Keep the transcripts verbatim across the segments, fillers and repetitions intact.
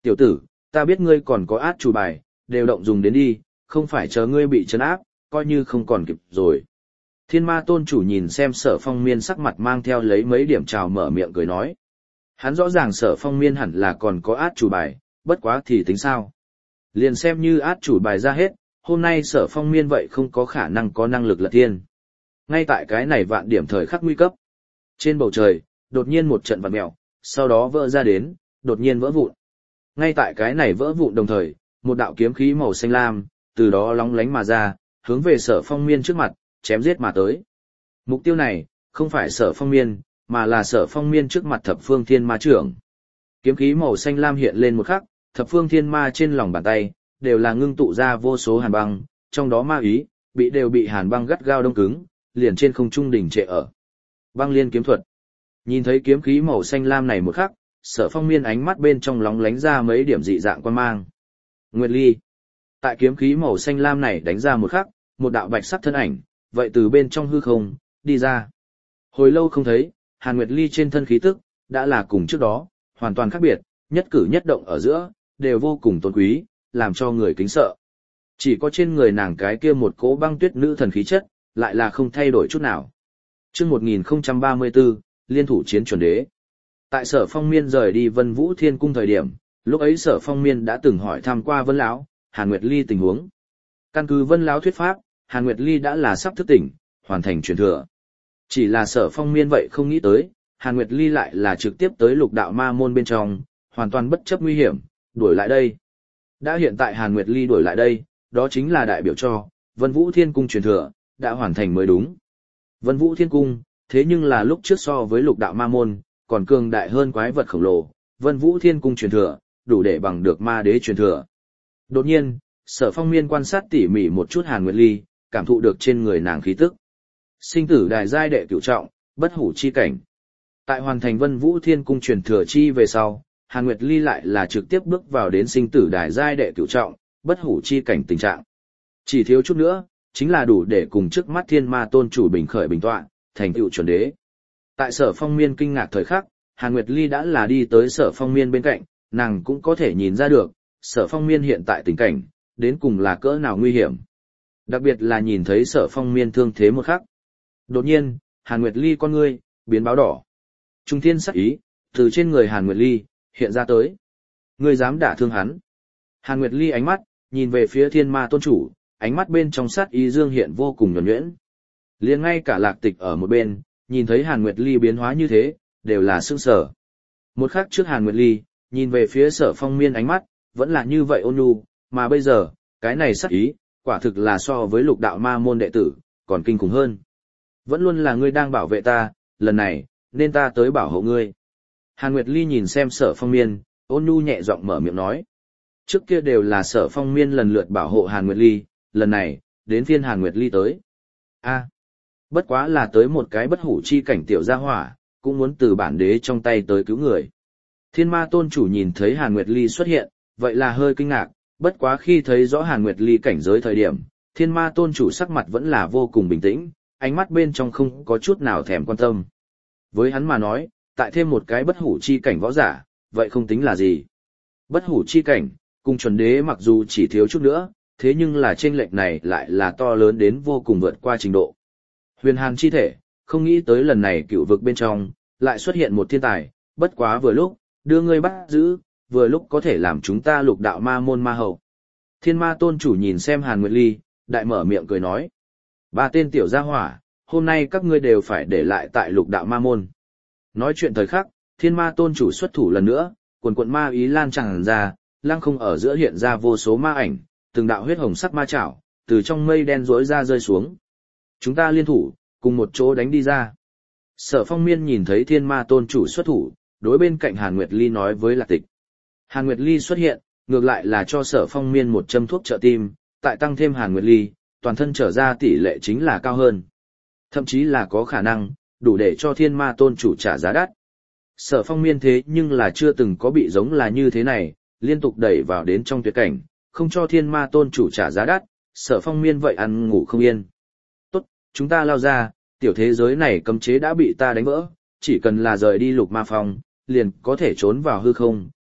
Tiểu tử, ta biết ngươi còn có át chủ bài, đều động dùng đến đi, không phải chờ ngươi bị trấn áp, coi như không còn kịp rồi. Thiên ma tôn chủ nhìn xem Sở Phong Miên sắc mặt mang theo lấy mấy điểm trào mở miệng cười nói. Hắn rõ ràng Sở Phong Miên hẳn là còn có át chủ bài, bất quá thì tính sao. Liền xem như át chủ bài ra hết, hôm nay Sở Phong Miên vậy không có khả năng có năng lực lật thiên. Ngay tại cái này vạn điểm thời khắc nguy cấp. Trên bầu trời, đột nhiên một trận vặn mèo, sau đó vỡ ra đến, đột nhiên vỡ vụn. Ngay tại cái này vỡ vụn đồng thời, một đạo kiếm khí màu xanh lam, từ đó lóng lánh mà ra, hướng về Sở Phong Miên trước mặt, chém giết mà tới. Mục tiêu này, không phải Sở Phong Miên, mà là Sở Phong Miên trước mặt Thập Phương Thiên Ma trưởng. Kiếm khí màu xanh lam hiện lên một khắc, Thập Phương Thiên Ma trên lòng bàn tay, đều là ngưng tụ ra vô số hàn băng, trong đó ma ý, bị đều bị hàn băng gắt gao đông cứng, liền trên không trung đỉnh trệ ở. Băng liên kiếm thuật. Nhìn thấy kiếm khí màu xanh lam này một khắc, Sở Phong Miên ánh mắt bên trong lóng lánh ra mấy điểm dị dạng quan mang. Nguyệt Ly. Tại kiếm khí màu xanh lam này đánh ra một khắc, một đạo bạch sắc thân ảnh, vậy từ bên trong hư không, đi ra. Hồi lâu không thấy, Hàn Nguyệt Ly trên thân khí tức, đã là cùng trước đó, hoàn toàn khác biệt, nhất cử nhất động ở giữa, đều vô cùng tôn quý, làm cho người kính sợ. Chỉ có trên người nàng cái kia một cỗ băng tuyết nữ thần khí chất, lại là không thay đổi chút nào. Trước một nghìn không trăm ba mươi tư, liên thủ chiến chuẩn đế. Tại Sở Phong Miên rời đi Vân Vũ Thiên Cung thời điểm, lúc ấy Sở Phong Miên đã từng hỏi thăm qua Vân lão, Hàn Nguyệt Ly tình huống. Căn cứ Vân lão thuyết pháp, Hàn Nguyệt Ly đã là sắp thức tỉnh, hoàn thành truyền thừa. Chỉ là Sở Phong Miên vậy không nghĩ tới, Hàn Nguyệt Ly lại là trực tiếp tới Lục Đạo Ma môn bên trong, hoàn toàn bất chấp nguy hiểm, đuổi lại đây. Đã hiện tại Hàn Nguyệt Ly đuổi lại đây, đó chính là đại biểu cho Vân Vũ Thiên Cung truyền thừa đã hoàn thành mới đúng. Vân Vũ Thiên Cung, thế nhưng là lúc trước so với Lục Đạo Ma môn, còn cường đại hơn quái vật khổng lồ, Vân Vũ Thiên Cung truyền thừa, đủ để bằng được Ma Đế truyền thừa. Đột nhiên, Sở Phong Miên quan sát tỉ mỉ một chút Hàn Nguyệt Ly, cảm thụ được trên người nàng khí tức. Sinh tử đài giai đệ cửu trọng, bất hủ chi cảnh. Tại hoàn thành Vân Vũ Thiên Cung truyền thừa chi về sau, Hàn Nguyệt Ly lại là trực tiếp bước vào đến sinh tử đài giai đệ cửu trọng, bất hủ chi cảnh tình trạng. Chỉ thiếu chút nữa, chính là đủ để cùng trước mắt Thiên Ma tôn chủ bình khởi bình tọa, thành tựu chuẩn đế. Tại Sở Phong Miên kinh ngạc thời khắc, Hàn Nguyệt Ly đã là đi tới Sở Phong Miên bên cạnh, nàng cũng có thể nhìn ra được, Sở Phong Miên hiện tại tình cảnh, đến cùng là cỡ nào nguy hiểm. Đặc biệt là nhìn thấy Sở Phong Miên thương thế một khắc. Đột nhiên, Hàn Nguyệt Ly con ngươi, biến báo đỏ. Trung thiên sắc ý, từ trên người Hàn Nguyệt Ly, hiện ra tới. Ngươi dám đả thương hắn. Hàn Nguyệt Ly ánh mắt, nhìn về phía Thiên Ma tôn chủ, ánh mắt bên trong sát ý dương hiện vô cùng nhuần nhuyễn. Liền ngay cả Lạc Tịch ở một bên, nhìn thấy Hàn Nguyệt Ly biến hóa như thế, đều là sững sờ. Một khắc trước Hàn Nguyệt Ly, nhìn về phía Sở Phong Miên ánh mắt, vẫn là như vậy ôn nhu, mà bây giờ, cái này sát ý, quả thực là so với Lục Đạo Ma môn đệ tử, còn kinh khủng hơn. Vẫn luôn là ngươi đang bảo vệ ta, lần này, nên ta tới bảo hộ ngươi. Hàn Nguyệt Ly nhìn xem Sở Phong Miên, ôn nhu nhẹ giọng mở miệng nói. Trước kia đều là Sở Phong Miên lần lượt bảo hộ Hàn Nguyệt Ly, lần này, đến phiên Hàn Nguyệt Ly tới. A, bất quá là tới một cái bất hủ chi cảnh tiểu gia hỏa, cũng muốn từ bản đế trong tay tới cứu người. Thiên Ma tôn chủ nhìn thấy Hàn Nguyệt Ly xuất hiện, vậy là hơi kinh ngạc, bất quá khi thấy rõ Hàn Nguyệt Ly cảnh giới thời điểm, Thiên Ma tôn chủ sắc mặt vẫn là vô cùng bình tĩnh, ánh mắt bên trong không có chút nào thèm quan tâm. Với hắn mà nói, tại thêm một cái bất hủ chi cảnh võ giả, vậy không tính là gì. Bất hủ chi cảnh, cùng chuẩn đế mặc dù chỉ thiếu chút nữa, thế nhưng là chênh lệch này lại là to lớn đến vô cùng vượt qua trình độ. Huyền Hàn chi thể, không nghĩ tới lần này cựu vực bên trong, lại xuất hiện một thiên tài, bất quá vừa lúc, đưa ngươi bắt giữ, vừa lúc có thể làm chúng ta Lục Đạo Ma môn ma hậu. Thiên Ma tôn chủ nhìn xem Hàn Nguyệt Ly, đại mở miệng cười nói. Ba tên tiểu gia hỏa, hôm nay các ngươi đều phải để lại tại Lục Đạo Ma môn. Nói chuyện thời khắc, Thiên Ma tôn chủ xuất thủ lần nữa, quần quần ma ý lan tràn ra, lăng không ở giữa hiện ra vô số ma ảnh, từng đạo huyết hồng sắc ma chảo, từ trong mây đen rối ra rơi xuống. Chúng ta liên thủ, cùng một chỗ đánh đi ra. Sở Phong Miên nhìn thấy Thiên Ma tôn chủ xuất thủ, đối bên cạnh Hàn Nguyệt Ly nói với Lạc Tịch. Hàn Nguyệt Ly xuất hiện, ngược lại là cho Sở Phong Miên một châm thuốc trợ tim, tại tăng thêm Hàn Nguyệt Ly, toàn thân trở ra tỷ lệ chính là cao hơn. Thậm chí là có khả năng, đủ để cho Thiên Ma tôn chủ trả giá đắt. Sở Phong Miên thế nhưng là chưa từng có bị giống là như thế này, liên tục đẩy vào đến trong tuyệt cảnh, không cho Thiên Ma tôn chủ trả giá đắt, Sở Phong Miên vậy ăn ngủ không yên. Tốt, chúng ta lao ra, tiểu thế giới này cấm chế đã bị ta đánh vỡ, chỉ cần là rời đi Lục Ma Phong, liền có thể trốn vào hư không,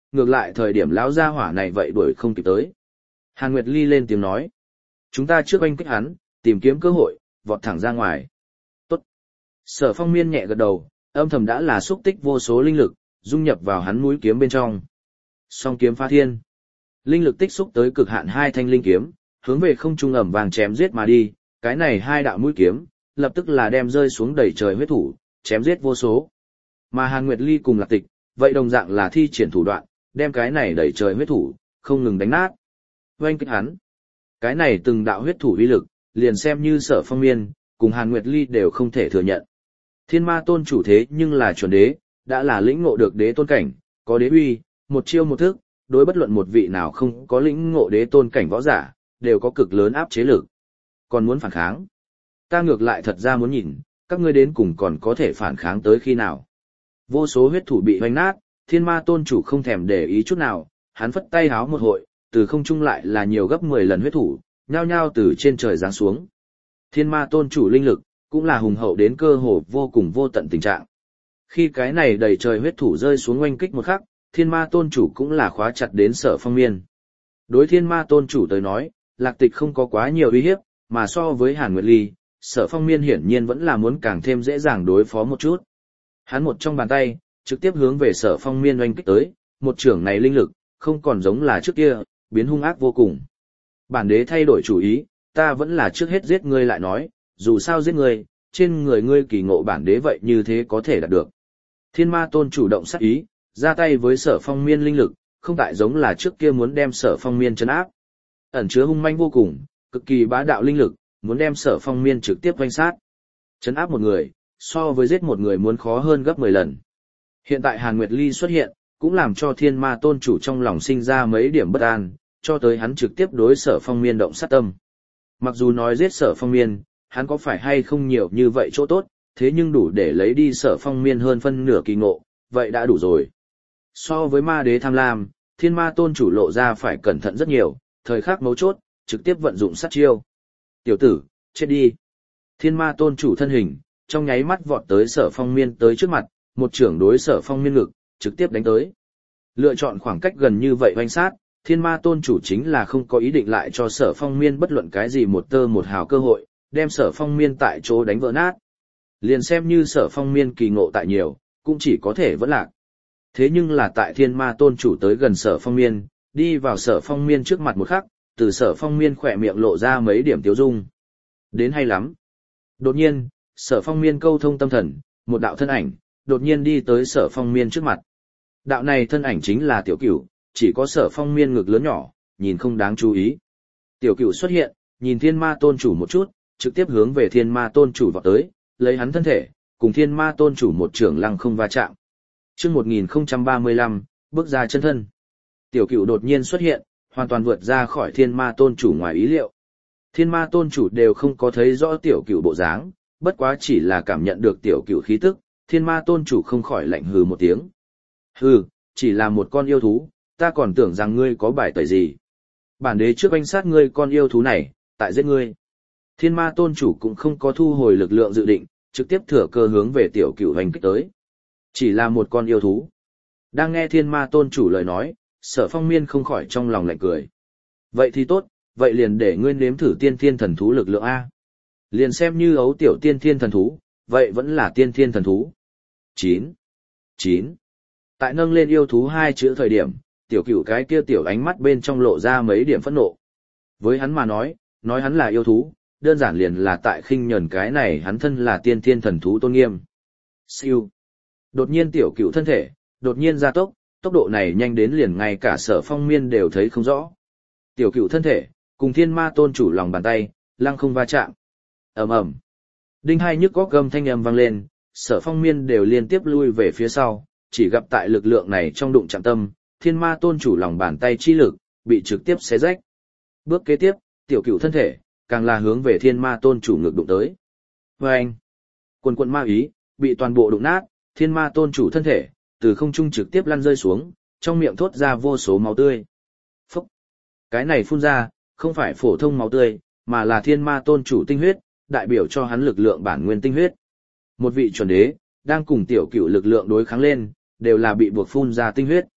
ngược lại thời điểm lão gia hỏa này vậy đuổi không kịp tới. Hàn Nguyệt Ly lên tiếng nói. Chúng ta trước oanh kích hắn, tìm kiếm cơ hội, vọt thẳng ra ngoài. Tốt. Sở Phong Miên nhẹ gật đầu, âm thầm đã là xúc tích vô số linh lực, dung nhập vào hắn mũi kiếm bên trong. Song kiếm phá thiên. Linh lực tích xúc tới cực hạn hai thanh linh kiếm, hướng về không trung ầm vàng chém giết mà đi, cái này hai đạo mũi kiếm, lập tức là đem rơi xuống đầy trời huyết thủ, chém giết vô số. Mà Hàn Nguyệt Ly cùng Lạc Tịch, vậy đồng dạng là thi triển thủ đoạn, đem cái này đầy trời huyết thủ, không ngừng đánh nát. Oanh kích hắn. Cái này từng đạo huyết thủ uy lực, liền xem như Sở Phong Miên, cùng Hàn Nguyệt Ly đều không thể thừa nhận. Thiên Ma Tôn chủ thế nhưng là chuẩn đế, đã là lĩnh ngộ được đế tôn cảnh, có đế uy, một chiêu một thức, đối bất luận một vị nào không có lĩnh ngộ đế tôn cảnh võ giả, đều có cực lớn áp chế lực. Còn muốn phản kháng? Ta ngược lại thật ra muốn nhìn, các ngươi đến cùng còn có thể phản kháng tới khi nào. Vô số huyết thủ bị hoành nát, Thiên Ma Tôn chủ không thèm để ý chút nào, hắn phất tay háo một hội, từ không trung lại là nhiều gấp mười lần huyết thủ, nhao nhao từ trên trời giáng xuống. Thiên Ma Tôn chủ linh lực, cũng là hùng hậu đến cơ hồ vô cùng vô tận tình trạng. Khi cái này đầy trời huyết thủ rơi xuống oanh kích một khắc, Thiên Ma Tôn chủ cũng là khóa chặt đến Sở Phong Miên. Đối Thiên Ma Tôn chủ tới nói, Lạc Tịch không có quá nhiều uy hiếp, mà so với Hàn Nguyệt Ly, Sở Phong Miên hiển nhiên vẫn là muốn càng thêm dễ dàng đối phó một chút. Hắn một trong bàn tay, trực tiếp hướng về Sở Phong Miên oanh kích tới, một trưởng này linh lực, không còn giống là trước kia, biến hung ác vô cùng. Bản đế thay đổi chủ ý, ta vẫn là trước hết giết ngươi lại nói, dù sao giết ngươi, trên người ngươi kỳ ngộ bản đế vậy như thế có thể đạt được. Thiên Ma Tôn chủ động sát ý, ra tay với Sở Phong Miên linh lực, không tại giống là trước kia muốn đem Sở Phong Miên trấn áp. Ẩn chứa hung manh vô cùng, cực kỳ bá đạo linh lực, muốn đem Sở Phong Miên trực tiếp vây sát. Trấn áp một người, so với giết một người muốn khó hơn gấp mười lần. Hiện tại Hàn Nguyệt Ly xuất hiện, cũng làm cho Thiên Ma Tôn chủ trong lòng sinh ra mấy điểm bất an, cho tới hắn trực tiếp đối Sở Phong Miên động sát tâm. Mặc dù nói giết Sở Phong Miên, hắn có phải hay không nhiều như vậy chỗ tốt, thế nhưng đủ để lấy đi Sở Phong Miên hơn phân nửa kỳ ngộ, vậy đã đủ rồi. So với ma đế tham lam, Thiên Ma Tôn chủ lộ ra phải cẩn thận rất nhiều, thời khắc mấu chốt, trực tiếp vận dụng sát chiêu. Tiểu tử, chết đi. Thiên Ma Tôn chủ thân hình, trong nháy mắt vọt tới Sở Phong Miên tới trước mặt, một trưởng đối Sở Phong Miên ngực, trực tiếp đánh tới. Lựa chọn khoảng cách gần như vậy oanh sát, Thiên Ma Tôn chủ chính là không có ý định lại cho Sở Phong Miên bất luận cái gì một tơ một hào cơ hội, đem Sở Phong Miên tại chỗ đánh vỡ nát. Liền xem như Sở Phong Miên kỳ ngộ tại nhiều, cũng chỉ có thể vẫn lạc. Thế nhưng là tại Thiên Ma Tôn chủ tới gần Sở Phong Miên, đi vào Sở Phong Miên trước mặt một khắc, từ Sở Phong Miên khỏe miệng lộ ra mấy điểm tiếu dung. Đến hay lắm. Đột nhiên, Sở Phong Miên câu thông tâm thần, một đạo thân ảnh, đột nhiên đi tới Sở Phong Miên trước mặt. Đạo này thân ảnh chính là Tiểu Cửu, chỉ có Sở Phong Miên ngực lớn nhỏ, nhìn không đáng chú ý. Tiểu Cửu xuất hiện, nhìn Thiên Ma Tôn chủ một chút, trực tiếp hướng về Thiên Ma Tôn chủ vọt tới, lấy hắn thân thể, cùng Thiên Ma Tôn chủ một trưởng lăng không va chạm. Chương một nghìn không trăm ba mươi lăm, bước ra chân thân. Tiểu Cửu đột nhiên xuất hiện, hoàn toàn vượt ra khỏi Thiên Ma Tôn chủ ngoài ý liệu. Thiên Ma Tôn chủ đều không có thấy rõ Tiểu Cửu bộ dáng, bất quá chỉ là cảm nhận được Tiểu Cửu khí tức, Thiên Ma Tôn chủ không khỏi lạnh hừ một tiếng. Hừ, chỉ là một con yêu thú, ta còn tưởng rằng ngươi có bài tẩy gì. Bản đế trước oanh sát ngươi con yêu thú này, tại giết ngươi. Thiên Ma Tôn chủ cũng không có thu hồi lực lượng dự định, trực tiếp thừa cơ hướng về Tiểu Cửu hành kích tới. Chỉ là một con yêu thú. Đang nghe Thiên Ma Tôn chủ lời nói, Sở Phong Miên không khỏi trong lòng lạnh cười. Vậy thì tốt, vậy liền để ngươi nếm thử tiên thiên thần thú lực lượng A. Liền xem như ấu tiểu tiên thiên thần thú, vậy vẫn là tiên thiên thần thú. chín. chín. Tại nâng lên yêu thú hai chữ thời điểm, Tiểu Cửu cái kia tiểu ánh mắt bên trong lộ ra mấy điểm phẫn nộ. Với hắn mà nói, nói hắn là yêu thú, đơn giản liền là tại khinh nhẫn cái này hắn thân là tiên thiên thần thú tôn nghiêm. Siêu. Đột nhiên Tiểu Cửu thân thể, đột nhiên gia tốc, tốc độ này nhanh đến liền ngay cả Sở Phong Miên đều thấy không rõ. Tiểu Cửu thân thể, cùng Thiên Ma Tôn chủ lòng bàn tay, lăng không va chạm. Ầm ầm. Đinh hai nhức góc gầm thanh âm vang lên, Sở Phong Miên đều liên tiếp lui về phía sau, chỉ gặp tại lực lượng này trong đụng chạm tâm, Thiên Ma Tôn chủ lòng bàn tay chi lực, bị trực tiếp xé rách. Bước kế tiếp, Tiểu Cửu thân thể, càng là hướng về Thiên Ma Tôn chủ ngược đụng tới. Vâng! Quần quần ma ý, bị toàn bộ đụng nát, Thiên Ma Tôn chủ thân thể, từ không trung trực tiếp lăn rơi xuống, trong miệng thốt ra vô số máu tươi. Phúc! Cái này phun ra, không phải phổ thông máu tươi, mà là Thiên Ma Tôn chủ tinh huyết, đại biểu cho hắn lực lượng bản nguyên tinh huyết. Một vị chuẩn đế, đang cùng Tiểu Cửu lực lượng đối kháng lên, đều là bị buộc phun ra tinh huyết.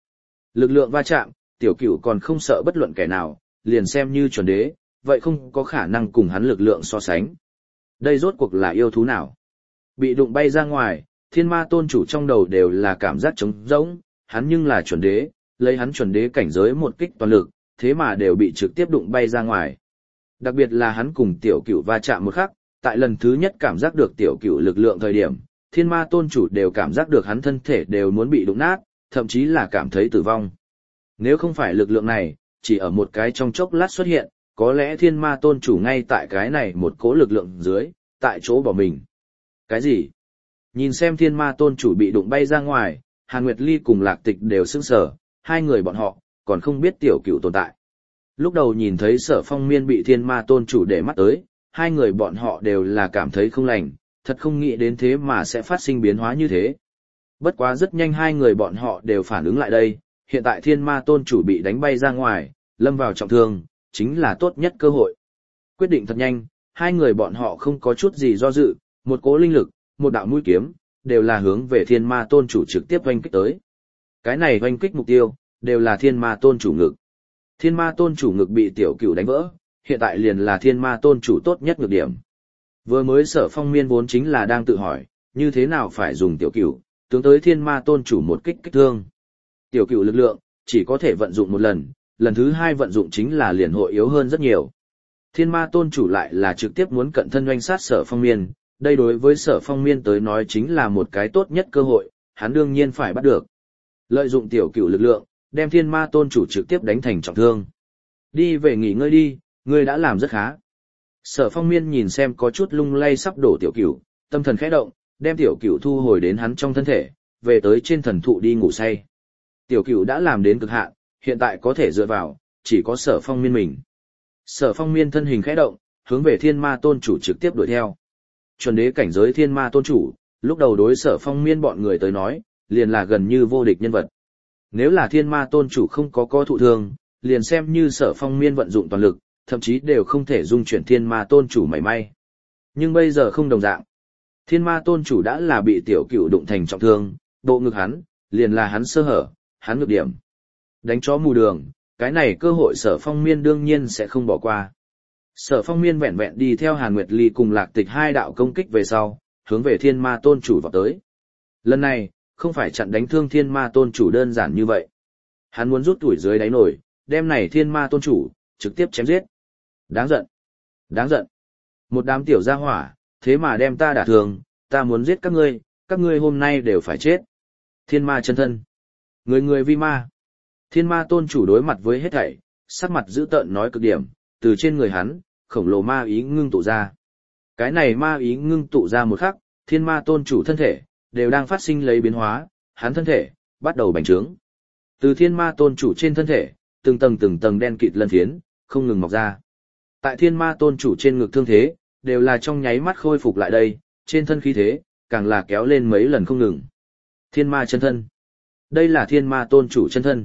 Lực lượng va chạm, tiểu cửu còn không sợ bất luận kẻ nào, liền xem như chuẩn đế, vậy không có khả năng cùng hắn lực lượng so sánh. Đây rốt cuộc là yêu thú nào? Bị đụng bay ra ngoài, thiên ma tôn chủ trong đầu đều là cảm giác trống rỗng, hắn nhưng là chuẩn đế, lấy hắn chuẩn đế cảnh giới một kích toàn lực, thế mà đều bị trực tiếp đụng bay ra ngoài. Đặc biệt là hắn cùng tiểu cửu va chạm một khắc, tại lần thứ nhất cảm giác được tiểu cửu lực lượng thời điểm, thiên ma tôn chủ đều cảm giác được hắn thân thể đều muốn bị đụng nát, thậm chí là cảm thấy tử vong. Nếu không phải lực lượng này, chỉ ở một cái trong chốc lát xuất hiện, có lẽ thiên ma tôn chủ ngay tại cái này một cố lực lượng dưới, tại chỗ bỏ mình. Cái gì? Nhìn xem thiên ma tôn chủ bị đụng bay ra ngoài, Hàn Nguyệt Ly cùng Lạc Tịch đều sững sờ, hai người bọn họ, còn không biết tiểu cửu tồn tại. Lúc đầu nhìn thấy Sở Phong Miên bị thiên ma tôn chủ để mắt tới, hai người bọn họ đều là cảm thấy không lành, thật không nghĩ đến thế mà sẽ phát sinh biến hóa như thế. Bất quá rất nhanh hai người bọn họ đều phản ứng lại đây, hiện tại thiên ma tôn chủ bị đánh bay ra ngoài, lâm vào trọng thương, chính là tốt nhất cơ hội. Quyết định thật nhanh, hai người bọn họ không có chút gì do dự, một cố linh lực, một đạo mũi kiếm, đều là hướng về thiên ma tôn chủ trực tiếp oanh kích tới. Cái này oanh kích mục tiêu, đều là thiên ma tôn chủ ngực. Thiên ma tôn chủ ngực bị tiểu cửu đánh vỡ, hiện tại liền là thiên ma tôn chủ tốt nhất nhược điểm. Vừa mới Sở Phong Miên vốn chính là đang tự hỏi, như thế nào phải dùng tiểu cửu, tướng tới thiên ma tôn chủ một kích kích thương. Tiểu cửu lực lượng, chỉ có thể vận dụng một lần, lần thứ hai vận dụng chính là liền hội yếu hơn rất nhiều. Thiên ma tôn chủ lại là trực tiếp muốn cận thân oanh sát Sở Phong Miên, đây đối với Sở Phong Miên tới nói chính là một cái tốt nhất cơ hội, hắn đương nhiên phải bắt được. Lợi dụng tiểu cửu lực lượng, đem thiên ma tôn chủ trực tiếp đánh thành trọng thương. Đi về nghỉ ngơi đi, ngươi đã làm rất khá. Sở Phong Miên nhìn xem có chút lung lay sắp đổ tiểu cửu, tâm thần khẽ động, đem tiểu cửu thu hồi đến hắn trong thân thể, về tới trên thần thụ đi ngủ say. Tiểu cửu đã làm đến cực hạn, hiện tại có thể dựa vào, chỉ có Sở Phong Miên mình. Sở Phong Miên thân hình khẽ động, hướng về thiên ma tôn chủ trực tiếp đuổi theo. Chuẩn đế cảnh giới thiên ma tôn chủ, lúc đầu đối Sở Phong Miên bọn người tới nói, liền là gần như vô địch nhân vật. Nếu là thiên ma tôn chủ không có có thụ thương, liền xem như Sở Phong Miên vận dụng toàn lực, thậm chí đều không thể dung chuyển thiên ma tôn chủ mảy may. Nhưng bây giờ không đồng dạng. Thiên ma tôn chủ đã là bị tiểu cửu đụng thành trọng thương, bộ ngực hắn, liền là hắn sơ hở, hắn nhược điểm. Đánh chó mù đường, cái này cơ hội Sở Phong Miên đương nhiên sẽ không bỏ qua. Sở Phong Miên vẹn vẹn đi theo Hàn Nguyệt Ly cùng Lạc Tịch hai đạo công kích về sau, hướng về thiên ma tôn chủ vào tới. Lần này, không phải chặn đánh thương thiên ma tôn chủ đơn giản như vậy. Hắn muốn rút tuổi dưới đáy nổi, đem này thiên ma tôn chủ, trực tiếp chém giết. Đáng giận! Đáng giận! Một đám tiểu gia hỏa, thế mà đem ta đả thương, ta muốn giết các ngươi, các ngươi hôm nay đều phải chết. Thiên ma chân thân! Người người vi ma! Thiên ma tôn chủ đối mặt với hết thảy, sắc mặt dữ tợn nói cực điểm, từ trên người hắn, khổng lồ ma ý ngưng tụ ra. Cái này ma ý ngưng tụ ra một khắc, thiên ma tôn chủ thân thể, đều đang phát sinh lấy biến hóa, hắn thân thể, bắt đầu bành trướng. Từ thiên ma tôn chủ trên thân thể, từng tầng từng tầng đen kịt lân phiến, không ngừng mọc ra. Tại thiên ma tôn chủ trên ngực thương thế, đều là trong nháy mắt khôi phục lại đây, trên thân khí thế, càng là kéo lên mấy lần không ngừng. Thiên ma chân thân. Đây là thiên ma tôn chủ chân thân.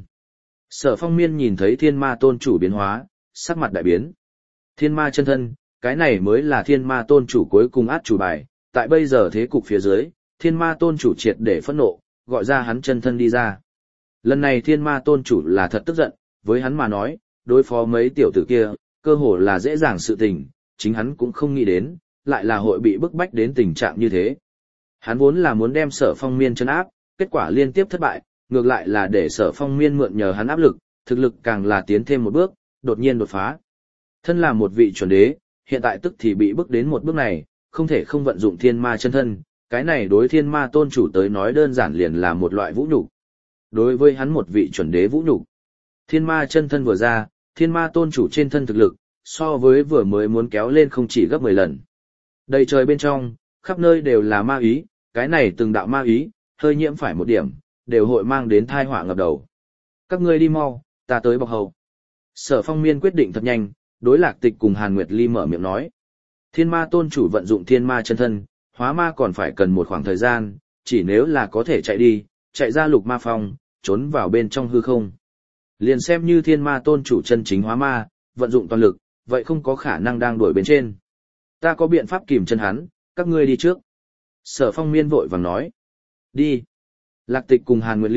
Sở Phong Miên nhìn thấy thiên ma tôn chủ biến hóa, sắc mặt đại biến. Thiên ma chân thân, cái này mới là thiên ma tôn chủ cuối cùng át chủ bài, tại bây giờ thế cục phía dưới, thiên ma tôn chủ triệt để phẫn nộ, gọi ra hắn chân thân đi ra. Lần này thiên ma tôn chủ là thật tức giận, với hắn mà nói, đối phó mấy tiểu tử kia, cơ hồ là dễ dàng sự tình, chính hắn cũng không nghĩ đến, lại là hội bị bức bách đến tình trạng như thế. Hắn vốn là muốn đem Sở Phong Miên trấn áp, kết quả liên tiếp thất bại, ngược lại là để Sở Phong Miên mượn nhờ hắn áp lực, thực lực càng là tiến thêm một bước, đột nhiên đột phá. Thân là một vị chuẩn đế, hiện tại tức thì bị bức đến một bước này, không thể không vận dụng thiên ma chân thân, cái này đối thiên ma tôn chủ tới nói đơn giản liền là một loại vũ nhục. Đối với hắn một vị chuẩn đế vũ nhục, thiên ma chân thân vừa ra, thiên ma tôn chủ trên thân thực lực, so với vừa mới muốn kéo lên không chỉ gấp mười lần. Đầy trời bên trong, khắp nơi đều là ma ý, cái này từng đạo ma ý, hơi nhiễm phải một điểm, đều hội mang đến tai họa ngập đầu. Các ngươi đi mau, ta tới bọc hầu. Sở Phong Miên quyết định thật nhanh, đối Lạc Tịch cùng Hàn Nguyệt Ly mở miệng nói. Thiên ma tôn chủ vận dụng thiên ma chân thân, hóa ma còn phải cần một khoảng thời gian, chỉ nếu là có thể chạy đi, chạy ra lục ma phong, trốn vào bên trong hư không. Liền xem như thiên ma tôn chủ chân chính hóa ma, vận dụng toàn lực, vậy không có khả năng đang đuổi bên trên. Ta có biện pháp kìm chân hắn, các ngươi đi trước. Sở Phong Miên vội vàng nói. Đi. Lạc Tịch cùng Hàn Nguyệt Ly,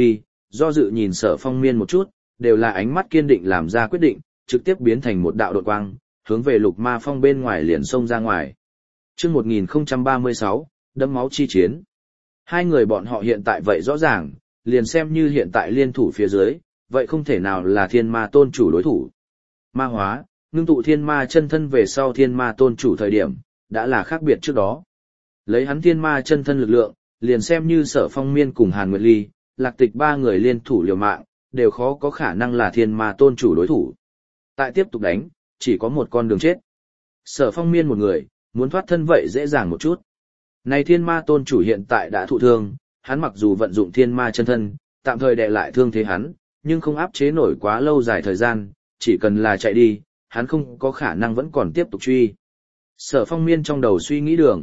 do dự nhìn Sở Phong Miên một chút, đều là ánh mắt kiên định làm ra quyết định, trực tiếp biến thành một đạo đột quang, hướng về Lục Ma Phong bên ngoài liền xông ra ngoài. Chương một nghìn không trăm ba mươi sáu, đẫm máu chi chiến. Hai người bọn họ hiện tại vậy rõ ràng, liền xem như hiện tại liên thủ phía dưới, vậy không thể nào là Thiên Ma Tôn chủ đối thủ. Ma hóa, ngưng tụ Thiên Ma chân thân về sau Thiên Ma Tôn chủ thời điểm, đã là khác biệt trước đó. Lấy hắn Thiên Ma chân thân lực lượng, liền xem như Sở Phong Miên cùng Hàn Nguyệt Ly, Lạc Tịch ba người liên thủ liều mạng, đều khó có khả năng là Thiên Ma Tôn chủ đối thủ. Tại tiếp tục đánh, chỉ có một con đường chết. Sở Phong Miên một người, muốn thoát thân vậy dễ dàng một chút. Này Thiên Ma Tôn chủ hiện tại đã thụ thương, hắn mặc dù vận dụng Thiên Ma chân thân, tạm thời đè lại thương thế hắn, nhưng không áp chế nổi quá lâu dài thời gian, chỉ cần là chạy đi, hắn không có khả năng vẫn còn tiếp tục truy. Sở Phong Miên trong đầu suy nghĩ đường.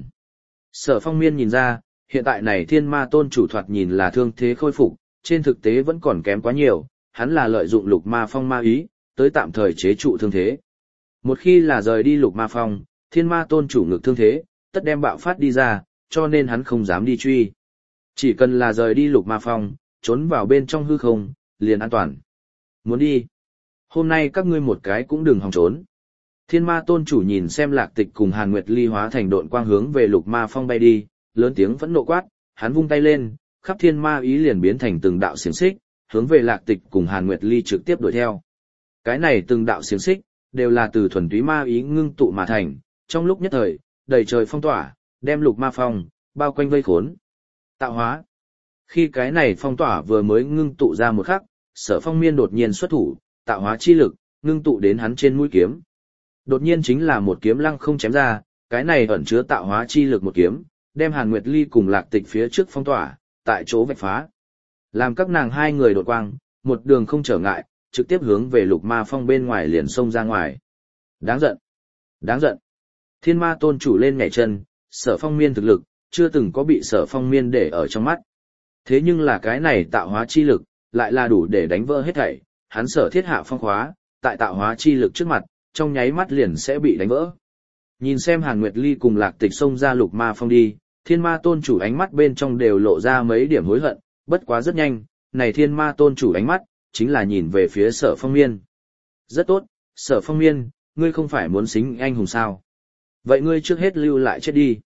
Sở Phong Miên nhìn ra, hiện tại này Thiên Ma Tôn chủ thoạt nhìn là thương thế khôi phục, trên thực tế vẫn còn kém quá nhiều, hắn là lợi dụng Lục Ma Phong ma ý, tới tạm thời chế trụ thương thế. Một khi là rời đi Lục Ma Phong, Thiên Ma Tôn chủ ngực thương thế, tất đem bạo phát đi ra, cho nên hắn không dám đi truy. Chỉ cần là rời đi Lục Ma Phong, trốn vào bên trong hư không, liền an toàn. Muốn đi? Hôm nay các ngươi một cái cũng đừng hòng trốn. Thiên Ma Tôn chủ nhìn xem Lạc Tịch cùng Hàn Nguyệt Ly hóa thành độn quang hướng về Lục Ma Phong bay đi, lớn tiếng phẫn nộ quát, hắn vung tay lên, khắp thiên ma ý liền biến thành từng đạo xiềng xích, hướng về Lạc Tịch cùng Hàn Nguyệt Ly trực tiếp đuổi theo. Cái này từng đạo xiềng xích, đều là từ thuần túy ma ý ngưng tụ mà thành, trong lúc nhất thời, đầy trời phong tỏa, đem Lục Ma Phong bao quanh vây khốn. Tạo hóa. Khi cái này phong tỏa vừa mới ngưng tụ ra một khắc, Sở Phong Miên đột nhiên xuất thủ, tạo hóa chi lực ngưng tụ đến hắn trên mũi kiếm. Đột nhiên chính là một kiếm lăng không chém ra, cái này ẩn chứa tạo hóa chi lực một kiếm, đem Hàn Nguyệt Ly cùng Lạc Tịch phía trước phong tỏa, tại chỗ vạch phá. Làm các nàng hai người đột quang, một đường không trở ngại, trực tiếp hướng về Lục Ma Phong bên ngoài liền xông ra ngoài. Đáng giận! Đáng giận! Thiên Ma Tôn chủ lên nhảy chân, Sở Phong Miên thực lực, chưa từng có bị Sở Phong Miên để ở trong mắt. Thế nhưng là cái này tạo hóa chi lực, lại là đủ để đánh vỡ hết thảy, hắn Sở thiết hạ phong khóa, tại tạo hóa chi lực trước mặt, trong nháy mắt liền sẽ bị đánh vỡ. Nhìn xem Hàn Nguyệt Ly cùng Lạc Tịch xông ra Lục Ma Phong đi, Thiên Ma Tôn chủ ánh mắt bên trong đều lộ ra mấy điểm hối hận, bất quá rất nhanh, này Thiên Ma Tôn chủ ánh mắt, chính là nhìn về phía Sở Phong Miên. Rất tốt, Sở Phong Miên, ngươi không phải muốn xính anh hùng sao? Vậy ngươi trước hết lưu lại chết đi.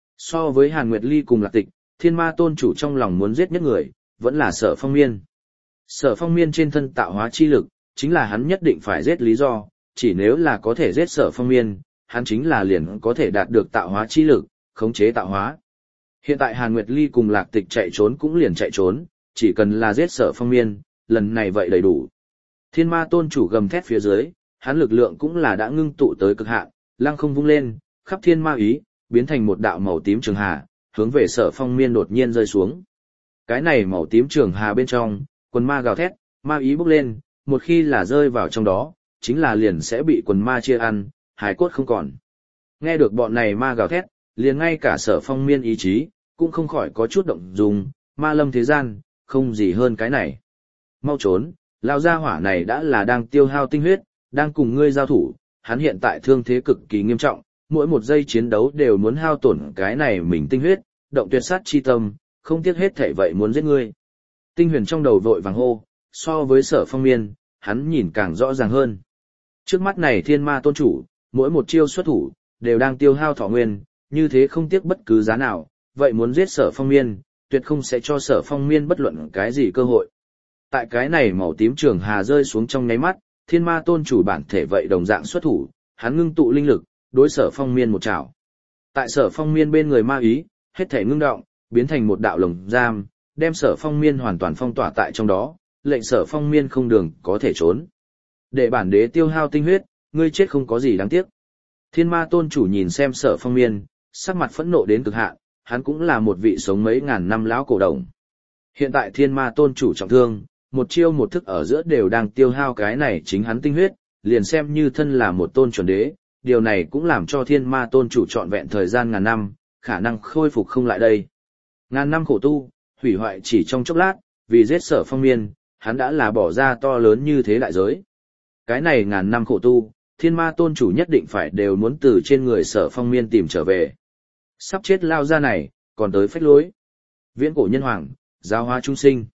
So với Hàn Nguyệt Ly cùng Lạc Tịch, Thiên Ma Tôn chủ trong lòng muốn giết nhất người, vẫn là Sở Phong Miên. Sở Phong Miên trên thân tạo hóa chi lực, chính là hắn nhất định phải giết lý do, chỉ nếu là có thể giết Sở Phong Miên, hắn chính là liền có thể đạt được tạo hóa chi lực, khống chế tạo hóa. Hiện tại Hàn Nguyệt Ly cùng Lạc Tịch chạy trốn cũng liền chạy trốn, chỉ cần là giết Sở Phong Miên, lần này vậy đầy đủ. Thiên Ma Tôn chủ gầm thét phía dưới, hắn lực lượng cũng là đã ngưng tụ tới cực hạn, lăng không vung lên, khắp thiên ma ý, biến thành một đạo màu tím trường hà, hướng về Sở Phong Miên đột nhiên rơi xuống. Cái này màu tím trường hà bên trong, quần ma gào thét, ma ý bốc lên, một khi là rơi vào trong đó, chính là liền sẽ bị quần ma chia ăn, hải cốt không còn. Nghe được bọn này ma gào thét, liền ngay cả Sở Phong Miên ý chí, cũng không khỏi có chút động dung, ma lâm thế gian, không gì hơn cái này. Mau trốn, lao gia hỏa này đã là đang tiêu hao tinh huyết, đang cùng ngươi giao thủ, hắn hiện tại thương thế cực kỳ nghiêm trọng, mỗi một giây chiến đấu đều muốn hao tổn cái này mình tinh huyết, động tuyệt sát chi tâm, không tiếc hết thể vậy muốn giết ngươi. Tinh huyền trong đầu vội vàng hô, so với Sở Phong Miên, hắn nhìn càng rõ ràng hơn. Trước mắt này Thiên Ma Tôn chủ, mỗi một chiêu xuất thủ, đều đang tiêu hao thọ nguyên, như thế không tiếc bất cứ giá nào, vậy muốn giết Sở Phong Miên, tuyệt không sẽ cho Sở Phong Miên bất luận cái gì cơ hội. Tại cái này màu tím trường hà rơi xuống trong nháy mắt, Thiên Ma Tôn chủ bản thể vậy đồng dạng xuất thủ, hắn ngưng tụ linh lực, đối Sở Phong Miên một chảo. Tại Sở Phong Miên bên người ma ý, hết thể ngưng động, biến thành một đạo lồng giam, đem Sở Phong Miên hoàn toàn phong tỏa tại trong đó, lệnh Sở Phong Miên không đường có thể trốn. Để bản đế tiêu hao tinh huyết, ngươi chết không có gì đáng tiếc. Thiên Ma Tôn chủ nhìn xem Sở Phong Miên, sắc mặt phẫn nộ đến cực hạn, hắn cũng là một vị sống mấy ngàn năm lão cổ đồng. Hiện tại Thiên Ma Tôn chủ trọng thương, một chiêu một thức ở giữa đều đang tiêu hao cái này chính hắn tinh huyết, liền xem như thân là một tôn chuẩn đế, điều này cũng làm cho Thiên Ma Tôn chủ trọn vẹn thời gian ngàn năm, khả năng khôi phục không lại đây. Ngàn năm khổ tu, hủy hoại chỉ trong chốc lát, vì giết Sở Phong Miên, hắn đã là bỏ ra to lớn như thế đại giới. Cái này ngàn năm khổ tu, Thiên Ma Tôn chủ nhất định phải đều muốn từ trên người Sở Phong Miên tìm trở về. Sắp chết lao ra này, còn tới phách lối. Viễn cổ nhân hoàng, giáo hóa chúng sinh.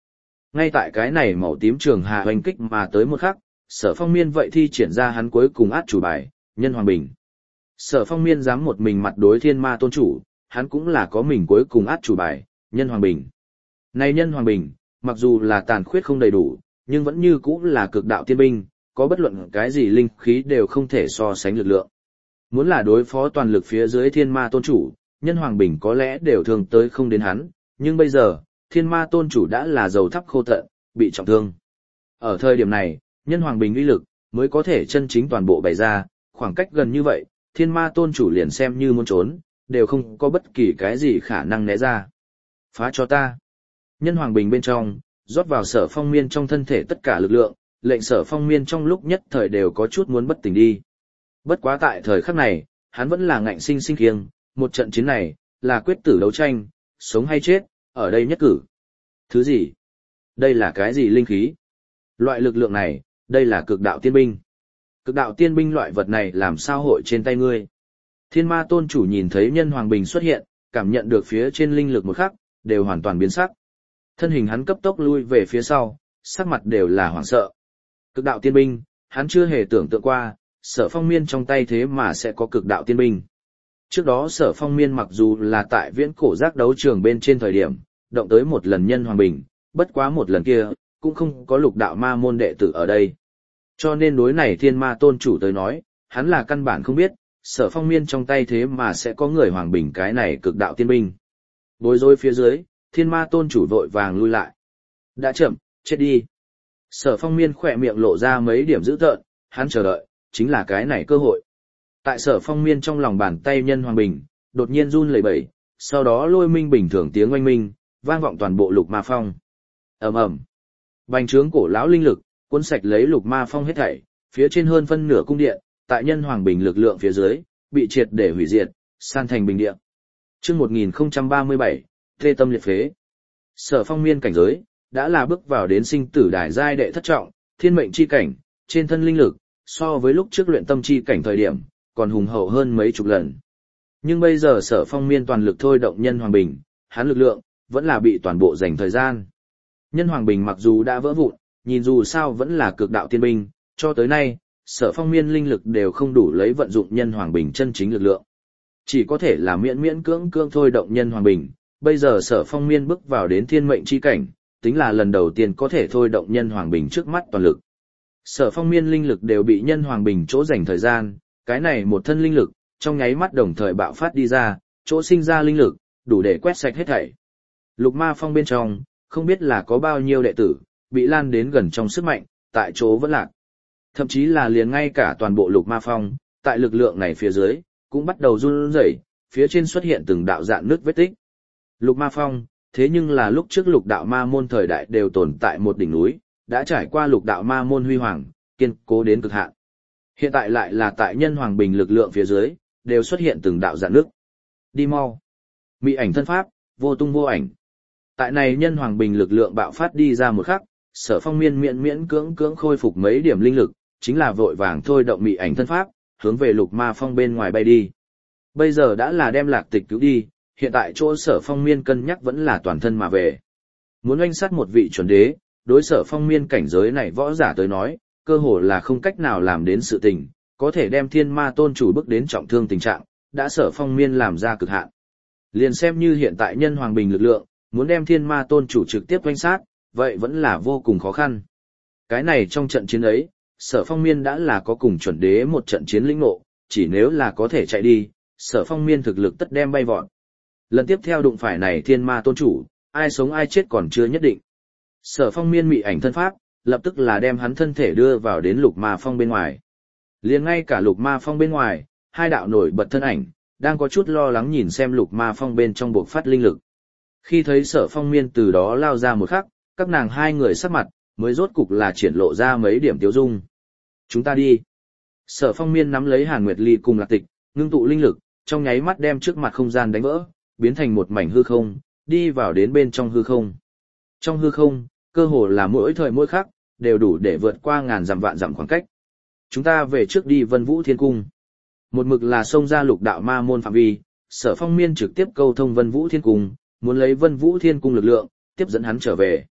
Ngay tại cái này màu tím trường hà hoành kích mà tới một khắc, Sở Phong Miên vậy thi triển ra hắn cuối cùng át chủ bài, Nhân Hoàng Bình. Sở Phong Miên dám một mình mặt đối Thiên Ma Tôn chủ, hắn cũng là có mình cuối cùng át chủ bài, Nhân Hoàng Bình. Này Nhân Hoàng Bình, mặc dù là tàn khuyết không đầy đủ, nhưng vẫn như cũ là cực đạo tiên binh, có bất luận cái gì linh khí đều không thể so sánh lực lượng. Muốn là đối phó toàn lực phía dưới Thiên Ma Tôn chủ, Nhân Hoàng Bình có lẽ đều thường tới không đến hắn, nhưng bây giờ, Thiên Ma Tôn chủ đã là dầu thắp khô tận, bị trọng thương. Ở thời điểm này, Nhân Hoàng Bình uy lực mới có thể chân chính toàn bộ bày ra, khoảng cách gần như vậy, Thiên Ma Tôn chủ liền xem như muốn trốn, đều không có bất kỳ cái gì khả năng né ra. Phá cho ta. Nhân Hoàng Bình bên trong, rót vào Sở Phong Miên trong thân thể tất cả lực lượng, lệnh Sở Phong Miên trong lúc nhất thời đều có chút muốn bất tỉnh đi. Bất quá tại thời khắc này, hắn vẫn là ngạnh sinh sinh kiêng, một trận chiến này, là quyết tử đấu tranh, sống hay chết, ở đây nhất cử. Thứ gì? Đây là cái gì linh khí? Loại lực lượng này, đây là cực đạo tiên binh. Cực đạo tiên binh loại vật này làm sao hội trên tay ngươi? Thiên Ma Tôn chủ nhìn thấy Nhân Hoàng Bình xuất hiện, cảm nhận được phía trên linh lực một khắc, đều hoàn toàn biến sắc. Thân hình hắn cấp tốc lui về phía sau, sắc mặt đều là hoảng sợ. Cực đạo tiên binh, hắn chưa hề tưởng tượng qua, Sở Phong Miên trong tay thế mà sẽ có cực đạo tiên binh. Trước đó Sở Phong Miên mặc dù là tại viễn cổ giác đấu trường bên trên thời điểm, động tới một lần Nhân Hoàng Bình, bất quá một lần kia, cũng không có lục đạo ma môn đệ tử ở đây. Cho nên đối này Thiên Ma Tôn chủ tới nói, hắn là căn bản không biết, Sở Phong Miên trong tay thế mà sẽ có người Hoàng Bình cái này cực đạo tiên binh. Bối rối phía dưới, Thiên Ma Tôn chủ vội vàng lui lại. Đã chậm, chết đi. Sở Phong Miên khỏe miệng lộ ra mấy điểm dữ tợn, hắn chờ đợi, chính là cái này cơ hội. Tại Sở Phong Miên trong lòng bàn tay Nhân Hoàng Bình, đột nhiên run lẩy bẩy, sau đó lôi minh bình thường tiếng oanh minh, vang vọng toàn bộ Lục Ma Phong. Ầm ầm. Bành trướng cổ lão linh lực, cuốn sạch lấy Lục Ma Phong hết thảy, phía trên hơn phân nửa cung điện, tại Nhân Hoàng Bình lực lượng phía dưới, bị triệt để hủy diệt, san thành bình địa. Chương một nghìn không trăm ba mươi bảy, Tê Tâm Liệt Phế. Sở Phong Miên cảnh giới đã là bước vào đến sinh tử đài giai đệ thất trọng, thiên mệnh chi cảnh, trên thân linh lực so với lúc trước luyện tâm chi cảnh thời điểm, còn hùng hậu hơn mấy chục lần. Nhưng bây giờ Sở Phong Miên toàn lực thôi động Nhân Hoàng Bình, hắn lực lượng vẫn là bị toàn bộ dành thời gian. Nhân Hoàng Bình mặc dù đã vỡ vụn, nhìn dù sao vẫn là cực đạo tiên binh, cho tới nay, Sở Phong Miên linh lực đều không đủ lấy vận dụng Nhân Hoàng Bình chân chính lực lượng. Chỉ có thể là miễn miễn cưỡng cưỡng thôi động Nhân Hoàng Bình, bây giờ Sở Phong Miên bước vào đến thiên mệnh chi cảnh, tính là lần đầu tiên có thể thôi động Nhân Hoàng Bình trước mắt toàn lực. Sở Phong Miên linh lực đều bị Nhân Hoàng Bình chỗ dành thời gian, cái này một thân linh lực, trong nháy mắt đồng thời bạo phát đi ra, chỗ sinh ra linh lực, đủ để quét sạch hết thảy. Lục Ma Phong bên trong, không biết là có bao nhiêu đệ tử, bị lan đến gần trong sức mạnh, tại chỗ vẫn lạc. Thậm chí là liền ngay cả toàn bộ Lục Ma Phong, tại lực lượng này phía dưới, cũng bắt đầu run rẩy, phía trên xuất hiện từng đạo dạn nước vết tích. Lục Ma Phong, thế nhưng là lúc trước lục đạo ma môn thời đại đều tồn tại một đỉnh núi, đã trải qua lục đạo ma môn huy hoàng, kiên cố đến cực hạn. Hiện tại lại là tại Nhân Hoàng Bình lực lượng phía dưới, đều xuất hiện từng đạo dạn nước. Đi mau. Mị ảnh thân pháp, vô tung vô ảnh. Tại này Nhân Hoàng Bình lực lượng bạo phát đi ra một khắc, Sở Phong Miên miễn miễn cưỡng cưỡng khôi phục mấy điểm linh lực, chính là vội vàng thôi động mị ảnh thân pháp, hướng về Lục Ma Phong bên ngoài bay đi. Bây giờ đã là đem Lạc Tịch cứu đi, hiện tại chỗ Sở Phong Miên cân nhắc vẫn là toàn thân mà về. Muốn oanh sát một vị chuẩn đế, đối Sở Phong Miên cảnh giới này võ giả tới nói, cơ hồ là không cách nào làm đến sự tình, có thể đem Thiên Ma Tôn chủ bước đến trọng thương tình trạng, đã Sở Phong Miên làm ra cực hạn. Liền xem như hiện tại Nhân Hoàng Bình lực lượng, muốn đem Thiên Ma Tôn chủ trực tiếp oanh sát, vậy vẫn là vô cùng khó khăn. Cái này trong trận chiến ấy, Sở Phong Miên đã là có cùng chuẩn đế một trận chiến lĩnh ngộ, chỉ nếu là có thể chạy đi, Sở Phong Miên thực lực tất đem bay vọt. Lần tiếp theo đụng phải này Thiên Ma Tôn chủ, ai sống ai chết còn chưa nhất định. Sở Phong Miên mị ảnh thân pháp, lập tức là đem hắn thân thể đưa vào đến Lục Ma Phong bên ngoài. Liền ngay cả Lục Ma Phong bên ngoài, hai đạo nổi bật thân ảnh, đang có chút lo lắng nhìn xem Lục Ma Phong bên trong buộc phát linh lực. Khi thấy Sở Phong Miên từ đó lao ra một khắc, các nàng hai người sắc mặt, mới rốt cục là triển lộ ra mấy điểm tiêu dung. Chúng ta đi. Sở Phong Miên nắm lấy Hàn Nguyệt Ly cùng Lạc Tịch, ngưng tụ linh lực, trong nháy mắt đem trước mặt không gian đánh vỡ, biến thành một mảnh hư không, đi vào đến bên trong hư không. Trong hư không, cơ hồ là mỗi thời mỗi khắc, đều đủ để vượt qua ngàn dặm vạn dặm khoảng cách. Chúng ta về trước đi Vân Vũ Thiên Cung. Một mực là xông ra lục đạo ma môn phạm vi, Sở Phong Miên trực tiếp câu thông Vân Vũ Thiên Cung, muốn lấy Vân Vũ Thiên Cung lực lượng, tiếp dẫn hắn trở về.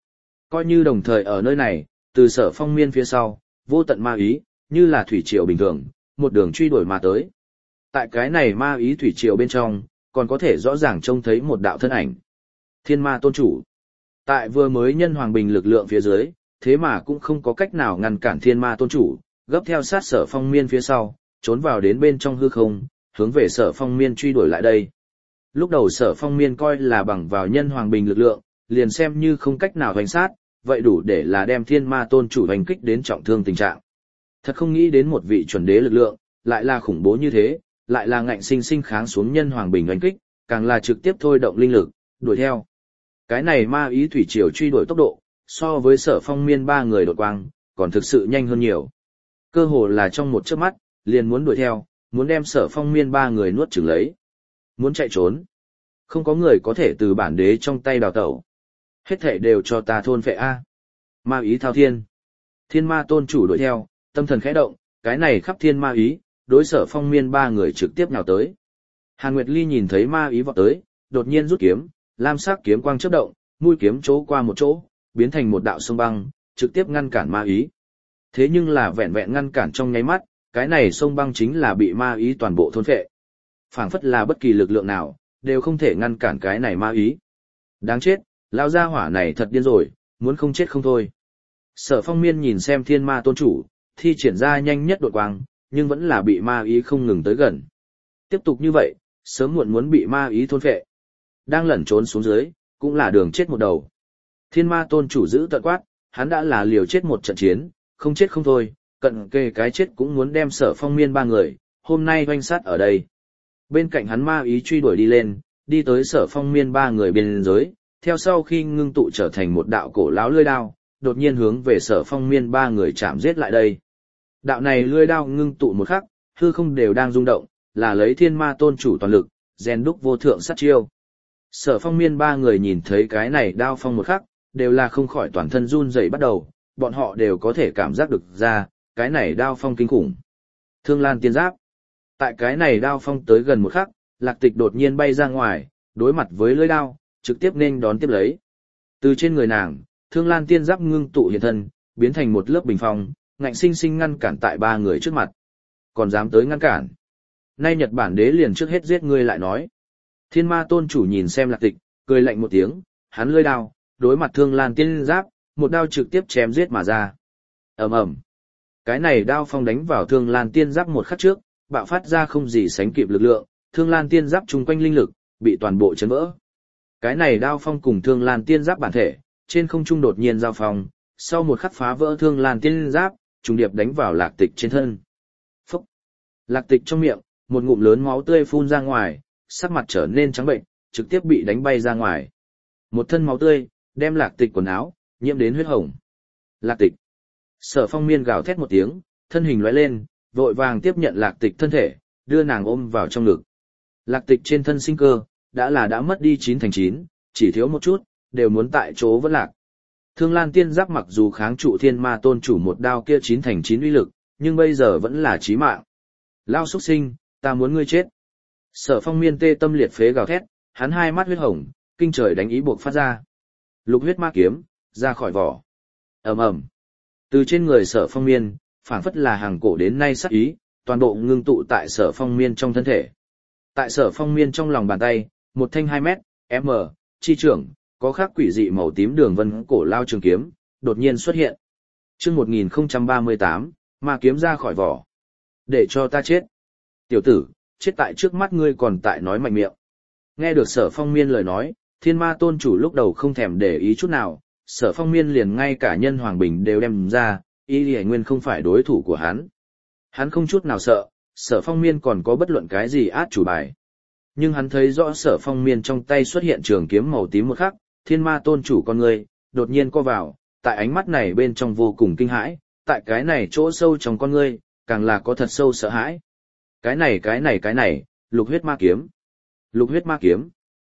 Coi như đồng thời ở nơi này, từ Sở Phong Miên phía sau, vô tận ma ý, như là thủy triều bình thường, một đường truy đuổi mà tới. Tại cái này ma ý thủy triều bên trong, còn có thể rõ ràng trông thấy một đạo thân ảnh. Thiên Ma Tôn Chủ. Tại vừa mới nhân hoàng bình lực lượng phía dưới, thế mà cũng không có cách nào ngăn cản Thiên Ma Tôn Chủ, gấp theo sát Sở Phong Miên phía sau, trốn vào đến bên trong hư không, hướng về Sở Phong Miên truy đuổi lại đây. Lúc đầu Sở Phong Miên coi là bằng vào nhân hoàng bình lực lượng, liền xem như không cách nào hoành sát, vậy đủ để là đem Thiên Ma Tôn Chủ hoành kích đến trọng thương tình trạng. Thật không nghĩ đến một vị chuẩn đế lực lượng, lại là khủng bố như thế, lại là ngạnh sinh sinh kháng xuống nhân hoàng bình hoành kích, càng là trực tiếp thôi động linh lực, đuổi theo. Cái này ma ý thủy triều truy đuổi tốc độ, so với Sở Phong Miên ba người đột quang, còn thực sự nhanh hơn nhiều. Cơ hồ là trong một chớp mắt, liền muốn đuổi theo, muốn đem Sở Phong Miên ba người nuốt chửng lấy. Muốn chạy trốn. Không có người có thể từ bản đế trong tay đào tẩu. Hết thảy đều cho ta thôn phệ a. Ma ý thao thiên. Thiên Ma Tôn Chủ đuổi theo, tâm thần khẽ động, cái này khắp thiên ma ý, đối Sở Phong Miên ba người trực tiếp nhào tới. Hàn Nguyệt Ly nhìn thấy ma ý vọt tới, đột nhiên rút kiếm, lam sắc kiếm quang chớp động, mũi kiếm chỗ qua một chỗ, biến thành một đạo sông băng, trực tiếp ngăn cản ma ý. Thế nhưng là vẹn vẹn ngăn cản trong nháy mắt, cái này sông băng chính là bị ma ý toàn bộ thôn phệ. Phảng phất là bất kỳ lực lượng nào, đều không thể ngăn cản cái này ma ý. Đáng chết, lão gia hỏa này thật điên rồi, muốn không chết không thôi. Sở Phong Miên nhìn xem Thiên Ma Tôn Chủ, thi triển ra nhanh nhất đột quang, nhưng vẫn là bị ma ý không ngừng tới gần. Tiếp tục như vậy, sớm muộn muốn bị ma ý thôn phệ. Đang lẩn trốn xuống dưới, cũng là đường chết một đầu. Thiên Ma Tôn Chủ giữ tận quát, hắn đã là liều chết một trận chiến, không chết không thôi, cận kề cái chết cũng muốn đem Sở Phong Miên ba người, hôm nay oanh sát ở đây. Bên cạnh hắn ma ý truy đuổi đi lên, đi tới Sở Phong Miên ba người bên dưới, theo sau khi ngưng tụ trở thành một đạo cổ lão lưỡi đao, đột nhiên hướng về Sở Phong Miên ba người chạm giết lại đây. Đạo này lưỡi đao ngưng tụ một khắc, hư không đều đang rung động, là lấy Thiên Ma Tôn Chủ toàn lực, rèn đúc vô thượng sát chiêu. Sở Phong Miên ba người nhìn thấy cái này đao phong một khắc, đều là không khỏi toàn thân run rẩy bắt đầu, bọn họ đều có thể cảm giác được ra, cái này đao phong kinh khủng. Thương Lan Tiên Giáp. Tại cái này đao phong tới gần một khắc, Lạc Tịch đột nhiên bay ra ngoài, đối mặt với lưỡi đao, trực tiếp nên đón tiếp lấy. Từ trên người nàng, Thương Lan Tiên Giáp ngưng tụ hiện thân, biến thành một lớp bình phong, ngạnh sinh sinh ngăn cản tại ba người trước mặt. Còn dám tới ngăn cản. Nay Nhật Bản đế liền trước hết giết ngươi lại nói. Thiên Ma Tôn Chủ nhìn xem Lạc Tịch, cười lạnh một tiếng, hắn lưỡi đao, đối mặt Thương Lan Tiên Giáp, một đao trực tiếp chém giết mà ra. Ầm ầm. Cái này đao phong đánh vào Thương Lan Tiên Giáp một khắc trước, bạo phát ra không gì sánh kịp lực lượng, Thương Lan Tiên Giáp chung quanh linh lực bị toàn bộ chấn vỡ. Cái này đao phong cùng Thương Lan Tiên Giáp bản thể, trên không trung đột nhiên giao phong, sau một khắc phá vỡ Thương Lan Tiên Giáp, trùng điệp đánh vào Lạc Tịch trên thân. Phốc. Lạc Tịch trong miệng, một ngụm lớn máu tươi phun ra ngoài, sắc mặt trở nên trắng bệnh, trực tiếp bị đánh bay ra ngoài. Một thân máu tươi, đem Lạc Tịch quần áo nhiễm đến huyết hồng. Lạc Tịch. Sở Phong Miên gào thét một tiếng, thân hình lóe lên, vội vàng tiếp nhận Lạc Tịch thân thể, đưa nàng ôm vào trong ngực. Lạc Tịch trên thân sinh cơ, đã là đã mất đi chín thành chín, chỉ thiếu một chút, đều muốn tại chỗ vẫn lạc. Thương Lan Tiên Giáp mặc dù kháng trụ Thiên Ma Tôn Chủ một đao kia chín thành chín uy lực, nhưng bây giờ vẫn là chí mạng. Lao xuất sinh, ta muốn ngươi chết. Sở Phong Miên tê tâm liệt phế gào thét, hắn hai mắt huyết hồng, kinh trời đánh ý buộc phát ra. Lục huyết ma kiếm, ra khỏi vỏ. Ầm ầm. Từ trên người Sở Phong Miên, phảng phất là hàng cổ đến nay sát ý, toàn bộ ngưng tụ tại Sở Phong Miên trong thân thể. Tại Sở Phong Miên trong lòng bàn tay, một thanh hai mét, m, chi trưởng, có khắc quỷ dị màu tím đường vân cổ lao trường kiếm, đột nhiên xuất hiện. Chương một nghìn không trăm ba mươi tám, ma kiếm ra khỏi vỏ. Để cho ta chết. Tiểu tử, chết tại trước mắt ngươi còn tại nói mạnh miệng. Nghe được Sở Phong Miên lời nói, Thiên Ma Tôn Chủ lúc đầu không thèm để ý chút nào, Sở Phong Miên liền ngay cả nhân hoàng bình đều đem ra, y lì nguyên không phải đối thủ của hắn. Hắn không chút nào sợ, Sở Phong Miên còn có bất luận cái gì át chủ bài. Nhưng hắn thấy rõ Sở Phong Miên trong tay xuất hiện trường kiếm màu tím một khắc, Thiên Ma Tôn Chủ con người, đột nhiên co vào, tại ánh mắt này bên trong vô cùng kinh hãi, tại cái này chỗ sâu trong con ngươi, càng là có thật sâu sợ hãi. Cái này cái này cái này, lục huyết ma kiếm. Lục huyết ma kiếm.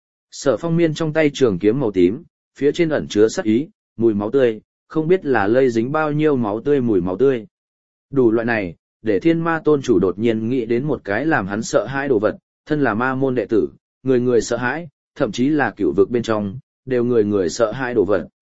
Sở Phong Miên trong tay trường kiếm màu tím, phía trên ẩn chứa sát ý, mùi máu tươi, không biết là lây dính bao nhiêu máu tươi mùi máu tươi. Đủ loại này, để Thiên Ma Tôn Chủ đột nhiên nghĩ đến một cái làm hắn sợ hãi đồ vật, thân là ma môn đệ tử, người người sợ hãi, thậm chí là cửu vực bên trong, đều người người sợ hãi đồ vật.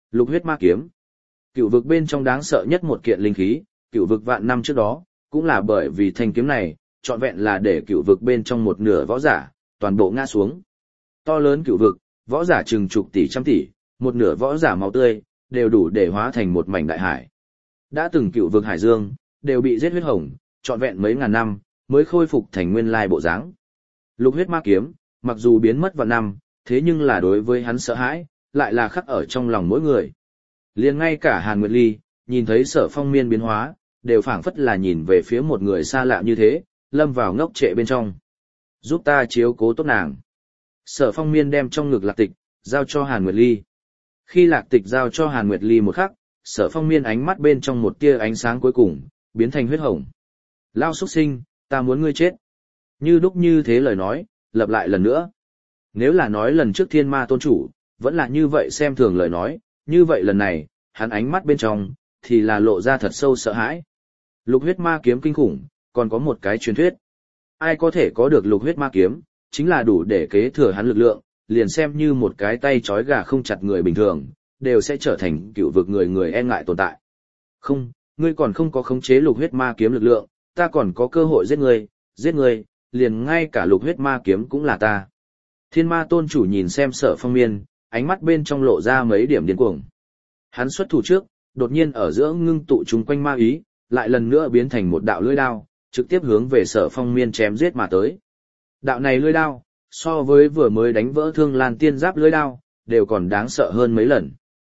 Lục huyết ma kiếm. Cựu vực bên trong đáng sợ nhất một kiện linh khí, cựu vực vạn năm trước đó, cũng là bởi vì thanh kiếm này, trọn vẹn là để cựu vực bên trong một nửa võ giả, toàn bộ ngã xuống. To lớn cựu vực, võ giả chừng chục tỷ trăm tỷ, một nửa võ giả máu tươi, đều đủ để hóa thành một mảnh đại hải. Đã từng cựu vực hải dương, đều bị giết huyết hồng, trọn vẹn mấy ngàn năm, mới khôi phục thành nguyên lai bộ dáng. Lục huyết ma kiếm, mặc dù biến mất vạn năm, thế nhưng là đối với hắn sợ hãi, lại là khắc ở trong lòng mỗi người. Liền ngay cả Hàn Nguyệt Ly, nhìn thấy Sở Phong Miên biến hóa, đều phảng phất là nhìn về phía một người xa lạ như thế, lâm vào ngốc trệ bên trong. Giúp ta chiếu cố tốt nàng. Sở Phong Miên đem trong ngực Lạc Tịch, giao cho Hàn Nguyệt Ly. Khi Lạc Tịch giao cho Hàn Nguyệt Ly một khắc, Sở Phong Miên ánh mắt bên trong một tia ánh sáng cuối cùng, biến thành huyết hồng. Lao xuất sinh, ta muốn ngươi chết. Như đúc như thế lời nói, lặp lại lần nữa. Nếu là nói lần trước Thiên Ma Tôn Chủ, vẫn là như vậy xem thường lời nói, như vậy lần này, hắn ánh mắt bên trong, thì là lộ ra thật sâu sợ hãi. Lục huyết ma kiếm kinh khủng, còn có một cái truyền thuyết. Ai có thể có được lục huyết ma kiếm, chính là đủ để kế thừa hắn lực lượng, liền xem như một cái tay trói gà không chặt người bình thường, đều sẽ trở thành cựu vực người người e ngại tồn tại. Không, ngươi còn không có khống chế lục huyết ma kiếm lực lượng, ta còn có cơ hội giết ngươi, giết ngươi, liền ngay cả lục huyết ma kiếm cũng là ta. Thiên Ma Tôn Chủ nhìn xem Sở Phong Miên, ánh mắt bên trong lộ ra mấy điểm điên cuồng. Hắn xuất thủ trước, đột nhiên ở giữa ngưng tụ chung quanh ma ý, lại lần nữa biến thành một đạo lưỡi đao, trực tiếp hướng về Sở Phong Miên chém giết mà tới. Đạo này lưỡi đao, so với vừa mới đánh vỡ Thương Lan Tiên Giáp lưỡi đao, đều còn đáng sợ hơn mấy lần.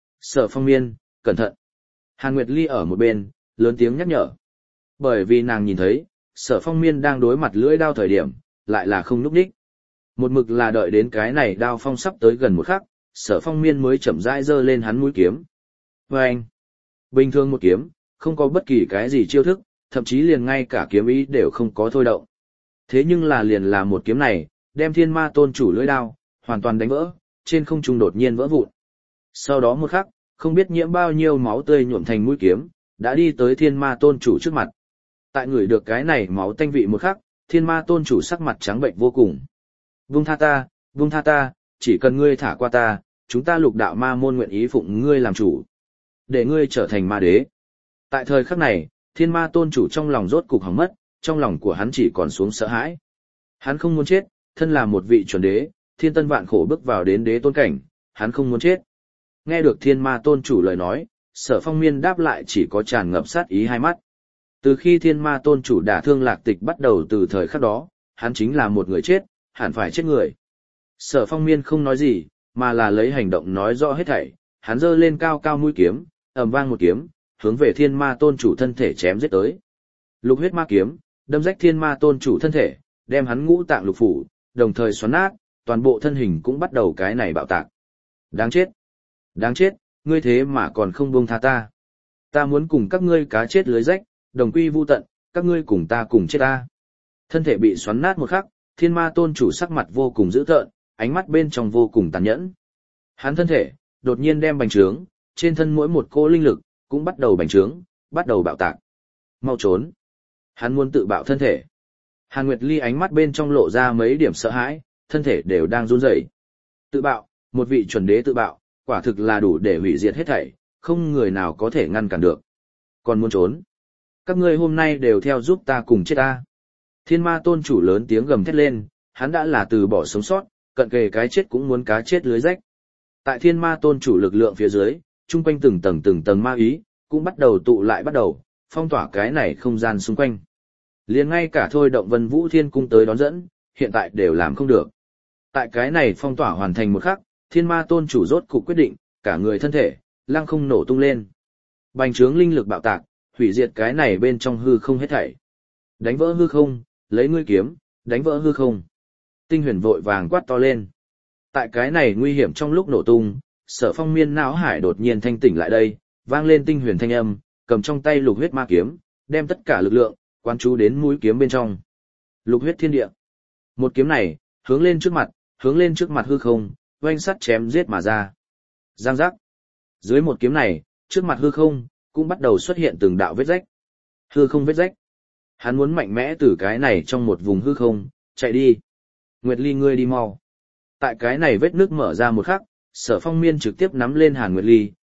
Sở Phong Miên, cẩn thận. Hàn Nguyệt Ly ở một bên, lớn tiếng nhắc nhở. Bởi vì nàng nhìn thấy, Sở Phong Miên đang đối mặt lưỡi đao thời điểm, lại là không núp đích. Một mực là đợi đến cái này đao phong sắp tới gần một khắc, Sở Phong Miên mới chậm rãi giơ lên hắn mũi kiếm. Và anh, bình thường một kiếm, không có bất kỳ cái gì chiêu thức, thậm chí liền ngay cả kiếm ý đều không có thôi động. Thế nhưng là liền là một kiếm này, đem Thiên Ma Tôn Chủ lưỡi đao, hoàn toàn đánh vỡ, trên không trung đột nhiên vỡ vụn. Sau đó một khắc, không biết nhiễm bao nhiêu máu tươi nhuộm thành mũi kiếm, đã đi tới Thiên Ma Tôn Chủ trước mặt. Tại người được cái này máu tanh vị một khắc, Thiên Ma Tôn Chủ sắc mặt trắng bệnh vô cùng. Vung tha ta, vung tha ta, chỉ cần ngươi thả qua ta, chúng ta lục đạo ma môn nguyện ý phụng ngươi làm chủ. Để ngươi trở thành ma đế. Tại thời khắc này, Thiên Ma Tôn Chủ trong lòng rốt cục hỏng mất, trong lòng của hắn chỉ còn xuống sợ hãi. Hắn không muốn chết, thân là một vị chuẩn đế, thiên tân vạn khổ bước vào đến đế tôn cảnh, hắn không muốn chết. Nghe được Thiên Ma Tôn Chủ lời nói, Sở Phong Miên đáp lại chỉ có tràn ngập sát ý hai mắt. Từ khi Thiên Ma Tôn Chủ đả thương Lạc Tịch bắt đầu từ thời khắc đó, hắn chính là một người chết, hẳn phải chết người. Sở Phong Miên không nói gì, mà là lấy hành động nói rõ hết thảy, hắn giơ lên cao cao mũi kiếm, ầm vang một kiếm, hướng về Thiên Ma Tôn Chủ thân thể chém giết tới. Lục huyết ma kiếm, đâm rách Thiên Ma Tôn Chủ thân thể, đem hắn ngũ tạng lục phủ, đồng thời xoắn nát, toàn bộ thân hình cũng bắt đầu cái này bạo tạc. Đáng chết! Đáng chết, ngươi thế mà còn không buông tha ta. Ta muốn cùng các ngươi cá chết lưới rách, đồng quy vu tận, các ngươi cùng ta cùng chết ta. Thân thể bị xoắn nát một khắc, Thiên Ma Tôn Chủ sắc mặt vô cùng dữ tợn, ánh mắt bên trong vô cùng tàn nhẫn. Hắn thân thể, đột nhiên đem bành trướng, trên thân mỗi một cô linh lực, cũng bắt đầu bành trướng, bắt đầu bạo tạc. Mau trốn. Hắn muốn tự bạo thân thể. Hàn Nguyệt Ly ánh mắt bên trong lộ ra mấy điểm sợ hãi, thân thể đều đang run rẩy. Tự bạo, một vị chuẩn đế tự bạo, quả thực là đủ để hủy diệt hết thảy, không người nào có thể ngăn cản được. Còn muốn trốn? Các ngươi hôm nay đều theo giúp ta cùng chết ta. Thiên Ma Tôn Chủ lớn tiếng gầm thét lên, hắn đã là từ bỏ sống sót, cận kề cái chết cũng muốn cá chết lưới rách. Tại Thiên Ma Tôn Chủ lực lượng phía dưới, chung quanh từng tầng từng tầng ma ý, cũng bắt đầu tụ lại bắt đầu, phong tỏa cái này không gian xung quanh. Liền ngay cả thôi động Vân Vũ Thiên Cung tới đón dẫn, hiện tại đều làm không được. Tại cái này phong tỏa hoàn thành một khắc, Thiên Ma Tôn Chủ rốt cục quyết định, cả người thân thể, lăng không nổ tung lên. Bành trướng linh lực bạo tạc, hủy diệt cái này bên trong hư không hết thảy. Đánh vỡ hư không, lấy ngươi kiếm, đánh vỡ hư không. Tinh Huyền vội vàng quát to lên. Tại cái này nguy hiểm trong lúc nổ tung, Sở Phong Miên não hải đột nhiên thanh tỉnh lại đây, vang lên Tinh Huyền thanh âm, cầm trong tay lục huyết ma kiếm, đem tất cả lực lượng quán chú đến mũi kiếm bên trong. Lục huyết thiên địa. Một kiếm này, hướng lên trước mặt, hướng lên trước mặt hư không, oanh sắt chém giết mà ra. Giang giác. Dưới một kiếm này, trước mặt hư không, cũng bắt đầu xuất hiện từng đạo vết rách. Hư không vết rách. Hắn muốn mạnh mẽ từ cái này trong một vùng hư không, chạy đi. Nguyệt Ly ngươi đi mau. Tại cái này vết nước mở ra một khắc, Sở Phong Miên trực tiếp nắm lên Hàn Nguyệt Ly,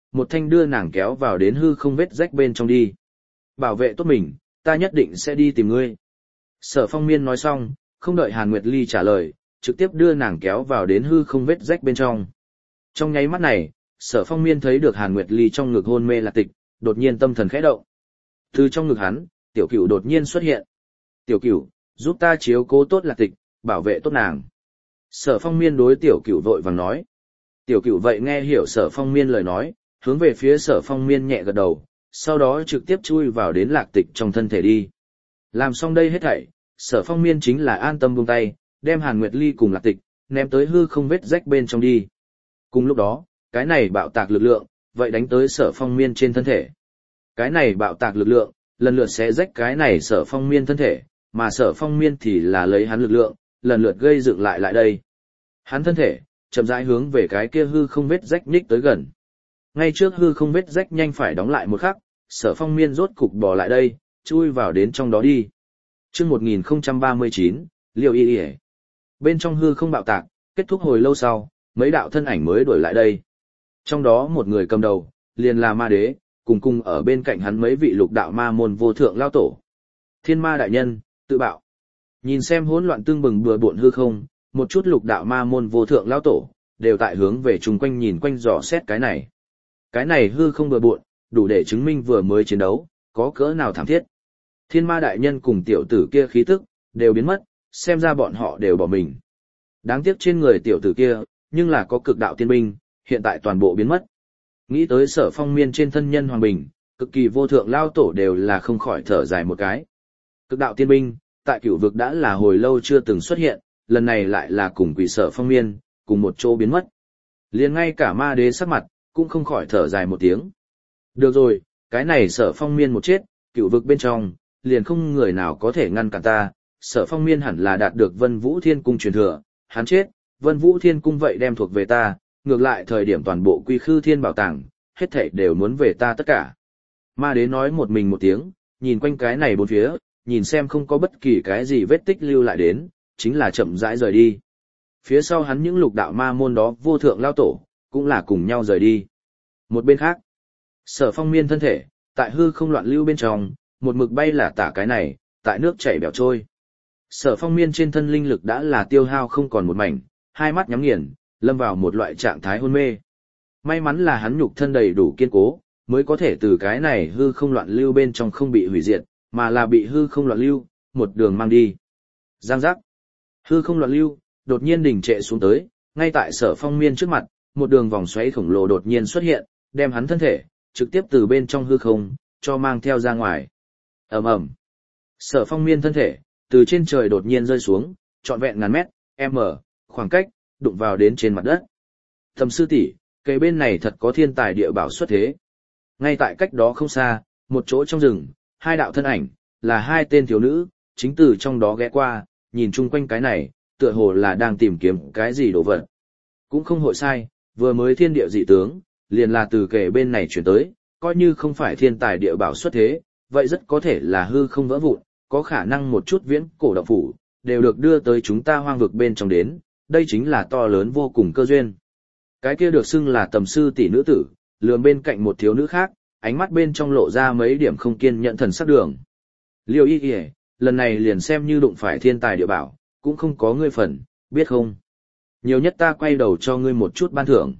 một thanh đưa nàng kéo vào đến hư không vết rách bên trong đi. Bảo vệ tốt mình, ta nhất định sẽ đi tìm ngươi. Sở Phong Miên nói xong, không đợi Hàn Nguyệt Ly trả lời, trực tiếp đưa nàng kéo vào đến hư không vết rách bên trong. Trong nháy mắt này, Sở Phong Miên thấy được Hàn Nguyệt Ly trong ngực hôn mê Lạc Tịch, đột nhiên tâm thần khẽ động. Từ trong ngực hắn, Tiểu Cửu đột nhiên xuất hiện. Tiểu Cửu, giúp ta chiếu cố tốt Lạc Tịch, bảo vệ tốt nàng. Sở Phong Miên đối Tiểu Cửu vội vàng nói. Tiểu Cửu vậy nghe hiểu Sở Phong Miên lời nói, hướng về phía Sở Phong Miên nhẹ gật đầu, sau đó trực tiếp chui vào đến Lạc Tịch trong thân thể đi. Làm xong đây hết thảy, Sở Phong Miên chính là an tâm buông tay, đem Hàn Nguyệt Ly cùng Lạc Tịch ném tới hư không vết rách bên trong đi. Cùng lúc đó, cái này bạo tạc lực lượng, vậy đánh tới Sở Phong Miên trên thân thể. Cái này bạo tạc lực lượng, lần lượt sẽ rách cái này Sở Phong Miên thân thể, mà Sở Phong Miên thì là lấy hắn lực lượng, lần lượt gây dựng lại lại đây. Hắn thân thể, chậm rãi hướng về cái kia hư không vết rách nhích tới gần. Ngay trước hư không vết rách nhanh phải đóng lại một khắc, Sở Phong Miên rốt cục bò lại đây, chui vào đến trong đó đi. Chương một nghìn không trăm ba mươi chín, Liêu Y Y. Bên trong hư không bạo tạc, kết thúc hồi lâu sau, mấy đạo thân ảnh mới đuổi lại đây. Trong đó một người cầm đầu, liền là ma đế, cùng cùng ở bên cạnh hắn mấy vị lục đạo ma môn vô thượng lao tổ. Thiên ma đại nhân, tự bạo. Nhìn xem hỗn loạn tương bừng bừa bộn hư không, một chút lục đạo ma môn vô thượng lao tổ, đều tại hướng về chung quanh nhìn quanh dò xét cái này. Cái này hư không bừa bộn, đủ để chứng minh vừa mới chiến đấu, có cỡ nào thảm thiết. Thiên ma đại nhân cùng tiểu tử kia khí tức, đều biến mất, xem ra bọn họ đều bỏ mình. Đáng tiếc trên người tiểu tử kia, nhưng là có cực đạo tiên binh, hiện tại toàn bộ biến mất. Nghĩ tới Sở Phong Miên trên thân nhân Hoàng Bình, cực kỳ vô thượng lao tổ đều là không khỏi thở dài một cái. Cực đạo tiên binh, tại cửu vực đã là hồi lâu chưa từng xuất hiện, lần này lại là cùng quỷ Sở Phong Miên, cùng một chỗ biến mất. Liền ngay cả ma đế sắc mặt, cũng không khỏi thở dài một tiếng. Được rồi, cái này Sở Phong Miên một chết, cửu vực bên trong, liền không người nào có thể ngăn cản ta. Sở Phong Miên hẳn là đạt được Vân Vũ Thiên Cung truyền thừa, hắn chết, Vân Vũ Thiên Cung vậy đem thuộc về ta, ngược lại thời điểm toàn bộ Quy Khư Thiên Bảo Tàng, hết thảy đều muốn về ta tất cả. Ma đế nói một mình một tiếng, nhìn quanh cái này bốn phía, nhìn xem không có bất kỳ cái gì vết tích lưu lại đến, chính là chậm rãi rời đi. Phía sau hắn những lục đạo ma môn đó vô thượng lao tổ, cũng là cùng nhau rời đi. Một bên khác, Sở Phong Miên thân thể, tại hư không loạn lưu bên trong, một mực bay là tả cái này, tại nước chảy bèo trôi. Sở Phong Miên trên thân linh lực đã là tiêu hao không còn một mảnh, hai mắt nhắm nghiền, lâm vào một loại trạng thái hôn mê. May mắn là hắn nhục thân đầy đủ kiên cố, mới có thể từ cái này hư không loạn lưu bên trong không bị hủy diệt, mà là bị hư không loạn lưu, một đường mang đi. Giang giác. Hư không loạn lưu, đột nhiên đình trệ xuống tới, ngay tại Sở Phong Miên trước mặt, một đường vòng xoáy khổng lồ đột nhiên xuất hiện, đem hắn thân thể, trực tiếp từ bên trong hư không, cho mang theo ra ngoài. Ầm ầm. Sở Phong Miên thân thể, từ trên trời đột nhiên rơi xuống, trọn vẹn ngàn mét, m, khoảng cách, đụng vào đến trên mặt đất. Thầm sư tỷ, cây bên này thật có thiên tài địa bảo xuất thế. Ngay tại cách đó không xa, một chỗ trong rừng, hai đạo thân ảnh, là hai tên thiếu nữ, chính từ trong đó ghé qua, nhìn chung quanh cái này, tựa hồ là đang tìm kiếm cái gì đồ vật. Cũng không hội sai, vừa mới thiên địa dị tướng, liền là từ kề bên này chuyển tới, coi như không phải thiên tài địa bảo xuất thế, vậy rất có thể là hư không vỡ vụn, có khả năng một chút viễn cổ động phủ, đều được đưa tới chúng ta hoang vực bên trong đến, đây chính là to lớn vô cùng cơ duyên. Cái kia được xưng là tầm sư tỷ nữ tử, lườm bên cạnh một thiếu nữ khác, ánh mắt bên trong lộ ra mấy điểm không kiên nhẫn thần sắc đường. Liêu Y Y, lần này liền xem như đụng phải thiên tài địa bảo, cũng không có ngươi phần, biết không? Nhiều nhất ta quay đầu cho ngươi một chút ban thưởng.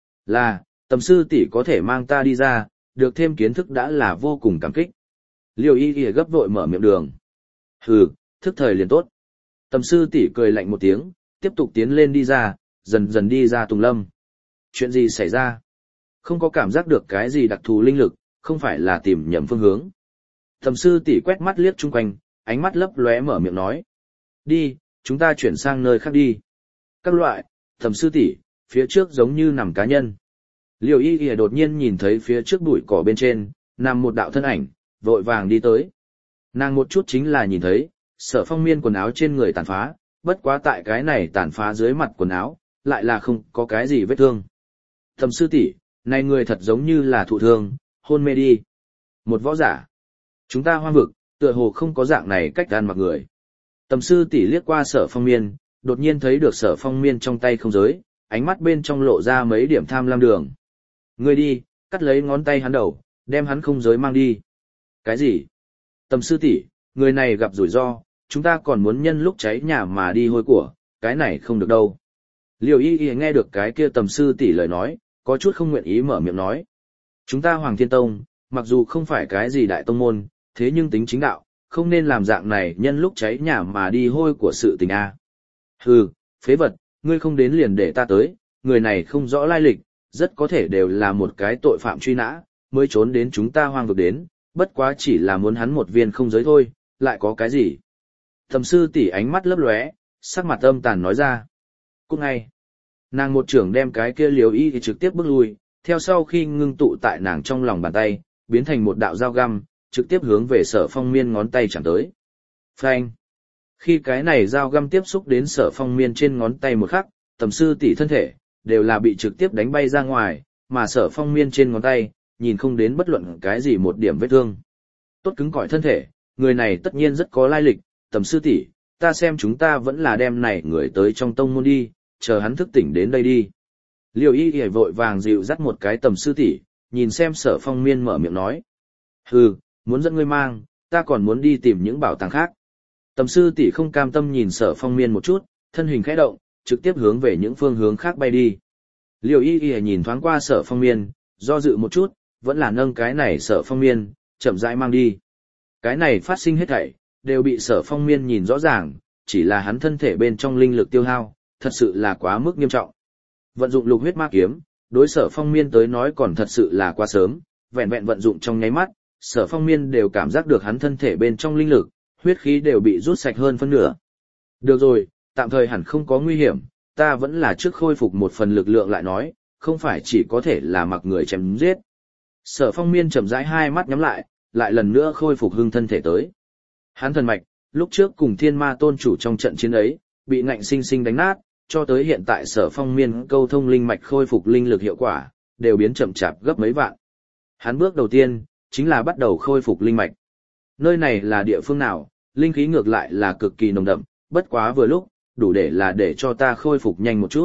Là, tầm sư tỷ có thể mang ta đi ra, được thêm kiến thức đã là vô cùng cảm kích. Liêu Y Y gấp vội mở miệng đường. Hừ, thức thời liền tốt. Tầm sư tỷ cười lạnh một tiếng, tiếp tục tiến lên đi ra, dần dần đi ra Tùng Lâm. Chuyện gì xảy ra? Không có cảm giác được cái gì đặc thù linh lực, không phải là tìm nhầm phương hướng. Tầm sư tỷ quét mắt liếc chung quanh, ánh mắt lấp lóe mở miệng nói. Đi, chúng ta chuyển sang nơi khác đi. Các loại, tầm sư tỷ, phía trước giống như nằm cá nhân. Liêu Y Y đột nhiên nhìn thấy phía trước bụi cỏ bên trên, nằm một đạo thân ảnh, vội vàng đi tới. Nàng một chút chính là nhìn thấy, Sở Phong Miên quần áo trên người tàn phá, bất quá tại cái này tàn phá dưới mặt quần áo, lại là không có cái gì vết thương. Tầm sư tỷ, này người thật giống như là thụ thương, hôn mê đi. Một võ giả. Chúng ta hoang vực, tựa hồ không có dạng này cách ăn mặc người. Tầm sư tỷ liếc qua Sở Phong Miên, đột nhiên thấy được Sở Phong Miên trong tay không giới, ánh mắt bên trong lộ ra mấy điểm tham lam đường. Ngươi đi, cắt lấy ngón tay hắn đầu, đem hắn không giới mang đi. Cái gì? Tầm sư tỷ, người này gặp rủi ro, chúng ta còn muốn nhân lúc cháy nhà mà đi hôi của, cái này không được đâu. Liều y y nghe được cái kia tầm sư tỷ lời nói, có chút không nguyện ý mở miệng nói. Chúng ta Hoàng Thiên Tông, mặc dù không phải cái gì đại tông môn, thế nhưng tính chính đạo, không nên làm dạng này nhân lúc cháy nhà mà đi hôi của sự tình a. Hừ, phế vật, ngươi không đến liền để ta tới, người này không rõ lai lịch, rất có thể đều là một cái tội phạm truy nã, mới trốn đến chúng ta hoang vực đến, bất quá chỉ là muốn hắn một viên không giới thôi, lại có cái gì. Thẩm sư tỷ ánh mắt lấp lóe, sắc mặt âm tàn nói ra. Cũng ngay, nàng một trưởng đem cái kia Liều Y thì trực tiếp bước lui, theo sau khi ngưng tụ tại nàng trong lòng bàn tay, biến thành một đạo dao găm, trực tiếp hướng về Sở Phong Miên ngón tay chạm tới. Phanh! Khi cái này dao găm tiếp xúc đến Sở Phong Miên trên ngón tay một khắc, tầm sư tỷ thân thể, đều là bị trực tiếp đánh bay ra ngoài, mà Sở Phong Miên trên ngón tay, nhìn không đến bất luận cái gì một điểm vết thương. Tốt cứng cỏi thân thể, người này tất nhiên rất có lai lịch, tầm sư tỷ, ta xem chúng ta vẫn là đem này người tới trong tông môn đi, chờ hắn thức tỉnh đến đây đi. Liều Y Y vội vàng dịu dắt một cái tầm sư tỷ, nhìn xem Sở Phong Miên mở miệng nói. Hừ, muốn dẫn ngươi mang, ta còn muốn đi tìm những bảo tàng khác. Tầm sư tỷ không cam tâm nhìn Sở Phong Miên một chút, thân hình khẽ động, trực tiếp hướng về những phương hướng khác bay đi. Liều Y Y nhìn thoáng qua Sở Phong Miên, do dự một chút, vẫn là nâng cái này Sở Phong Miên, chậm rãi mang đi. Cái này phát sinh hết thảy, đều bị Sở Phong Miên nhìn rõ ràng, chỉ là hắn thân thể bên trong linh lực tiêu hao, thật sự là quá mức nghiêm trọng. Vận dụng lục huyết ma kiếm, đối Sở Phong Miên tới nói còn thật sự là quá sớm, vẹn vẹn vận dụng trong nháy mắt, Sở Phong Miên đều cảm giác được hắn thân thể bên trong linh lực, huyết khí đều bị rút sạch hơn phân nửa. Được rồi, tạm thời hẳn không có nguy hiểm, ta vẫn là trước khôi phục một phần lực lượng lại nói, không phải chỉ có thể là mặc người chém giết. Sở Phong Miên chậm rãi hai mắt nhắm lại, lại lần nữa khôi phục hưng thân thể tới. Hắn thần mạch, lúc trước cùng Thiên Ma Tôn chủ trong trận chiến ấy, bị ngạnh sinh sinh đánh nát, cho tới hiện tại Sở Phong Miên câu thông linh mạch khôi phục linh lực hiệu quả, đều biến chậm chạp gấp mấy vạn. Hắn bước đầu tiên, chính là bắt đầu khôi phục linh mạch. Nơi này là địa phương nào, linh khí ngược lại là cực kỳ nồng đậm, bất quá vừa lúc, đủ để là để cho ta khôi phục nhanh một chút.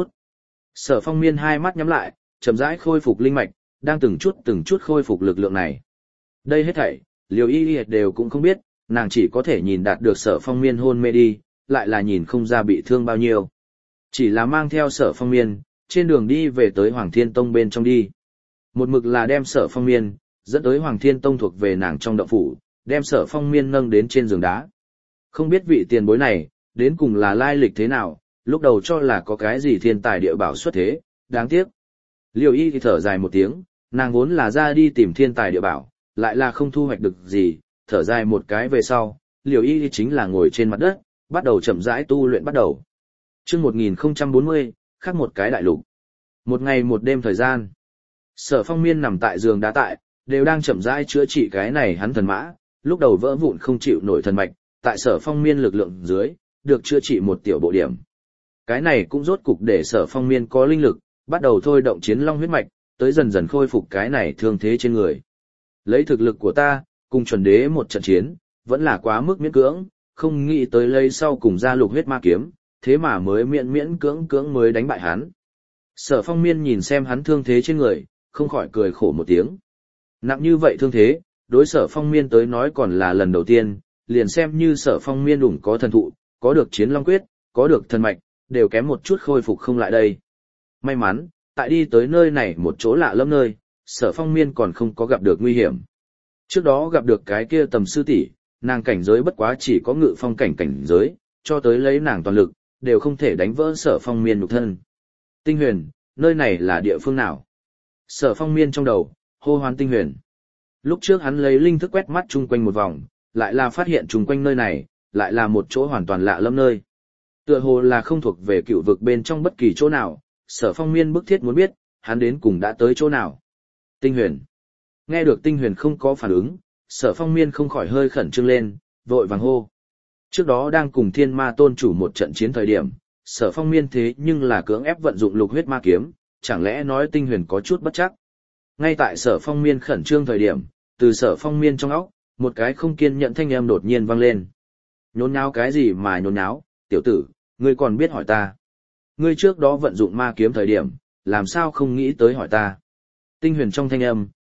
Sở Phong Miên hai mắt nhắm lại, chậm rãi khôi phục linh mạch, đang từng chút từng chút khôi phục lực lượng này. Đây hết thảy, Liều Y Y đều cũng không biết, nàng chỉ có thể nhìn đạt được Sở Phong Miên hôn mê đi, lại là nhìn không ra bị thương bao nhiêu. Chỉ là mang theo Sở Phong Miên, trên đường đi về tới Hoàng Thiên Tông bên trong đi. Một mực là đem Sở Phong Miên, dẫn tới Hoàng Thiên Tông thuộc về nàng trong động phủ, đem Sở Phong Miên nâng đến trên giường đá. Không biết vị tiền bối này, đến cùng là lai lịch thế nào, lúc đầu cho là có cái gì thiên tài địa bảo xuất thế, đáng tiếc. Liều Y thì thở dài một tiếng, nàng vốn là ra đi tìm thiên tài địa bảo, lại là không thu hoạch được gì, thở dài một cái về sau, Liều Y thì chính là ngồi trên mặt đất, bắt đầu chậm rãi tu luyện bắt đầu. Chương một nghìn không trăm bốn mươi, khác một cái đại lục. Một ngày một đêm thời gian, Sở Phong Miên nằm tại giường đá tại, đều đang chậm rãi chữa trị cái này hắn thần mã, lúc đầu vỡ vụn không chịu nổi thần mạch, tại Sở Phong Miên lực lượng dưới, được chữa trị một tiểu bộ điểm. Cái này cũng rốt cục để Sở Phong Miên có linh lực, bắt đầu thôi động chiến long huyết mạch, tới dần dần khôi phục cái này thương thế trên người. Lấy thực lực của ta, cùng chuẩn đế một trận chiến, vẫn là quá mức miễn cưỡng, không nghĩ tới lấy sau cùng ra lục huyết ma kiếm, thế mà mới miễn miễn cưỡng cưỡng mới đánh bại hắn. Sở Phong Miên nhìn xem hắn thương thế trên người, không khỏi cười khổ một tiếng. Nặng như vậy thương thế, đối Sở Phong Miên tới nói còn là lần đầu tiên, liền xem như Sở Phong Miên đủng có thần thụ, có được chiến long quyết, có được thần mạch, đều kém một chút khôi phục không lại đây. May mắn, tại đi tới nơi này một chỗ lạ lẫm nơi, Sở Phong Miên còn không có gặp được nguy hiểm. Trước đó gặp được cái kia tầm sư tỷ, nàng cảnh giới bất quá chỉ có ngự phong cảnh cảnh giới, cho tới lấy nàng toàn lực, đều không thể đánh vỡ Sở Phong Miên nhục thân. Tinh Huyền, nơi này là địa phương nào? Sở Phong Miên trong đầu, hô hoán Tinh Huyền. Lúc trước hắn lấy linh thức quét mắt chung quanh một vòng, lại là phát hiện chung quanh nơi này, lại là một chỗ hoàn toàn lạ lẫm nơi. Tựa hồ là không thuộc về cựu vực bên trong bất kỳ chỗ nào, Sở Phong Miên bức thiết muốn biết, hắn đến cùng đã tới chỗ nào. Tinh Huyền. Nghe được Tinh Huyền không có phản ứng, Sở Phong Miên không khỏi hơi khẩn trương lên, vội vàng hô. Trước đó đang cùng Thiên Ma Tôn chủ một trận chiến thời điểm, Sở Phong Miên thế nhưng là cưỡng ép vận dụng lục huyết ma kiếm, chẳng lẽ nói Tinh Huyền có chút bất chắc. Ngay tại Sở Phong Miên khẩn trương thời điểm, từ Sở Phong Miên trong óc, một cái không kiên nhẫn thanh âm đột nhiên vang lên. Nhốn nháo cái gì mà nhốn nháo, tiểu tử, ngươi còn biết hỏi ta. Ngươi trước đó vận dụng ma kiếm thời điểm, làm sao không nghĩ tới hỏi ta. Tinh Huyền trong thanh âm,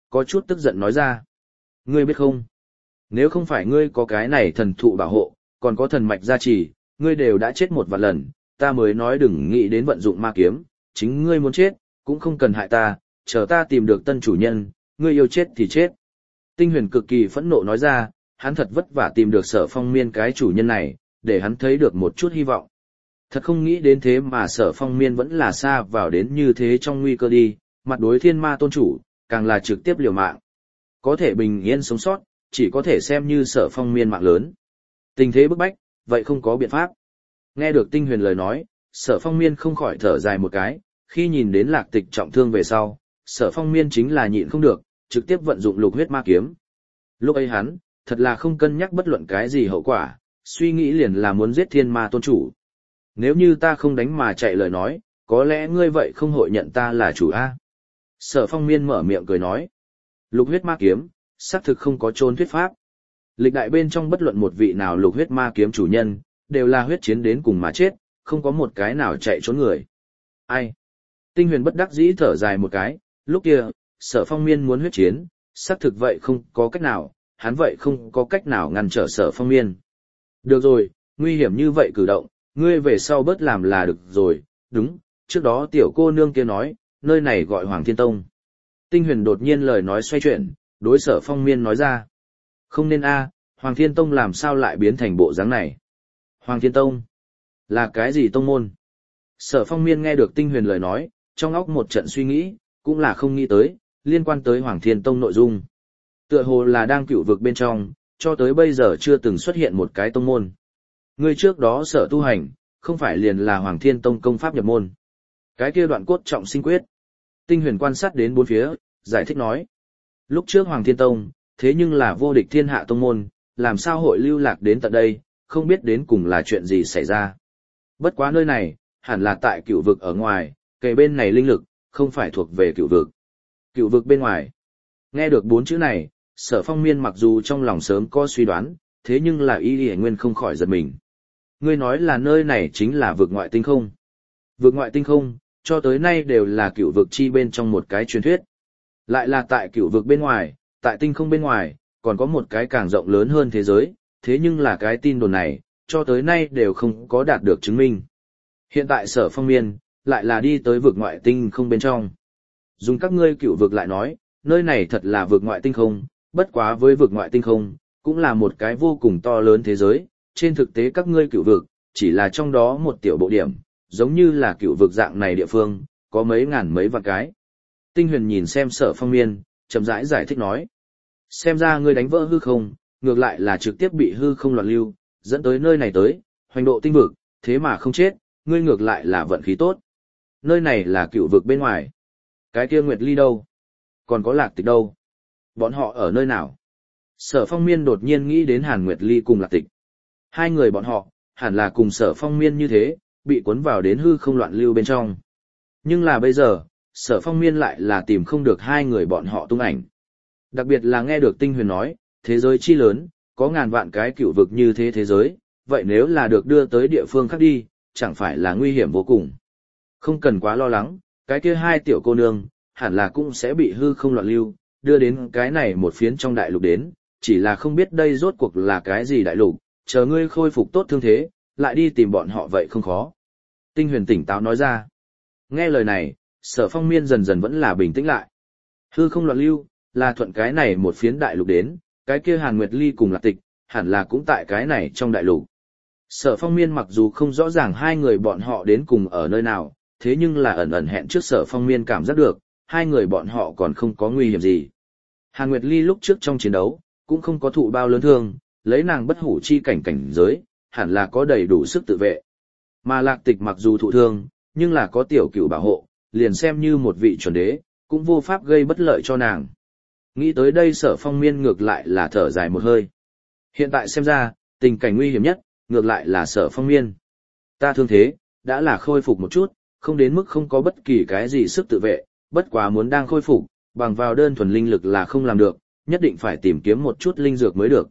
có chút tức giận nói ra. Ngươi biết không? Nếu không phải ngươi có cái này thần thụ bảo hộ, còn có thần mạch gia trì, ngươi đều đã chết một vạn lần, ta mới nói đừng nghĩ đến vận dụng ma kiếm, chính ngươi muốn chết, cũng không cần hại ta, chờ ta tìm được tân chủ nhân, ngươi yêu chết thì chết. Tinh Huyền cực kỳ phẫn nộ nói ra, hắn thật vất vả tìm được Sở Phong Miên cái chủ nhân này, để hắn thấy được một chút hy vọng. Thật không nghĩ đến thế mà Sở Phong Miên vẫn là xa vào đến như thế trong nguy cơ đi, mặt đối thiên ma tôn chủ, càng là trực tiếp liều mạng. Có thể bình yên sống sót, chỉ có thể xem như Sở Phong Miên mạng lớn. Tình thế bức bách, vậy không có biện pháp. Nghe được Tinh Huyền lời nói, Sở Phong Miên không khỏi thở dài một cái, khi nhìn đến Lạc Tịch trọng thương về sau, Sở Phong Miên chính là nhịn không được, trực tiếp vận dụng lục huyết ma kiếm. Lúc ấy hắn, thật là không cân nhắc bất luận cái gì hậu quả, suy nghĩ liền là muốn giết thiên ma tôn chủ. Nếu như ta không đánh mà chạy lời nói, có lẽ ngươi vậy không hội nhận ta là chủ A. Sở Phong Miên mở miệng cười nói. Lục huyết ma kiếm, xác thực không có trốn thuyết pháp. Lịch đại bên trong bất luận một vị nào lục huyết ma kiếm chủ nhân, đều là huyết chiến đến cùng mà chết, không có một cái nào chạy trốn người. Ai? Tinh Huyền bất đắc dĩ thở dài một cái, lúc kia, Sở Phong Miên muốn huyết chiến, xác thực vậy không có cách nào, hắn vậy không có cách nào ngăn trở Sở Phong Miên. Được rồi, nguy hiểm như vậy cử động, ngươi về sau bớt làm là được rồi, đúng, trước đó tiểu cô nương kia nói, nơi này gọi Hoàng Thiên Tông. Tinh Huyền đột nhiên lời nói xoay chuyển, đối Sở Phong Miên nói ra. Không nên a, Hoàng Thiên Tông làm sao lại biến thành bộ dáng này? Hoàng Thiên Tông? Là cái gì tông môn? Sở Phong Miên nghe được Tinh Huyền lời nói, trong óc một trận suy nghĩ, cũng là không nghĩ tới, liên quan tới Hoàng Thiên Tông nội dung. Tựa hồ là đang cựu vực bên trong, cho tới bây giờ chưa từng xuất hiện một cái tông môn. Người trước đó sở tu hành, không phải liền là Hoàng Thiên Tông công pháp nhập môn. Cái kia đoạn cốt trọng sinh quyết. Tinh Huyền quan sát đến bốn phía, giải thích nói. Lúc trước Hoàng Thiên Tông, thế nhưng là vô địch thiên hạ tông môn, làm sao hội lưu lạc đến tận đây, không biết đến cùng là chuyện gì xảy ra. Bất quá nơi này, hẳn là tại cựu vực ở ngoài, kề bên này linh lực, không phải thuộc về cựu vực. Cựu vực bên ngoài. Nghe được bốn chữ này, Sở Phong Miên mặc dù trong lòng sớm có suy đoán, thế nhưng là y y nguyên không khỏi giật mình. Ngươi nói là nơi này chính là vực ngoại tinh không. Vực ngoại tinh không, cho tới nay đều là cựu vực chi bên trong một cái truyền thuyết. Lại là tại cựu vực bên ngoài, tại tinh không bên ngoài, còn có một cái càng rộng lớn hơn thế giới, thế nhưng là cái tin đồn này, cho tới nay đều không có đạt được chứng minh. Hiện tại Sở Phong Miên, lại là đi tới vực ngoại tinh không bên trong. Dùng các ngươi cựu vực lại nói, nơi này thật là vực ngoại tinh không, bất quá với vực ngoại tinh không, cũng là một cái vô cùng to lớn thế giới, trên thực tế các ngươi cựu vực, chỉ là trong đó một tiểu bộ điểm, giống như là cựu vực dạng này địa phương, có mấy ngàn mấy vạn cái. Tinh Huyền nhìn xem Sở Phong Miên, chậm rãi giải thích nói. Xem ra ngươi đánh vỡ hư không, ngược lại là trực tiếp bị hư không loạn lưu, dẫn tới nơi này tới, hoành độ tinh vực, thế mà không chết, ngươi ngược lại là vận khí tốt. Nơi này là cựu vực bên ngoài. Cái kia Nguyệt Ly đâu? Còn có Lạc Tịch đâu? Bọn họ ở nơi nào? Sở Phong Miên đột nhiên nghĩ đến Hàn Nguyệt Ly cùng Lạc Tịch. Hai người bọn họ, hẳn là cùng Sở Phong Miên như thế, bị cuốn vào đến hư không loạn lưu bên trong. Nhưng là bây giờ, Sở Phong Miên lại là tìm không được hai người bọn họ tung ảnh. Đặc biệt là nghe được Tinh Huyền nói, thế giới chi lớn, có ngàn vạn cái cựu vực như thế thế giới, vậy nếu là được đưa tới địa phương khác đi, chẳng phải là nguy hiểm vô cùng. Không cần quá lo lắng, cái kia hai tiểu cô nương, hẳn là cũng sẽ bị hư không loạn lưu, đưa đến cái này một phiến trong đại lục đến, chỉ là không biết đây rốt cuộc là cái gì đại lục, chờ ngươi khôi phục tốt thương thế, lại đi tìm bọn họ vậy không khó. Tinh Huyền tỉnh táo nói ra. Nghe lời này, Sở Phong Miên dần dần vẫn là bình tĩnh lại. Hư không loạn lưu, là thuận cái này một phiến đại lục đến, cái kia Hàn Nguyệt Ly cùng Lạc Tịch, hẳn là cũng tại cái này trong đại lục. Sở Phong Miên mặc dù không rõ ràng hai người bọn họ đến cùng ở nơi nào, thế nhưng là ẩn ẩn hẹn trước Sở Phong Miên cảm giác được, hai người bọn họ còn không có nguy hiểm gì. Hàn Nguyệt Ly lúc trước trong chiến đấu, cũng không có thụ bao lớn thương, lấy nàng bất hủ chi cảnh cảnh giới, hẳn là có đầy đủ sức tự vệ. Mà Lạc Tịch mặc dù thụ thương, nhưng là có tiểu cửu bảo hộ, liền xem như một vị chuẩn đế, cũng vô pháp gây bất lợi cho nàng. Nghĩ tới đây Sở Phong Miên ngược lại là thở dài một hơi. Hiện tại xem ra, tình cảnh nguy hiểm nhất, ngược lại là Sở Phong Miên. Ta thương thế, đã là khôi phục một chút, không đến mức không có bất kỳ cái gì sức tự vệ, bất quá muốn đang khôi phục, bằng vào đơn thuần linh lực là không làm được, nhất định phải tìm kiếm một chút linh dược mới được.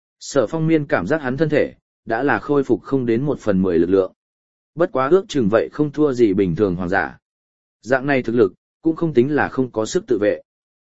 Sở Phong Miên cảm giác hắn thân thể, đã là khôi phục không đến một phần mười lực lượng. Bất quá ước chừng vậy không thua gì bình thường hoàng giả. Dạng này thực lực, cũng không tính là không có sức tự vệ.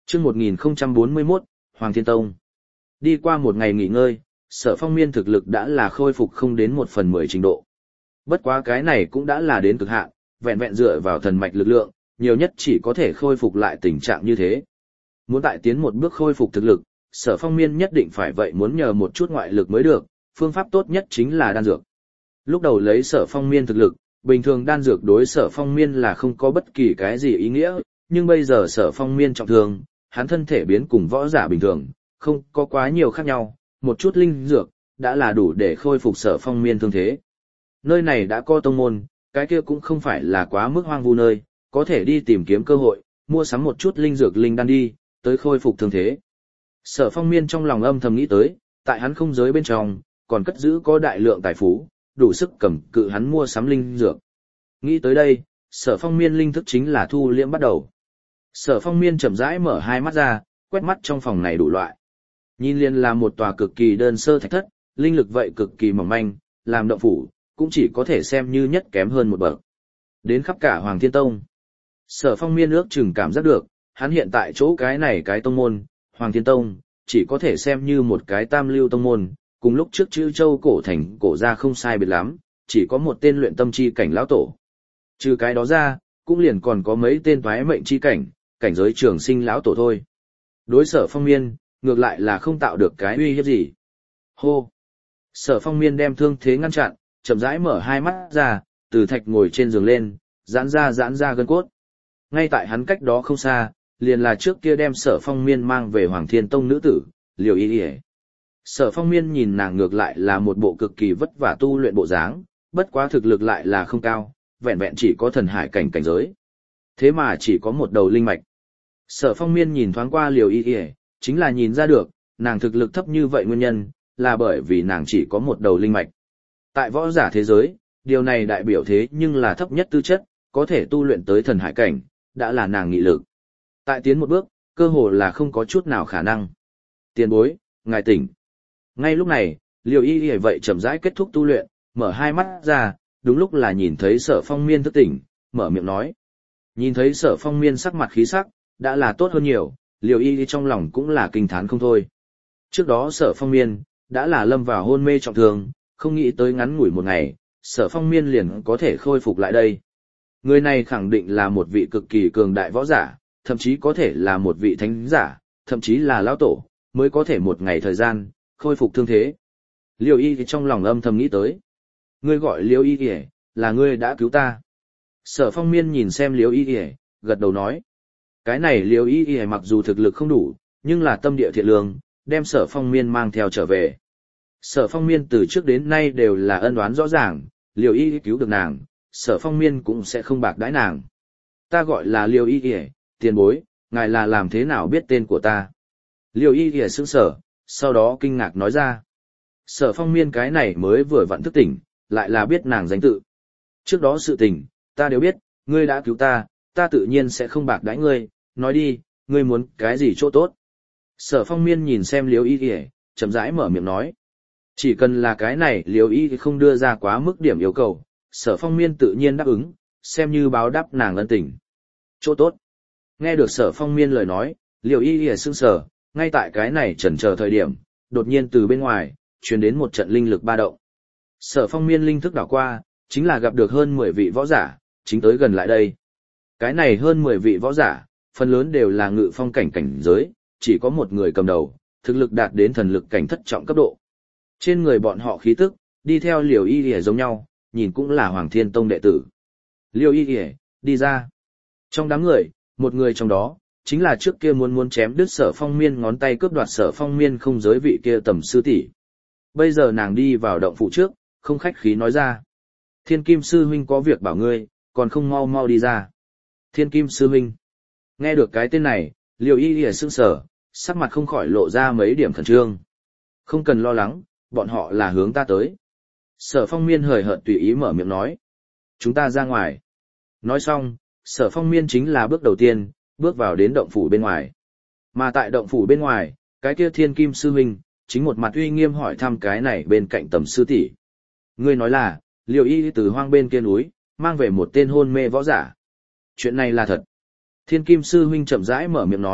Chương một nghìn không trăm bốn mươi mốt, Hoàng Thiên Tông. Đi qua một ngày nghỉ ngơi, Sở Phong Miên thực lực đã là khôi phục không đến một phần mười trình độ. Bất quá cái này cũng đã là đến cực hạn, vẹn vẹn dựa vào thần mạch lực lượng, nhiều nhất chỉ có thể khôi phục lại tình trạng như thế. Muốn tại tiến một bước khôi phục thực lực, Sở Phong Miên nhất định phải vậy muốn nhờ một chút ngoại lực mới được, phương pháp tốt nhất chính là đan dược. Lúc đầu lấy Sở Phong Miên thực lực, bình thường đan dược đối Sở Phong Miên là không có bất kỳ cái gì ý nghĩa, nhưng bây giờ Sở Phong Miên trọng thương, hắn thân thể biến cùng võ giả bình thường, không có quá nhiều khác nhau, một chút linh dược, đã là đủ để khôi phục Sở Phong Miên thương thế. Nơi này đã có tông môn, cái kia cũng không phải là quá mức hoang vu nơi, có thể đi tìm kiếm cơ hội, mua sắm một chút linh dược linh đan đi, tới khôi phục thương thế. Sở Phong Miên trong lòng âm thầm nghĩ tới, tại hắn không giới bên trong, còn cất giữ có đại lượng tài phú, đủ sức cầm cự hắn mua sắm linh dược. Nghĩ tới đây, Sở Phong Miên linh thức chính là thu liễm bắt đầu. Sở Phong Miên chậm rãi mở hai mắt ra, quét mắt trong phòng này đủ loại. Nhìn liền là một tòa cực kỳ đơn sơ thạch thất, linh lực vậy cực kỳ mỏng manh, làm động phủ, cũng chỉ có thể xem như nhất kém hơn một bậc. Đến khắp cả Hoàng Thiên Tông. Sở Phong Miên ước chừng cảm giác được, hắn hiện tại chỗ cái này cái tông môn, Hoàng Thiên Tông, chỉ có thể xem như một cái tam lưu tông môn, cùng lúc trước chữ châu cổ thành cổ ra không sai biệt lắm, chỉ có một tên luyện tâm chi cảnh lão tổ. Trừ cái đó ra, cũng liền còn có mấy tên toái mệnh chi cảnh, cảnh giới trường sinh lão tổ thôi. Đối Sở Phong Miên, ngược lại là không tạo được cái uy hiếp gì. Hô! Sở Phong Miên đem thương thế ngăn chặn, chậm rãi mở hai mắt ra, từ thạch ngồi trên giường lên, giãn ra giãn ra gân cốt. Ngay tại hắn cách đó không xa, liền là trước kia đem Sở Phong Miên mang về Hoàng Thiên Tông nữ tử, Liều Y Y. Sở Phong Miên nhìn nàng ngược lại là một bộ cực kỳ vất vả tu luyện bộ dáng, bất quá thực lực lại là không cao, vẹn vẹn chỉ có thần hải cảnh cảnh giới. Thế mà chỉ có một đầu linh mạch. Sở Phong Miên nhìn thoáng qua Liều Y Y, chính là nhìn ra được, nàng thực lực thấp như vậy nguyên nhân, là bởi vì nàng chỉ có một đầu linh mạch. Tại võ giả thế giới, điều này đại biểu thế nhưng là thấp nhất tư chất, có thể tu luyện tới thần hải cảnh, đã là nàng nghị lực. Tại tiến một bước, cơ hồ là không có chút nào khả năng. Tiền bối, ngài tỉnh. Ngay lúc này, Liều Y Y vậy chậm rãi kết thúc tu luyện, mở hai mắt ra, đúng lúc là nhìn thấy Sở Phong Miên thức tỉnh, mở miệng nói. Nhìn thấy Sở Phong Miên sắc mặt khí sắc, đã là tốt hơn nhiều, Liều Y Y trong lòng cũng là kinh thán không thôi. Trước đó Sở Phong Miên, đã là lâm vào hôn mê trọng thương, không nghĩ tới ngắn ngủi một ngày, Sở Phong Miên liền có thể khôi phục lại đây. Người này khẳng định là một vị cực kỳ cường đại võ giả, thậm chí có thể là một vị thánh giả, thậm chí là lão tổ, mới có thể một ngày thời gian, khôi phục thương thế. Liêu Y thì trong lòng âm thầm nghĩ tới. Ngươi gọi Liêu Y Y, là ngươi đã cứu ta. Sở Phong Miên nhìn xem Liêu Y Y, gật đầu nói. Cái này Liêu Y Y mặc dù thực lực không đủ, nhưng là tâm địa thiện lương, đem Sở Phong Miên mang theo trở về. Sở Phong Miên từ trước đến nay đều là ân oán rõ ràng, Liêu Y cứu được nàng, Sở Phong Miên cũng sẽ không bạc đãi nàng. Ta gọi là Liêu Y Y, tiền bối, ngài là làm thế nào biết tên của ta? Liêu Y Y sững sờ, sau đó kinh ngạc nói ra. Sở Phong Miên cái này mới vừa vặn thức tỉnh, lại là biết nàng danh tự. Trước đó sự tình, ta đều biết, ngươi đã cứu ta, ta tự nhiên sẽ không bạc đãi ngươi, nói đi, ngươi muốn cái gì chỗ tốt? Sở Phong Miên nhìn xem Liêu Y Y, chậm rãi mở miệng nói. Chỉ cần là cái này Liêu Y không đưa ra quá mức điểm yêu cầu, Sở Phong Miên tự nhiên đáp ứng, xem như báo đáp nàng ân tình. Chỗ tốt. Nghe được Sở Phong Miên lời nói, Liêu Y Y sững sờ, ngay tại cái này chần chờ thời điểm, đột nhiên từ bên ngoài, truyền đến một trận linh lực ba động. Sở Phong Miên linh thức đảo qua, chính là gặp được hơn mười vị võ giả, chính tới gần lại đây. Cái này hơn mười vị võ giả, phần lớn đều là ngự phong cảnh cảnh giới, chỉ có một người cầm đầu, thực lực đạt đến thần lực cảnh thất trọng cấp độ. Trên người bọn họ khí tức, đi theo Liều Y Y giống nhau, nhìn cũng là Hoàng Thiên Tông đệ tử. Liều Y Y, đi ra. Trong đám người, một người trong đó, chính là trước kia muốn muốn chém đứt Sở Phong Miên ngón tay cướp đoạt Sở Phong Miên không giới vị kia tầm sư tỷ. Bây giờ nàng đi vào động phủ trước, không khách khí nói ra. Thiên Kim Sư Huynh có việc bảo ngươi, còn không mau mau đi ra. Thiên Kim Sư Huynh. Nghe được cái tên này, Liều Y Y sững sờ, sắc mặt không khỏi lộ ra mấy điểm khẩn trương. Không cần lo lắng, bọn họ là hướng ta tới. Sở Phong Miên hời hợt tùy ý mở miệng nói. Chúng ta ra ngoài. Nói xong, Sở Phong Miên chính là bước đầu tiên, bước vào đến động phủ bên ngoài. Mà tại động phủ bên ngoài, cái kia Thiên Kim Sư Huynh, chính một mặt uy nghiêm hỏi thăm cái này bên cạnh tầm sư tỷ. Ngươi nói là, Liều Y từ hoang bên kia núi, mang về một tên hôn mê võ giả. Chuyện này là thật. Thiên Kim Sư Huynh chậm rãi mở miệng nói,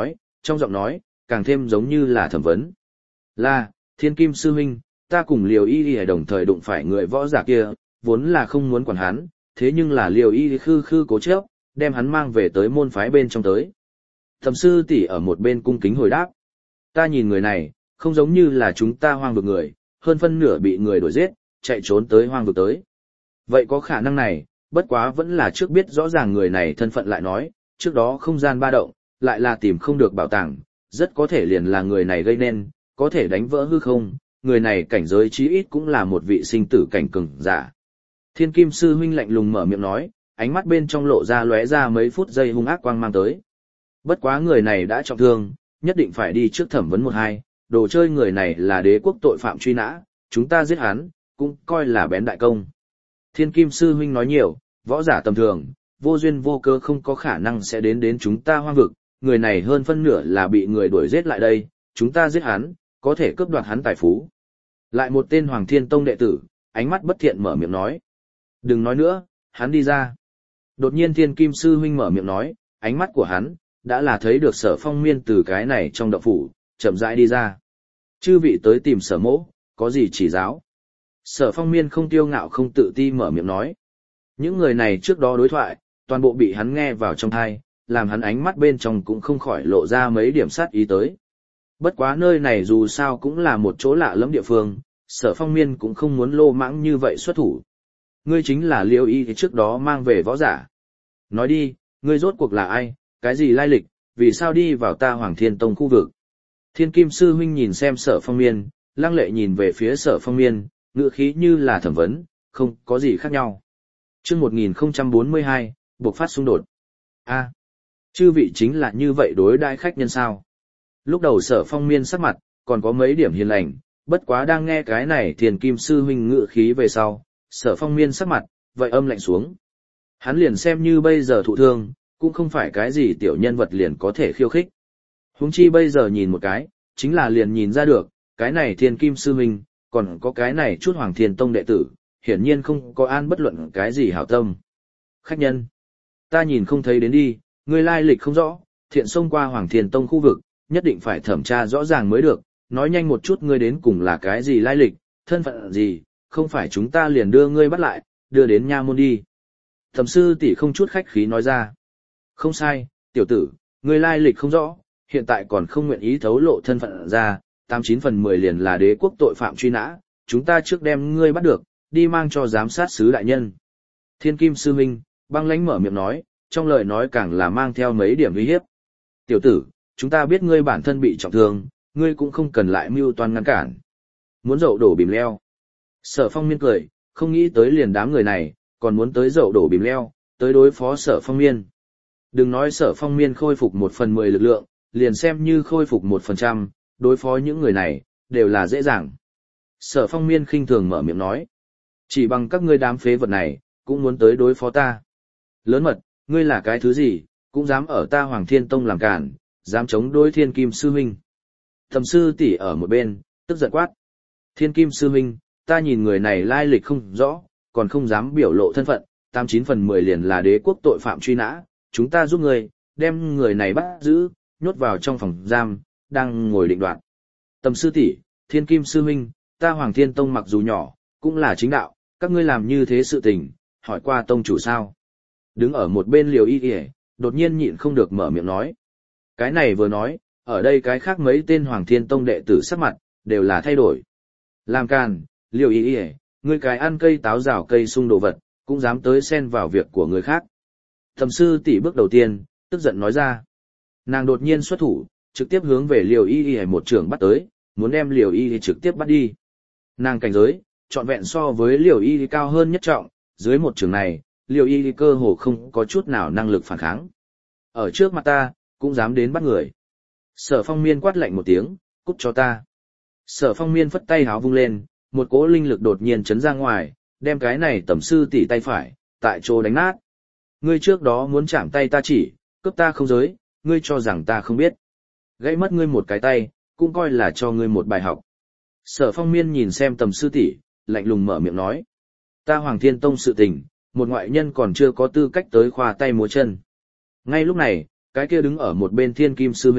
trong giọng nói, càng thêm giống như là thẩm vấn. Là, Thiên Kim Sư Huynh, ta cùng Liều Y Y đồng thời đụng phải người võ giả kia, vốn là không muốn quản hắn, thế nhưng là Liều Y khư khư cố chấp, đem hắn mang về tới môn phái bên trong tới. Thẩm sư tỷ ở một bên cung kính hồi đáp. Ta nhìn người này, không giống như là chúng ta hoang vực người, hơn phân nửa bị người đuổi giết, chạy trốn tới hoang vực tới. Vậy có khả năng này, bất quá vẫn là trước biết rõ ràng người này thân phận lại nói, trước đó không gian ba động, lại là tìm không được bảo tàng, rất có thể liền là người này gây nên, có thể đánh vỡ hư không, người này cảnh giới chí ít cũng là một vị sinh tử cảnh cường giả. Thiên Kim Sư Huynh lạnh lùng mở miệng nói, ánh mắt bên trong lộ ra lóe ra mấy phút giây hung ác quang mang tới. Bất quá người này đã trọng thương, nhất định phải đi trước thẩm vấn một hai, đồ chơi người này là đế quốc tội phạm truy nã, chúng ta giết hắn, cũng coi là bén đại công. Thiên Kim Sư Huynh nói nhiều, võ giả tầm thường, vô duyên vô cớ không có khả năng sẽ đến đến chúng ta hoang vực, người này hơn phân nửa là bị người đuổi giết lại đây, chúng ta giết hắn, có thể cướp đoạt hắn tài phú. Lại một tên Hoàng Thiên Tông đệ tử, ánh mắt bất thiện mở miệng nói. Đừng nói nữa, hắn đi ra. Đột nhiên Thiên Kim Sư Huynh mở miệng nói, ánh mắt của hắn, đã là thấy được Sở Phong Miên từ cái này trong động phủ, chậm rãi đi ra. Chư vị tới tìm Sở mỗ, có gì chỉ giáo? Sở Phong Miên không tiêu ngạo không tự ti mở miệng nói. Những người này trước đó đối thoại, toàn bộ bị hắn nghe vào trong tai, làm hắn ánh mắt bên trong cũng không khỏi lộ ra mấy điểm sát ý tới. Bất quá nơi này dù sao cũng là một chỗ lạ lẫm địa phương, Sở Phong Miên cũng không muốn lô mãng như vậy xuất thủ. Ngươi chính là Liêu Y trước đó mang về võ giả. Nói đi, ngươi rốt cuộc là ai, cái gì lai lịch, vì sao đi vào ta Hoàng Thiên Tông khu vực? Thiên Kim Sư Huynh nhìn xem Sở Phong Miên, lăng lệ nhìn về phía Sở Phong Miên, ngữ khí như là thẩm vấn, không có gì khác nhau. Chương một nghìn không trăm bốn mươi hai, buộc phát xung đột. A, chư vị chính là như vậy đối đãi khách nhân sao? Lúc đầu Sở Phong Miên sắc mặt, còn có mấy điểm hiền lành, bất quá đang nghe cái này Thiên Kim Sư Huynh ngữ khí về sau, Sở Phong Miên sắc mặt, vậy âm lạnh xuống. Hắn liền xem như bây giờ thụ thương, cũng không phải cái gì tiểu nhân vật liền có thể khiêu khích. Huống chi bây giờ nhìn một cái, chính là liền nhìn ra được, cái này Thiên Kim Sư Huynh, còn có cái này chút Hoàng Thiên Tông đệ tử, hiển nhiên không có an bất luận cái gì hảo tâm. Khách nhân, ta nhìn không thấy đến đi, ngươi lai lịch không rõ, thiện xông qua Hoàng Thiên Tông khu vực, nhất định phải thẩm tra rõ ràng mới được, nói nhanh một chút ngươi đến cùng là cái gì lai lịch, thân phận gì, không phải chúng ta liền đưa ngươi bắt lại, đưa đến nha môn đi. Thẩm sư tỷ không chút khách khí nói ra. Không sai, tiểu tử, ngươi lai lịch không rõ, hiện tại còn không nguyện ý thấu lộ thân phận ra, tám chín phần mười liền là đế quốc tội phạm truy nã, chúng ta trước đem ngươi bắt được, đi mang cho giám sát sứ đại nhân. Thiên Kim Sư Huynh, băng lãnh mở miệng nói, trong lời nói càng là mang theo mấy điểm uy hiếp. Tiểu tử, chúng ta biết ngươi bản thân bị trọng thương, ngươi cũng không cần lại mưu toan ngăn cản. Muốn dậu đổ bìm leo. Sở Phong Miên cười, không nghĩ tới liền đám người này, còn muốn tới dậu đổ bìm leo, tới đối phó Sở Phong Miên. Đừng nói Sở Phong Miên khôi phục một phần mười lực lượng, liền xem như khôi phục một phần trăm, đối phó những người này, đều là dễ dàng. Sở Phong Miên khinh thường mở miệng nói. Chỉ bằng các ngươi đám phế vật này, cũng muốn tới đối phó ta. Lớn mật, ngươi là cái thứ gì, cũng dám ở ta Hoàng Thiên Tông làm cản, dám chống đối Thiên Kim Sư Huynh. Thẩm sư tỷ ở một bên, tức giận quát. Thiên Kim Sư Huynh, ta nhìn người này lai lịch không rõ, còn không dám biểu lộ thân phận, tám chín phần mười liền là đế quốc tội phạm truy nã, chúng ta giúp người, đem người này bắt giữ, nhốt vào trong phòng giam, đang ngồi định đoạt. Tầm sư tỷ, Thiên Kim Sư Huynh, ta Hoàng Thiên Tông mặc dù nhỏ, cũng là chính đạo, các ngươi làm như thế sự tình, hỏi qua tông chủ sao? Đứng ở một bên Liều Y Y, đột nhiên nhịn không được mở miệng nói. Cái này vừa nói, ở đây cái khác mấy tên Hoàng Thiên Tông đệ tử sắc mặt, đều là thay đổi. Làm càn, Liều Y Y, ngươi cái ăn cây táo rào cây sung đồ vật, cũng dám tới xen vào việc của người khác. Thẩm sư tỷ bước đầu tiên, tức giận nói ra. Nàng đột nhiên xuất thủ, trực tiếp hướng về Liều Y Y một trường bắt tới, muốn đem Liều Y Y trực tiếp bắt đi. Nàng cảnh giới, trọn vẹn so với Liều Y Y cao hơn nhất trọng, dưới một trường này, Liều Y Y cơ hồ không có chút nào năng lực phản kháng. Ở trước mặt ta, cũng dám đến bắt người. Sở Phong Miên quát lạnh một tiếng, cút cho ta. Sở Phong Miên phất tay háo vung lên, một cỗ linh lực đột nhiên chấn ra ngoài, đem cái này tẩm sư tỷ tay phải, tại chỗ đánh nát. Ngươi trước đó muốn chạm tay ta chỉ, cướp ta không giới, ngươi cho rằng ta không biết. Gãy mất ngươi một cái tay, cũng coi là cho ngươi một bài học. Sở Phong Miên nhìn xem tầm sư tỷ, lạnh lùng mở miệng nói. Ta Hoàng Thiên Tông sự tình, một ngoại nhân còn chưa có tư cách tới khoa tay múa chân. Ngay lúc này, cái kia đứng ở một bên Thiên Kim Sư Huynh,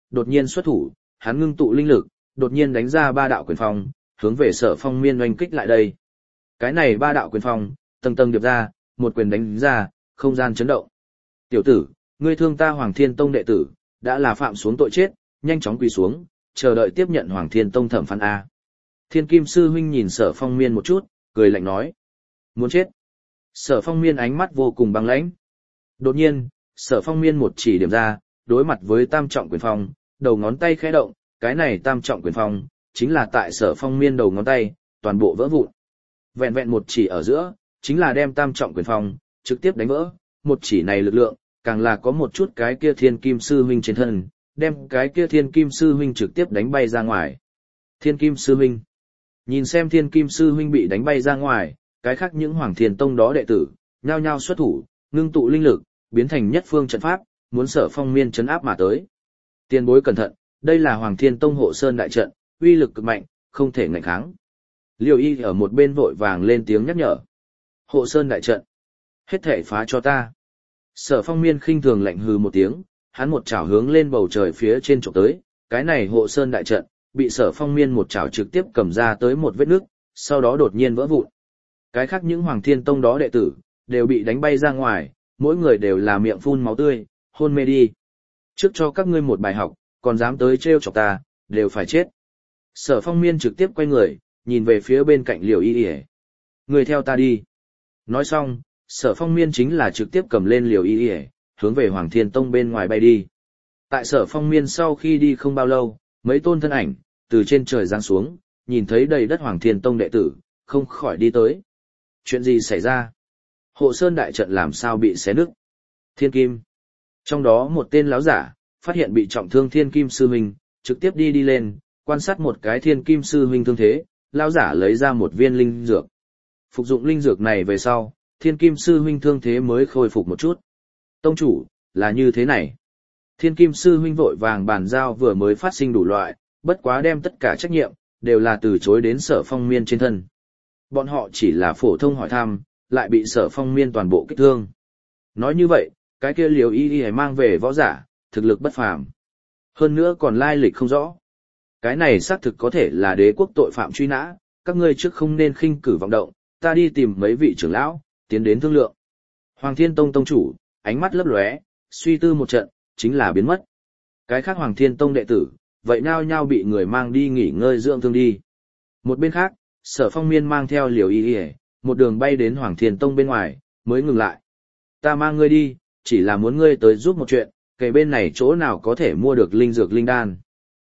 đột nhiên xuất thủ, hắn ngưng tụ linh lực, đột nhiên đánh ra ba đạo quyền phong, hướng về Sở Phong Miên oanh kích lại đây. Cái này ba đạo quyền phong, tầng tầng điệp ra, một quyền đánh ra, không gian chấn động. Tiểu tử, ngươi thương ta Hoàng Thiên Tông đệ tử, đã là phạm xuống tội chết, nhanh chóng quỳ xuống, chờ đợi tiếp nhận Hoàng Thiên Tông thẩm phán A. Thiên Kim Sư huynh nhìn Sở Phong Miên một chút, cười lạnh nói. Muốn chết. Sở Phong Miên ánh mắt vô cùng băng lãnh. Đột nhiên, Sở Phong Miên một chỉ điểm ra, đối mặt với tam trọng quyền phong, đầu ngón tay khẽ động, cái này tam trọng quyền phong, chính là tại Sở Phong Miên đầu ngón tay, toàn bộ vỡ vụn. Vẹn vẹn một chỉ ở giữa, chính là đem tam trọng quyền phong, trực tiếp đánh vỡ, một chỉ này lực lượng, càng là có một chút cái kia Thiên Kim Sư huynh trên thân, đem cái kia Thiên Kim Sư huynh trực tiếp đánh bay ra ngoài. Thiên Kim Sư huynh. Nhìn xem Thiên Kim Sư huynh bị đánh bay ra ngoài, cái khác những Hoàng Thiên Tông đó đệ tử, nhao nhao xuất thủ, ngưng tụ linh lực, biến thành nhất phương trận pháp, muốn Sở Phong Miên trấn áp mà tới. Tiền bối cẩn thận, đây là Hoàng Thiên Tông hộ sơn đại trận, uy lực cực mạnh, không thể ngạnh kháng. Liêu Y ở một bên vội vàng lên tiếng nhắc nhở. Hộ sơn đại trận, hết thể phá cho ta. Sở Phong Miên khinh thường lạnh hừ một tiếng, hắn một chảo hướng lên bầu trời phía trên chụp tới, cái này hộ sơn đại trận, bị Sở Phong Miên một chảo trực tiếp cầm ra tới một vết nước, sau đó đột nhiên vỡ vụn. Cái khác những Hoàng Thiên Tông đó đệ tử, đều bị đánh bay ra ngoài, mỗi người đều là miệng phun máu tươi, hôn mê đi. Trước cho các ngươi một bài học, còn dám tới trêu chọc ta, đều phải chết. Sở Phong Miên trực tiếp quay người, nhìn về phía bên cạnh Liều Y Y. Người theo ta đi. Nói xong, Sở Phong Miên chính là trực tiếp cầm lên Liều Y Y, hướng về Hoàng Thiên Tông bên ngoài bay đi. Tại Sở Phong Miên sau khi đi không bao lâu, mấy tôn thân ảnh, từ trên trời giáng xuống, nhìn thấy đầy đất Hoàng Thiên Tông đệ tử, không khỏi đi tới. Chuyện gì xảy ra? Hộ sơn đại trận làm sao bị xé nứt? Thiên Kim. Trong đó một tên lão giả, phát hiện bị trọng thương Thiên Kim Sư huynh, trực tiếp đi đi lên, quan sát một cái Thiên Kim Sư huynh thương thế, lão giả lấy ra một viên linh dược. Phục dụng linh dược này về sau, Thiên Kim Sư huynh thương thế mới khôi phục một chút. Tông chủ, là như thế này. Thiên Kim Sư huynh vội vàng bàn giao vừa mới phát sinh đủ loại, bất quá đem tất cả trách nhiệm, đều là từ chối đến Sở Phong Miên trên thân. Bọn họ chỉ là phổ thông hỏi thăm, lại bị Sở Phong Miên toàn bộ kích thương. Nói như vậy, cái kia Liều Y Y mang về võ giả, thực lực bất phàm. Hơn nữa còn lai lịch không rõ. Cái này xác thực có thể là đế quốc tội phạm truy nã, các ngươi trước không nên khinh cử vọng động, ta đi tìm mấy vị trưởng lão, tiến đến thương lượng. Hoàng Thiên Tông tông chủ, ánh mắt lấp lóe, suy tư một trận, chính là biến mất. Cái khác Hoàng Thiên Tông đệ tử, vậy nhao nhao bị người mang đi nghỉ ngơi dưỡng thương đi. Một bên khác, Sở Phong Miên mang theo Liều Y Y, một đường bay đến Hoàng Thiên Tông bên ngoài, mới ngừng lại. Ta mang ngươi đi, chỉ là muốn ngươi tới giúp một chuyện, kể bên này chỗ nào có thể mua được linh dược linh đan.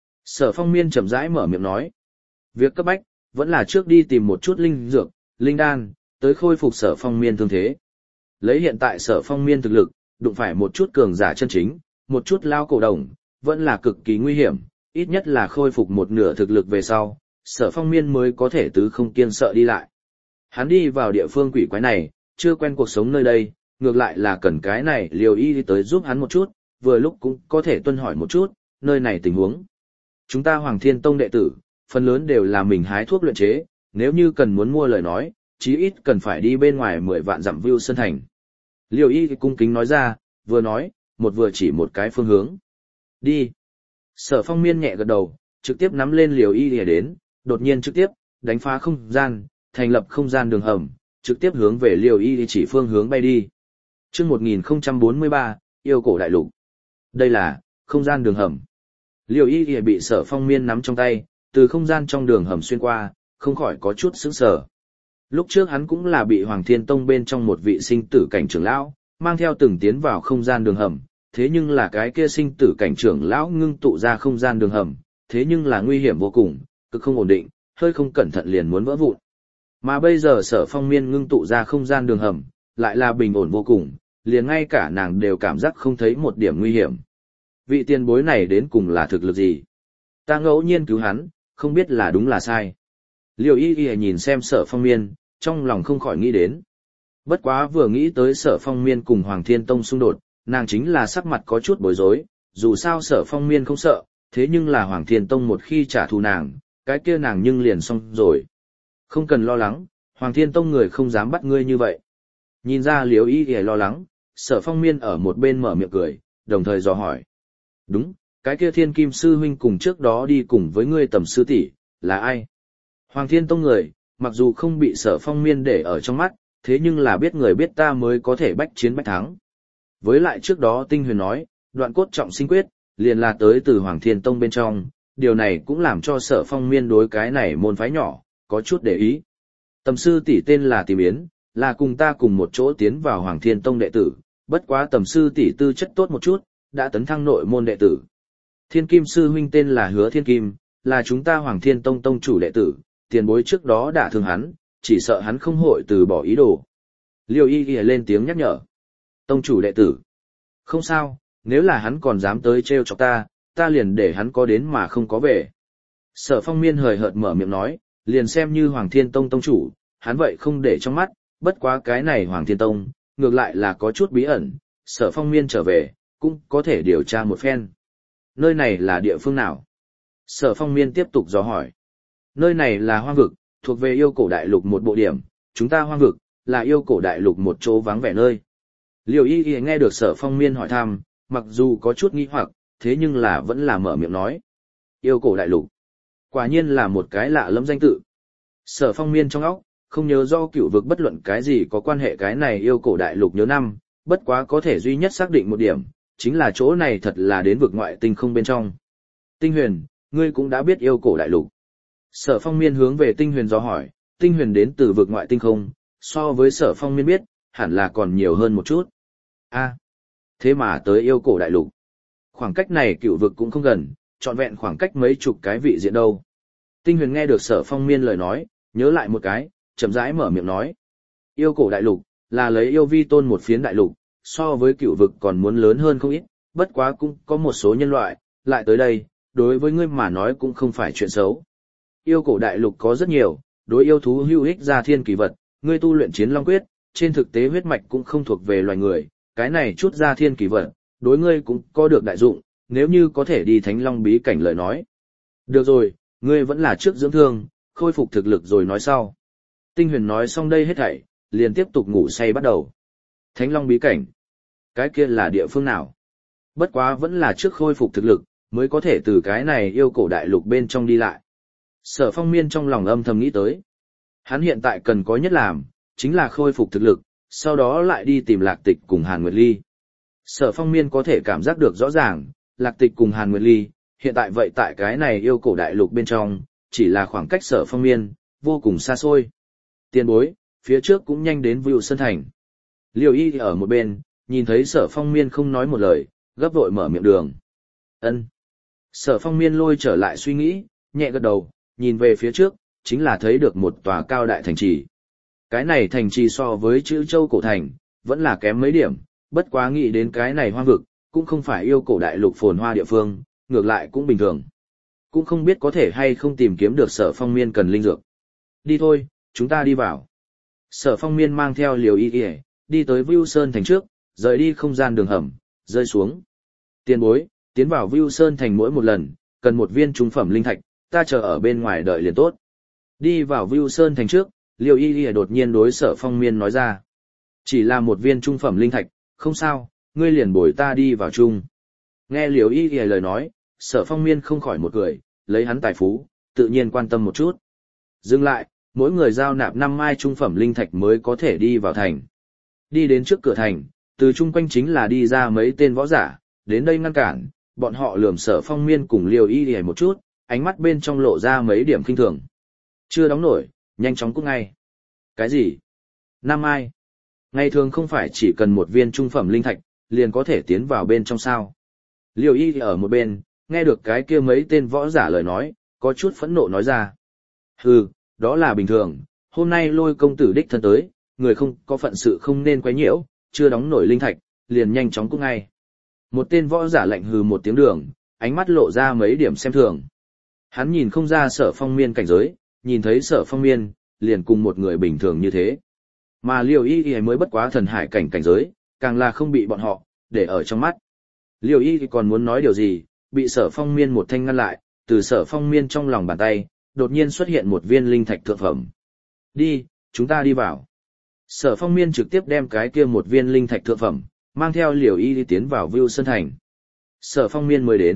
Sở Phong Miên chậm rãi mở miệng nói. Việc cấp bách, vẫn là trước đi tìm một chút linh dược, linh đan, tới khôi phục Sở Phong Miên thương thế. Lấy hiện tại Sở Phong Miên thực lực, đụng phải một chút cường giả chân chính, một chút lao cổ đồng, vẫn là cực kỳ nguy hiểm, ít nhất là khôi phục một nửa thực lực về sau, Sở Phong Miên mới có thể tứ không kiêng sợ đi lại. Hắn đi vào địa phương quỷ quái này, chưa quen cuộc sống nơi đây, ngược lại là cần cái này Liều Y đi tới giúp hắn một chút, vừa lúc cũng có thể tuân hỏi một chút, nơi này tình huống. Chúng ta Hoàng Thiên Tông đệ tử, phần lớn đều là mình hái thuốc luyện chế, nếu như cần muốn mua lời nói, chí ít cần phải đi bên ngoài mười vạn dặm Vưu Sơn Thành. Liều Y cung kính nói ra, vừa nói, một vừa chỉ một cái phương hướng. Đi. Sở Phong Miên nhẹ gật đầu, trực tiếp nắm lên Liều Y để đến, đột nhiên trực tiếp, đánh phá không gian, thành lập không gian đường hầm, trực tiếp hướng về Liều Y chỉ phương hướng bay đi. Chương một nghìn không trăm bốn mươi ba, yêu cổ đại lục. Đây là không gian đường hầm. Liều Y bị Sở Phong Miên nắm trong tay, từ không gian trong đường hầm xuyên qua, không khỏi có chút sững sờ. Lúc trước hắn cũng là bị Hoàng Thiên Tông bên trong một vị sinh tử cảnh trưởng lão, mang theo từng tiến vào không gian đường hầm, thế nhưng là cái kia sinh tử cảnh trưởng lão ngưng tụ ra không gian đường hầm, thế nhưng là nguy hiểm vô cùng, cực không ổn định, hơi không cẩn thận liền muốn vỡ vụn. Mà bây giờ Sở Phong Miên ngưng tụ ra không gian đường hầm, lại là bình ổn vô cùng, liền ngay cả nàng đều cảm giác không thấy một điểm nguy hiểm. Vị tiền bối này đến cùng là thực lực gì? Ta ngẫu nhiên cứu hắn, không biết là đúng là sai. Liều Y Y nhìn xem Sở Phong Miên, trong lòng không khỏi nghĩ đến. Bất quá vừa nghĩ tới Sở Phong Miên cùng Hoàng Thiên Tông xung đột, nàng chính là sắc mặt có chút bối rối, dù sao Sở Phong Miên không sợ, thế nhưng là Hoàng Thiên Tông một khi trả thù nàng, cái kia nàng nhưng liền xong rồi. Không cần lo lắng, Hoàng Thiên Tông người không dám bắt ngươi như vậy. Nhìn ra Liều Y Y lo lắng, Sở Phong Miên ở một bên mở miệng cười, đồng thời dò hỏi. Đúng, cái kia thiên kim sư huynh cùng trước đó đi cùng với ngươi tầm sư tỷ là ai? Hoàng Thiên Tông người, mặc dù không bị Sở Phong Miên để ở trong mắt, thế nhưng là biết người biết ta mới có thể bách chiến bách thắng. Với lại trước đó Tinh Huyền nói, đoạn cốt trọng sinh quyết, liền là tới từ Hoàng Thiên Tông bên trong, điều này cũng làm cho Sở Phong Miên đối cái này môn phái nhỏ, có chút để ý. Tầm sư tỷ tên là Tìm Yến, là cùng ta cùng một chỗ tiến vào Hoàng Thiên Tông đệ tử, bất quá tầm sư tỷ tư chất tốt một chút, đã tấn thăng nội môn đệ tử. Thiên Kim sư huynh tên là Hứa Thiên Kim, là chúng ta Hoàng Thiên Tông tông chủ đệ tử, tiền bối trước đó đã thương hắn, chỉ sợ hắn không hội từ bỏ ý đồ. Liêu Y Y lên tiếng nhắc nhở. Tông chủ đệ tử. Không sao, nếu là hắn còn dám tới trêu chọc ta, ta liền để hắn có đến mà không có về. Sở Phong Miên hời hợt mở miệng nói, liền xem như Hoàng Thiên Tông tông chủ, hắn vậy không để trong mắt, bất quá cái này Hoàng Thiên Tông, ngược lại là có chút bí ẩn, Sở Phong Miên trở về, cũng có thể điều tra một phen. Nơi này là địa phương nào? Sở Phong Miên tiếp tục dò hỏi. Nơi này là hoang vực, thuộc về yêu cổ đại lục một bộ điểm, chúng ta hoang vực, là yêu cổ đại lục một chỗ vắng vẻ nơi. Liêu Y Y nghe được Sở Phong Miên hỏi thăm, mặc dù có chút nghi hoặc, thế nhưng là vẫn là mở miệng nói. Yêu cổ đại lục. Quả nhiên là một cái lạ lẫm danh tự. Sở Phong Miên trong óc, không nhớ do cựu vực bất luận cái gì có quan hệ cái này yêu cổ đại lục nhớ năm, bất quá có thể duy nhất xác định một điểm, chính là chỗ này thật là đến vực ngoại tinh không bên trong. Tinh Huyền, ngươi cũng đã biết yêu cổ đại lục. Sở Phong Miên hướng về Tinh Huyền do hỏi, Tinh Huyền đến từ vực ngoại tinh không, so với Sở Phong Miên biết, hẳn là còn nhiều hơn một chút. A, thế mà tới yêu cổ đại lục. Khoảng cách này cựu vực cũng không gần, trọn vẹn khoảng cách mấy chục cái vị diện đâu. Tinh Huyền nghe được Sở Phong Miên lời nói, nhớ lại một cái, chậm rãi mở miệng nói. Yêu cổ đại lục, là lấy yêu vi tôn một phiến đại lục, so với cựu vực còn muốn lớn hơn không ít, bất quá cũng có một số nhân loại, lại tới đây, đối với ngươi mà nói cũng không phải chuyện xấu. Yêu cổ đại lục có rất nhiều, đối yêu thú hữu ích ra thiên kỳ vật, ngươi tu luyện chiến long quyết, trên thực tế huyết mạch cũng không thuộc về loài người, cái này chút ra thiên kỳ vật, đối ngươi cũng có được đại dụng, nếu như có thể đi thánh long bí cảnh lời nói. Được rồi, ngươi vẫn là trước dưỡng thương, khôi phục thực lực rồi nói sau. Tinh Huyền nói xong đây hết thảy, liền tiếp tục ngủ say bắt đầu. Thánh long bí cảnh. Cái kia là địa phương nào? Bất quá vẫn là trước khôi phục thực lực, mới có thể từ cái này yêu cổ đại lục bên trong đi lại. Sở Phong Miên trong lòng âm thầm nghĩ tới. Hắn hiện tại cần có nhất làm, chính là khôi phục thực lực, sau đó lại đi tìm Lạc Tịch cùng Hàn Nguyệt Ly. Sở Phong Miên có thể cảm giác được rõ ràng, Lạc Tịch cùng Hàn Nguyệt Ly, hiện tại vậy tại cái này yêu cổ đại lục bên trong, chỉ là khoảng cách Sở Phong Miên, vô cùng xa xôi. Tiền bối, phía trước cũng nhanh đến Vưu Sơn Thành. Liêu Y ở một bên, nhìn thấy Sở Phong Miên không nói một lời, gấp vội mở miệng đường. Ân. Sở Phong Miên lôi trở lại suy nghĩ, nhẹ gật đầu, nhìn về phía trước, chính là thấy được một tòa cao đại thành trì. Cái này thành trì so với chữ châu cổ thành, vẫn là kém mấy điểm, bất quá nghĩ đến cái này hoang vực, cũng không phải yêu cổ đại lục phồn hoa địa phương, ngược lại cũng bình thường. Cũng không biết có thể hay không tìm kiếm được Sở Phong Miên cần linh dược. Đi thôi, chúng ta đi vào. Sở Phong Miên mang theo Liều Y Y, đi tới Vưu Sơn Thành trước, rời đi không gian đường hầm, rơi xuống. Tiền bối, tiến vào Vưu Sơn Thành mỗi một lần, cần một viên trung phẩm linh thạch, ta chờ ở bên ngoài đợi liền tốt. Đi vào Vưu Sơn Thành trước, Liêu Y Y đột nhiên đối Sở Phong Miên nói ra. Chỉ là một viên trung phẩm linh thạch, không sao, ngươi liền bồi ta đi vào chung. Nghe Liêu Y Y lời nói, Sở Phong Miên không khỏi một cười, lấy hắn tài phú, tự nhiên quan tâm một chút. Dừng lại, mỗi người giao nạp năm mai trung phẩm linh thạch mới có thể đi vào thành. Đi đến trước cửa thành, từ chung quanh chính là đi ra mấy tên võ giả, đến đây ngăn cản, bọn họ lườm Sở Phong Miên cùng Liêu Y Y một chút, ánh mắt bên trong lộ ra mấy điểm kinh thường. Chưa đóng nổi, nhanh chóng cút ngay. Cái gì? Năm ai? Ngày thường không phải chỉ cần một viên trung phẩm linh thạch, liền có thể tiến vào bên trong sao. Liêu Y ở một bên, nghe được cái kia mấy tên võ giả lời nói, có chút phẫn nộ nói ra. Hừ, đó là bình thường, hôm nay Lôi công tử đích thân tới, người không có phận sự không nên quấy nhiễu, chưa đóng nổi linh thạch, liền nhanh chóng cút ngay. Một tên võ giả lạnh hừ một tiếng đường, ánh mắt lộ ra mấy điểm xem thường. Hắn nhìn không ra Sở Phong Miên cảnh giới, nhìn thấy Sở Phong Miên, liền cùng một người bình thường như thế. Mà Liêu Y Y mới bất quá thần hải cảnh cảnh giới, càng là không bị bọn họ để ở trong mắt. Liêu Y Y còn muốn nói điều gì, bị Sở Phong Miên một thanh ngăn lại, từ Sở Phong Miên trong lòng bàn tay, đột nhiên xuất hiện một viên linh thạch thượng phẩm. Đi, chúng ta đi vào. Sở Phong Miên trực tiếp đem cái kia một viên linh thạch thượng phẩm, mang theo Liêu Y Y tiến vào Vưu Sơn Thành. Sở Phong Miên mới đến,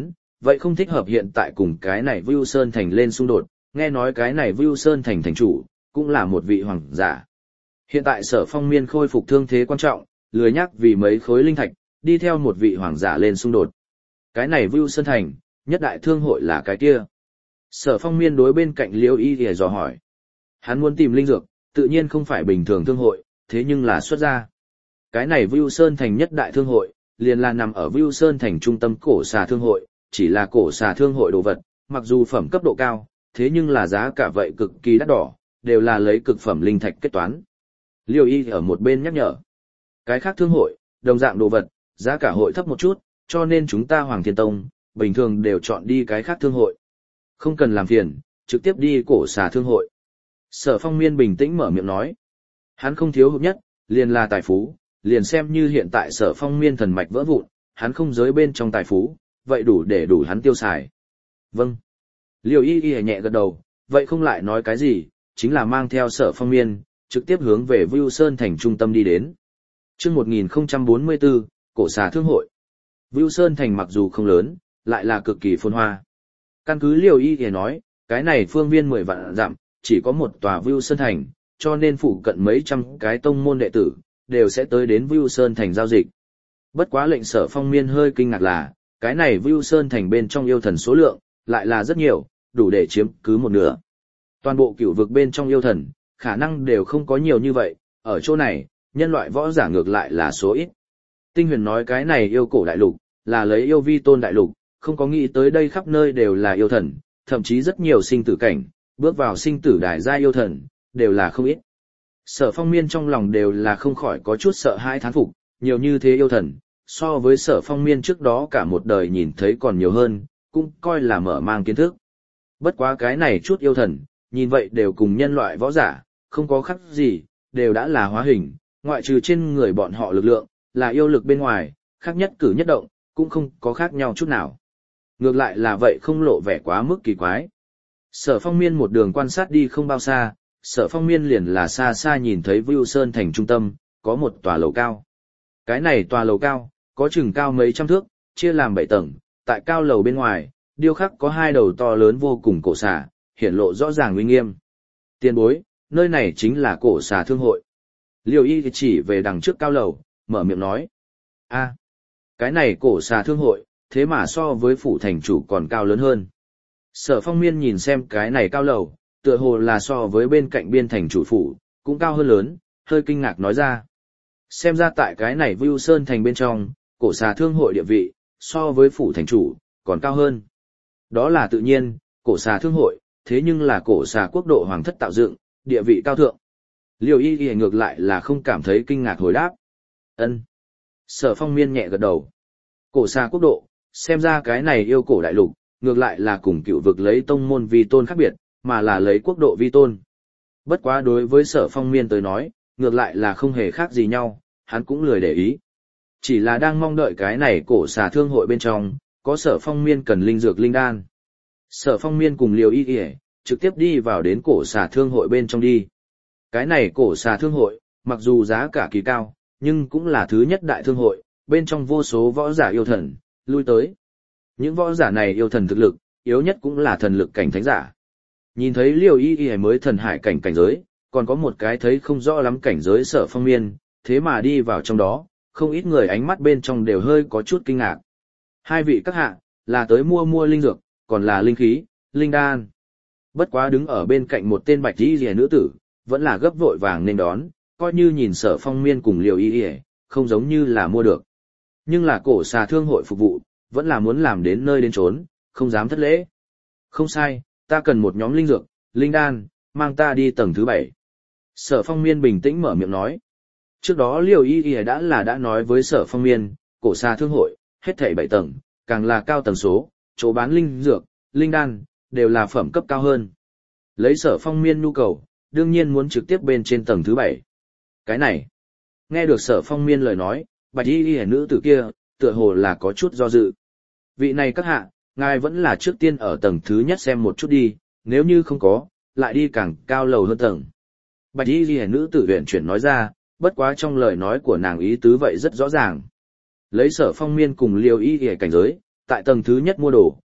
vậy không thích hợp hiện tại cùng cái này Vưu Sơn Thành lên xung đột, nghe nói cái này Vưu Sơn Thành thành chủ, cũng là một vị hoàng giả. Hiện tại Sở Phong Miên khôi phục thương thế quan trọng, lười nhắc vì mấy khối linh thạch, đi theo một vị hoàng giả lên xung đột. Cái này Vưu Sơn Thành, nhất đại thương hội là cái kia. Sở Phong Miên đối bên cạnh Liêu Y thì dò hỏi. Hắn muốn tìm linh dược, tự nhiên không phải bình thường thương hội, thế nhưng là xuất ra. Cái này Vưu Sơn Thành nhất đại thương hội, liền là nằm ở Vưu Sơn Thành trung tâm cổ xà thương hội, chỉ là cổ xà thương hội đồ vật, mặc dù phẩm cấp độ cao, thế nhưng là giá cả vậy cực kỳ đắt đỏ, đều là lấy cực phẩm linh thạch kết toán. Liêu Y ở một bên nhắc nhở. Cái khác thương hội, đồng dạng đồ vật, giá cả hội thấp một chút, cho nên chúng ta Hoàng Thiên Tông, bình thường đều chọn đi cái khác thương hội. Không cần làm phiền, trực tiếp đi cổ xà thương hội. Sở Phong Miên bình tĩnh mở miệng nói. Hắn không thiếu hụt nhất, liền là tài phú, liền xem như hiện tại Sở Phong Miên thần mạch vỡ vụn, hắn không giới bên trong tài phú, vậy đủ để đủ hắn tiêu xài. Vâng. Liêu Y Y nhẹ gật đầu, vậy không lại nói cái gì, chính là mang theo Sở Phong Miên, trực tiếp hướng về Vưu Sơn Thành trung tâm đi đến. Chương một nghìn không trăm bốn mươi tư, cổ xà thương hội. Vưu Sơn Thành mặc dù không lớn, lại là cực kỳ phồn hoa. Căn cứ Liêu Y Y nói, cái này phương viên mười vạn dặm, chỉ có một tòa Vưu Sơn Thành, cho nên phụ cận mấy trăm cái tông môn đệ tử, đều sẽ tới đến Vưu Sơn Thành giao dịch. Bất quá lệnh Sở Phong Miên hơi kinh ngạc là, cái này Vưu Sơn Thành bên trong yêu thần số lượng, lại là rất nhiều, đủ để chiếm cứ một nửa. Toàn bộ cửu vực bên trong yêu thần, khả năng đều không có nhiều như vậy, ở chỗ này, nhân loại võ giả ngược lại là số ít. Tinh Huyền nói cái này yêu cổ đại lục, là lấy yêu vi tôn đại lục, không có nghĩ tới đây khắp nơi đều là yêu thần, thậm chí rất nhiều sinh tử cảnh, bước vào sinh tử đài gia yêu thần, đều là không ít. Sở Phong Miên trong lòng đều là không khỏi có chút sợ hãi thán phục, nhiều như thế yêu thần, so với Sở Phong Miên trước đó cả một đời nhìn thấy còn nhiều hơn, cũng coi là mở mang kiến thức. Bất quá cái này chút yêu thần, nhìn vậy đều cùng nhân loại võ giả, không có khác gì, đều đã là hóa hình, ngoại trừ trên người bọn họ lực lượng, là yêu lực bên ngoài, khác nhất cử nhất động, cũng không có khác nhau chút nào. Ngược lại là vậy không lộ vẻ quá mức kỳ quái. Sở Phong Miên một đường quan sát đi không bao xa, Sở Phong Miên liền là xa xa nhìn thấy Vưu Sơn Thành trung tâm, có một tòa lầu cao. Cái này tòa lầu cao, có chừng cao mấy trăm thước, chia làm bảy tầng, tại cao lầu bên ngoài, điêu khắc có hai đầu to lớn vô cùng cổ xà, hiển lộ rõ ràng uy nghiêm. Tiền bối, nơi này chính là cổ xà thương hội. Liêu Y chỉ về đằng trước cao lầu, mở miệng nói. a cái này cổ xà thương hội, thế mà so với phủ thành chủ còn cao lớn hơn. Sở Phong Miên nhìn xem cái này cao lầu, tựa hồ là so với bên cạnh biên thành chủ phủ, cũng cao hơn lớn, hơi kinh ngạc nói ra. Xem ra tại cái này Vưu Sơn Thành bên trong, cổ xà thương hội địa vị, so với phủ thành chủ, còn cao hơn. Đó là tự nhiên, cổ xà thương hội, thế nhưng là cổ xà quốc độ hoàng thất tạo dựng, địa vị cao thượng. Liêu Y Y ngược lại là không cảm thấy kinh ngạc hồi đáp. Ân. Sở Phong Miên nhẹ gật đầu. Cổ xà quốc độ, xem ra cái này yêu cổ đại lục, ngược lại là cùng cựu vực lấy tông môn vi tôn khác biệt, mà là lấy quốc độ vi tôn. Bất quá đối với Sở Phong Miên tới nói, ngược lại là không hề khác gì nhau, hắn cũng lười để ý. Chỉ là đang mong đợi cái này cổ xà thương hội bên trong, có Sở Phong Miên cần linh dược linh đan. Sở Phong Miên cùng Liêu Y Y trực tiếp đi vào đến cổ xà thương hội bên trong đi. Cái này cổ xà thương hội, mặc dù giá cả kỳ cao, nhưng cũng là thứ nhất đại thương hội, bên trong vô số võ giả yêu thần, lui tới. Những võ giả này yêu thần thực lực, yếu nhất cũng là thần lực cảnh thánh giả. Nhìn thấy Liêu Y Y mới thần hải cảnh cảnh giới, còn có một cái thấy không rõ lắm cảnh giới Sở Phong Miên, thế mà đi vào trong đó, không ít người ánh mắt bên trong đều hơi có chút kinh ngạc. Hai vị các hạ, là tới mua mua linh dược, còn là linh khí, linh đan. Bất quá đứng ở bên cạnh một tên bạch y rìa nữ tử, vẫn là gấp vội vàng nên đón, coi như nhìn Sở Phong Miên cùng Liêu Y Y, không giống như là mua được. Nhưng là cổ xà thương hội phục vụ, vẫn là muốn làm đến nơi đến chốn, không dám thất lễ. Không sai, ta cần một nhóm linh dược, linh đan, mang ta đi tầng thứ bảy. Sở Phong Miên bình tĩnh mở miệng nói. Trước đó Liêu Y Y đã là đã nói với Sở Phong Miên, cổ xà thương hội, hết thảy bảy tầng, càng là cao tầng số, chỗ bán linh dược, linh đan, đều là phẩm cấp cao hơn. Lấy Sở Phong Miên nhu cầu, đương nhiên muốn trực tiếp bên trên tầng thứ bảy. Cái này, nghe được Sở Phong Miên lời nói, bạch y y nữ tử kia, tựa hồ là có chút do dự. Vị này các hạ, ngài vẫn là trước tiên ở tầng thứ nhất xem một chút đi, nếu như không có, lại đi càng cao lầu hơn tầng. Bạch y y nữ tử huyền chuyển nói ra, bất quá trong lời nói của nàng ý tứ vậy rất rõ ràng. Lấy Sở Phong Miên cùng Liêu Y Y cảnh giới, tại tầng thứ nhất mua đồ,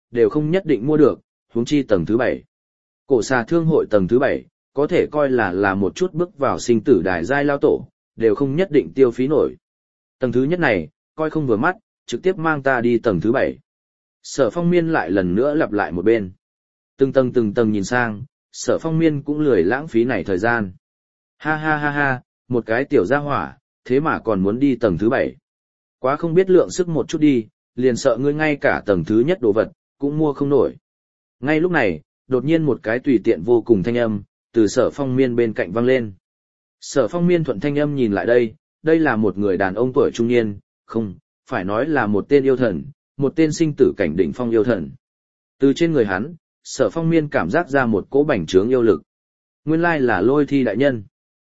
đều không nhất định mua được, huống chi tầng thứ bảy. Cổ xà thương hội tầng thứ bảy, có thể coi là là một chút bước vào sinh tử đài giai lao tổ, đều không nhất định tiêu phí nổi. Tầng thứ nhất này, coi không vừa mắt, trực tiếp mang ta đi tầng thứ bảy. Sở Phong Miên lại lần nữa lặp lại một bên. Từng tầng từng tầng nhìn sang, Sở Phong Miên cũng lười lãng phí này thời gian. Ha ha ha ha, một cái tiểu gia hỏa, thế mà còn muốn đi tầng thứ bảy. Quá không biết lượng sức một chút đi, liền sợ ngươi ngay cả tầng thứ nhất đồ vật, cũng mua không nổi. Ngay lúc này, đột nhiên một cái tùy tiện vô cùng thanh âm, từ Sở Phong Miên bên cạnh vang lên. Sở Phong Miên thuận thanh âm nhìn lại đây, đây là một người đàn ông tuổi trung niên, không, phải nói là một tên yêu thần, một tên sinh tử cảnh đỉnh phong yêu thần. Từ trên người hắn, Sở Phong Miên cảm giác ra một cỗ bành trướng yêu lực. Nguyên lai là Lôi Thi đại nhân.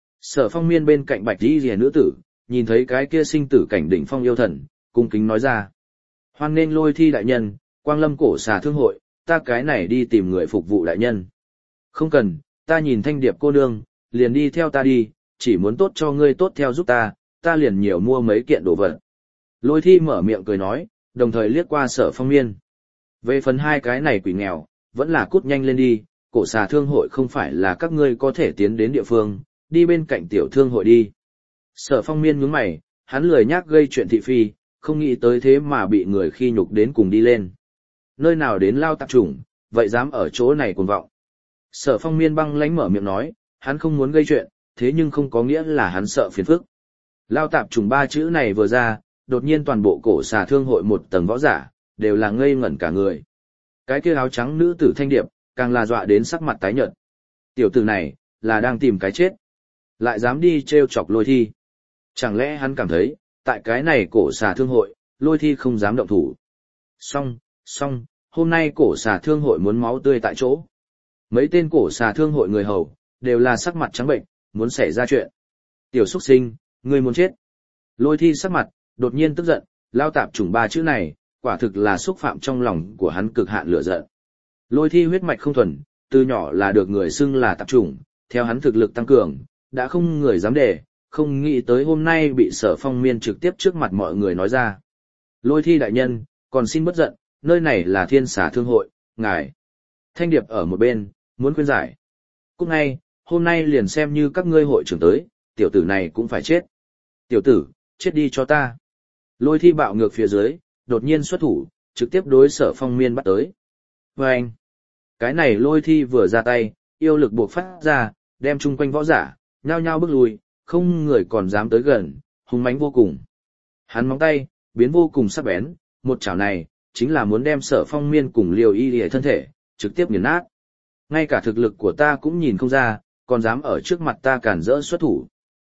Sở Phong Miên bên cạnh bạch y rìa nữ tử, nhìn thấy cái kia sinh tử cảnh đỉnh phong yêu thần, cung kính nói ra. Hoan nghênh Lôi Thi đại nhân, Quang Lâm cổ xà thương hội, ta cái này đi tìm người phục vụ đại nhân. Không cần, ta nhìn Thanh Điệp cô nương, liền đi theo ta đi, chỉ muốn tốt cho ngươi tốt theo giúp ta, ta liền nhiều mua mấy kiện đồ vật. Lôi Thi mở miệng cười nói, đồng thời liếc qua Sở Phong Miên. Về phần hai cái này quỷ nghèo, vẫn là cút nhanh lên đi, cổ xà thương hội không phải là các ngươi có thể tiến đến địa phương, đi bên cạnh tiểu thương hội đi. Sở Phong Miên nhướng mày, hắn lười nhác gây chuyện thị phi, không nghĩ tới thế mà bị người khi nhục đến cùng đi lên. Nơi nào đến lao tạp chủng, vậy dám ở chỗ này cuồng vọng. Sở Phong Miên băng lánh mở miệng nói, hắn không muốn gây chuyện, thế nhưng không có nghĩa là hắn sợ phiền phức. Lao tạp trùng ba chữ này vừa ra, đột nhiên toàn bộ cổ xà thương hội một tầng võ giả, đều là ngây ngẩn cả người. Cái kia áo trắng nữ tử Thanh Điệp, càng là dọa đến sắc mặt tái nhợt. Tiểu tử này, là đang tìm cái chết. Lại dám đi trêu chọc Lôi Thi. Chẳng lẽ hắn cảm thấy, tại cái này cổ xà thương hội, Lôi Thi không dám động thủ. Xong, xong, hôm nay cổ xà thương hội muốn máu tươi tại chỗ. Mấy tên cổ xà thương hội người hầu, đều là sắc mặt trắng bệnh, muốn xảy ra chuyện. Tiểu xuất sinh, ngươi muốn chết. Lôi Thi sắc mặt, đột nhiên tức giận, lao tạp chủng ba chữ này, quả thực là xúc phạm trong lòng của hắn cực hạn lửa giận. Lôi Thi huyết mạch không thuần, từ nhỏ là được người xưng là tạp chủng, theo hắn thực lực tăng cường, đã không người dám để, không nghĩ tới hôm nay bị Sở Phong Miên trực tiếp trước mặt mọi người nói ra. Lôi Thi đại nhân, còn xin bất giận, nơi này là Thiên Xà thương hội, ngài. Thanh Điệp ở một bên, muốn khuyên giải. Cúc ngay, hôm nay liền xem như các ngươi hội trưởng tới, tiểu tử này cũng phải chết. Tiểu tử, chết đi cho ta. Lôi Thi bạo ngược phía dưới, đột nhiên xuất thủ, trực tiếp đối Sở Phong Miên bắt tới. Và anh, cái này Lôi Thi vừa ra tay, yêu lực buộc phát ra, đem chung quanh võ giả, nhao nhao bước lùi, không người còn dám tới gần, hung mãnh vô cùng. Hắn móng tay, biến vô cùng sắc bén, một chảo này, chính là muốn đem Sở Phong Miên cùng Liều Y Lìa thân thể, trực tiếp nghiền nát. Ngay cả thực lực của ta cũng nhìn không ra, còn dám ở trước mặt ta cản rỡ xuất thủ.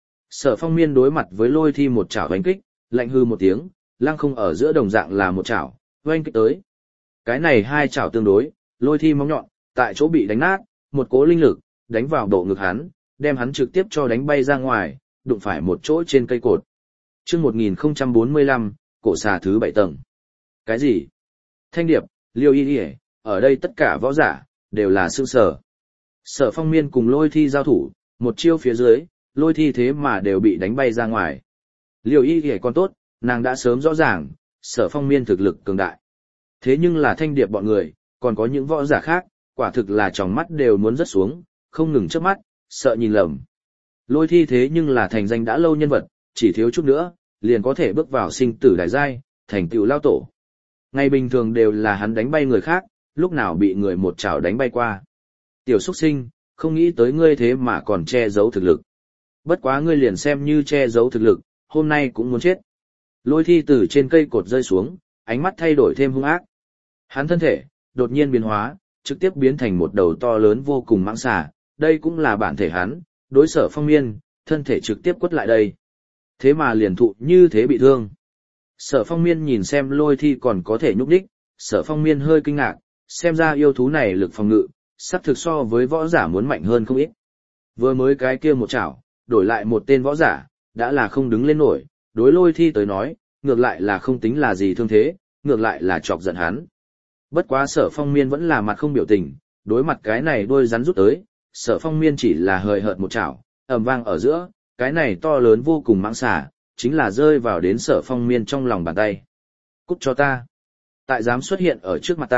Sở Phong Miên đối mặt với Lôi Thi một chảo đánh kích, lạnh hư một tiếng, lăng không ở giữa đồng dạng là một chảo, oanh kích tới. Cái này hai chảo tương đối, Lôi Thi móng nhọn, tại chỗ bị đánh nát, một cố linh lực, đánh vào độ ngực hắn, đem hắn trực tiếp cho đánh bay ra ngoài, đụng phải một chỗ trên cây cột. Chương một nghìn không trăm bốn mươi lăm, cổ xà thứ bảy tầng. Cái gì? Thanh Điệp, Liêu Y Y, ở đây tất cả võ giả, đều là sương sở. Sở Phong Miên cùng Lôi Thi giao thủ, một chiêu phía dưới, Lôi Thi thế mà đều bị đánh bay ra ngoài. Liêu Y Y còn tốt, nàng đã sớm rõ ràng, Sở Phong Miên thực lực cường đại. Thế nhưng là Thanh Điệp bọn người, còn có những võ giả khác, quả thực là tròng mắt đều muốn rớt xuống, không ngừng chớp mắt, sợ nhìn lầm. Lôi Thi thế nhưng là thành danh đã lâu nhân vật, chỉ thiếu chút nữa, liền có thể bước vào sinh tử đại giai, thành tựu lao tổ. Ngày bình thường đều là hắn đánh bay người khác, lúc nào bị người một chảo đánh bay qua. Tiểu xuất sinh, không nghĩ tới ngươi thế mà còn che giấu thực lực. Bất quá ngươi liền xem như che giấu thực lực, hôm nay cũng muốn chết. Lôi Thi từ trên cây cột rơi xuống, ánh mắt thay đổi thêm hung ác. Hắn thân thể, đột nhiên biến hóa, trực tiếp biến thành một đầu to lớn vô cùng mãng xà, đây cũng là bản thể hắn, đối Sở Phong Miên, thân thể trực tiếp quất lại đây. Thế mà liền thụ như thế bị thương. Sở Phong Miên nhìn xem Lôi Thi còn có thể nhúc đích, Sở Phong Miên hơi kinh ngạc, xem ra yêu thú này lực phòng ngự, sắp thực so với võ giả muốn mạnh hơn không ít. Vừa mới cái kia một chảo, đổi lại một tên võ giả, đã là không đứng lên nổi, đối Lôi Thi tới nói, ngược lại là không tính là gì thương thế, ngược lại là chọc giận hắn. Bất quá Sở Phong Miên vẫn là mặt không biểu tình, đối mặt cái này đôi rắn rút tới, Sở Phong Miên chỉ là hời hợt một chảo, ầm vang ở giữa, cái này to lớn vô cùng mãng xà, chính là rơi vào đến Sở Phong Miên trong lòng bàn tay. Cút cho ta. Tại dám xuất hiện ở trước mặt ta,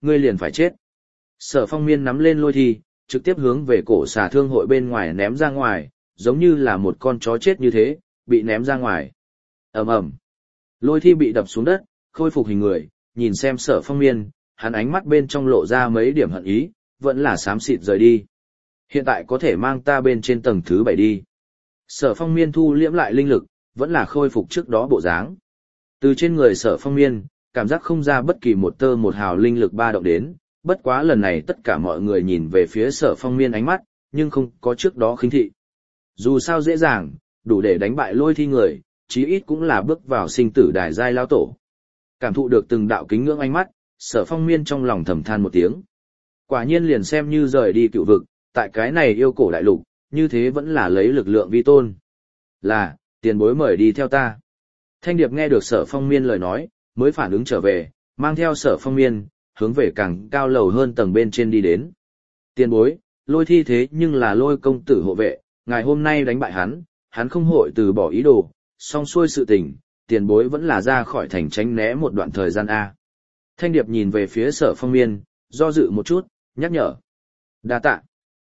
ngươi liền phải chết. Sở Phong Miên nắm lên lôi thi, trực tiếp hướng về cổ xà thương hội bên ngoài ném ra ngoài, giống như là một con chó chết như thế, bị ném ra ngoài. Ầm ầm. Lôi thi bị đập xuống đất, khôi phục hình người, nhìn xem Sở Phong Miên, hắn ánh mắt bên trong lộ ra mấy điểm hận ý, vẫn là xám xịt rời đi. Hiện tại có thể mang ta bên trên tầng thứ bảy đi. Sở Phong Miên thu liễm lại linh lực, vẫn là khôi phục trước đó bộ dáng. Từ trên người Sở Phong Miên, cảm giác không ra bất kỳ một tơ một hào linh lực ba động đến, bất quá lần này tất cả mọi người nhìn về phía Sở Phong Miên ánh mắt, nhưng không có trước đó khinh thị. Dù sao dễ dàng, đủ để đánh bại lôi thi người, chí ít cũng là bước vào sinh tử đài giai lao tổ. Cảm thụ được từng đạo kính ngưỡng ánh mắt, Sở Phong Miên trong lòng thầm than một tiếng. Quả nhiên liền xem như rời đi cựu vực, tại cái này yêu cổ đại lục, như thế vẫn là lấy lực lượng vi tôn. Là, tiền bối mời đi theo ta. Thanh Điệp nghe được Sở Phong Miên lời nói, mới phản ứng trở về, mang theo Sở Phong Miên, hướng về càng cao lầu hơn tầng bên trên đi đến. Tiền bối, lôi thi thế nhưng là lôi công tử hộ vệ, ngày hôm nay đánh bại hắn, hắn không hội từ bỏ ý đồ, song xuôi sự tình, tiền bối vẫn là ra khỏi thành tránh né một đoạn thời gian A. Thanh Điệp nhìn về phía Sở Phong Miên, do dự một chút, nhắc nhở. Đa tạ.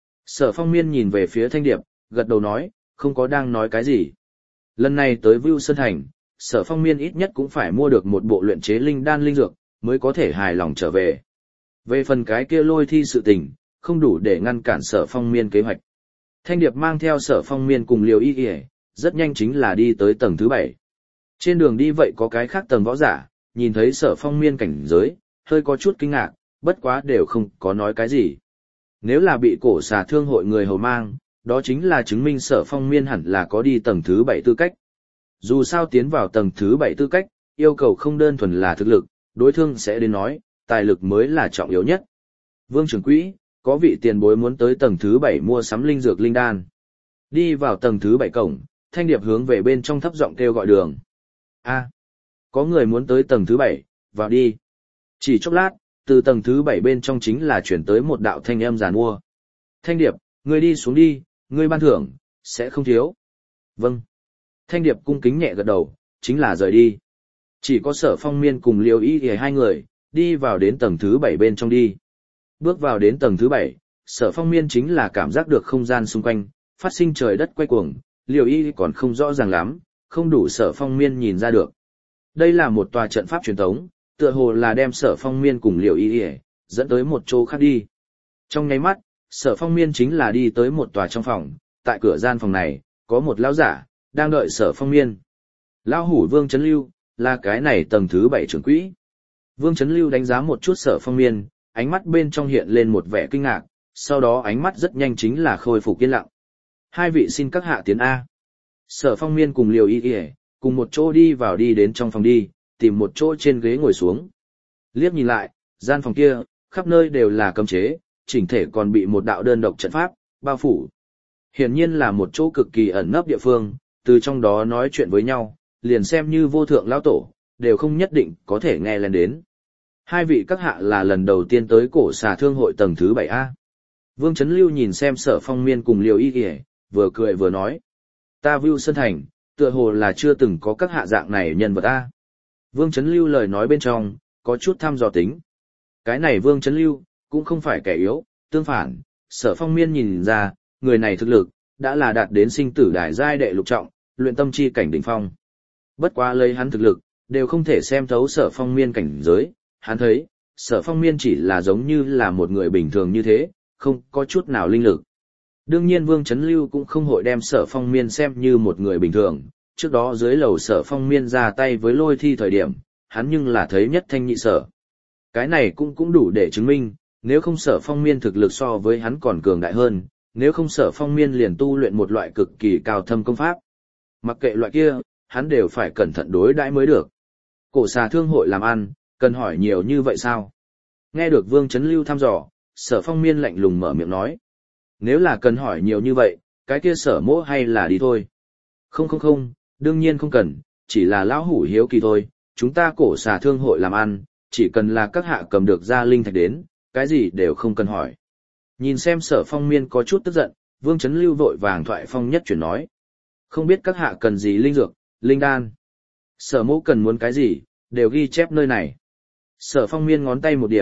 Sở Phong Miên nhìn về phía Thanh Điệp, gật đầu nói, không có đang nói cái gì. Lần này tới Vưu Sơn Thành, Sở Phong Miên ít nhất cũng phải mua được một bộ luyện chế linh đan linh dược, mới có thể hài lòng trở về. Về phần cái kia lôi thi sự tình, không đủ để ngăn cản Sở Phong Miên kế hoạch. Thanh Điệp mang theo Sở Phong Miên cùng Liều Y Y, rất nhanh chính là đi tới tầng thứ bảy. Trên đường đi vậy có cái khác tầng võ giả, nhìn thấy Sở Phong Miên cảnh giới, hơi có chút kinh ngạc, bất quá đều không có nói cái gì. Nếu là bị cổ xà thương hội người hầu mang, đó chính là chứng minh Sở Phong Miên hẳn là có đi tầng thứ bảy tư cách. Dù sao tiến vào tầng thứ bảy tư cách, yêu cầu không đơn thuần là thực lực, đối thương sẽ đến nói, tài lực mới là trọng yếu nhất. Vương trưởng quỹ, có vị tiền bối muốn tới tầng thứ bảy mua sắm linh dược linh đan. Đi vào tầng thứ bảy cổng, Thanh Điệp hướng về bên trong thấp giọng kêu gọi đường. A, có người muốn tới tầng thứ bảy, vào đi. Chỉ chốc lát, từ tầng thứ bảy bên trong chính là chuyển tới một đạo thanh âm giàn mua. Thanh Điệp, ngươi đi xuống đi, ngươi ban thưởng, sẽ không thiếu. Vâng. Thanh Điệp cung kính nhẹ gật đầu, chính là rời đi. Chỉ có Sở Phong Miên cùng Liêu Y Y hai người, đi vào đến tầng thứ bảy bên trong đi. Bước vào đến tầng thứ bảy, Sở Phong Miên chính là cảm giác được không gian xung quanh, phát sinh trời đất quay cuồng, Liêu Y còn không rõ ràng lắm, không đủ Sở Phong Miên nhìn ra được. Đây là một tòa trận pháp truyền thống, tựa hồ là đem Sở Phong Miên cùng Liêu Y dẫn tới một chỗ khác đi. Trong nháy mắt, Sở Phong Miên chính là đi tới một tòa trong phòng, tại cửa gian phòng này, có một lão giả, đang đợi Sở Phong Miên. Lão hủ Vương Chấn Lưu, là cái này tầng thứ bảy trưởng quỹ. Vương Chấn Lưu đánh giá một chút Sở Phong Miên, ánh mắt bên trong hiện lên một vẻ kinh ngạc, sau đó ánh mắt rất nhanh chính là khôi phục yên lặng. Hai vị xin các hạ tiến A. Sở Phong Miên cùng Liều Y Y, cùng một chỗ đi vào đi đến trong phòng đi, tìm một chỗ trên ghế ngồi xuống. Liếc nhìn lại, gian phòng kia, khắp nơi đều là cấm chế, chỉnh thể còn bị một đạo đơn độc trận pháp bao phủ. Hiển nhiên là một chỗ cực kỳ ẩn nấp địa phương, từ trong đó nói chuyện với nhau, liền xem như vô thượng lão tổ, đều không nhất định có thể nghe lên đến. Hai vị các hạ là lần đầu tiên tới cổ xà thương hội tầng thứ bảy A. Vương Chấn Lưu nhìn xem Sở Phong Miên cùng Liều Y Y, vừa cười vừa nói. Ta Vưu Sơn Thành, tựa hồ là chưa từng có các hạ dạng này nhân vật A. Vương Chấn Lưu lời nói bên trong, có chút thăm dò tính. Cái này Vương Chấn Lưu, cũng không phải kẻ yếu, tương phản, Sở Phong Miên nhìn ra, người này thực lực, đã là đạt đến sinh tử đài giai đệ lục trọng, luyện tâm chi cảnh đỉnh phong. Bất quá lấy hắn thực lực, đều không thể xem thấu Sở Phong Miên cảnh giới, hắn thấy, Sở Phong Miên chỉ là giống như là một người bình thường như thế, không có chút nào linh lực. Đương nhiên Vương Chấn Lưu cũng không hội đem Sở Phong Miên xem như một người bình thường, trước đó dưới lầu Sở Phong Miên ra tay với lôi thi thời điểm, hắn nhưng là thấy nhất thanh nhị sở. Cái này cũng cũng đủ để chứng minh, nếu không Sở Phong Miên thực lực so với hắn còn cường đại hơn, nếu không Sở Phong Miên liền tu luyện một loại cực kỳ cao thâm công pháp. Mặc kệ loại kia, hắn đều phải cẩn thận đối đãi mới được. Cổ xà thương hội làm ăn, cần hỏi nhiều như vậy sao? Nghe được Vương Chấn Lưu thăm dò, Sở Phong Miên lạnh lùng mở miệng nói. Nếu là cần hỏi nhiều như vậy, cái kia Sở mỗ hay là đi thôi. Không không không, đương nhiên không cần, chỉ là lão hủ hiếu kỳ thôi, chúng ta cổ xà thương hội làm ăn, chỉ cần là các hạ cầm được ra linh thạch đến, cái gì đều không cần hỏi. Nhìn xem Sở Phong Miên có chút tức giận, Vương Chấn Lưu vội vàng thoại phong nhất chuyển nói. Không biết các hạ cần gì linh dược, linh đan. Sở mẫu cần muốn cái gì, đều ghi chép nơi này. Sở Phong Miên ngón tay một điểm,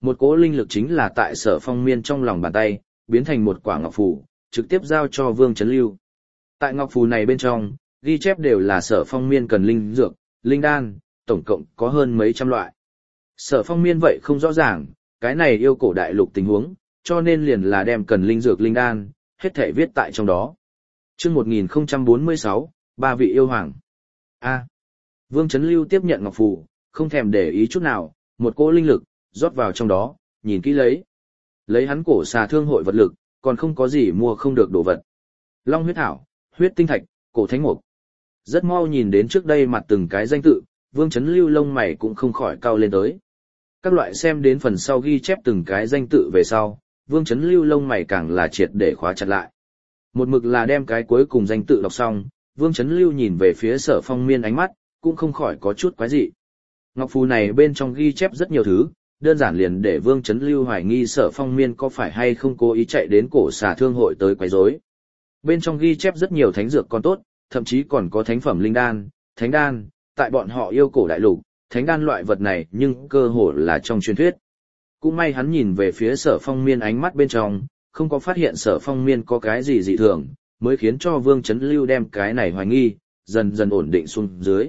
Một cỗ linh lực chính là tại Sở Phong Miên trong lòng bàn tay, biến thành một quả ngọc phù, trực tiếp giao cho Vương Chấn Lưu. Tại ngọc phù này bên trong, ghi chép đều là Sở Phong Miên cần linh dược, linh đan, tổng cộng có hơn mấy trăm loại. Sở Phong Miên vậy không rõ ràng, cái này yêu cổ đại lục tình huống, cho nên liền là đem cần linh dược linh đan, hết thể viết tại trong đó. Chương một nghìn không trăm bốn mươi sáu, ba vị yêu hoàng. A. Vương Chấn Lưu tiếp nhận ngọc phù, không thèm để ý chút nào, một cỗ linh lực rót vào trong đó, nhìn kỹ lấy. Lấy hắn cổ xà thương hội vật lực, còn không có gì mua không được đồ vật. Long huyết thảo, huyết tinh thạch, cổ thánh mục. Rất mau nhìn đến trước đây mặt từng cái danh tự, Vương Chấn Lưu lông mày cũng không khỏi cau lên tới. Các loại xem đến phần sau ghi chép từng cái danh tự về sau, Vương Chấn Lưu lông mày càng là triệt để khóa chặt lại. Một mực là đem cái cuối cùng danh tự đọc xong, Vương Chấn Lưu nhìn về phía Sở Phong Miên ánh mắt, cũng không khỏi có chút quái dị. Ngọc phù này bên trong ghi chép rất nhiều thứ, đơn giản liền để Vương Chấn Lưu hoài nghi Sở Phong Miên có phải hay không cố ý chạy đến cổ xà thương hội tới quấy rối. Bên trong ghi chép rất nhiều thánh dược còn tốt, thậm chí còn có thánh phẩm linh đan, thánh đan, tại bọn họ yêu cổ đại lục, thánh đan loại vật này nhưng cơ hồ là trong truyền thuyết. Cũng may hắn nhìn về phía Sở Phong Miên ánh mắt bên trong, không có phát hiện Sở Phong Miên có cái gì dị thường, mới khiến cho Vương Chấn Lưu đem cái này hoài nghi, dần dần ổn định xuống dưới.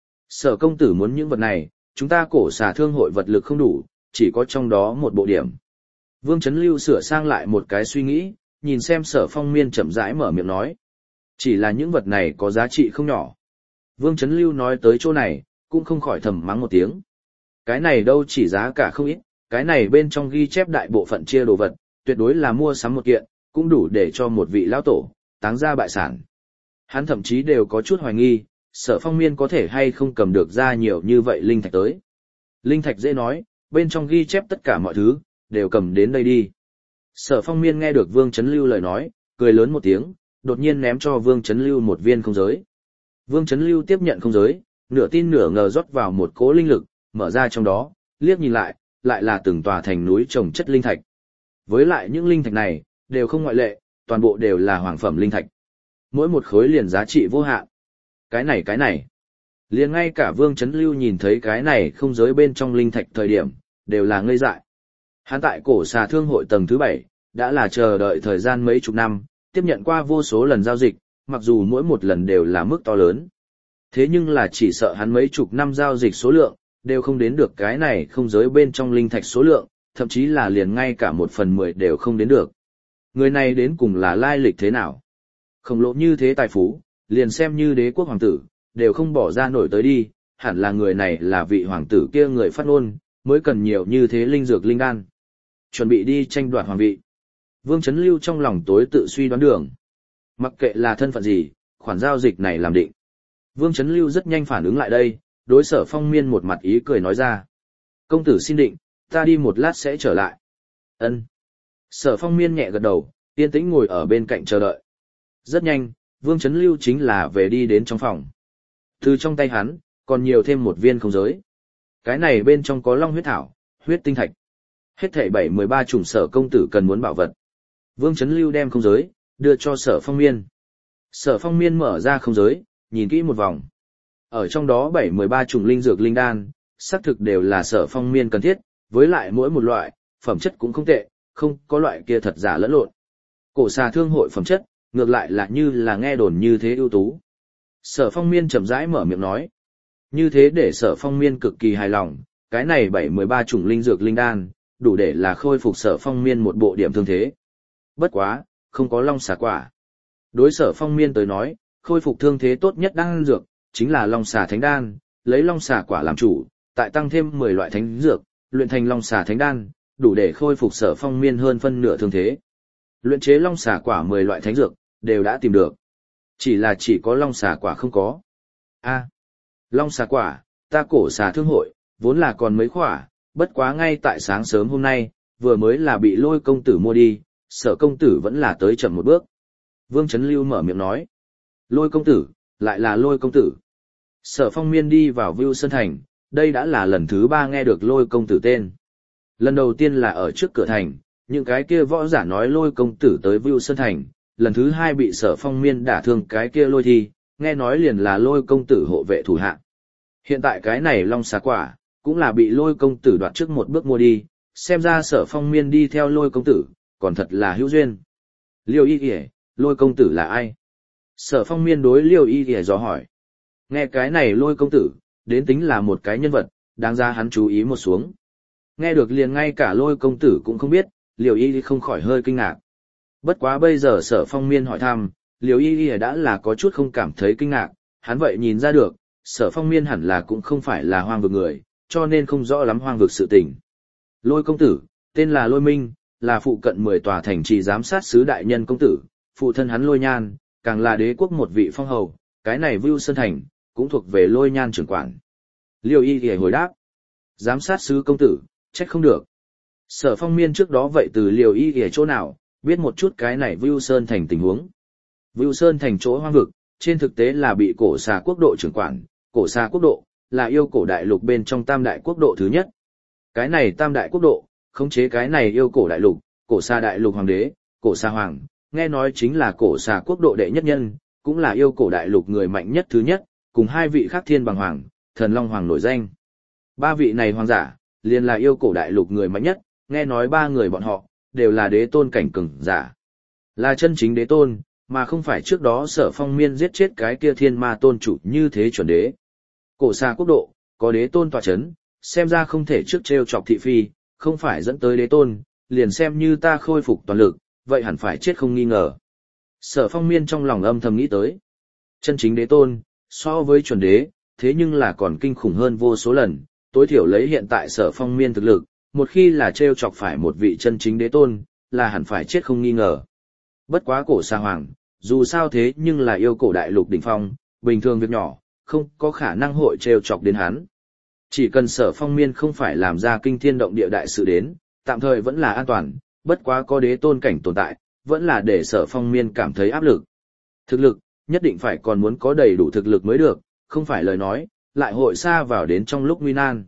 Sở công tử muốn những vật này, chúng ta cổ xà thương hội vật lực không đủ, chỉ có trong đó một bộ điểm. Vương Chấn Lưu sửa sang lại một cái suy nghĩ, nhìn xem Sở Phong Miên chậm rãi mở miệng nói. Chỉ là những vật này có giá trị không nhỏ. Vương Chấn Lưu nói tới chỗ này, cũng không khỏi thầm mắng một tiếng. Cái này đâu chỉ giá cả không ít, cái này bên trong ghi chép đại bộ phận chia đồ vật, tuyệt đối là mua sắm một kiện, cũng đủ để cho một vị lão tổ táng ra bại sản. Hắn thậm chí đều có chút hoài nghi, Sở Phong Miên có thể hay không cầm được ra nhiều như vậy linh thạch tới. Linh thạch dễ nói, bên trong ghi chép tất cả mọi thứ, đều cầm đến đây đi. Sở Phong Miên nghe được Vương Chấn Lưu lời nói, cười lớn một tiếng, đột nhiên ném cho Vương Chấn Lưu một viên không giới. Vương Chấn Lưu tiếp nhận không giới, nửa tin nửa ngờ rót vào một cỗ linh lực, mở ra trong đó, liếc nhìn lại, lại là từng tòa thành núi trồng chất linh thạch. Với lại những linh thạch này, đều không ngoại lệ, toàn bộ đều là hoàng phẩm linh thạch. Mỗi một khối liền giá trị vô hạn. Cái này cái này. Liền ngay cả Vương Chấn Lưu nhìn thấy cái này không giới bên trong linh thạch thời điểm, đều là ngây dại. Hắn tại cổ xà thương hội tầng thứ bảy, đã là chờ đợi thời gian mấy chục năm, tiếp nhận qua vô số lần giao dịch, mặc dù mỗi một lần đều là mức to lớn. Thế nhưng là chỉ sợ hắn mấy chục năm giao dịch số lượng, đều không đến được cái này không giới bên trong linh thạch số lượng, thậm chí là liền ngay cả một phần mười đều không đến được. Người này đến cùng là lai lịch thế nào? Khổng lồ như thế tài phú, liền xem như đế quốc hoàng tử, đều không bỏ ra nổi tới đi, hẳn là người này là vị hoàng tử kia người phát ngôn, mới cần nhiều như thế linh dược linh đan. Chuẩn bị đi tranh đoạt hoàng vị. Vương Chấn Lưu trong lòng tối tự suy đoán đường. Mặc kệ là thân phận gì, khoản giao dịch này làm định. Vương Chấn Lưu rất nhanh phản ứng lại đây, đối Sở Phong Miên một mặt ý cười nói ra. Công tử xin định, ta đi một lát sẽ trở lại. Ân. Sở Phong Miên nhẹ gật đầu, yên tĩnh ngồi ở bên cạnh chờ đợi. Rất nhanh, Vương Chấn Lưu chính là về đi đến trong phòng. Từ trong tay hắn, còn nhiều thêm một viên không giới. Cái này bên trong có long huyết thảo, huyết tinh thạch. Hết thảy bảy mươi ba chủng Sở công tử cần muốn bảo vật. Vương Chấn Lưu đem không giới, đưa cho Sở Phong Miên. Sở Phong Miên mở ra không giới, nhìn kỹ một vòng. Ở trong đó bảy mươi ba chủng linh dược linh đan, xác thực đều là Sở Phong Miên cần thiết, với lại mỗi một loại, phẩm chất cũng không tệ, không có loại kia thật giả lẫn lộn. Cổ xà thương hội phẩm chất, ngược lại là như là nghe đồn như thế ưu tú. Sở Phong Miên chậm rãi mở miệng nói. Như thế để Sở Phong Miên cực kỳ hài lòng, cái này bảy mươi ba chủng linh dược linh đan, đủ để là khôi phục Sở Phong Miên một bộ điểm thương thế. Bất quá, không có long xà quả. Đối Sở Phong Miên tới nói, khôi phục thương thế tốt nhất đan dược, chính là long xà thánh đan, lấy long xà quả làm chủ, tại tăng thêm mười loại thánh dược, luyện thành long xà thánh đan, đủ để khôi phục Sở Phong Miên hơn phân nửa thương thế. Luyện chế long xà quả mười loại thánh dược, đều đã tìm được. Chỉ là chỉ có long xà quả không có. A, long xà quả, ta cổ xà thương hội, vốn là còn mấy khỏa, bất quá ngay tại sáng sớm hôm nay, vừa mới là bị Lôi công tử mua đi, Sở công tử vẫn là tới chậm một bước. Vương Chấn Lưu mở miệng nói. Lôi công tử, lại là Lôi công tử. Sở Phong Miên đi vào Vưu Sơn Thành, đây đã là lần thứ ba nghe được Lôi công tử tên. Lần đầu tiên là ở trước cửa thành, những cái kia võ giả nói Lôi công tử tới Vưu Sơn Thành, lần thứ hai bị Sở Phong Miên đả thương cái kia Lôi thi, nghe nói liền là Lôi công tử hộ vệ thủ hạ. Hiện tại cái này long xà quả, cũng là bị Lôi công tử đoạt trước một bước mua đi, xem ra Sở Phong Miên đi theo Lôi công tử, còn thật là hữu duyên. Liêu Y Y, Lôi công tử là ai? Sở Phong Miên đối Liêu Y Y dò hỏi. Nghe cái này Lôi công tử, đến tính là một cái nhân vật, đáng ra hắn chú ý một xuống. Nghe được liền ngay cả Lôi công tử cũng không biết, Liêu Y Y không khỏi hơi kinh ngạc. Bất quá bây giờ Sở Phong Miên hỏi thăm, Liêu Y Y đã là có chút không cảm thấy kinh ngạc, hắn vậy nhìn ra được, Sở Phong Miên hẳn là cũng không phải là hoang vực người, cho nên không rõ lắm hoang vực sự tình. Lôi công tử, tên là Lôi Minh, là phụ cận mười tòa thành trì giám sát sứ đại nhân công tử, phụ thân hắn Lôi Nhan, càng là đế quốc một vị phong hầu, cái này Vưu Sơn Thành, cũng thuộc về Lôi Nhan trưởng quản. Liêu Y Y hồi đáp, giám sát sứ công tử, trách không được. Sở Phong Miên trước đó vậy từ Liêu Y Y chỗ nào, biết một chút cái này Vưu Sơn Thành tình huống. Vưu Sơn Thành chỗ hoang vực, trên thực tế là bị cổ xà quốc độ trưởng quản, cổ xà quốc độ, là yêu cổ đại lục bên trong tam đại quốc độ thứ nhất. Cái này tam đại quốc độ, khống chế cái này yêu cổ đại lục, cổ xà đại lục hoàng đế, cổ xà hoàng, nghe nói chính là cổ xà quốc độ đệ nhất nhân, cũng là yêu cổ đại lục người mạnh nhất thứ nhất, cùng hai vị khác thiên bằng hoàng, thần long hoàng nổi danh. Ba vị này hoàng giả, liền là yêu cổ đại lục người mạnh nhất, nghe nói ba người bọn họ, đều là đế tôn cảnh cường giả. Là chân chính đế tôn, mà không phải trước đó Sở Phong Miên giết chết cái kia thiên ma tôn chủ như thế chuẩn đế. Cổ xà quốc độ, có đế tôn tọa chấn, xem ra không thể trước treo chọc thị phi, không phải dẫn tới đế tôn, liền xem như ta khôi phục toàn lực, vậy hẳn phải chết không nghi ngờ. Sở Phong Miên trong lòng âm thầm nghĩ tới. Chân chính đế tôn, so với chuẩn đế, thế nhưng là còn kinh khủng hơn vô số lần, tối thiểu lấy hiện tại Sở Phong Miên thực lực, một khi là treo chọc phải một vị chân chính đế tôn, là hẳn phải chết không nghi ngờ. Bất quá cổ xà hoàng, dù sao thế nhưng là yêu cổ đại lục đỉnh phong, bình thường việc nhỏ, không có khả năng hội treo chọc đến hắn. Chỉ cần Sở Phong Miên không phải làm ra kinh thiên động địa đại sự đến, tạm thời vẫn là an toàn, bất quá có đế tôn cảnh tồn tại, vẫn là để Sở Phong Miên cảm thấy áp lực. Thực lực, nhất định phải còn muốn có đầy đủ thực lực mới được, không phải lời nói, lại hội xa vào đến trong lúc nguy nan.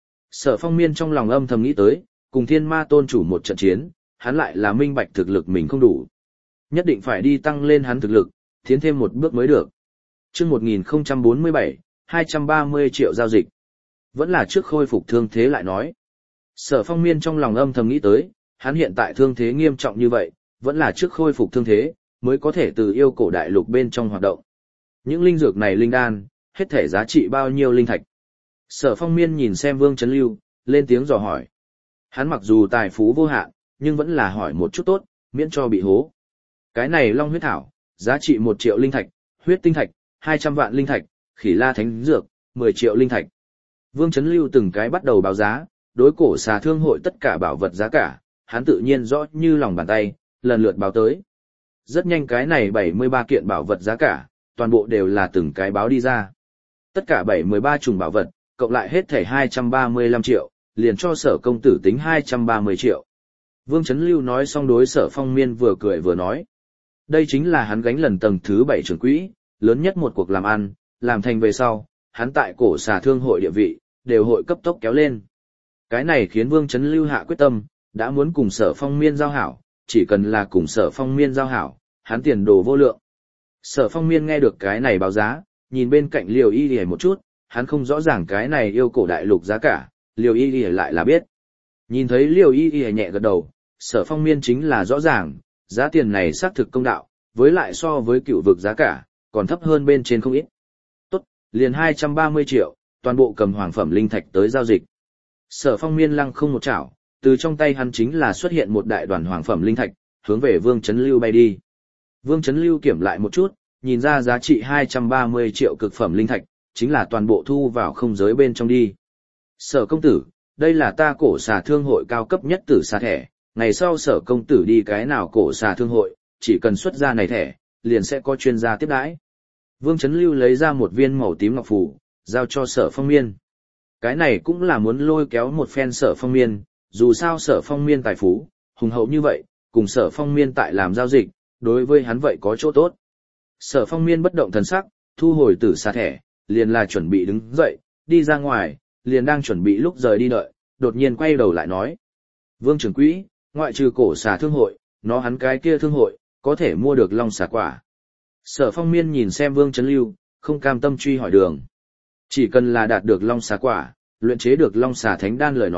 Sở Phong Miên trong lòng âm thầm nghĩ tới, cùng thiên ma tôn chủ một trận chiến, hắn lại là minh bạch thực lực mình không đủ. Nhất định phải đi tăng lên hắn thực lực, tiến thêm một bước mới được. Trước một nghìn không trăm bốn mươi bảy, hai trăm ba mươi triệu giao dịch. Vẫn là trước khôi phục thương thế lại nói. Sở Phong Miên trong lòng âm thầm nghĩ tới, hắn hiện tại thương thế nghiêm trọng như vậy, vẫn là trước khôi phục thương thế, mới có thể từ yêu cổ đại lục bên trong hoạt động. Những linh dược này linh đan, hết thể giá trị bao nhiêu linh thạch. Sở Phong Miên nhìn xem Vương Chấn Lưu, lên tiếng dò hỏi. Hắn mặc dù tài phú vô hạn, nhưng vẫn là hỏi một chút tốt, miễn cho bị hố. Cái này long huyết thảo, giá trị một triệu linh thạch, huyết tinh thạch, hai trăm vạn linh thạch, khỉ la thánh dược, mười triệu linh thạch. Vương Chấn Lưu từng cái bắt đầu báo giá, đối cổ xà thương hội tất cả bảo vật giá cả, hắn tự nhiên rõ như lòng bàn tay, lần lượt báo tới. Rất nhanh cái này bảy mươi ba kiện bảo vật giá cả, toàn bộ đều là từng cái báo đi ra. Tất cả bảy mươi ba chủng bảo vật, cộng lại hết thảy hai trăm ba mươi lăm triệu, liền cho Sở công tử tính hai trăm ba mươi triệu. Vương Chấn Lưu nói xong đối Sở Phong Miên vừa cười vừa nói. Đây chính là hắn gánh lần tầng thứ bảy trưởng quỹ, lớn nhất một cuộc làm ăn, làm thành về sau, hắn tại cổ xà thương hội địa vị, đều hội cấp tốc kéo lên. Cái này khiến Vương Chấn Lưu hạ quyết tâm, đã muốn cùng Sở Phong Miên giao hảo, chỉ cần là cùng Sở Phong Miên giao hảo, hắn tiền đồ vô lượng. Sở Phong Miên nghe được cái này báo giá, nhìn bên cạnh Liêu Y Y một chút, hắn không rõ ràng cái này yêu cổ đại lục giá cả, Liêu Y Y lại là biết. Nhìn thấy Liêu Y Y nhẹ gật đầu, Sở Phong Miên chính là rõ ràng, giá tiền này xác thực công đạo, với lại so với cựu vực giá cả, còn thấp hơn bên trên không ít. Tốt, liền hai trăm ba mươi triệu, toàn bộ cầm hoàng phẩm linh thạch tới giao dịch. Sở Phong Miên lăng không một chảo, từ trong tay hắn chính là xuất hiện một đại đoàn hoàng phẩm linh thạch, hướng về Vương Chấn Lưu bay đi. Vương Chấn Lưu kiểm lại một chút, nhìn ra giá trị hai trăm ba mươi triệu cực phẩm linh thạch, chính là toàn bộ thu vào không giới bên trong đi. Sở công tử, đây là ta cổ xà thương hội cao cấp nhất tử xà thẻ, ngày sau Sở công tử đi cái nào cổ xà thương hội, chỉ cần xuất ra này thẻ, liền sẽ có chuyên gia tiếp đãi. Vương Chấn Lưu lấy ra một viên màu tím ngọc phù, giao cho Sở Phong Miên. Cái này cũng là muốn lôi kéo một phen Sở Phong Miên, dù sao Sở Phong Miên tài phú, hùng hậu như vậy, cùng Sở Phong Miên tại làm giao dịch, đối với hắn vậy có chỗ tốt. Sở Phong Miên bất động thần sắc, thu hồi tử xà thẻ, liền là chuẩn bị đứng dậy, đi ra ngoài, liền đang chuẩn bị lúc rời đi đợi, đột nhiên quay đầu lại nói. Vương trưởng quỹ, ngoại trừ cổ xà thương hội, nó hắn cái kia thương hội, có thể mua được long xà quả. Sở Phong Miên nhìn xem Vương Chấn Lưu, không cam tâm truy hỏi đường. Chỉ cần là đạt được long xà quả, luyện chế được long xà thánh đan lời nói,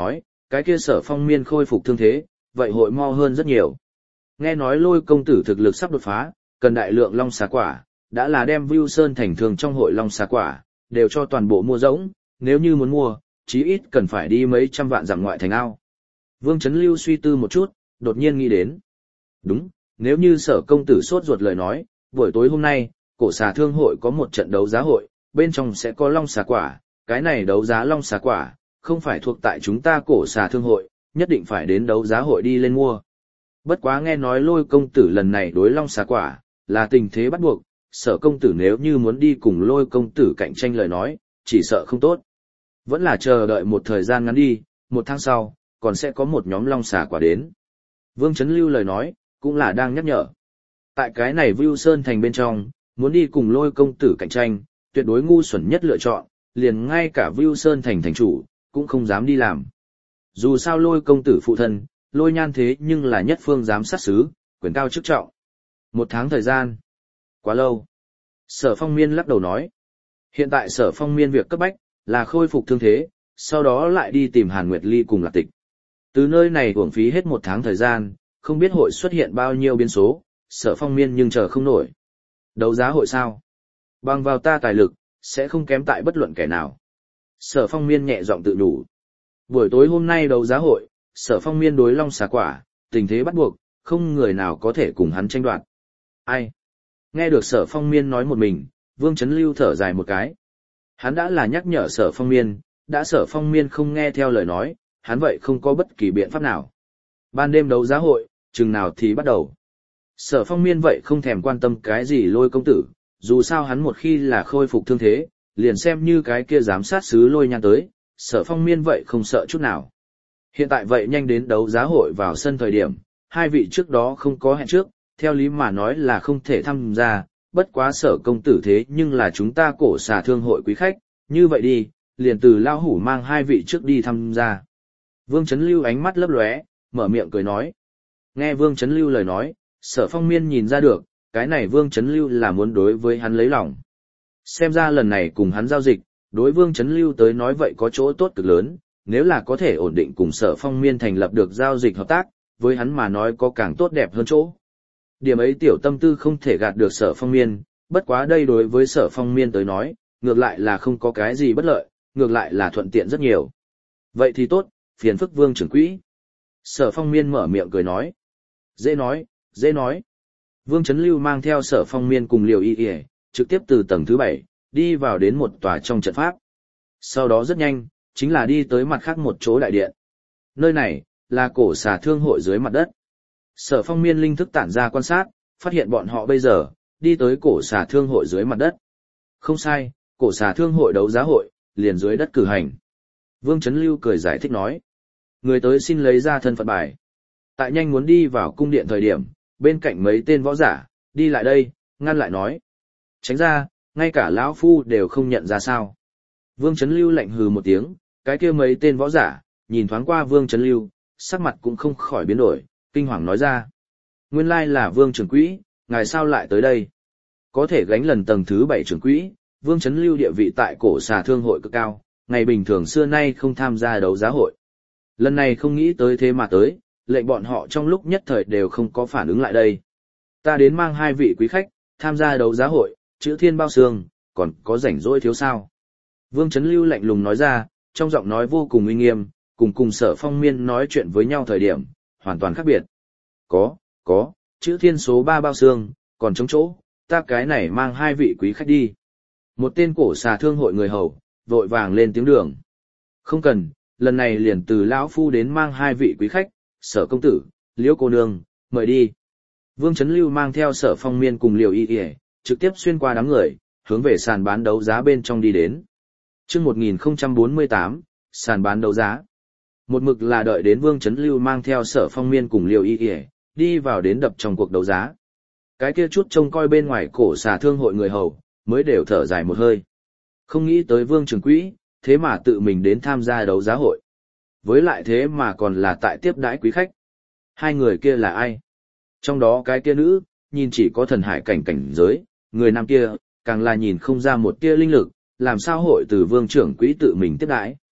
cái kia Sở Phong Miên khôi phục thương thế, vậy hội mo hơn rất nhiều. Nghe nói Lôi công tử thực lực sắp đột phá, cần đại lượng long xà quả, đã là đem Vưu Sơn thành thường trong hội long xà quả, đều cho toàn bộ mua rỗng, nếu như muốn mua, chí ít cần phải đi mấy trăm vạn dặm ngoại thành ao. Vương Chấn Lưu suy tư một chút, đột nhiên nghĩ đến. Đúng, nếu như Sở công tử sốt ruột lời nói, buổi tối hôm nay, cổ xà thương hội có một trận đấu giá hội, bên trong sẽ có long xà quả, cái này đấu giá long xà quả, không phải thuộc tại chúng ta cổ xà thương hội, nhất định phải đến đấu giá hội đi lên mua. Bất quá nghe nói Lôi công tử lần này đối long xà quả, là tình thế bắt buộc, Sở công tử nếu như muốn đi cùng Lôi công tử cạnh tranh lời nói, chỉ sợ không tốt. Vẫn là chờ đợi một thời gian ngắn đi, một tháng sau, còn sẽ có một nhóm long xà quả đến. Vương Chấn Lưu lời nói, cũng là đang nhắc nhở. Tại cái này Vưu Sơn thành bên trong, muốn đi cùng Lôi công tử cạnh tranh, tuyệt đối ngu xuẩn nhất lựa chọn, liền ngay cả Vưu Sơn thành thành chủ, cũng không dám đi làm. Dù sao Lôi công tử phụ thân, Lôi Nhan thế nhưng là nhất phương giám sát sứ, quyền cao chức trọng. Một tháng thời gian. Quá lâu. Sở Phong Miên lắc đầu nói. Hiện tại Sở Phong Miên việc cấp bách, là khôi phục thương thế, sau đó lại đi tìm Hàn Nguyệt Ly cùng Lạc Tịch. Từ nơi này uổng phí hết một tháng thời gian, không biết hội xuất hiện bao nhiêu biến số, Sở Phong Miên nhưng chờ không nổi. Đấu giá hội sao? Bằng vào ta tài lực, sẽ không kém tại bất luận kẻ nào. Sở Phong Miên nhẹ giọng tự nhủ. Buổi tối hôm nay đấu giá hội, Sở Phong Miên đối long xà quả, tình thế bắt buộc, không người nào có thể cùng hắn tranh đoạt. Ai? Nghe được Sở Phong Miên nói một mình, Vương Chấn Lưu thở dài một cái. Hắn đã là nhắc nhở Sở Phong Miên, đã Sở Phong Miên không nghe theo lời nói, hắn vậy không có bất kỳ biện pháp nào. Ban đêm đấu giá hội, chừng nào thì bắt đầu. Sở Phong Miên vậy không thèm quan tâm cái gì Lôi công tử, dù sao hắn một khi là khôi phục thương thế, liền xem như cái kia giám sát sứ Lôi Nhan tới, Sở Phong Miên vậy không sợ chút nào. Hiện tại vậy nhanh đến đấu giá hội vào sân thời điểm, hai vị trước đó không có hẹn trước, theo lý mà nói là không thể tham gia, bất quá Sở công tử thế nhưng là chúng ta cổ xà thương hội quý khách, như vậy đi, liền từ lao hủ mang hai vị trước đi tham gia. Vương Chấn Lưu ánh mắt lấp lóe, mở miệng cười nói. Nghe Vương Chấn Lưu lời nói, Sở Phong Miên nhìn ra được, cái này Vương Chấn Lưu là muốn đối với hắn lấy lòng. Xem ra lần này cùng hắn giao dịch, đối Vương Chấn Lưu tới nói vậy có chỗ tốt cực lớn, nếu là có thể ổn định cùng Sở Phong Miên thành lập được giao dịch hợp tác, với hắn mà nói có càng tốt đẹp hơn chỗ. Điểm ấy tiểu tâm tư không thể gạt được Sở Phong Miên, bất quá đây đối với Sở Phong Miên tới nói, ngược lại là không có cái gì bất lợi, ngược lại là thuận tiện rất nhiều. Vậy thì tốt, phiền phức Vương trưởng quỹ. Sở Phong Miên mở miệng cười nói. Dễ nói, dễ nói. Vương Chấn Lưu mang theo Sở Phong Miên cùng Liều Y Y, trực tiếp từ tầng thứ bảy, đi vào đến một tòa trong trận pháp. Sau đó rất nhanh, chính là đi tới mặt khác một chỗ đại điện. Nơi này, là cổ xà thương hội dưới mặt đất. Sở Phong Miên linh thức tản ra quan sát, phát hiện bọn họ bây giờ, đi tới cổ xà thương hội dưới mặt đất. Không sai, cổ xà thương hội đấu giá hội, liền dưới đất cử hành. Vương Chấn Lưu cười giải thích nói. Người tới xin lấy ra thân phận bài. Tại nhanh muốn đi vào cung điện thời điểm, bên cạnh mấy tên võ giả, đi lại đây, ngăn lại nói. Tránh ra, ngay cả lão phu đều không nhận ra sao. Vương Chấn Lưu lạnh hừ một tiếng, cái kia mấy tên võ giả, nhìn thoáng qua Vương Chấn Lưu, sắc mặt cũng không khỏi biến đổi, kinh hoàng nói ra. Nguyên lai là Vương trưởng quỹ, ngài sao lại tới đây? Có thể gánh lần tầng thứ bảy trưởng quỹ, Vương Chấn Lưu địa vị tại cổ xà thương hội cực cao, ngày bình thường xưa nay không tham gia đấu giá hội. Lần này không nghĩ tới thế mà tới, lệnh bọn họ trong lúc nhất thời đều không có phản ứng lại đây. Ta đến mang hai vị quý khách, tham gia đấu giá hội, chữ thiên bao xương, còn có rảnh rỗi thiếu sao. Vương Chấn Lưu lạnh lùng nói ra, trong giọng nói vô cùng uy nghiêm, cùng cùng Sở Phong Miên nói chuyện với nhau thời điểm, hoàn toàn khác biệt. Có, có, chữ thiên số ba bao xương, còn trống chỗ, ta cái này mang hai vị quý khách đi. Một tên cổ xà thương hội người hầu, vội vàng lên tiếng đường. Không cần, lần này liền từ lão phu đến mang hai vị quý khách, Sở công tử, Liễu cô nương, mời đi. Vương Chấn Lưu mang theo Sở Phong Miên cùng Liều Y Y, trực tiếp xuyên qua đám người, hướng về sàn bán đấu giá bên trong đi đến. Chương một nghìn không trăm bốn mươi tám, sàn bán đấu giá. Một mực là đợi đến Vương Chấn Lưu mang theo Sở Phong Miên cùng Liều Y Y, đi vào đến đập trong cuộc đấu giá. Cái kia chút trông coi bên ngoài cổ xà thương hội người hầu, mới đều thở dài một hơi. Không nghĩ tới Vương trưởng quỹ, thế mà tự mình đến tham gia đấu giá hội. Với lại thế mà còn là tại tiếp đãi quý khách. Hai người kia là ai? Trong đó cái kia nữ, nhìn chỉ có thần hải cảnh cảnh giới, người nam kia, càng là nhìn không ra một tia linh lực, làm sao hội từ Vương trưởng quỹ tự mình tiếp đãi.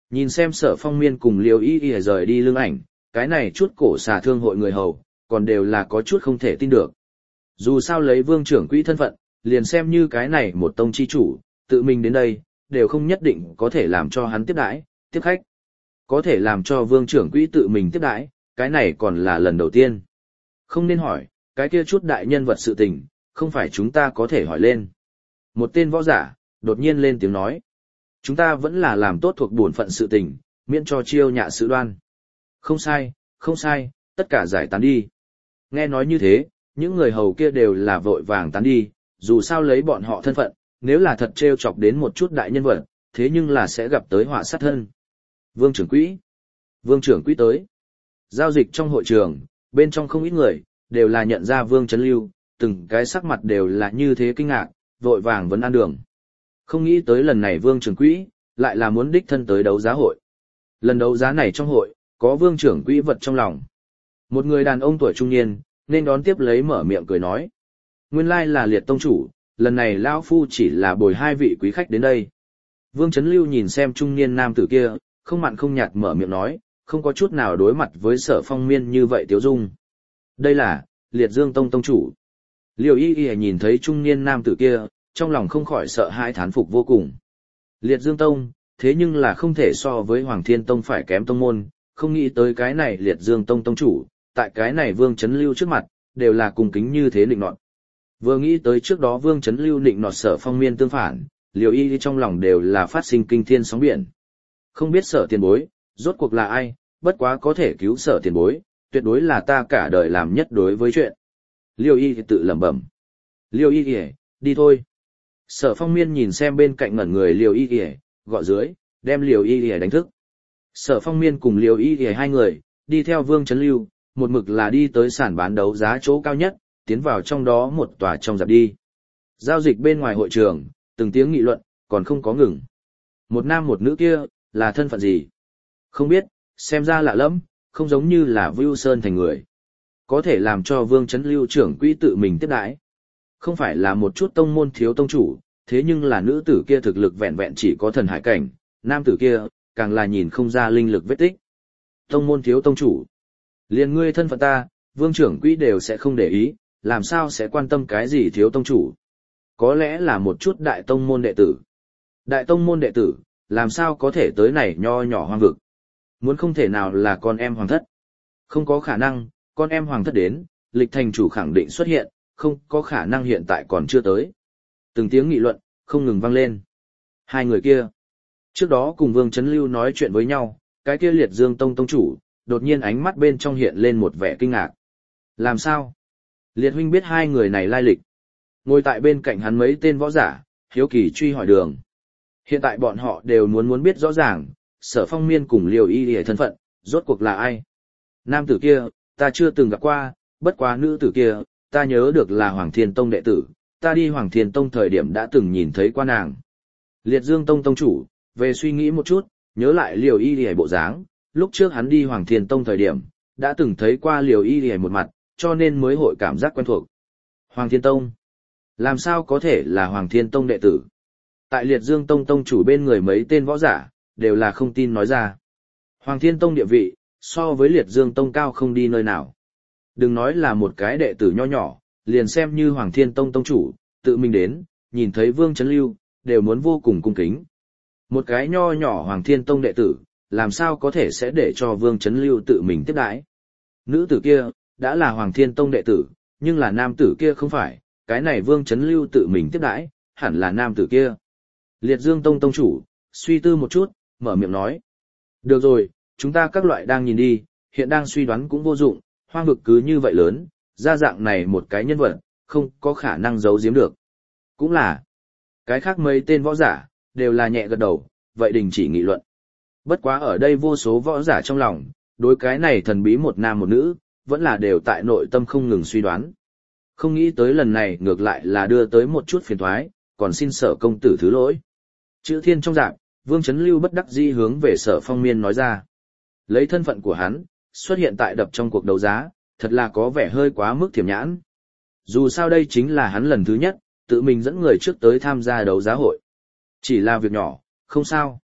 Nhìn xem Sở Phong Miên cùng Liêu Y Y rời đi lưng ảnh, cái này chút cổ xà thương hội người hầu, còn đều là có chút không thể tin được. Dù sao lấy Vương trưởng quỹ thân phận, liền xem như cái này một tông chi chủ, tự mình đến đây, đều không nhất định có thể làm cho hắn tiếp đãi, tiếp khách. Có thể làm cho Vương trưởng quỹ tự mình tiếp đãi, cái này còn là lần đầu tiên. Không nên hỏi, cái kia chút đại nhân vật sự tình, không phải chúng ta có thể hỏi lên. Một tên võ giả, đột nhiên lên tiếng nói. Chúng ta vẫn là làm tốt thuộc bổn phận sự tình, miễn cho chiêu nhạ sự đoan. Không sai, không sai, tất cả giải tán đi. Nghe nói như thế, những người hầu kia đều là vội vàng tán đi, dù sao lấy bọn họ thân phận, nếu là thật trêu chọc đến một chút đại nhân vật, thế nhưng là sẽ gặp tới họa sát thân. Vương trưởng quỹ. Vương trưởng quỹ tới. Giao dịch trong hội trường, bên trong không ít người, đều là nhận ra Vương Chấn Lưu, từng cái sắc mặt đều là như thế kinh ngạc, vội vàng vẫn ăn đường. Không nghĩ tới lần này Vương trưởng quỹ, lại là muốn đích thân tới đấu giá hội. Lần đấu giá này trong hội, có Vương trưởng quỹ vật trong lòng. Một người đàn ông tuổi trung niên, nên đón tiếp lấy mở miệng cười nói. Nguyên lai là Liệt tông chủ, lần này lão phu chỉ là bồi hai vị quý khách đến đây. Vương Chấn Lưu nhìn xem trung niên nam tử kia, không mặn không nhạt mở miệng nói, không có chút nào đối mặt với Sở Phong Miên như vậy Tiếu Dung. Đây là, Liệt Dương Tông tông chủ. Liêu Y Y nhìn thấy trung niên nam tử kia, trong lòng không khỏi sợ hãi thán phục vô cùng. Liệt Dương Tông, thế nhưng là không thể so với Hoàng Thiên Tông phải kém tông môn, không nghĩ tới cái này Liệt Dương Tông tông chủ, tại cái này Vương Chấn Lưu trước mặt, đều là cùng kính như thế nịnh nọt. Vừa nghĩ tới trước đó Vương Chấn Lưu nịnh nọt Sở Phong Miên tương phản, Liêu Y Y trong lòng đều là phát sinh kinh thiên sóng biển. Không biết Sở tiền bối, rốt cuộc là ai, bất quá có thể cứu Sở tiền bối, tuyệt đối là ta cả đời làm nhất đối với chuyện. Liêu Y thì tự lẩm bẩm. Liêu Y Y, đi thôi. Sở Phong Miên nhìn xem bên cạnh ngẩn người Liêu Y Y, gọi dưới, đem Liêu Y Y đánh thức. Sở Phong Miên cùng Liêu Y Y hai người, đi theo Vương Chấn Lưu, một mực là đi tới sàn bán đấu giá chỗ cao nhất, tiến vào trong đó một tòa trong dạp đi. Giao dịch bên ngoài hội trường, từng tiếng nghị luận, còn không có ngừng. Một nam một nữ kia, là thân phận gì? Không biết, xem ra lạ lắm, không giống như là Vưu Sơn thành người. Có thể làm cho Vương Chấn Lưu trưởng quỹ tự mình tiếp đãi. Không phải là một chút tông môn thiếu tông chủ, thế nhưng là nữ tử kia thực lực vẹn vẹn chỉ có thần hải cảnh, nam tử kia, càng là nhìn không ra linh lực vết tích. Tông môn thiếu tông chủ. Liền ngươi thân phận ta, Vương trưởng quỹ đều sẽ không để ý, làm sao sẽ quan tâm cái gì thiếu tông chủ. Có lẽ là một chút đại tông môn đệ tử. Đại tông môn đệ tử, làm sao có thể tới này nho nhỏ hoang vực. Muốn không thể nào là con em hoàng thất. Không có khả năng, con em hoàng thất đến, lịch thành chủ khẳng định xuất hiện, không có khả năng hiện tại còn chưa tới. Từng tiếng nghị luận, không ngừng vang lên. Hai người kia, trước đó cùng Vương Chấn Lưu nói chuyện với nhau, cái kia Liệt Dương Tông tông chủ, đột nhiên ánh mắt bên trong hiện lên một vẻ kinh ngạc. Làm sao? Liệt huynh biết hai người này lai lịch. Ngồi tại bên cạnh hắn mấy tên võ giả, hiếu kỳ truy hỏi đường. Hiện tại bọn họ đều muốn muốn biết rõ ràng, Sở Phong Miên cùng Liêu Y Y thân phận, rốt cuộc là ai? Nam tử kia, ta chưa từng gặp qua, bất quá nữ tử kia, ta nhớ được là Hoàng Thiên Tông đệ tử, ta đi Hoàng Thiên Tông thời điểm đã từng nhìn thấy qua nàng. Liệt Dương Tông tông chủ, về suy nghĩ một chút, nhớ lại Liêu Y Y bộ dáng, lúc trước hắn đi Hoàng Thiên Tông thời điểm, đã từng thấy qua Liêu Y Y một mặt, cho nên mới hội cảm giác quen thuộc. Hoàng Thiên Tông, làm sao có thể là Hoàng Thiên Tông đệ tử? Tại Liệt Dương Tông tông chủ bên người mấy tên võ giả, đều là không tin nói ra. Hoàng Thiên Tông địa vị, so với Liệt Dương Tông cao không đi nơi nào. Đừng nói là một cái đệ tử nho nhỏ, liền xem như Hoàng Thiên Tông tông chủ, tự mình đến, nhìn thấy Vương Chấn Lưu, đều muốn vô cùng cung kính. Một cái nho nhỏ Hoàng Thiên Tông đệ tử, làm sao có thể sẽ để cho Vương Chấn Lưu tự mình tiếp đãi. Nữ tử kia, đã là Hoàng Thiên Tông đệ tử, nhưng là nam tử kia không phải, cái này Vương Chấn Lưu tự mình tiếp đãi, hẳn là nam tử kia. Liệt Dương Tông tông chủ, suy tư một chút, mở miệng nói. Được rồi, chúng ta các loại đang nhìn đi, hiện đang suy đoán cũng vô dụng, hoang vực cứ như vậy lớn, ra dạng này một cái nhân vật, không có khả năng giấu giếm được. Cũng là, cái khác mấy tên võ giả, đều là nhẹ gật đầu, vậy đình chỉ nghị luận. Bất quá ở đây vô số võ giả trong lòng, đối cái này thần bí một nam một nữ, vẫn là đều tại nội tâm không ngừng suy đoán. Không nghĩ tới lần này ngược lại là đưa tới một chút phiền toái, còn xin Sở công tử thứ lỗi. Chữ thiên trong dạng, Vương Chấn Lưu bất đắc dĩ hướng về Sở Phong Miên nói ra. Lấy thân phận của hắn, xuất hiện tại đập trong cuộc đấu giá, thật là có vẻ hơi quá mức thiểm nhãn. Dù sao đây chính là hắn lần thứ nhất, tự mình dẫn người trước tới tham gia đấu giá hội. Chỉ là việc nhỏ, không sao.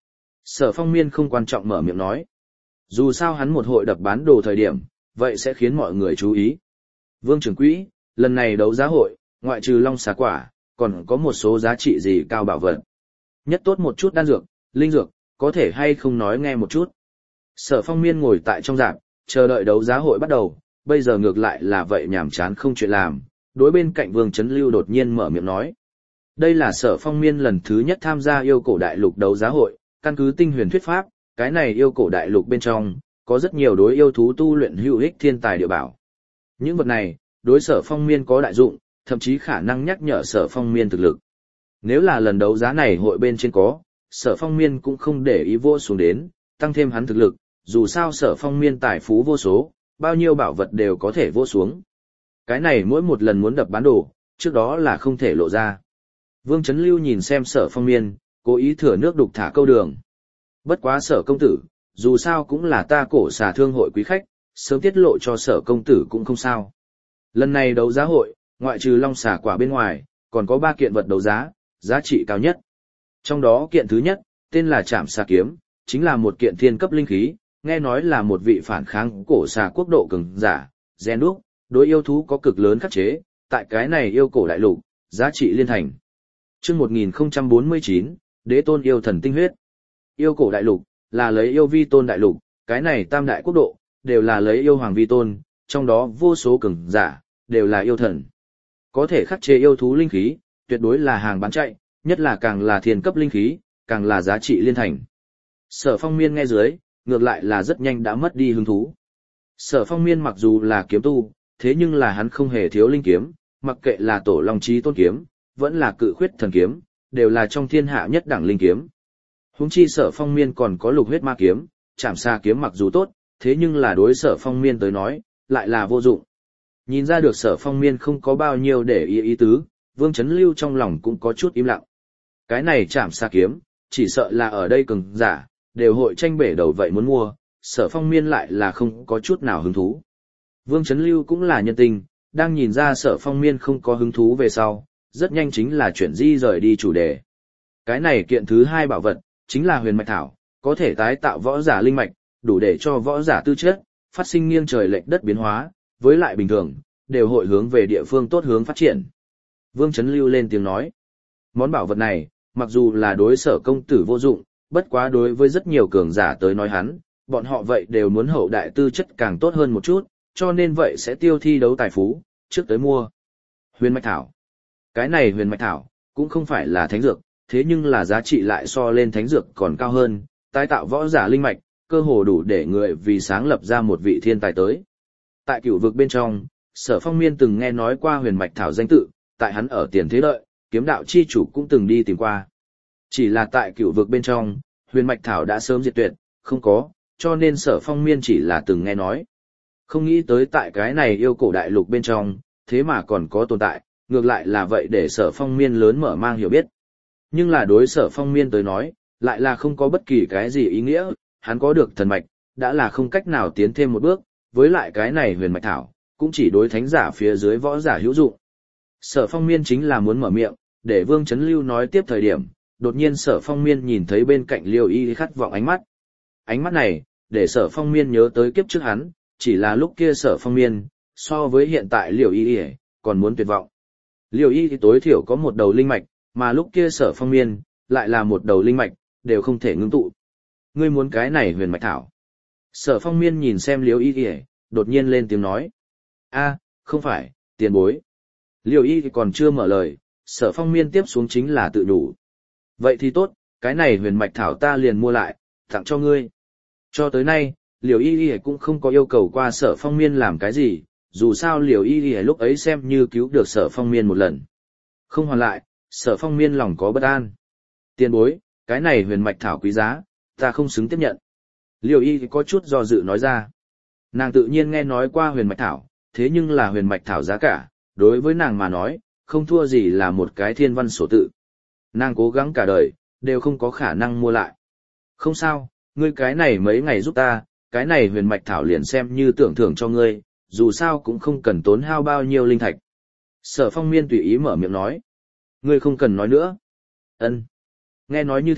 Sở Phong Miên không quan trọng mở miệng nói. Dù sao hắn một hội đập bán đồ thời điểm, vậy sẽ khiến mọi người chú ý. Vương trưởng quỹ, lần này đấu giá hội, ngoại trừ long xà quả, còn có một số giá trị gì cao bảo vật. Nhất tốt một chút đan dược, linh dược, có thể hay không nói nghe một chút. Sở Phong Miên ngồi tại trong rạp, chờ đợi đấu giá hội bắt đầu, bây giờ ngược lại là vậy nhàm chán không chuyện làm, đối bên cạnh Vương Chấn Lưu đột nhiên mở miệng nói. Đây là Sở Phong Miên lần thứ nhất tham gia yêu cổ đại lục đấu giá hội, căn cứ tinh huyền thuyết pháp, cái này yêu cổ đại lục bên trong, có rất nhiều đối yêu thú tu luyện hữu ích thiên tài địa bảo. Những vật này, đối Sở Phong Miên có đại dụng, thậm chí khả năng nhắc nhở Sở Phong Miên thực lực. Nếu là lần đấu giá này hội bên trên có, Sở Phong Miên cũng không để ý vô xuống đến, tăng thêm hắn thực lực, dù sao Sở Phong Miên tài phú vô số, bao nhiêu bảo vật đều có thể vô xuống. Cái này mỗi một lần muốn đập bán đồ, trước đó là không thể lộ ra. Vương Chấn Lưu nhìn xem Sở Phong Miên, cố ý thừa nước đục thả câu đường. Bất quá Sở công tử, dù sao cũng là ta cổ xà thương hội quý khách, sớm tiết lộ cho Sở công tử cũng không sao. Lần này đấu giá hội, ngoại trừ long xà quả bên ngoài, còn có ba kiện vật đấu giá, giá trị cao nhất. Trong đó kiện thứ nhất, tên là Trảm Xà Kiếm, chính là một kiện thiên cấp linh khí, nghe nói là một vị phản kháng cổ xà quốc độ cường giả, gen đúc, đối yêu thú có cực lớn khắc chế, tại cái này yêu cổ đại lục, giá trị liên thành. Chương một nghìn không trăm bốn mươi chín, Đế tôn yêu thần tinh huyết. Yêu cổ đại lục là lấy yêu vi tôn đại lục, cái này tam đại quốc độ đều là lấy yêu hoàng vi tôn, trong đó vô số cường giả đều là yêu thần. Có thể khắc chế yêu thú linh khí, tuyệt đối là hàng bán chạy, nhất là càng là thiên cấp linh khí, càng là giá trị liên thành. Sở Phong Miên nghe dưới, ngược lại là rất nhanh đã mất đi hứng thú. Sở Phong Miên mặc dù là kiếm tu, thế nhưng là hắn không hề thiếu linh kiếm, mặc kệ là tổ long chí tôn kiếm, vẫn là cự khuyết thần kiếm, đều là trong thiên hạ nhất đẳng linh kiếm. Huống chi Sở Phong Miên còn có lục huyết ma kiếm, Trảm Xà kiếm mặc dù tốt, thế nhưng là đối Sở Phong Miên tới nói, lại là vô dụng. Nhìn ra được Sở Phong Miên không có bao nhiêu để ý ý tứ, Vương Chấn Lưu trong lòng cũng có chút im lặng. Cái này Trảm Xà kiếm, chỉ sợ là ở đây cường giả, đều hội tranh bể đầu vậy muốn mua, Sở Phong Miên lại là không có chút nào hứng thú. Vương Chấn Lưu cũng là nhân tình, đang nhìn ra Sở Phong Miên không có hứng thú về sau, rất nhanh chính là chuyển di rời đi chủ đề. Cái này kiện thứ hai bảo vật, chính là huyền mạch thảo, có thể tái tạo võ giả linh mạch, đủ để cho võ giả tư chất, phát sinh nghiêng trời lệch đất biến hóa, với lại bình thường, đều hội hướng về địa phương tốt hướng phát triển. Vương Chấn Lưu lên tiếng nói, món bảo vật này, mặc dù là đối Sở công tử vô dụng, bất quá đối với rất nhiều cường giả tới nói hắn, bọn họ vậy đều muốn hậu đại tư chất càng tốt hơn một chút, cho nên vậy sẽ tiêu thi đấu tài phú, trước tới mua. Huyền mạch thảo. Cái này huyền mạch thảo, cũng không phải là thánh dược, thế nhưng là giá trị lại so lên thánh dược còn cao hơn, tái tạo võ giả linh mạch, cơ hồ đủ để người vì sáng lập ra một vị thiên tài tới. Tại cửu vực bên trong, Sở Phong Miên từng nghe nói qua huyền mạch thảo danh tự, tại hắn ở tiền thế đợi, kiếm đạo chi chủ cũng từng đi tìm qua. Chỉ là tại cửu vực bên trong, huyền mạch thảo đã sớm diệt tuyệt, không có, cho nên Sở Phong Miên chỉ là từng nghe nói. Không nghĩ tới tại cái này yêu cổ đại lục bên trong, thế mà còn có tồn tại, ngược lại là vậy để Sở Phong Miên lớn mở mang hiểu biết. Nhưng là đối Sở Phong Miên tới nói, lại là không có bất kỳ cái gì ý nghĩa, hắn có được thần mạch, đã là không cách nào tiến thêm một bước, với lại cái này huyền mạch thảo, cũng chỉ đối thánh giả phía dưới võ giả hữu dụng. Sở Phong Miên chính là muốn mở miệng, để Vương Chấn Lưu nói tiếp thời điểm, đột nhiên Sở Phong Miên nhìn thấy bên cạnh Liêu Y khát vọng ánh mắt. Ánh mắt này, để Sở Phong Miên nhớ tới kiếp trước hắn, chỉ là lúc kia Sở Phong Miên, so với hiện tại Liêu Y còn muốn tuyệt vọng. Liêu Y thì tối thiểu có một đầu linh mạch, mà lúc kia Sở Phong Miên, lại là một đầu linh mạch, đều không thể ngưng tụ. Ngươi muốn cái này huyền mạch thảo. Sở Phong Miên nhìn xem Liêu Y đột nhiên lên tiếng nói. A, không phải, tiền bối. Liêu Y thì còn chưa mở lời, Sở Phong Miên tiếp xuống chính là tự đủ. Vậy thì tốt, cái này huyền mạch thảo ta liền mua lại, tặng cho ngươi. Cho tới nay, Liêu Y Y cũng không có yêu cầu qua Sở Phong Miên làm cái gì, dù sao Liêu Y Y lúc ấy xem như cứu được Sở Phong Miên một lần. Không hoàn lại, Sở Phong Miên lòng có bất an. Tiền bối, cái này huyền mạch thảo quý giá, ta không xứng tiếp nhận. Liêu Y có chút do dự nói ra. Nàng tự nhiên nghe nói qua huyền mạch thảo, thế nhưng là huyền mạch thảo giá cả, đối với nàng mà nói, không thua gì là một cái thiên văn sổ tự. Nàng cố gắng cả đời, đều không có khả năng mua lại. Không sao, ngươi cái này mấy ngày giúp ta, cái này huyền mạch thảo liền xem như tưởng thưởng cho ngươi, dù sao cũng không cần tốn hao bao nhiêu linh thạch. Sở Phong Miên tùy ý mở miệng nói. Ngươi không cần nói nữa. Ân. Nghe nói như thế,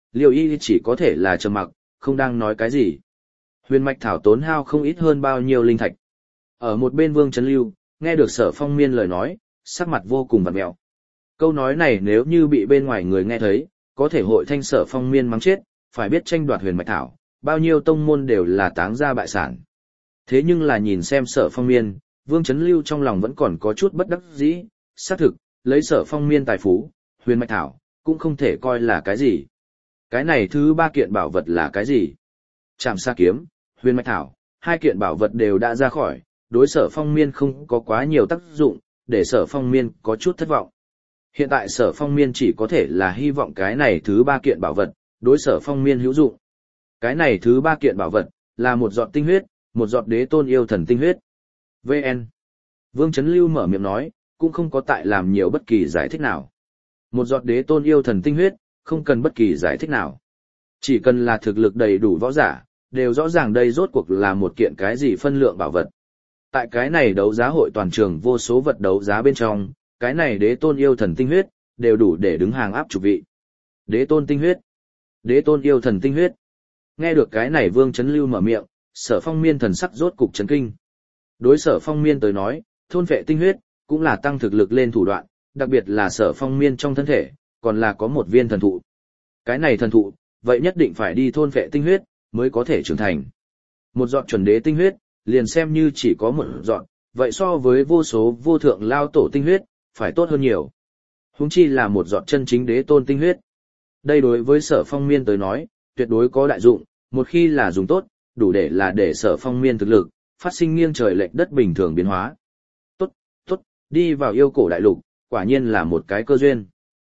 Liêu Y chỉ có thể là trầm mặc, không đang nói cái gì. Huyền mạch thảo tốn hao không ít hơn bao nhiêu linh thạch. Ở một bên Vương Chấn Lưu, nghe được Sở Phong Miên lời nói, sắc mặt vô cùng vặn mẹo. Câu nói này nếu như bị bên ngoài người nghe thấy, có thể hội thanh Sở Phong Miên mắng chết, phải biết tranh đoạt huyền mạch thảo, bao nhiêu tông môn đều là táng ra bại sản. Thế nhưng là nhìn xem Sở Phong Miên, Vương Chấn Lưu trong lòng vẫn còn có chút bất đắc dĩ, xác thực, lấy Sở Phong Miên tài phú, huyền mạch thảo, cũng không thể coi là cái gì. Cái này thứ ba kiện bảo vật là cái gì? Trảm Sa kiếm, huyền mạch thảo, hai kiện bảo vật đều đã ra khỏi, đối Sở Phong Miên không có quá nhiều tác dụng, để Sở Phong Miên có chút thất vọng. Hiện tại Sở Phong Miên chỉ có thể là hy vọng cái này thứ ba kiện bảo vật, đối Sở Phong Miên hữu dụng. Cái này thứ ba kiện bảo vật, là một giọt tinh huyết, một giọt đế tôn yêu thần tinh huyết. vê en. Vương Chấn Lưu mở miệng nói, cũng không có tại làm nhiều bất kỳ giải thích nào. Một giọt đế tôn yêu thần tinh huyết, không cần bất kỳ giải thích nào. Chỉ cần là thực lực đầy đủ võ giả, đều rõ ràng đây rốt cuộc là một kiện cái gì phân lượng bảo vật. Tại cái này đấu giá hội toàn trường vô số vật đấu giá bên trong, cái này đế tôn yêu thần tinh huyết, đều đủ để đứng hàng áp chục vị. Đế tôn tinh huyết, đế tôn yêu thần tinh huyết. Nghe được cái này Vương Chấn Lưu mở miệng, Sở Phong Miên thần sắc rốt cục chấn kinh. Đối Sở Phong Miên tới nói, thôn phệ tinh huyết, cũng là tăng thực lực lên thủ đoạn, đặc biệt là Sở Phong Miên trong thân thể, còn là có một viên thần thụ. Cái này thần thụ, vậy nhất định phải đi thôn phệ tinh huyết, mới có thể trưởng thành. Một giọt chuẩn đế tinh huyết, liền xem như chỉ có một giọt, vậy so với vô số vô thượng lao tổ tinh huyết, phải tốt hơn nhiều. Huống chi là một giọt chân chính đế tôn tinh huyết. Đây đối với Sở Phong Miên tới nói, tuyệt đối có đại dụng, một khi là dùng tốt, đủ để là để Sở Phong Miên thực lực, phát sinh nghiêng trời lệch đất bình thường biến hóa. Tốt, tốt, đi vào yêu cổ đại lục, quả nhiên là một cái cơ duyên.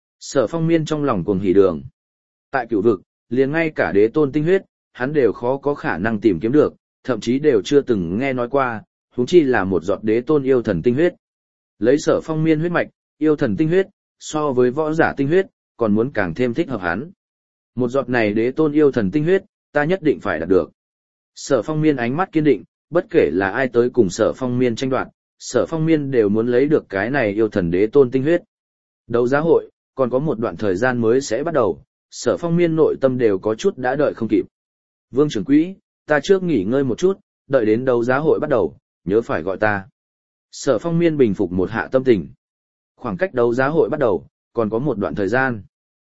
Sở Phong Miên trong lòng cuồng hỉ đường. Tại cửu vực, liền ngay cả đế tôn tinh huyết, hắn đều khó có khả năng tìm kiếm được, thậm chí đều chưa từng nghe nói qua, huống chi là một giọt đế tôn yêu thần tinh huyết. Lấy Sở Phong Miên huyết mạch, yêu thần tinh huyết, so với võ giả tinh huyết, còn muốn càng thêm thích hợp hắn. Một giọt này đế tôn yêu thần tinh huyết, ta nhất định phải đạt được. Sở Phong Miên ánh mắt kiên định, bất kể là ai tới cùng Sở Phong Miên tranh đoạt, Sở Phong Miên đều muốn lấy được cái này yêu thần đế tôn tinh huyết. Đấu giá hội, còn có một đoạn thời gian mới sẽ bắt đầu, Sở Phong Miên nội tâm đều có chút đã đợi không kịp. Vương trưởng quỹ, ta trước nghỉ ngơi một chút, đợi đến đấu giá hội bắt đầu, nhớ phải gọi ta. Sở Phong Miên bình phục một hạ tâm tình. Khoảng cách đấu giá hội bắt đầu, còn có một đoạn thời gian.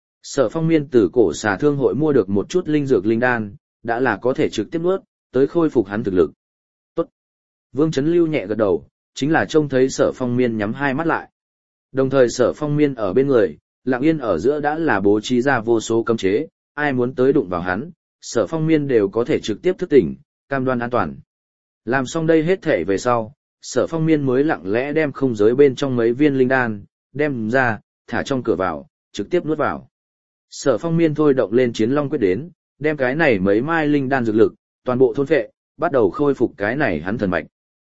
Sở Phong Miên từ cổ xà thương hội mua được một chút linh dược linh đan, đã là có thể trực tiếp nuốt, tới khôi phục hắn thực lực. Tốt. Vương Chấn Lưu nhẹ gật đầu, chính là trông thấy Sở Phong Miên nhắm hai mắt lại. Đồng thời Sở Phong Miên ở bên người, lặng yên ở giữa đã là bố trí ra vô số cấm chế, ai muốn tới đụng vào hắn, Sở Phong Miên đều có thể trực tiếp thức tỉnh, cam đoan an toàn. Làm xong đây hết thể về sau, Sở Phong Miên mới lặng lẽ đem không giới bên trong mấy viên linh đan, đem ra, thả trong cửa vào, trực tiếp nuốt vào. Sở Phong Miên thôi động lên Chiến Long quyết đến, đem cái này mấy mai linh đan dược lực, toàn bộ thôn phệ, bắt đầu khôi phục cái này hắn thần mạch.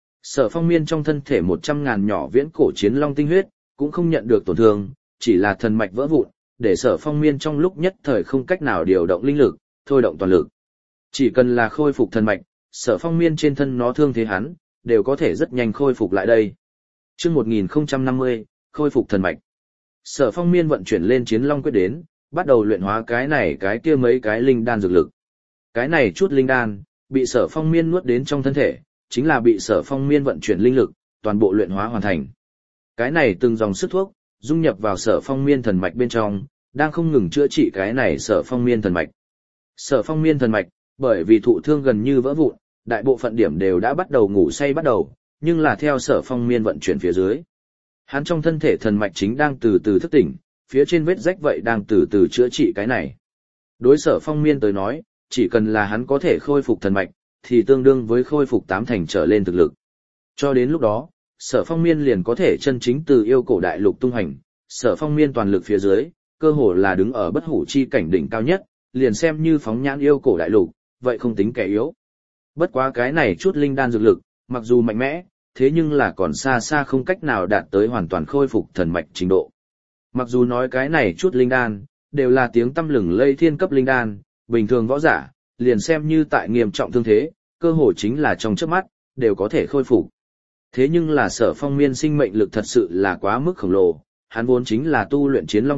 Sở Phong Miên trong thân thể một trăm ngàn nhỏ viễn cổ Chiến Long tinh huyết, cũng không nhận được tổn thương, chỉ là thần mạch vỡ vụn, để Sở Phong Miên trong lúc nhất thời không cách nào điều động linh lực, thôi động toàn lực. Chỉ cần là khôi phục thần mạch, Sở Phong Miên trên thân nó thương thế hắn, đều có thể rất nhanh khôi phục lại đây. Chương một nghìn không trăm năm mươi, khôi phục thần mạch. Sở Phong Miên vận chuyển lên Chiến Long quyết đến, bắt đầu luyện hóa cái này cái kia mấy cái linh đan dược lực. Cái này chút linh đan, bị Sở Phong Miên nuốt đến trong thân thể, chính là bị Sở Phong Miên vận chuyển linh lực, toàn bộ luyện hóa hoàn thành. Cái này từng dòng sức thuốc, dung nhập vào Sở Phong Miên thần mạch bên trong, đang không ngừng chữa trị cái này Sở Phong Miên thần mạch. Sở Phong Miên thần mạch, bởi vì thụ thương gần như vỡ vụn, đại bộ phận điểm đều đã bắt đầu ngủ say bắt đầu, nhưng là theo Sở Phong Miên vận chuyển phía dưới. Hắn trong thân thể thần mạch chính đang từ từ thức tỉnh, phía trên vết rách vậy đang từ từ chữa trị cái này. Đối Sở Phong Miên tới nói, chỉ cần là hắn có thể khôi phục thần mạch, thì tương đương với khôi phục tám thành trở lên thực lực. Cho đến lúc đó, Sở Phong Miên liền có thể chân chính từ yêu cổ đại lục tung hành, Sở Phong Miên toàn lực phía dưới, cơ hồ là đứng ở bất hủ chi cảnh đỉnh cao nhất, liền xem như phóng nhãn yêu cổ đại lục, vậy không tính kẻ yếu. Bất quá cái này chút linh đan dược lực, mặc dù mạnh mẽ, thế nhưng là còn xa xa không cách nào đạt tới hoàn toàn khôi phục thần mạch trình độ. Mặc dù nói cái này chút linh đan, đều là tiếng tăm lừng lây thiên cấp linh đan, bình thường võ giả, liền xem như tại nghiêm trọng thương thế, cơ hồ chính là trong chớp mắt, đều có thể khôi phục. Thế nhưng là Sở Phong Miên sinh mệnh lực thật sự là quá mức khổng lồ, hắn vốn chính là tu luyện Chiến Long quyết,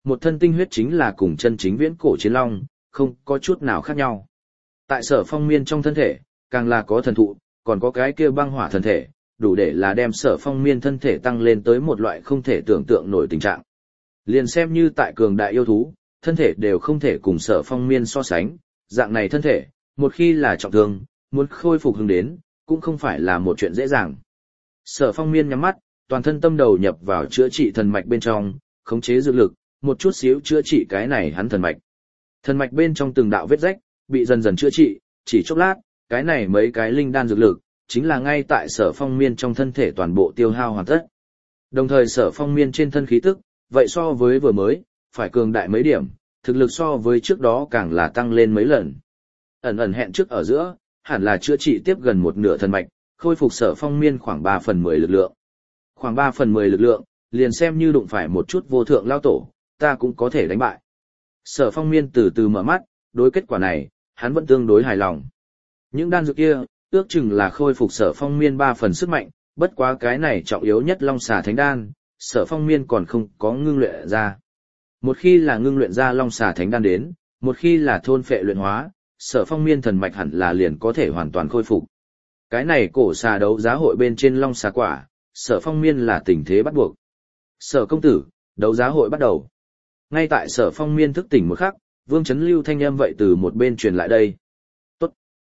một thân tinh huyết chính là cùng chân chính viễn cổ chiến long, không có chút nào khác nhau. Tại Sở Phong Miên trong thân thể, càng là có thần thụ, còn có cái kia băng hỏa thần thể, đủ để là đem Sở Phong Miên thân thể tăng lên tới một loại không thể tưởng tượng nổi tình trạng. Liền xem như tại cường đại yêu thú, thân thể đều không thể cùng Sở Phong Miên so sánh, dạng này thân thể, một khi là trọng thương, muốn khôi phục hướng đến, cũng không phải là một chuyện dễ dàng. Sở Phong Miên nhắm mắt, toàn thân tâm đầu nhập vào chữa trị thần mạch bên trong, khống chế dược lực, một chút xíu chữa trị cái này hắn thần mạch. Thần mạch bên trong từng đạo vết rách, bị dần dần chữa trị, chỉ chốc lát, cái này mấy cái linh đan dược lực, chính là ngay tại Sở Phong Miên trong thân thể toàn bộ tiêu hao hoàn tất. Đồng thời Sở Phong Miên trên thân khí tức, vậy so với vừa mới, phải cường đại mấy điểm, thực lực so với trước đó càng là tăng lên mấy lần. Ẩn ẩn hẹn trước ở giữa, hẳn là chữa trị tiếp gần một nửa thần mạch, khôi phục Sở Phong Miên khoảng ba phần mười lực lượng. Khoảng ba phần mười lực lượng, liền xem như đụng phải một chút vô thượng lao tổ, ta cũng có thể đánh bại. Sở Phong Miên từ từ mở mắt, đối kết quả này, hắn vẫn tương đối hài lòng. Những đan dược kia, ước chừng là khôi phục Sở Phong Miên ba phần sức mạnh, bất quá cái này trọng yếu nhất Long Xà Thánh Đan, Sở Phong Miên còn không có ngưng luyện ra. Một khi là ngưng luyện ra Long Xà Thánh Đan đến, một khi là thôn phệ luyện hóa, Sở Phong Miên thần mạch hẳn là liền có thể hoàn toàn khôi phục. Cái này cổ xà đấu giá hội bên trên Long Xà quả, Sở Phong Miên là tình thế bắt buộc. Sở công tử, đấu giá hội bắt đầu. Ngay tại Sở Phong Miên thức tỉnh một khắc, Vương Chấn Lưu thanh âm vậy từ một bên truyền lại đây. Tốt.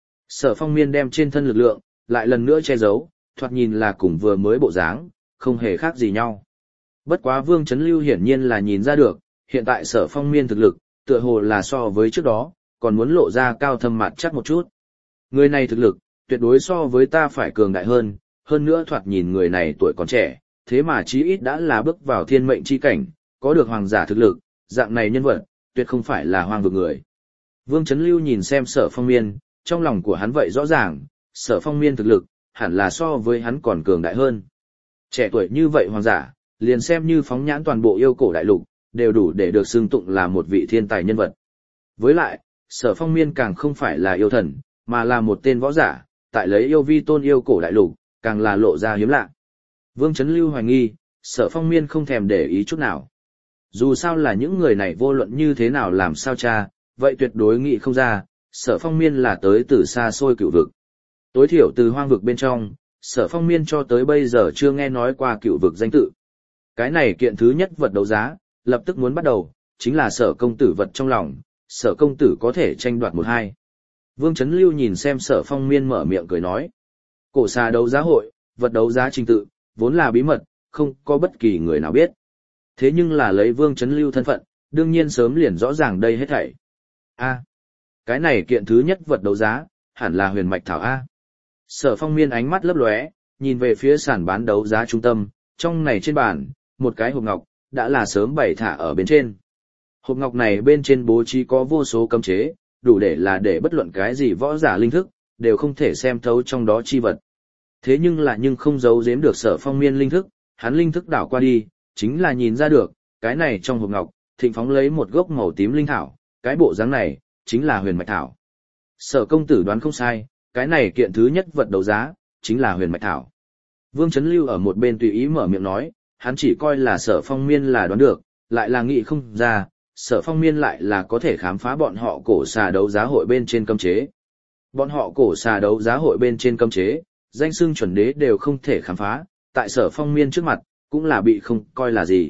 Sở Phong Miên đem trên thân lực lượng, lại lần nữa che giấu, thoạt nhìn là cùng vừa mới bộ dáng, không hề khác gì nhau. Bất quá Vương Chấn Lưu hiển nhiên là nhìn ra được, hiện tại Sở Phong Miên thực lực, tựa hồ là so với trước đó, còn muốn lộ ra cao thâm mặt chắc một chút. Người này thực lực, tuyệt đối so với ta phải cường đại hơn, hơn nữa thoạt nhìn người này tuổi còn trẻ, thế mà chí ít đã là bước vào thiên mệnh chi cảnh, có được hoàng giả thực lực, dạng này nhân vật, tuyệt không phải là hoang vực người. Vương Chấn Lưu nhìn xem Sở Phong Miên, trong lòng của hắn vậy rõ ràng, Sở Phong Miên thực lực, hẳn là so với hắn còn cường đại hơn. Trẻ tuổi như vậy hoàng giả, liền xem như phóng nhãn toàn bộ yêu cổ đại lục, đều đủ để được xưng tụng là một vị thiên tài nhân vật. Với lại, Sở Phong Miên càng không phải là yêu thần, mà là một tên võ giả, tại lấy yêu vi tôn yêu cổ đại lục, càng là lộ ra hiếm lạ. Vương Chấn Lưu hoài nghi, Sở Phong Miên không thèm để ý chút nào. Dù sao là những người này vô luận như thế nào làm sao cha, vậy tuyệt đối nghĩ không ra, Sở Phong Miên là tới từ xa xôi cựu vực. Tối thiểu từ hoang vực bên trong, Sở Phong Miên cho tới bây giờ chưa nghe nói qua cựu vực danh tự. Cái này kiện thứ nhất vật đấu giá, lập tức muốn bắt đầu, chính là Sở công tử vật trong lòng, Sở công tử có thể tranh đoạt một hai. Vương Chấn Lưu nhìn xem Sở Phong Miên mở miệng cười nói. Cổ xà đấu giá hội, vật đấu giá trình tự, vốn là bí mật, không có bất kỳ người nào biết. Thế nhưng là lấy Vương Chấn Lưu thân phận, đương nhiên sớm liền rõ ràng đây hết thảy. A, cái này kiện thứ nhất vật đấu giá, hẳn là huyền mạch thảo A. Sở Phong Miên ánh mắt lấp lóe, nhìn về phía sàn bán đấu giá trung tâm, trong này trên bàn, một cái hộp ngọc, đã là sớm bày thả ở bên trên. Hộp ngọc này bên trên bố trí có vô số cấm chế, đủ để là để bất luận cái gì võ giả linh thức, đều không thể xem thấu trong đó chi vật. Thế nhưng là nhưng không giấu giếm được Sở Phong Miên linh thức, hắn linh thức đảo qua đi, chính là nhìn ra được, cái này trong hộp ngọc, thịnh phóng lấy một gốc màu tím linh thảo, cái bộ dáng này, chính là huyền mạch thảo. Sở công tử đoán không sai, cái này kiện thứ nhất vật đấu giá, chính là huyền mạch thảo. Vương Chấn Lưu ở một bên tùy ý mở miệng nói, hắn chỉ coi là Sở Phong Miên là đoán được, lại là nghĩ không ra, Sở Phong Miên lại là có thể khám phá bọn họ cổ xà đấu giá hội bên trên cấm chế. Bọn họ cổ xà đấu giá hội bên trên cấm chế, danh xưng chuẩn đế đều không thể khám phá, tại Sở Phong Miên trước mặt, cũng là bị không coi là gì.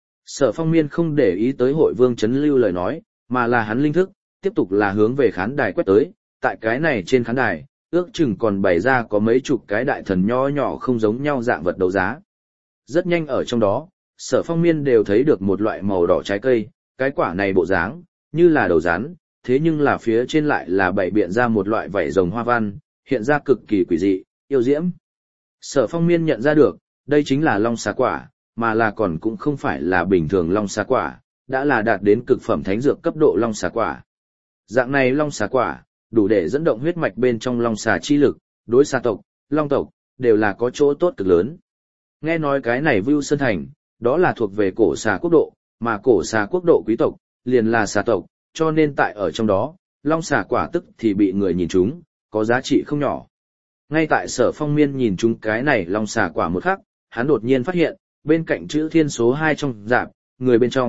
Sở Phong Miên không để ý tới hội Vương Chấn Lưu lời nói, mà là hắn linh thức, tiếp tục là hướng về khán đài quét tới, tại cái này trên khán đài, ước chừng còn bày ra có mấy chục cái đại thần nho nhỏ không giống nhau dạng vật đấu giá. Rất nhanh ở trong đó, Sở Phong Miên đều thấy được một loại màu đỏ trái cây, cái quả này bộ dáng, như là đầu rắn, thế nhưng là phía trên lại là bày biện ra một loại vảy rồng hoa văn, hiện ra cực kỳ quỷ dị, yêu diễm. Sở Phong Miên nhận ra được, đây chính là long xà quả, mà là còn cũng không phải là bình thường long xà quả, đã là đạt đến cực phẩm thánh dược cấp độ long xà quả. Dạng này long xà quả, đủ để dẫn động huyết mạch bên trong long xà chi lực, đối xà tộc, long tộc, đều là có chỗ tốt cực lớn. Nghe nói cái này Vưu Sơn Thành, đó là thuộc về cổ xà quốc độ, mà cổ xà quốc độ quý tộc, liền là xà tộc, cho nên tại ở trong đó, long xà quả tức thì bị người nhìn trúng, có giá trị không nhỏ. Ngay tại Sở Phong Miên nhìn trúng cái này long xà quả một khắc, hắn đột nhiên phát hiện, bên cạnh chữ thiên số hai trong rạp, người bên trong,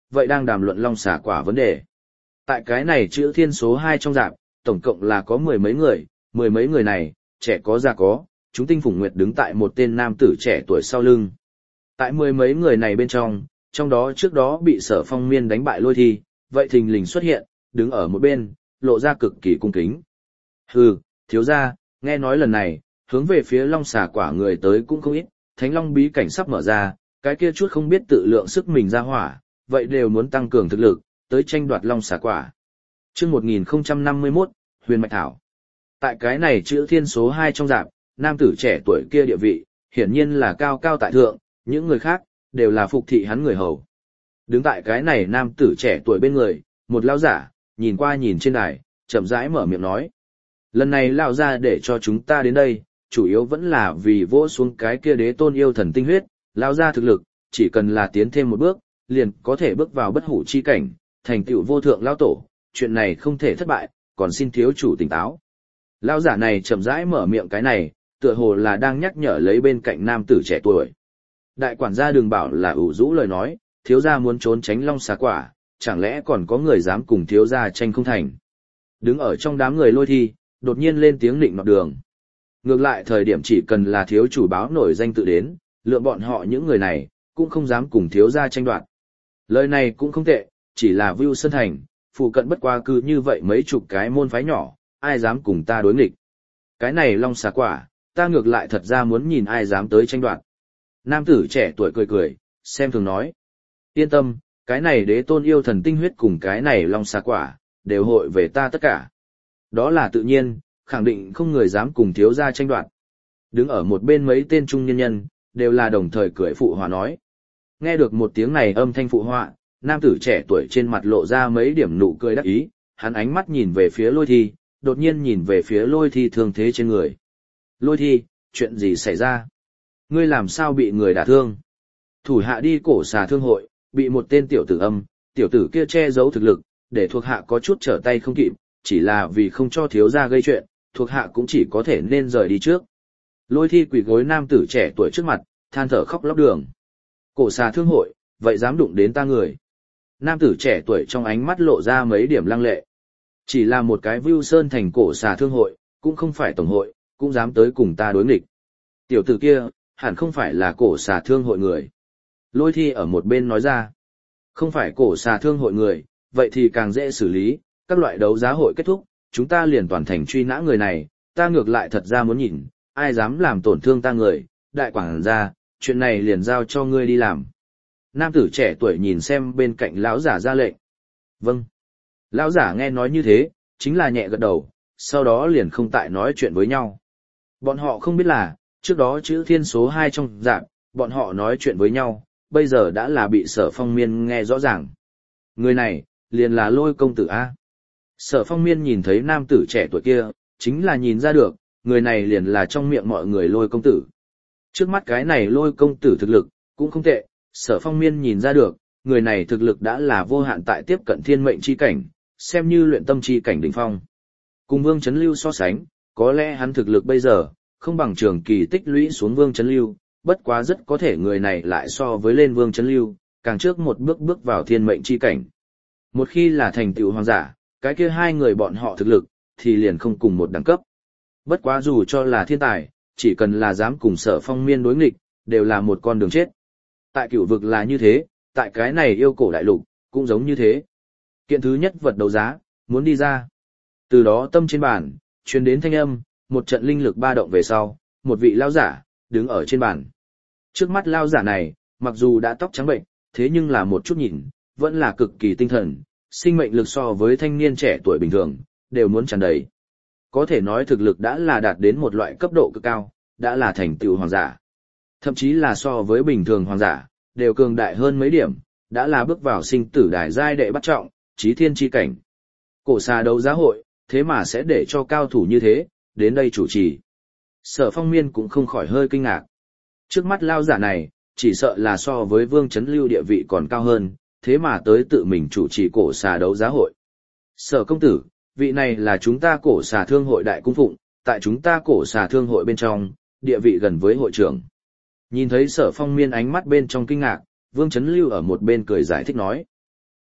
vậy đang đàm luận long xà quả vấn đề. Tại cái này chữ thiên số hai trong dạp, tổng cộng là có mười mấy người, mười mấy người này, trẻ có già có, chúng tinh phùng nguyệt đứng tại một tên nam tử trẻ tuổi sau lưng. Tại mười mấy người này bên trong, trong đó trước đó bị Sở Phong Miên đánh bại Lôi Thi, vậy thình lình xuất hiện, đứng ở một bên, lộ ra cực kỳ cung kính. Hừ, thiếu gia, nghe nói lần này, hướng về phía long xà quả người tới cũng không ít, Thánh Long bí cảnh sắp mở ra, cái kia chút không biết tự lượng sức mình ra hỏa, vậy đều muốn tăng cường thực lực, tới tranh đoạt long xà quả. Chương một nghìn không trăm năm mươi mốt, Huyền Mạch Thảo. Tại cái này chữ thiên số hai trong dạp, nam tử trẻ tuổi kia địa vị, hiển nhiên là cao cao tại thượng, những người khác, đều là phục thị hắn người hầu. Đứng tại cái này nam tử trẻ tuổi bên người, một lão giả, nhìn qua nhìn trên đài, chậm rãi mở miệng nói. Lần này lão ra để cho chúng ta đến đây, chủ yếu vẫn là vì vỗ xuống cái kia đế tôn yêu thần tinh huyết, lão ra thực lực, chỉ cần là tiến thêm một bước, liền có thể bước vào bất hủ chi cảnh, thành tựu vô thượng lão tổ, chuyện này không thể thất bại, còn xin thiếu chủ tỉnh táo. Lão giả này chậm rãi mở miệng cái này, tựa hồ là đang nhắc nhở lấy bên cạnh nam tử trẻ tuổi. Đại quản gia đừng bảo là ủ rũ lời nói, thiếu gia muốn trốn tránh long xà quả, chẳng lẽ còn có người dám cùng thiếu gia tranh không thành. Đứng ở trong đám người Lôi Thi, đột nhiên lên tiếng nịnh nọt đường. Ngược lại thời điểm chỉ cần là thiếu chủ báo nổi danh tự đến, lượng bọn họ những người này, cũng không dám cùng thiếu gia tranh đoạt. Lời này cũng không tệ, chỉ là Vưu Sơn Thành, phụ cận bất qua cứ như vậy mấy chục cái môn phái nhỏ, ai dám cùng ta đối nghịch. Cái này long xà quả, ta ngược lại thật ra muốn nhìn ai dám tới tranh đoạt. Nam tử trẻ tuổi cười cười, xem thường nói. Yên tâm, cái này đế tôn yêu thần tinh huyết cùng cái này long xà quả, đều hội về ta tất cả. Đó là tự nhiên, khẳng định không người dám cùng thiếu gia tranh đoạt. Đứng ở một bên mấy tên trung nhân nhân, đều là đồng thời cười phụ hòa nói. Nghe được một tiếng này âm thanh phụ họa, nam tử trẻ tuổi trên mặt lộ ra mấy điểm nụ cười đắc ý, hắn ánh mắt nhìn về phía Lôi Thi, đột nhiên nhìn về phía Lôi Thi thương thế trên người. Lôi Thi, chuyện gì xảy ra? Ngươi làm sao bị người đả thương? Thủ hạ đi cổ xà thương hội, bị một tên tiểu tử âm, tiểu tử kia che giấu thực lực, để thuộc hạ có chút trở tay không kịp, chỉ là vì không cho thiếu gia gây chuyện, thuộc hạ cũng chỉ có thể nên rời đi trước. Lôi Thi quỳ gối nam tử trẻ tuổi trước mặt, than thở khóc lóc đường. Cổ xà thương hội, vậy dám đụng đến ta người. Nam tử trẻ tuổi trong ánh mắt lộ ra mấy điểm lăng lệ. Chỉ là một cái Vưu Sơn Thành cổ xà thương hội, cũng không phải tổng hội, cũng dám tới cùng ta đối nghịch. Tiểu tử kia, hẳn không phải là cổ xà thương hội người. Lôi Thi ở một bên nói ra. Không phải cổ xà thương hội người, vậy thì càng dễ xử lý, các loại đấu giá hội kết thúc, chúng ta liền toàn thành truy nã người này, ta ngược lại thật ra muốn nhìn, ai dám làm tổn thương ta người, đại quảng gia, chuyện này liền giao cho ngươi đi làm. Nam tử trẻ tuổi nhìn xem bên cạnh lão giả ra lệnh. Vâng. Lão giả nghe nói như thế, chính là nhẹ gật đầu, sau đó liền không tại nói chuyện với nhau. Bọn họ không biết là, trước đó chữ thiên số hai trong dạng, bọn họ nói chuyện với nhau, bây giờ đã là bị Sở Phong Miên nghe rõ ràng. Người này, liền là Lôi công tử A. Sở Phong Miên nhìn thấy nam tử trẻ tuổi kia, chính là nhìn ra được, người này liền là trong miệng mọi người Lôi công tử. Trước mắt cái này Lôi công tử thực lực, cũng không tệ, Sở Phong Miên nhìn ra được, người này thực lực đã là vô hạn tại tiếp cận thiên mệnh chi cảnh, xem như luyện tâm chi cảnh đỉnh phong. Cùng Vương Chấn Lưu so sánh, có lẽ hắn thực lực bây giờ, không bằng trường kỳ tích lũy xuống Vương Chấn Lưu, bất quá rất có thể người này lại so với lên Vương Chấn Lưu, càng trước một bước bước vào thiên mệnh chi cảnh. Một khi là thành tựu hoàng giả, cái kia hai người bọn họ thực lực, thì liền không cùng một đẳng cấp. Bất quá dù cho là thiên tài, chỉ cần là dám cùng Sở Phong Miên đối nghịch, đều là một con đường chết. Tại cửu vực là như thế, tại cái này yêu cổ đại lục, cũng giống như thế. Kiện thứ nhất vật đấu giá, muốn đi ra. Từ đó tâm trên bàn, truyền đến thanh âm, một trận linh lực ba động về sau, một vị lao giả, đứng ở trên bàn. Trước mắt lao giả này, mặc dù đã tóc trắng bệnh, thế nhưng là một chút nhìn, vẫn là cực kỳ tinh thần, sinh mệnh lực so với thanh niên trẻ tuổi bình thường, đều muốn tràn đầy. Có thể nói thực lực đã là đạt đến một loại cấp độ cực cao, đã là thành tựu hoàng giả. Thậm chí là so với bình thường hoàng giả, đều cường đại hơn mấy điểm, đã là bước vào sinh tử đài giai đệ bắt trọng, chí thiên chi cảnh. Cổ xà đấu giá hội, thế mà sẽ để cho cao thủ như thế, đến đây chủ trì. Sở Phong Miên cũng không khỏi hơi kinh ngạc. Trước mắt lao giả này, chỉ sợ là so với Vương Chấn Lưu địa vị còn cao hơn, thế mà tới tự mình chủ trì cổ xà đấu giá hội. Sở công tử, vị này là chúng ta cổ xà thương hội đại cung phụng, tại chúng ta cổ xà thương hội bên trong, địa vị gần với hội trưởng. Nhìn thấy Sở Phong Miên ánh mắt bên trong kinh ngạc, Vương Chấn Lưu ở một bên cười giải thích nói.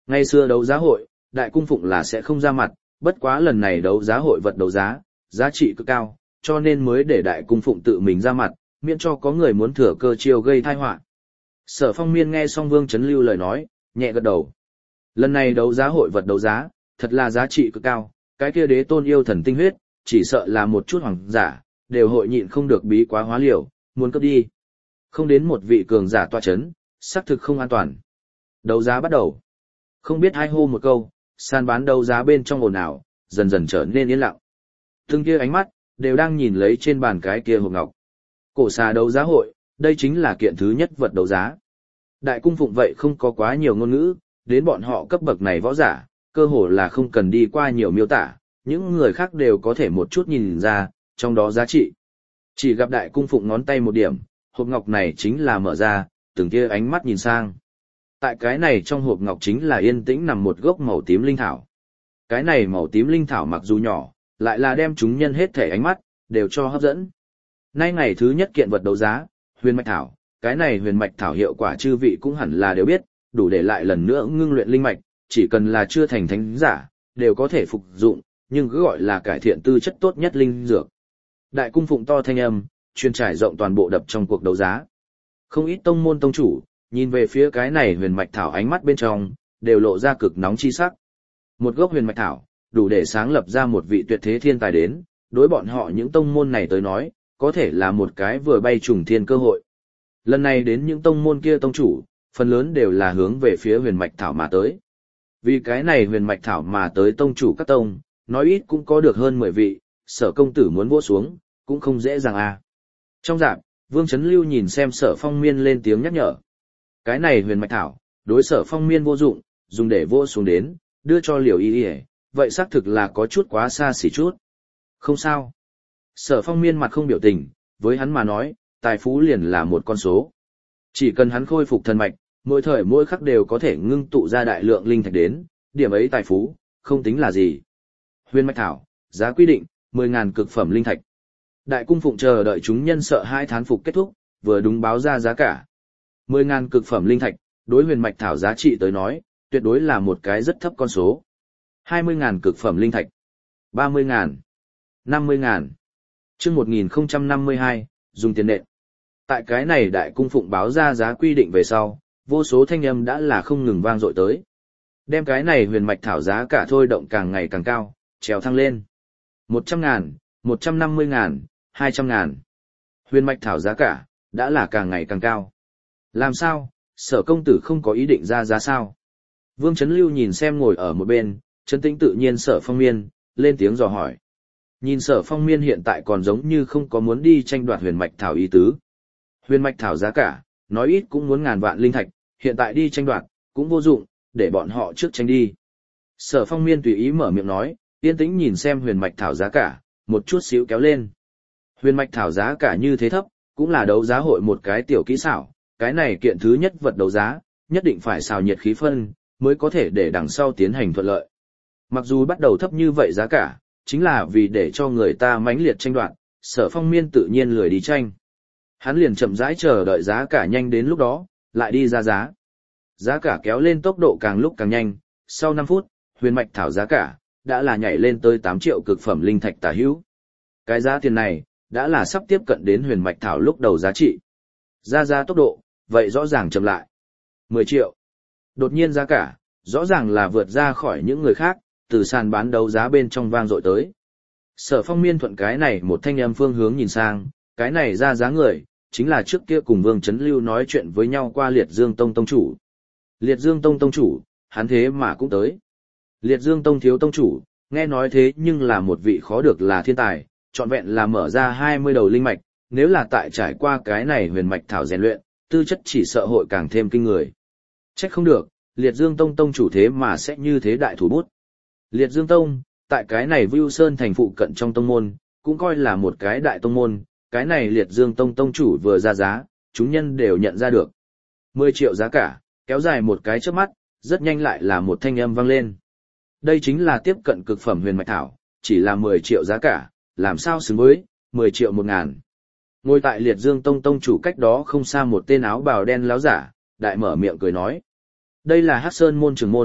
Ngày xưa đấu giá hội, đại cung phụng là sẽ không ra mặt, bất quá lần này đấu giá hội vật đấu giá, giá trị cực cao, cho nên mới để đại cung phụng tự mình ra mặt, miễn cho có người muốn thừa cơ chiêu gây tai họa. Sở Phong Miên nghe xong Vương Chấn Lưu lời nói, nhẹ gật đầu. Lần này đấu giá hội vật đấu giá, thật là giá trị cực cao, cái kia đế tôn yêu thần tinh huyết, chỉ sợ là một chút hoàng giả, đều hội nhịn không được bí quá hóa liều, muốn cướp đi. Không đến một vị cường giả tọa chấn, xác thực không an toàn. Đấu giá bắt đầu. Không biết ai hô một câu, sàn bán đấu giá bên trong ồn ào, dần dần trở nên yên lặng. Từng kia ánh mắt, đều đang nhìn lấy trên bàn cái kia hộp ngọc. Cổ xà đấu giá hội, đây chính là kiện thứ nhất vật đấu giá. Đại cung phụng vậy không có quá nhiều ngôn ngữ, đến bọn họ cấp bậc này võ giả, cơ hồ là không cần đi qua nhiều miêu tả, những người khác đều có thể một chút nhìn ra, trong đó giá trị. Chỉ gặp đại cung phụng ngón tay một điểm, hộp ngọc này chính là mở ra, từng kia ánh mắt nhìn sang. Tại cái này trong hộp ngọc chính là yên tĩnh nằm một gốc màu tím linh thảo. Cái này màu tím linh thảo mặc dù nhỏ, lại là đem chúng nhân hết thể ánh mắt, đều cho hấp dẫn. Nay ngày thứ nhất kiện vật đấu giá, huyền mạch thảo, cái này huyền mạch thảo hiệu quả chư vị cũng hẳn là đều biết, đủ để lại lần nữa ngưng luyện linh mạch, chỉ cần là chưa thành thánh giả, đều có thể phục dụng, nhưng cứ gọi là cải thiện tư chất tốt nhất linh dược. Đại cung phụng to thanh âm, truyền trải rộng toàn bộ đập trong cuộc đấu giá. Không ít tông môn tông chủ, nhìn về phía cái này huyền mạch thảo ánh mắt bên trong, đều lộ ra cực nóng chi sắc. Một gốc huyền mạch thảo, đủ để sáng lập ra một vị tuyệt thế thiên tài đến, đối bọn họ những tông môn này tới nói, có thể là một cái vừa bay trùng thiên cơ hội. Lần này đến những tông môn kia tông chủ, phần lớn đều là hướng về phía huyền mạch thảo mà tới. Vì cái này huyền mạch thảo mà tới tông chủ các tông, nói ít cũng có được hơn mười vị, Sở công tử muốn vỗ xuống, cũng không dễ dàng à. Trong dạp, Vương Chấn Lưu nhìn xem Sở Phong Miên lên tiếng nhắc nhở. Cái này huyền mạch thảo, đối Sở Phong Miên vô dụng, dùng để vỗ xuống đến, đưa cho Liều Y Y, vậy xác thực là có chút quá xa xỉ chút. Không sao. Sở Phong Miên mặt không biểu tình, với hắn mà nói, tài phú liền là một con số. Chỉ cần hắn khôi phục thần mạch, mỗi thời mỗi khắc đều có thể ngưng tụ ra đại lượng linh thạch đến, điểm ấy tài phú, không tính là gì. Huyền mạch thảo, giá quy định, mười ngàn cực phẩm linh thạch. Đại cung phụng chờ đợi chúng nhân sợ hai thán phục kết thúc, vừa đúng báo ra giá cả. mười ngàn cực phẩm linh thạch, đối huyền mạch thảo giá trị tới nói, tuyệt đối là một cái rất thấp con số. hai mươi ngàn cực phẩm linh thạch, ba mươi ngàn, năm mươi ngàn. Chương một nghìn không trăm năm mươi hai, dùng tiền nện. Tại cái này đại cung phụng báo ra giá quy định về sau, vô số thanh âm đã là không ngừng vang dội tới. Đem cái này huyền mạch thảo giá cả thôi động càng ngày càng cao, trèo thăng lên. một trăm ngàn, một trăm năm mươi ngàn, hai trăm ngàn. Huyền mạch thảo giá cả, đã là càng ngày càng cao. Làm sao, Sở công tử không có ý định ra giá sao? Vương Chấn Lưu nhìn xem ngồi ở một bên, trấn tĩnh tự nhiên Sở Phong Miên, lên tiếng dò hỏi. Nhìn Sở Phong Miên hiện tại còn giống như không có muốn đi tranh đoạt huyền mạch thảo ý tứ. Huyền mạch thảo giá cả, nói ít cũng muốn ngàn vạn linh thạch, hiện tại đi tranh đoạt, cũng vô dụng, để bọn họ trước tranh đi. Sở Phong Miên tùy ý mở miệng nói, yên tĩnh nhìn xem huyền mạch thảo giá cả, một chút xíu kéo lên. Huyền mạch thảo giá cả như thế thấp, cũng là đấu giá hội một cái tiểu kỹ xảo, cái này kiện thứ nhất vật đấu giá, nhất định phải xào nhiệt khí phân, mới có thể để đằng sau tiến hành thuận lợi. Mặc dù bắt đầu thấp như vậy giá cả, chính là vì để cho người ta mãnh liệt tranh đoạt, Sở Phong Miên tự nhiên lười đi tranh. Hắn liền chậm rãi chờ đợi giá cả nhanh đến lúc đó, lại đi ra giá. Giá cả kéo lên tốc độ càng lúc càng nhanh, sau năm phút, huyền mạch thảo giá cả, đã là nhảy lên tới tám triệu cực phẩm linh thạch tả hữu. Cái giá tiền này, đã là sắp tiếp cận đến huyền mạch thảo lúc đầu giá trị. Ra giá tốc độ, vậy rõ ràng chậm lại. mười triệu. Đột nhiên giá cả, rõ ràng là vượt ra khỏi những người khác, từ sàn bán đấu giá bên trong vang dội tới. Sở Phong Miên thuận cái này một thanh âm phương hướng nhìn sang, cái này ra giá người, chính là trước kia cùng Vương Chấn Lưu nói chuyện với nhau qua Liệt Dương Tông Tông Chủ. Liệt Dương Tông Tông Chủ, hắn thế mà cũng tới. Liệt Dương Tông thiếu Tông Chủ, nghe nói thế nhưng là một vị khó được là thiên tài, trọn vẹn là mở ra hai mươi đầu linh mạch, nếu là tại trải qua cái này huyền mạch thảo rèn luyện, tư chất chỉ sợ hội càng thêm kinh người. Trách không được, Liệt Dương Tông Tông Chủ thế mà sẽ như thế đại thủ bút. Liệt Dương Tông, tại cái này Vưu Sơn thành phụ cận trong tông môn, cũng coi là một cái đại tông môn, cái này Liệt Dương Tông Tông Chủ vừa ra giá, chúng nhân đều nhận ra được. mười triệu giá cả, kéo dài một cái trước mắt, rất nhanh lại là một thanh âm vang lên. Đây chính là tiếp cận cực phẩm huyền mạch thảo, chỉ là mười triệu giá cả, làm sao xứng với mười triệu một ngàn. Ngồi tại Liệt Dương Tông Tông Chủ cách đó không xa một tên áo bào đen láo giả, đại mở miệng cười nói. Đây là Hắc Sơn môn trưởng môn,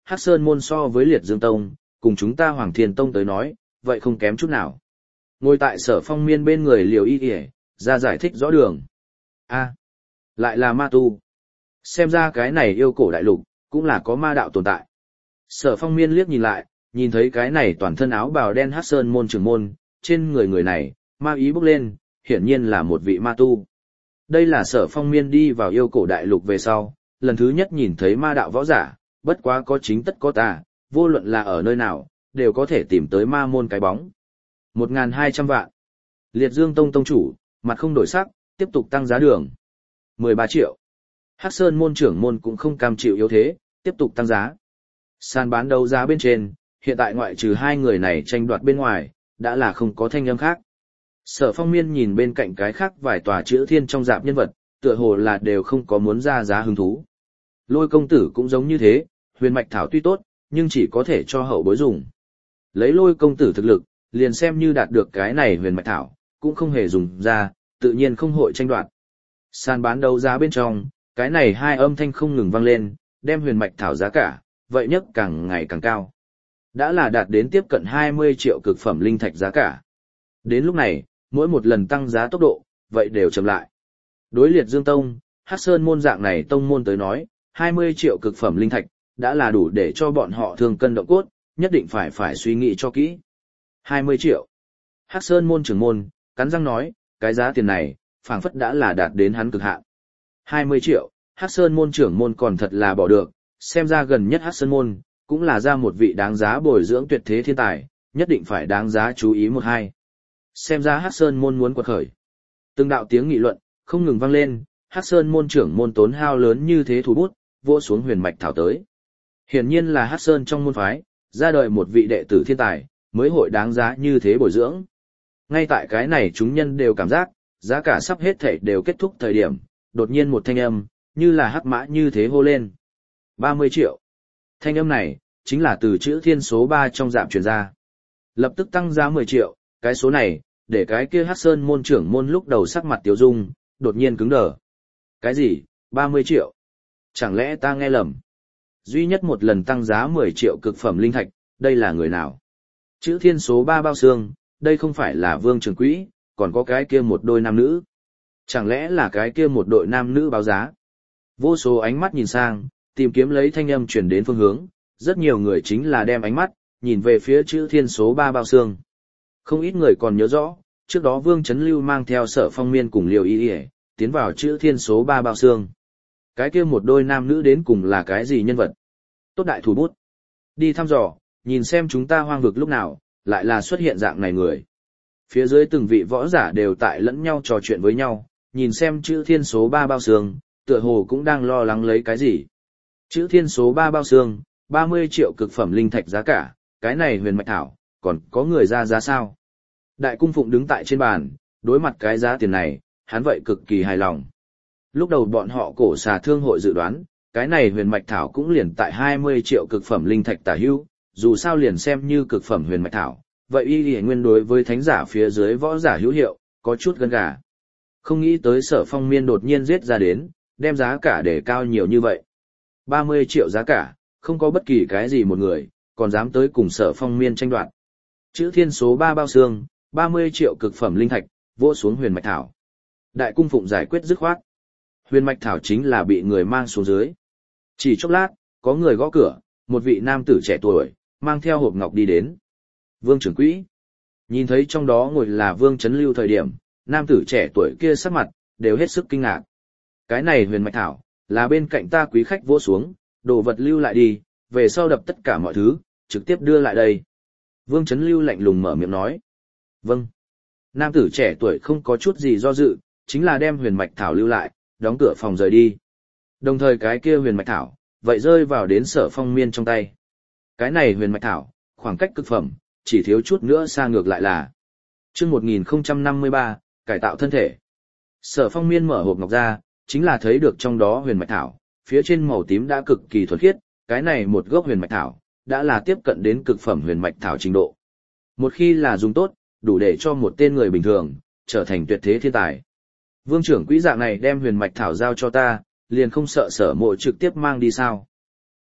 Hắc Sơn môn so với Liệt Dương Tông, cùng chúng ta Hoàng Thiên Tông tới nói, vậy không kém chút nào. Ngồi tại Sở Phong Miên bên người Liều Y Y, ra giải thích rõ đường. A, lại là ma tu. Xem ra cái này yêu cổ đại lục, cũng là có ma đạo tồn tại. Sở Phong Miên liếc nhìn lại, nhìn thấy cái này toàn thân áo bào đen Hắc Sơn môn trưởng môn, trên người người này, ma ý bốc lên, hiển nhiên là một vị ma tu. Đây là Sở Phong Miên đi vào yêu cổ đại lục về sau, lần thứ nhất nhìn thấy ma đạo võ giả, bất quá có chính tất có tà, vô luận là ở nơi nào, đều có thể tìm tới ma môn cái bóng. một nghìn hai trăm vạn. Liệt Dương Tông tông chủ, mặt không đổi sắc, tiếp tục tăng giá đường. mười ba triệu. Hắc Sơn môn trưởng môn cũng không cam chịu yếu thế, tiếp tục tăng giá. Sàn bán đấu giá bên trên, hiện tại ngoại trừ hai người này tranh đoạt bên ngoài, đã là không có thanh âm khác. Sở Phong Miên nhìn bên cạnh cái khác vài tòa chữ thiên trong dạp nhân vật, tựa hồ là đều không có muốn ra giá hứng thú. Lôi công tử cũng giống như thế, huyền mạch thảo tuy tốt, nhưng chỉ có thể cho hậu bối dùng. Lấy lôi công tử thực lực, liền xem như đạt được cái này huyền mạch thảo, cũng không hề dùng ra, tự nhiên không hội tranh đoạt. Sàn bán đấu giá bên trong, cái này hai âm thanh không ngừng vang lên, đem huyền mạch thảo giá cả, vậy nhất càng ngày càng cao. Đã là đạt đến tiếp cận hai mươi triệu cực phẩm linh thạch giá cả. Đến lúc này, mỗi một lần tăng giá tốc độ, vậy đều chậm lại. Đối Liệt Dương Tông, Hắc Sơn môn dạng này tông môn tới nói, hai mươi triệu cực phẩm linh thạch, đã là đủ để cho bọn họ thương cân động cốt, nhất định phải phải suy nghĩ cho kỹ. hai mươi triệu. Hắc Sơn môn trưởng môn, cắn răng nói, cái giá tiền này, phảng phất đã là đạt đến hắn cực hạn. hai mươi triệu, Hắc Sơn môn trưởng môn còn thật là bỏ được, xem ra gần nhất Hắc Sơn môn, cũng là ra một vị đáng giá bồi dưỡng tuyệt thế thiên tài, nhất định phải đáng giá chú ý một hai. Xem ra Hắc Sơn môn muốn quật khởi. Từng đạo tiếng nghị luận, không ngừng vang lên, Hắc Sơn môn trưởng môn tốn hao lớn như thế thủ bút, vỗ xuống huyền mạch thảo tới. Hiển nhiên là Hắc Sơn trong môn phái, ra đời một vị đệ tử thiên tài, mới hội đáng giá như thế bồi dưỡng. Ngay tại cái này chúng nhân đều cảm giác, giá cả sắp hết thảy đều kết thúc thời điểm, đột nhiên một thanh âm, như là hắc mã như thế hô lên. ba mươi triệu. Thanh âm này, chính là từ chữ thiên số ba trong dạm truyền ra. Lập tức tăng giá mười triệu, cái số này, để cái kia Hắc Sơn môn trưởng môn lúc đầu sắc mặt tiêu dung, đột nhiên cứng đờ. Cái gì, ba mươi triệu? Chẳng lẽ ta nghe lầm? Duy nhất một lần tăng giá mười triệu cực phẩm linh thạch, đây là người nào? Chữ thiên số ba bao xương, đây không phải là Vương Trường Quỹ, còn có cái kia một đôi nam nữ. Chẳng lẽ là cái kia một đội nam nữ báo giá? Vô số ánh mắt nhìn sang, tìm kiếm lấy thanh âm truyền đến phương hướng, rất nhiều người chính là đem ánh mắt, nhìn về phía chữ thiên số ba bao xương. Không ít người còn nhớ rõ, trước đó Vương Chấn Lưu mang theo Sở Phong Miên cùng Liều Y Y, tiến vào chữ thiên số ba bao xương. Cái kia một đôi nam nữ đến cùng là cái gì nhân vật? Tốt đại thủ bút. Đi thăm dò, nhìn xem chúng ta hoang vực lúc nào, lại là xuất hiện dạng này người. Phía dưới từng vị võ giả đều tại lẫn nhau trò chuyện với nhau, nhìn xem chữ thiên số ba bao xương, tựa hồ cũng đang lo lắng lấy cái gì. Chữ thiên số ba bao xương, ba mươi triệu cực phẩm linh thạch giá cả, cái này huyền mạch thảo, còn có người ra giá sao? Đại cung phụng đứng tại trên bàn, đối mặt cái giá tiền này, hắn vậy cực kỳ hài lòng. Lúc đầu bọn họ cổ xà thương hội dự đoán, cái này huyền mạch thảo cũng liền tại hai mươi triệu cực phẩm linh thạch tả hữu, dù sao liền xem như cực phẩm huyền mạch thảo, vậy y lìa nguyên đối với thánh giả phía dưới võ giả hữu hiệu, có chút gân gà. Không nghĩ tới Sở Phong Miên đột nhiên giết ra đến, đem giá cả để cao nhiều như vậy. ba mươi triệu giá cả, không có bất kỳ cái gì một người, còn dám tới cùng Sở Phong Miên tranh đoạt. Chữ thiên số ba bao xương, ba mươi triệu cực phẩm linh thạch, vỗ xuống huyền mạch thảo. Đại cung phụng giải quyết dứt khoát. Huyền mạch thảo chính là bị người mang xuống dưới. Chỉ chốc lát, có người gõ cửa, một vị nam tử trẻ tuổi, mang theo hộp ngọc đi đến. Vương trưởng quỹ. Nhìn thấy trong đó ngồi là Vương Chấn Lưu thời điểm, nam tử trẻ tuổi kia sắc mặt, đều hết sức kinh ngạc. Cái này huyền mạch thảo, là bên cạnh ta quý khách vỗ xuống, đồ vật lưu lại đi, về sau đập tất cả mọi thứ, trực tiếp đưa lại đây. Vương Chấn Lưu lạnh lùng mở miệng nói. Vâng. Nam tử trẻ tuổi không có chút gì do dự, chính là đem huyền mạch thảo lưu lại, đóng cửa phòng rời đi. Đồng thời cái kia huyền mạch thảo, vậy rơi vào đến Sở Phong Miên trong tay. Cái này huyền mạch thảo, khoảng cách cực phẩm, chỉ thiếu chút nữa xa ngược lại là. Chương một nghìn không trăm năm mươi ba, cải tạo thân thể. Sở Phong Miên mở hộp ngọc ra, chính là thấy được trong đó huyền mạch thảo, phía trên màu tím đã cực kỳ thuần khiết, cái này một gốc huyền mạch thảo, đã là tiếp cận đến cực phẩm huyền mạch thảo trình độ. Một khi là dùng tốt, đủ để cho một tên người bình thường, trở thành tuyệt thế thiên tài. Vương trưởng quỹ dạng này đem huyền mạch thảo giao cho ta, liền không sợ Sở Mộ trực tiếp mang đi sao?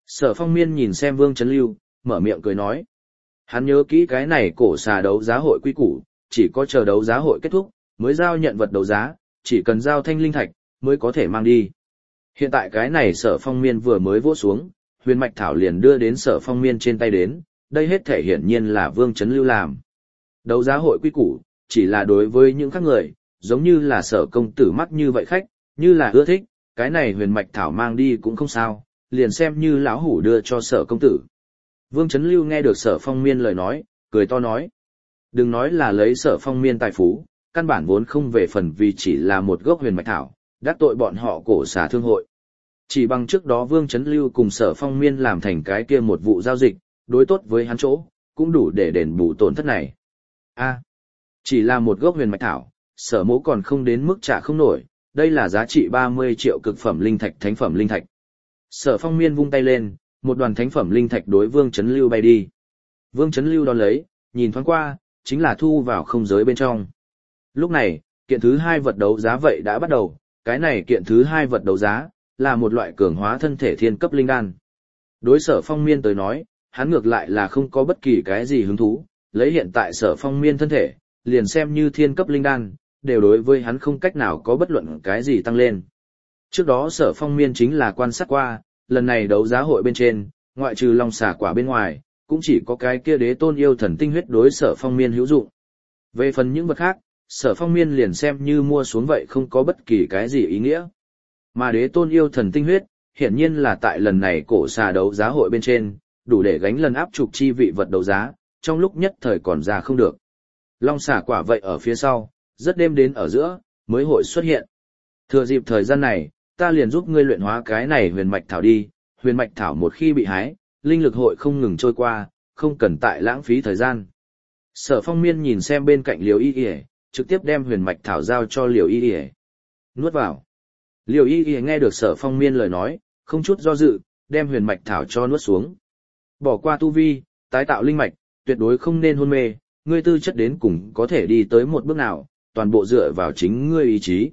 Sở Phong Miên nhìn xem Vương Chấn Lưu, mở miệng cười nói. Hắn nhớ kỹ cái này cổ xà đấu giá hội quy củ, chỉ có chờ đấu giá hội kết thúc, mới giao nhận vật đấu giá, chỉ cần giao thanh linh thạch, mới có thể mang đi. Hiện tại cái này Sở Phong Miên vừa mới vỗ xuống, huyền mạch thảo liền đưa đến Sở Phong Miên trên tay đến, đây hết thể hiển nhiên là Vương Chấn Lưu làm. Đấu giá hội quy củ, chỉ là đối với những khác người, giống như là Sở công tử mắc như vậy khách, như là ưa thích, cái này huyền mạch thảo mang đi cũng không sao, liền xem như lão hủ đưa cho Sở công tử. Vương Chấn Lưu nghe được Sở Phong Miên lời nói, cười to nói. Đừng nói là lấy Sở Phong Miên tài phú, căn bản vốn không về phần vì chỉ là một gốc huyền mạch thảo, đắc tội bọn họ cổ xà thương hội. Chỉ bằng trước đó Vương Chấn Lưu cùng Sở Phong Miên làm thành cái kia một vụ giao dịch, đối tốt với hắn chỗ, cũng đủ để đền bù tổn thất này. A, chỉ là một gốc huyền mạch thảo, Sở mỗ còn không đến mức trả không nổi, đây là giá trị ba mươi triệu cực phẩm linh thạch thánh phẩm linh thạch. Sở Phong Miên vung tay lên, một đoàn thánh phẩm linh thạch đối Vương Chấn Lưu bay đi. Vương Chấn Lưu đón lấy, nhìn thoáng qua, chính là thu vào không giới bên trong. Lúc này, kiện thứ hai vật đấu giá vậy đã bắt đầu, cái này kiện thứ hai vật đấu giá, là một loại cường hóa thân thể thiên cấp linh đan. Đối Sở Phong Miên tới nói, hắn ngược lại là không có bất kỳ cái gì hứng thú, lấy hiện tại Sở Phong Miên thân thể, liền xem như thiên cấp linh đan, đều đối với hắn không cách nào có bất luận cái gì tăng lên. Trước đó Sở Phong Miên chính là quan sát qua, lần này đấu giá hội bên trên, ngoại trừ long xà quả bên ngoài, cũng chỉ có cái kia đế tôn yêu thần tinh huyết đối Sở Phong Miên hữu dụng. Về phần những vật khác, Sở Phong Miên liền xem như mua xuống vậy không có bất kỳ cái gì ý nghĩa. Mà đế tôn yêu thần tinh huyết, hiển nhiên là tại lần này cổ xà đấu giá hội bên trên, đủ để gánh lần áp trục chi vị vật đấu giá, trong lúc nhất thời còn ra không được. Long xà quả vậy ở phía sau, rất đêm đến ở giữa, mới hội xuất hiện. Thừa dịp thời gian này, ta liền giúp ngươi luyện hóa cái này huyền mạch thảo đi, huyền mạch thảo một khi bị hái, linh lực hội không ngừng trôi qua, không cần tại lãng phí thời gian. Sở Phong Miên nhìn xem bên cạnh Liều Y Y, trực tiếp đem huyền mạch thảo giao cho Liều Y Y. Nuốt vào. Liều Y Y nghe được Sở Phong Miên lời nói, không chút do dự, đem huyền mạch thảo cho nuốt xuống. Bỏ qua tu vi, tái tạo linh mạch, tuyệt đối không nên hôn mê, ngươi tư chất đến cùng có thể đi tới một bước nào, toàn bộ dựa vào chính ngươi ý chí.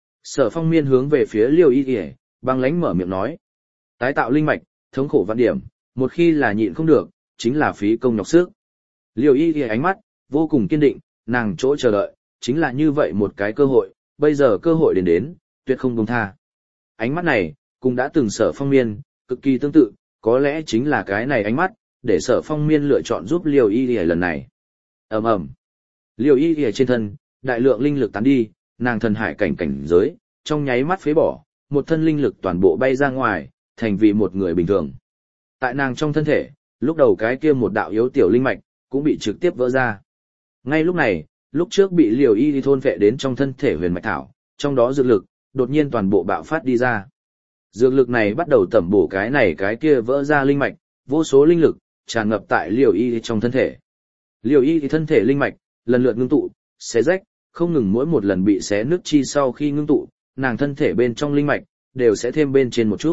Sở Phong Miên hướng về phía Liều Y Y, băng lãnh mở miệng nói. Tái tạo linh mạch, thống khổ vạn điểm, một khi là nhịn không được, chính là phí công nhọc sức. Liều Y Y ánh mắt, vô cùng kiên định, nàng chỗ chờ đợi, chính là như vậy một cái cơ hội, bây giờ cơ hội đến đến, tuyệt không buông tha. Ánh mắt này, cũng đã từng Sở Phong Miên, cực kỳ tương tự, có lẽ chính là cái này ánh mắt, để Sở Phong Miên lựa chọn giúp Liều Y Y lần này. Ầm ầm. Liều Y Y trên thân, đại lượng linh lực tán đi, nàng thần hải cảnh cảnh giới, trong nháy mắt phế bỏ, một thân linh lực toàn bộ bay ra ngoài, thành vì một người bình thường. Tại nàng trong thân thể, lúc đầu cái kia một đạo yếu tiểu linh mạch, cũng bị trực tiếp vỡ ra. Ngay lúc này, lúc trước bị Liều Y Y thôn phệ đến trong thân thể huyền mạch thảo, trong đó dược lực, đột nhiên toàn bộ bạo phát đi ra. Dược lực này bắt đầu tẩm bổ cái này cái kia vỡ ra linh mạch, vô số linh lực, tràn ngập tại Liều Y Y trong thân thể. Liều Y Y thân thể linh mạch, lần lượt ngưng tụ, xé rách, không ngừng mỗi một lần bị xé nứt chi sau khi ngưng tụ, nàng thân thể bên trong linh mạch, đều sẽ thêm bên trên một chút.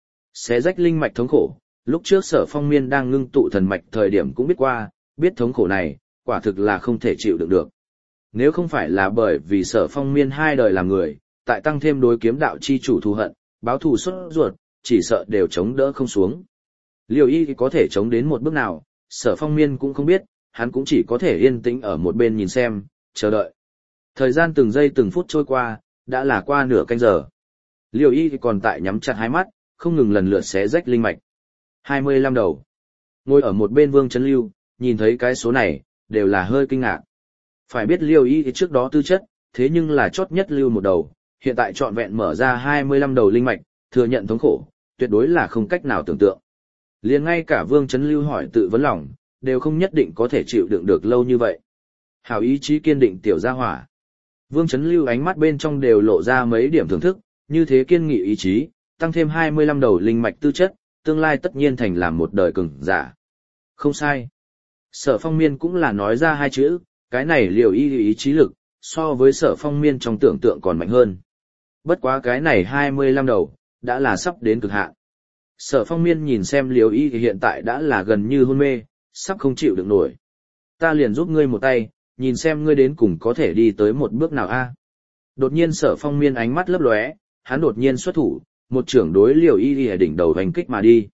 Xé rách linh mạch thống khổ, lúc trước Sở Phong Miên đang ngưng tụ thần mạch thời điểm cũng biết qua, biết thống khổ này, quả thực là không thể chịu đựng được. Nếu không phải là bởi vì Sở Phong Miên hai đời làm người, tại tăng thêm đối kiếm đạo chi chủ thù hận, báo thù xuất ruột, chỉ sợ đều chống đỡ không xuống. Liều Y thì có thể chống đến một bước nào, Sở Phong Miên cũng không biết, hắn cũng chỉ có thể yên tĩnh ở một bên nhìn xem, chờ đợi. Thời gian từng giây từng phút trôi qua, đã là qua nửa canh giờ. Liều Y thì còn tại nhắm chặt hai mắt, không ngừng lần lượt xé rách linh mạch. hai mươi lăm đầu. Ngồi ở một bên Vương Chấn Lưu, nhìn thấy cái số này, đều là hơi kinh ngạc. Phải biết Liều Y thì trước đó tư chất, thế nhưng là chót nhất lưu một đầu, hiện tại trọn vẹn mở ra hai mươi lăm đầu linh mạch, thừa nhận thống khổ, tuyệt đối là không cách nào tưởng tượng. Liền ngay cả Vương Chấn Lưu hỏi tự vấn lòng, đều không nhất định có thể chịu đựng được lâu như vậy. Hảo ý chí kiên định tiểu gia hỏa. Vương Chấn Lưu ánh mắt bên trong đều lộ ra mấy điểm thưởng thức, như thế kiên nghị ý chí, tăng thêm hai mươi lăm đầu linh mạch tư chất, tương lai tất nhiên thành làm một đời cường giả. Không sai. Sở Phong Miên cũng là nói ra hai chữ, cái này Liều Y ý chí lực, so với Sở Phong Miên trong tưởng tượng còn mạnh hơn. Bất quá cái này hai mươi lăm đầu, đã là sắp đến cực hạn. Sở Phong Miên nhìn xem Liều Y thì hiện tại đã là gần như hôn mê, sắp không chịu được nổi. Ta liền giúp ngươi một tay, nhìn xem ngươi đến cùng có thể đi tới một bước nào a. Đột nhiên Sở Phong Miên ánh mắt lấp lóe, hắn đột nhiên xuất thủ, một trưởng đối Liều Y Y đỉnh đầu hành kích mà đi.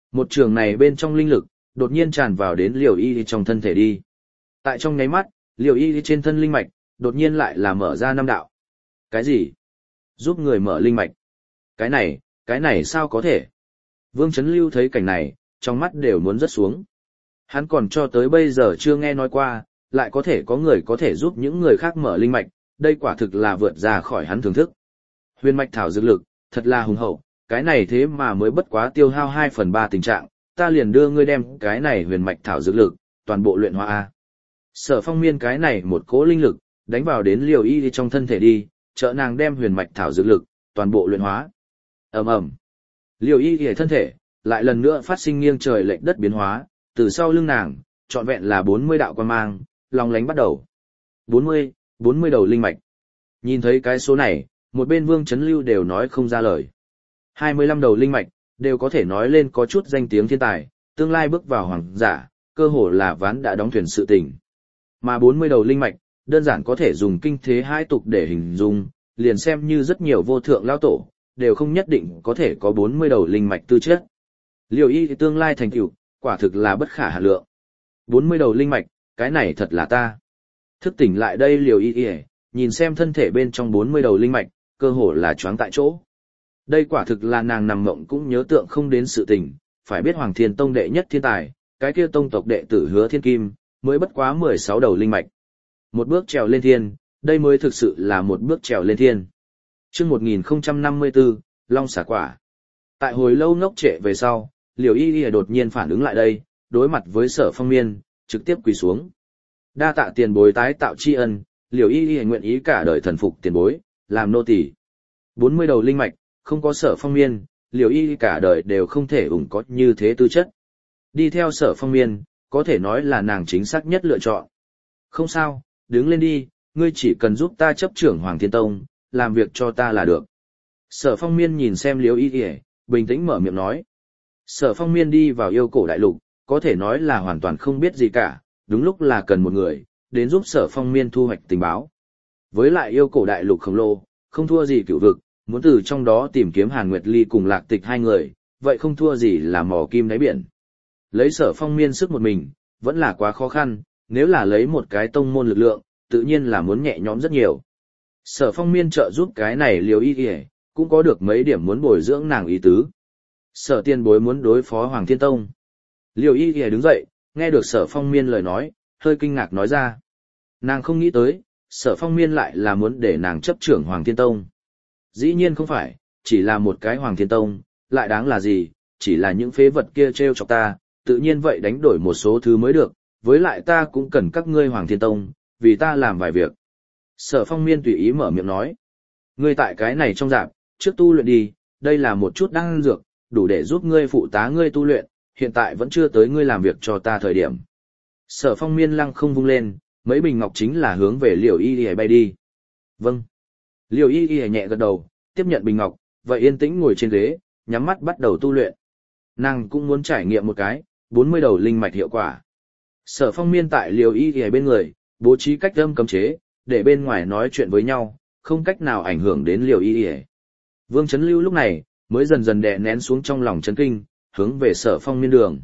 Một trường này bên trong linh lực, đột nhiên tràn vào đến liều y trong thân thể đi. Tại trong nháy mắt, liều y trên thân linh mạch, đột nhiên lại là mở ra năm đạo. Cái gì? Giúp người mở linh mạch. Cái này, cái này sao có thể? Vương Chấn Lưu thấy cảnh này, trong mắt đều muốn rớt xuống. Hắn còn cho tới bây giờ chưa nghe nói qua, lại có thể có người có thể giúp những người khác mở linh mạch, đây quả thực là vượt ra khỏi hắn thưởng thức. Huyền mạch thảo dược lực, thật là hùng hậu, cái này thế mà mới bất quá tiêu hao hai phần ba tình trạng, ta liền đưa ngươi đem cái này huyền mạch thảo dược lực, toàn bộ luyện hóa a. Sở Phong Miên cái này một cỗ linh lực, đánh vào đến liều y đi trong thân thể đi, trợ nàng đem huyền mạch thảo dược lực, toàn bộ luyện hóa. Ầm ầm. Liều y y thân thể, lại lần nữa phát sinh nghiêng trời lệch đất biến hóa, từ sau lưng nàng, trọn vẹn là bốn mươi đạo quan mang, long lánh bắt đầu. bốn mươi, bốn mươi đầu linh mạch. Nhìn thấy cái số này, một bên Vương Chấn Lưu đều nói không ra lời. hai mươi lăm đầu linh mạch, đều có thể nói lên có chút danh tiếng thiên tài, tương lai bước vào hoàng giả, cơ hồ là ván đã đóng thuyền sự tình. Mà bốn mươi đầu linh mạch, đơn giản có thể dùng kinh thế hai tục để hình dung, liền xem như rất nhiều vô thượng lao tổ, đều không nhất định có thể có bốn mươi đầu linh mạch tư chất. Liều y tương lai thành tựu, quả thực là bất khả hà lượng. bốn mươi đầu linh mạch, cái này thật là ta. Thức tỉnh lại đây liều y y, nhìn xem thân thể bên trong bốn mươi đầu linh mạch, cơ hồ là choáng tại chỗ. Đây quả thực là nàng nằm mộng cũng nhớ tượng không đến sự tình, phải biết Hoàng Thiên Tông đệ nhất thiên tài, cái kia tông tộc đệ tử Hứa Thiên Kim, mới bất quá mười sáu đầu linh mạch. Một bước trèo lên thiên, đây mới thực sự là một bước trèo lên thiên. Chương một nghìn không trăm năm mươi tư, Long xả quả. Tại hồi lâu ngốc trệ về sau, Liều Y Y đột nhiên phản ứng lại đây, đối mặt với Sở Phong Miên, trực tiếp quỳ xuống. Đa tạ tiền bối tái tạo tri ân, Liều Y Y nguyện ý cả đời thần phục tiền bối, làm nô tỳ. bốn mươi đầu linh mạch, không có Sở Phong Miên, Liều Y Y cả đời đều không thể ủng có như thế tư chất. Đi theo Sở Phong Miên, có thể nói là nàng chính xác nhất lựa chọn. Không sao, đứng lên đi, ngươi chỉ cần giúp ta chấp trưởng Hoàng Thiên Tông, làm việc cho ta là được. Sở Phong Miên nhìn xem Liêu Y Y, bình tĩnh mở miệng nói. Sở Phong Miên đi vào yêu cổ đại lục, có thể nói là hoàn toàn không biết gì cả, đúng lúc là cần một người, đến giúp Sở Phong Miên thu hoạch tình báo. Với lại yêu cổ đại lục khổng lồ, không thua gì cửu vực, muốn từ trong đó tìm kiếm Hàn Nguyệt Ly cùng Lạc Tịch hai người, vậy không thua gì là mỏ kim đáy biển. Lấy Sở Phong Miên sức một mình, vẫn là quá khó khăn, nếu là lấy một cái tông môn lực lượng, tự nhiên là muốn nhẹ nhõm rất nhiều. Sở Phong Miên trợ giúp cái này Liêu Y Y, cũng có được mấy điểm muốn bồi dưỡng nàng ý tứ. Sở Tiên Bối muốn đối phó Hoàng Thiên Tông. Liêu Y Y đứng dậy, nghe được Sở Phong Miên lời nói, hơi kinh ngạc nói ra. Nàng không nghĩ tới, Sở Phong Miên lại là muốn để nàng chấp trưởng Hoàng Thiên Tông. Dĩ nhiên không phải, chỉ là một cái Hoàng Thiên Tông, lại đáng là gì, chỉ là những phế vật kia trêu chọc ta, tự nhiên vậy đánh đổi một số thứ mới được, với lại ta cũng cần các ngươi Hoàng Thiên Tông, vì ta làm vài việc. Sở Phong Miên tùy ý mở miệng nói. Ngươi tại cái này trong rạp, trước tu luyện đi, đây là một chút đan dược, đủ để giúp ngươi phụ tá ngươi tu luyện, hiện tại vẫn chưa tới ngươi làm việc cho ta thời điểm. Sở Phong Miên lăng không vung lên, mấy bình ngọc chính là hướng về Liều Y Y bay đi. Vâng. Liều Y Y nhẹ gật đầu, tiếp nhận bình ngọc, vậy yên tĩnh ngồi trên ghế, nhắm mắt bắt đầu tu luyện. Nàng cũng muốn trải nghiệm một cái, bốn mươi đầu linh mạch hiệu quả. Sở Phong Miên tại Liều Y Y bên người, bố trí cách âm cấm chế, để bên ngoài nói chuyện với nhau, không cách nào ảnh hưởng đến Liều Y Y. Vương Chấn Lưu lúc này, mới dần dần đè nén xuống trong lòng chấn kinh, hướng về Sở Phong Miên đường.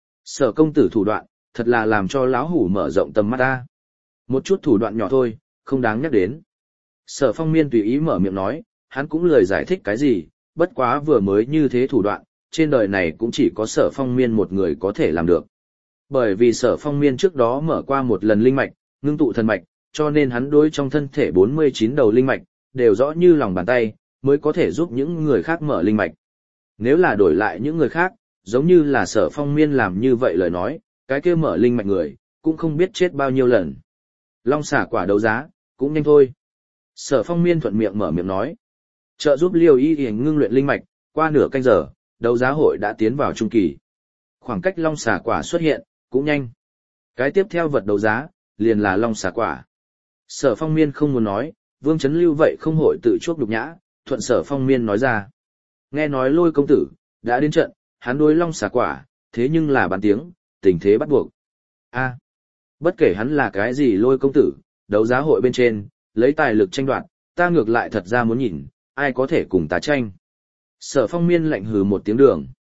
Sở công tử thủ đoạn, thật là làm cho lão hủ mở rộng tầm mắt ta. Một chút thủ đoạn nhỏ thôi, không đáng nhắc đến. Sở Phong Miên tùy ý mở miệng nói, hắn cũng lười giải thích cái gì, bất quá vừa mới như thế thủ đoạn, trên đời này cũng chỉ có Sở Phong Miên một người có thể làm được. Bởi vì Sở Phong Miên trước đó mở qua một lần linh mạch, ngưng tụ thần mạch, cho nên hắn đối trong thân thể bốn mươi chín đầu linh mạch, đều rõ như lòng bàn tay, mới có thể giúp những người khác mở linh mạch. Nếu là đổi lại những người khác, giống như là Sở Phong Miên làm như vậy lời nói, cái kia mở linh mạch người, cũng không biết chết bao nhiêu lần. Long xả quả đấu giá, cũng nhanh thôi. Sở Phong Miên thuận miệng mở miệng nói. Trợ giúp Liêu Y Y ngưng luyện linh mạch, qua nửa canh giờ, đấu giá hội đã tiến vào trung kỳ. Khoảng cách long xả quả xuất hiện, cũng nhanh. Cái tiếp theo vật đấu giá, liền là long xả quả. Sở Phong Miên không muốn nói, Vương Chấn Lưu vậy không hội tự chuốc nhục nhã, thuận Sở Phong Miên nói ra. Nghe nói Lôi công tử, đã đến trận, hắn đối long xả quả, thế nhưng là bàn tiếng, tình thế bắt buộc. A, bất kể hắn là cái gì Lôi công tử, đấu giá hội bên trên, lấy tài lực tranh đoạt, ta ngược lại thật ra muốn nhìn, ai có thể cùng ta tranh. Sở Phong Miên lạnh hừ một tiếng đường.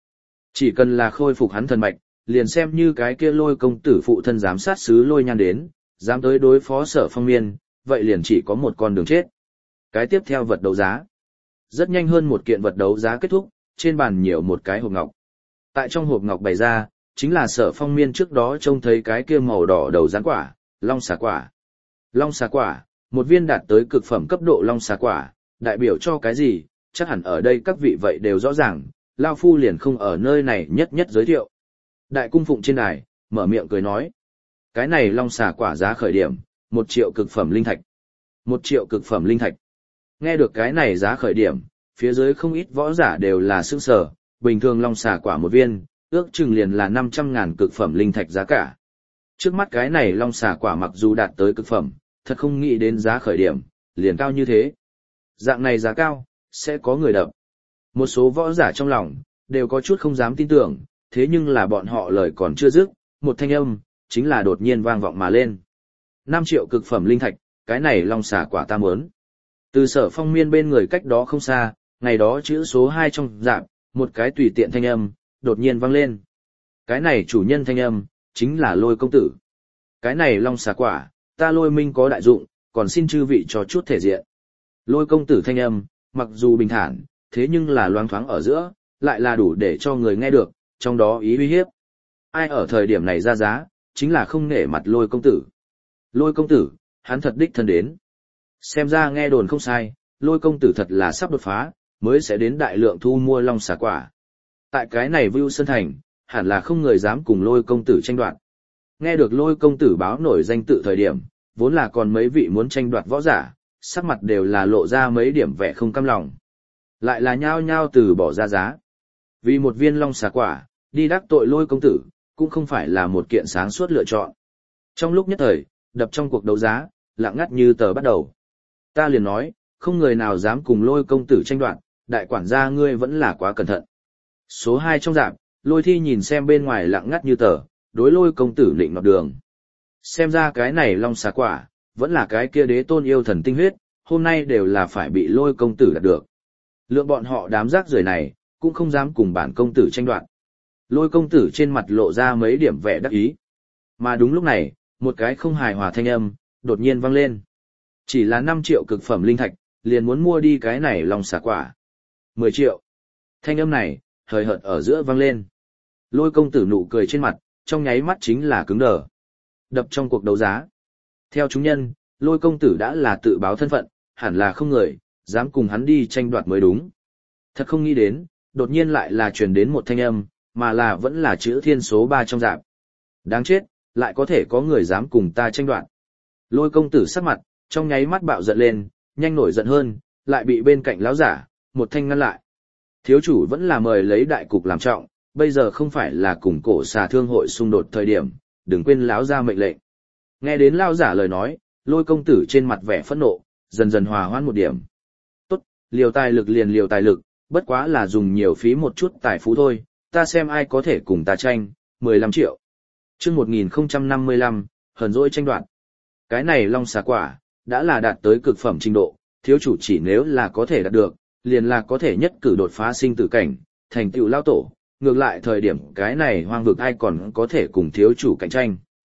Chỉ cần là khôi phục hắn thần mạch, liền xem như cái kia lôi công tử phụ thân giám sát sứ lôi nhan đến, dám tới đối phó Sở Phong Miên, vậy liền chỉ có một con đường chết. Cái tiếp theo vật đấu giá. Rất nhanh hơn một kiện vật đấu giá kết thúc, trên bàn nhiều một cái hộp ngọc. Tại trong hộp ngọc bày ra, chính là Sở Phong Miên trước đó trông thấy cái kia màu đỏ đầu rắn quả, long xà quả. Long xà quả, một viên đạt tới cực phẩm cấp độ long xà quả, đại biểu cho cái gì, chắc hẳn ở đây các vị vậy đều rõ ràng, Lao Phu liền không ở nơi này nhất nhất giới thiệu. Đại cung phụng trên đài, mở miệng cười nói. Cái này long xà quả giá khởi điểm, một triệu cực phẩm linh thạch. Một triệu cực phẩm linh thạch. Nghe được cái này giá khởi điểm, phía dưới không ít võ giả đều là sững sờ, bình thường long xà quả một viên, ước chừng liền là năm trăm ngàn cực phẩm linh thạch giá cả. Trước mắt cái này long xà quả mặc dù đạt tới cực phẩm, thật không nghĩ đến giá khởi điểm, liền cao như thế. Dạng này giá cao, sẽ có người đập. Một số võ giả trong lòng, đều có chút không dám tin tưởng, thế nhưng là bọn họ lời còn chưa dứt, một thanh âm, chính là đột nhiên vang vọng mà lên. năm triệu cực phẩm linh thạch, cái này long xà quả ta muốn. Từ Sở Phong Miên bên người cách đó không xa, ngày đó chữ số hai trong dạng, một cái tùy tiện thanh âm, đột nhiên vang lên. Cái này chủ nhân thanh âm, chính là Lôi công tử. Cái này long xà quả, ta Lôi Minh có đại dụng, còn xin chư vị cho chút thể diện. Lôi công tử thanh âm, mặc dù bình thản, thế nhưng là loáng thoáng ở giữa, lại là đủ để cho người nghe được, trong đó ý uy hiếp. Ai ở thời điểm này ra giá, chính là không nể mặt Lôi công tử. Lôi công tử, hắn thật đích thân đến. Xem ra nghe đồn không sai, Lôi công tử thật là sắp đột phá, mới sẽ đến đại lượng thu mua long xà quả. Tại cái này Vưu Sơn Thành, hẳn là không người dám cùng Lôi công tử tranh đoạt. Nghe được Lôi công tử báo nổi danh tự thời điểm, vốn là còn mấy vị muốn tranh đoạt võ giả, sắc mặt đều là lộ ra mấy điểm vẻ không cam lòng. Lại là nhao nhao từ bỏ ra giá. Vì một viên long xà quả, đi đắc tội Lôi công tử, cũng không phải là một kiện sáng suốt lựa chọn. Trong lúc nhất thời, đập trong cuộc đấu giá, lặng ngắt như tờ bắt đầu. Ta liền nói, không người nào dám cùng Lôi công tử tranh đoạt, đại quản gia ngươi vẫn là quá cẩn thận. Số hai trong rạp, Lôi Thi nhìn xem bên ngoài lặng ngắt như tờ, đối Lôi công tử định nọt đường. Xem ra cái này long xà quả, vẫn là cái kia đế tôn yêu thần tinh huyết, hôm nay đều là phải bị Lôi công tử đạt được. Lượng bọn họ đám rác rưởi này, cũng không dám cùng bản công tử tranh đoạt. Lôi công tử trên mặt lộ ra mấy điểm vẻ đắc ý. Mà đúng lúc này, một cái không hài hòa thanh âm, đột nhiên vang lên. Chỉ là năm triệu cực phẩm linh thạch, liền muốn mua đi cái này long xà quả. mười triệu. Thanh âm này, hời hợt ở giữa vang lên. Lôi công tử nụ cười trên mặt, trong nháy mắt chính là cứng đờ. Đập trong cuộc đấu giá. Theo chúng nhân, Lôi công tử đã là tự báo thân phận, hẳn là không người, dám cùng hắn đi tranh đoạt mới đúng. Thật không nghĩ đến, đột nhiên lại là truyền đến một thanh âm, mà là vẫn là chữ thiên số ba trong rạp. Đáng chết, lại có thể có người dám cùng ta tranh đoạt. Lôi công tử sắc mặt, trong nháy mắt bạo giận lên, nhanh nổi giận hơn, lại bị bên cạnh lão giả, một thanh ngăn lại. Thiếu chủ vẫn là mời lấy đại cục làm trọng, bây giờ không phải là cùng cổ xà thương hội xung đột thời điểm, đừng quên lão ra mệnh lệnh. Nghe đến lão giả lời nói, Lôi công tử trên mặt vẻ phẫn nộ, dần dần hòa hoãn một điểm. Tốt, liều tài lực liền liều tài lực, bất quá là dùng nhiều phí một chút tài phú thôi, ta xem ai có thể cùng ta tranh, mười lăm triệu. Chương một nghìn không trăm năm mươi lăm, hờn dỗi tranh đoạt. Cái này long xà quả, đã là đạt tới cực phẩm trình độ, thiếu chủ chỉ nếu là có thể đạt được, liền là có thể nhất cử đột phá sinh tử cảnh, thành tựu lao tổ, ngược lại thời điểm cái này hoang vực ai còn có thể cùng thiếu chủ cạnh tranh.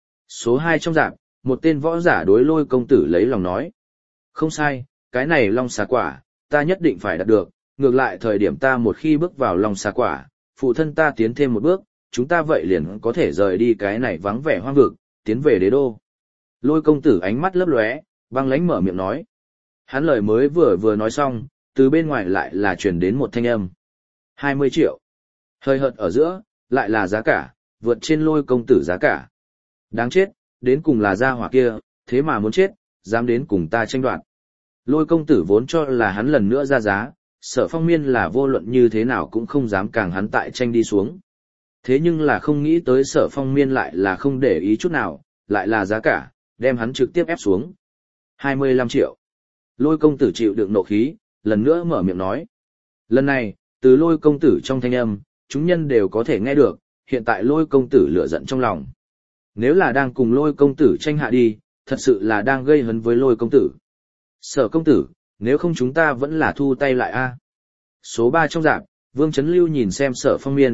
Số hai trong rạp, một tên võ giả đối Lôi công tử lấy lòng nói. Không sai, cái này long xà quả, ta nhất định phải đạt được, ngược lại thời điểm ta một khi bước vào long xà quả, phụ thân ta tiến thêm một bước, chúng ta vậy liền có thể rời đi cái này vắng vẻ hoang vực, tiến về đế đô. Lôi công tử ánh mắt lấp lóe, băng lãnh mở miệng nói. Hắn lời mới vừa vừa nói xong, từ bên ngoài lại là truyền đến một thanh âm. hai mươi triệu. Hơi hợt ở giữa, lại là giá cả, vượt trên Lôi công tử giá cả. Đáng chết, đến cùng là gia hỏa kia, thế mà muốn chết, dám đến cùng ta tranh đoạt. Lôi công tử vốn cho là hắn lần nữa ra giá, Sở Phong Miên là vô luận như thế nào cũng không dám càng hắn tại tranh đi xuống. Thế nhưng là không nghĩ tới Sở Phong Miên lại là không để ý chút nào, lại là giá cả, đem hắn trực tiếp ép xuống. hai mươi lăm triệu. Lôi công tử chịu đựng nộ khí, lần nữa mở miệng nói. Lần này, từ Lôi công tử trong thanh âm, chúng nhân đều có thể nghe được, hiện tại Lôi công tử lửa giận trong lòng. Nếu là đang cùng Lôi công tử tranh hạ đi, thật sự là đang gây hấn với Lôi công tử. Sở công tử, nếu không chúng ta vẫn là thu tay lại a. Số ba trong rạp, Vương Chấn Lưu nhìn xem Sở Phong Miên,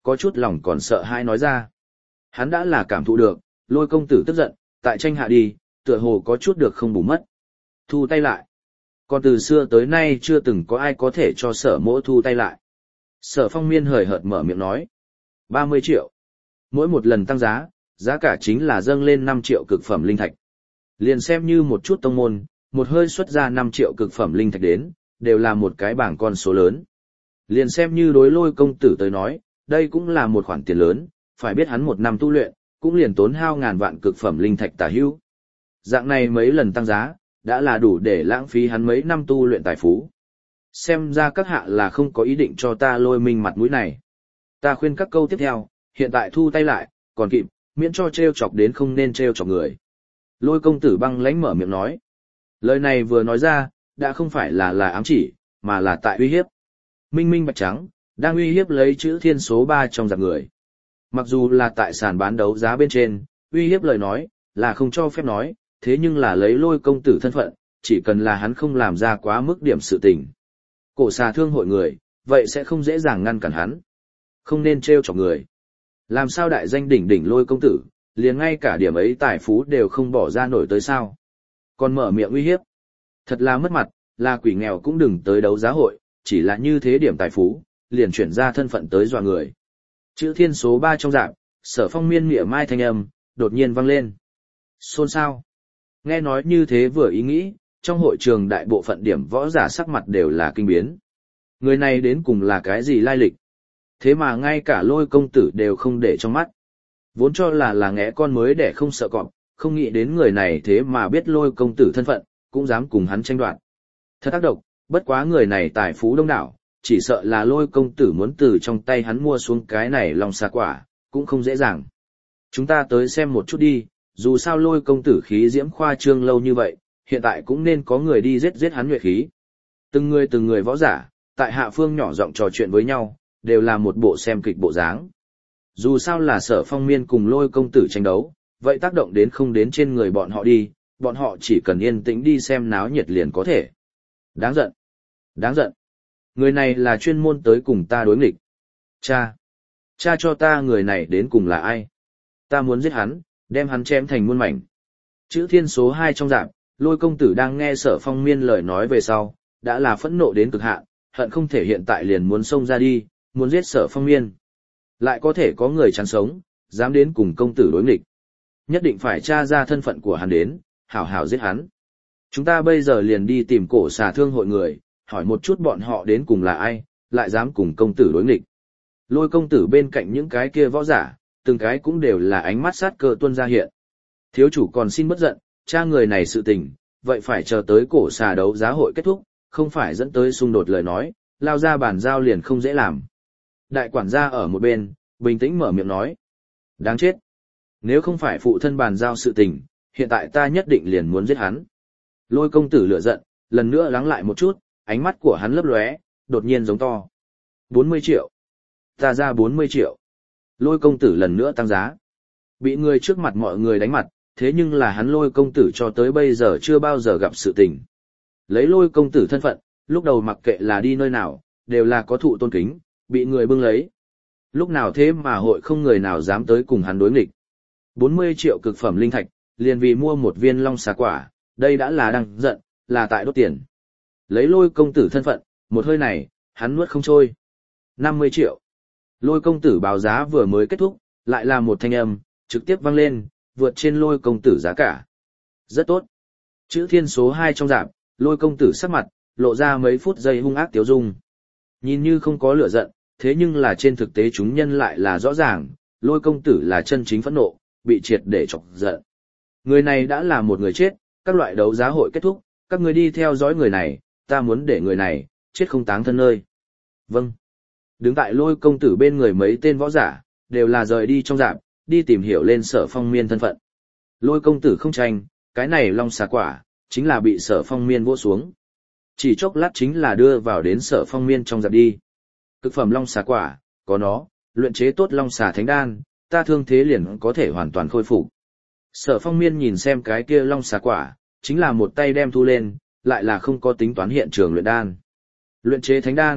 có chút lòng còn sợ hãi nói ra. Hắn đã là cảm thụ được, Lôi công tử tức giận, tại tranh hạ đi, tựa hồ có chút được không bù mất. Thu tay lại. Còn từ xưa tới nay chưa từng có ai có thể cho Sở Mỗ thu tay lại. Sở Phong Miên hời hợt mở miệng nói. ba mươi triệu. Mỗi một lần tăng giá, giá cả chính là dâng lên năm triệu cực phẩm linh thạch. Liền xem như một chút tông môn, một hơi xuất ra năm triệu cực phẩm linh thạch đến, đều là một cái bảng con số lớn. Liền xem như đối Lôi công tử tới nói, đây cũng là một khoản tiền lớn, phải biết hắn một năm tu luyện, cũng liền tốn hao ngàn vạn cực phẩm linh thạch tả hữu. Dạng này mấy lần tăng giá, đã là đủ để lãng phí hắn mấy năm tu luyện tài phú. Xem ra các hạ là không có ý định cho ta Lôi Minh mặt mũi này. Ta khuyên các câu tiếp theo, hiện tại thu tay lại, còn kịp, miễn cho trêu chọc đến không nên trêu chọc người. Lôi công tử băng lãnh mở miệng nói. Lời này vừa nói ra, đã không phải là là ám chỉ, mà là tại uy hiếp. Minh minh bạch trắng, đang uy hiếp lấy chữ thiên số ba trong giặc người. Mặc dù là tại sàn bán đấu giá bên trên, uy hiếp lời nói, là không cho phép nói, thế nhưng là lấy Lôi công tử thân phận, chỉ cần là hắn không làm ra quá mức điểm sự tình. Cổ xà thương hội người, vậy sẽ không dễ dàng ngăn cản hắn. Không nên trêu chọc người. Làm sao đại danh đỉnh đỉnh Lôi công tử, liền ngay cả điểm ấy tài phú đều không bỏ ra nổi tới sao. Còn mở miệng uy hiếp. Thật là mất mặt, là quỷ nghèo cũng đừng tới đấu giá hội, chỉ là như thế điểm tài phú, liền chuyển ra thân phận tới dọa người. Chữ thiên số ba trong dạng, Sở Phong Miên mỉa mai thanh âm, đột nhiên vang lên. Xôn xao. Nghe nói như thế vừa ý nghĩ, trong hội trường đại bộ phận điểm võ giả sắc mặt đều là kinh biến. Người này đến cùng là cái gì lai lịch? Thế mà ngay cả Lôi công tử đều không để trong mắt. Vốn cho là là ngẽ con mới để không sợ cọp, không nghĩ đến người này thế mà biết Lôi công tử thân phận, cũng dám cùng hắn tranh đoạt. Thật ác độc, bất quá người này tài phú đông đảo, chỉ sợ là Lôi công tử muốn từ trong tay hắn mua xuống cái này long xà quả, cũng không dễ dàng. Chúng ta tới xem một chút đi, dù sao Lôi công tử khí diễm khoa trương lâu như vậy, hiện tại cũng nên có người đi giết giết hắn nhuệ khí. Từng người từng người võ giả, tại hạ phương nhỏ giọng trò chuyện với nhau, đều là một bộ xem kịch bộ dáng. Dù sao là Sở Phong Miên cùng Lôi công tử tranh đấu, vậy tác động đến không đến trên người bọn họ đi, bọn họ chỉ cần yên tĩnh đi xem náo nhiệt liền có thể. Đáng giận. Đáng giận. Người này là chuyên môn tới cùng ta đối nghịch. Cha. Cha cho ta người này đến cùng là ai? Ta muốn giết hắn, đem hắn chém thành muôn mảnh. Chữ thiên số hai trong dạng, Lôi công tử đang nghe Sở Phong Miên lời nói về sau, đã là phẫn nộ đến cực hạn, hận không thể hiện tại liền muốn xông ra đi, muốn giết Sở Phong Miên. Lại có thể có người chán sống, dám đến cùng công tử đối nghịch. Nhất định phải tra ra thân phận của hắn đến, hảo hảo giết hắn. Chúng ta bây giờ liền đi tìm cổ xà thương hội người, hỏi một chút bọn họ đến cùng là ai, lại dám cùng công tử đối nghịch. Lôi công tử bên cạnh những cái kia võ giả, từng cái cũng đều là ánh mắt sát cơ tuôn ra hiện. Thiếu chủ còn xin bất giận, tra người này sự tình, vậy phải chờ tới cổ xà đấu giá hội kết thúc, không phải dẫn tới xung đột lời nói, lao ra bàn giao liền không dễ làm. Đại quản gia ở một bên, bình tĩnh mở miệng nói. Đáng chết. Nếu không phải phụ thân bàn giao sự tình, hiện tại ta nhất định liền muốn giết hắn. Lôi công tử lửa giận, lần nữa lắng lại một chút, ánh mắt của hắn lấp lóe, đột nhiên giống to. bốn mươi triệu. Ta ra bốn mươi triệu. Lôi công tử lần nữa tăng giá. Bị người trước mặt mọi người đánh mặt, thế nhưng là hắn Lôi công tử cho tới bây giờ chưa bao giờ gặp sự tình. Lấy Lôi công tử thân phận, lúc đầu mặc kệ là đi nơi nào, đều là có thụ tôn kính, bị người bưng lấy. Lúc nào thế mà hội không người nào dám tới cùng hắn đối nghịch. bốn mươi triệu cực phẩm linh thạch, liền vì mua một viên long xà quả, đây đã là đang giận, là tại đốt tiền. Lấy Lôi công tử thân phận, một hơi này, hắn nuốt không trôi. năm mươi triệu. Lôi công tử báo giá vừa mới kết thúc, lại là một thanh âm, trực tiếp vang lên, vượt trên Lôi công tử giá cả. Rất tốt. Chữ thiên số hai trong giảm, Lôi công tử sắc mặt, lộ ra mấy phút giây hung ác tiếu dung. Nhìn như không có lửa giận, thế nhưng là trên thực tế chúng nhân lại là rõ ràng, Lôi công tử là chân chính phẫn nộ, bị triệt để chọc giận. Người này đã là một người chết, các loại đấu giá hội kết thúc, các người đi theo dõi người này, ta muốn để người này, chết không táng thân nơi. Vâng. Đứng tại Lôi công tử bên người mấy tên võ giả, đều là rời đi trong rạp, đi tìm hiểu lên Sở Phong Miên thân phận. Lôi công tử không tranh, cái này long xà quả, chính là bị Sở Phong Miên vỗ xuống. Chỉ chốc lát chính là đưa vào đến Sở Phong Miên trong rạp đi. Cực phẩm long xà quả, có nó, luyện chế tốt long xà thánh đan, ta thương thế liền có thể hoàn toàn khôi phục. Sở Phong Miên nhìn xem cái kia long xà quả, chính là một tay đem thu lên, lại là không có tính toán hiện trường luyện đan. Luyện chế thánh đan,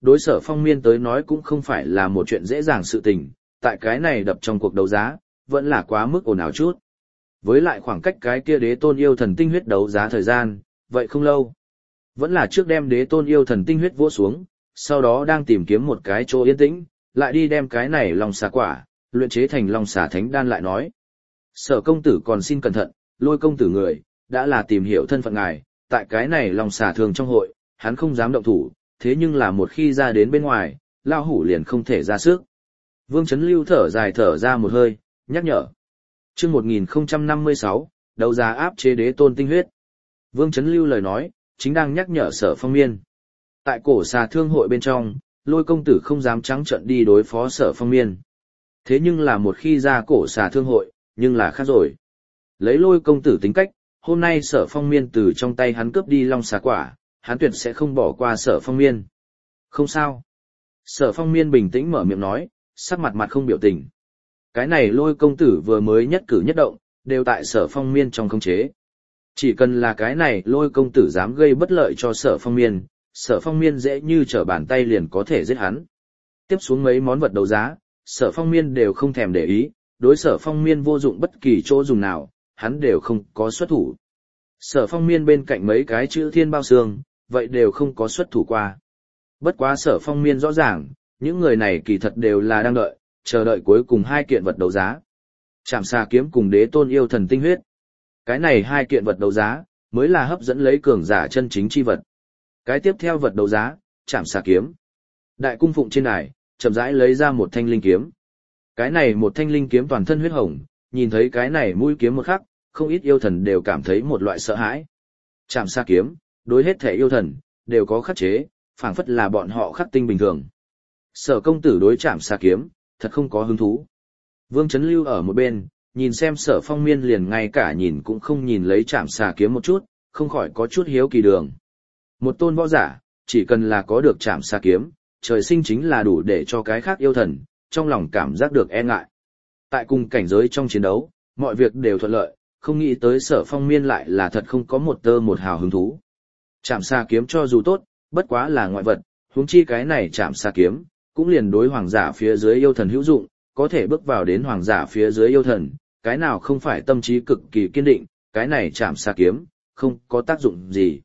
đối Sở Phong Miên tới nói cũng không phải là một chuyện dễ dàng sự tình, tại cái này đập trong cuộc đấu giá, vẫn là quá mức ồn ào chút. Với lại khoảng cách cái kia đế tôn yêu thần tinh huyết đấu giá thời gian, vậy không lâu. Vẫn là trước đem đế tôn yêu thần tinh huyết vỗ xuống, sau đó đang tìm kiếm một cái chỗ yên tĩnh, lại đi đem cái này long xà quả, luyện chế thành long xà thánh đan lại nói. Sở công tử còn xin cẩn thận, Lôi công tử người, đã là tìm hiểu thân phận ngài, tại cái này long xà thường trong hội, hắn không dám động thủ, thế nhưng là một khi ra đến bên ngoài, lao hủ liền không thể ra sức. Vương Chấn Lưu thở dài thở ra một hơi, nhắc nhở. Chương một nghìn không trăm năm mươi sáu, đấu giá áp chế đế tôn tinh huyết. Vương Chấn Lưu lời nói, chính đang nhắc nhở Sở Phong Miên. Tại cổ xà thương hội bên trong, Lôi công tử không dám trắng trợn đi đối phó Sở Phong Miên. Thế nhưng là một khi ra cổ xà thương hội, nhưng là khác rồi. Lấy Lôi công tử tính cách, hôm nay Sở Phong Miên từ trong tay hắn cướp đi long xà quả, hắn tuyệt sẽ không bỏ qua Sở Phong Miên. Không sao. Sở Phong Miên bình tĩnh mở miệng nói, sắc mặt mặt không biểu tình. Cái này Lôi công tử vừa mới nhất cử nhất động, đều tại Sở Phong Miên trong khống chế. Chỉ cần là cái này Lôi công tử dám gây bất lợi cho Sở Phong Miên, Sở Phong Miên dễ như trở bàn tay liền có thể giết hắn. Tiếp xuống mấy món vật đấu giá, Sở Phong Miên đều không thèm để ý, đối Sở Phong Miên vô dụng bất kỳ chỗ dùng nào, hắn đều không có xuất thủ. Sở Phong Miên bên cạnh mấy cái chữ thiên bao xương, vậy đều không có xuất thủ qua. Bất quá Sở Phong Miên rõ ràng, những người này kỳ thật đều là đang đợi, chờ đợi cuối cùng hai kiện vật đấu giá. Trảm xà kiếm cùng đế tôn yêu thần tinh huyết. Cái này hai kiện vật đấu giá, mới là hấp dẫn lấy cường giả chân chính chi vật. Cái tiếp theo vật đấu giá, trảm xà kiếm. Đại cung phụng trên đài, chậm rãi lấy ra một thanh linh kiếm. Cái này một thanh linh kiếm toàn thân huyết hồng, nhìn thấy cái này mũi kiếm một khắc, không ít yêu thần đều cảm thấy một loại sợ hãi. Trảm xà kiếm, đối hết thể yêu thần, đều có khắc chế, phảng phất là bọn họ khắc tinh bình thường. Sở công tử đối trảm xà kiếm, thật không có hứng thú. Vương Chấn Lưu ở một bên, nhìn xem Sở Phong Miên liền ngay cả nhìn cũng không nhìn lấy trảm xà kiếm một chút, không khỏi có chút hiếu kỳ đường. Một tôn võ giả, chỉ cần là có được trảm xà kiếm, trời sinh chính là đủ để cho cái khác yêu thần, trong lòng cảm giác được e ngại. Tại cùng cảnh giới trong chiến đấu, mọi việc đều thuận lợi, không nghĩ tới Sở Phong Miên lại là thật không có một tơ một hào hứng thú. Trảm xà kiếm cho dù tốt, bất quá là ngoại vật, huống chi cái này trảm xà kiếm, cũng liền đối hoàng giả phía dưới yêu thần hữu dụng, có thể bước vào đến hoàng giả phía dưới yêu thần, cái nào không phải tâm trí cực kỳ kiên định, cái này trảm xà kiếm, không có tác dụng gì.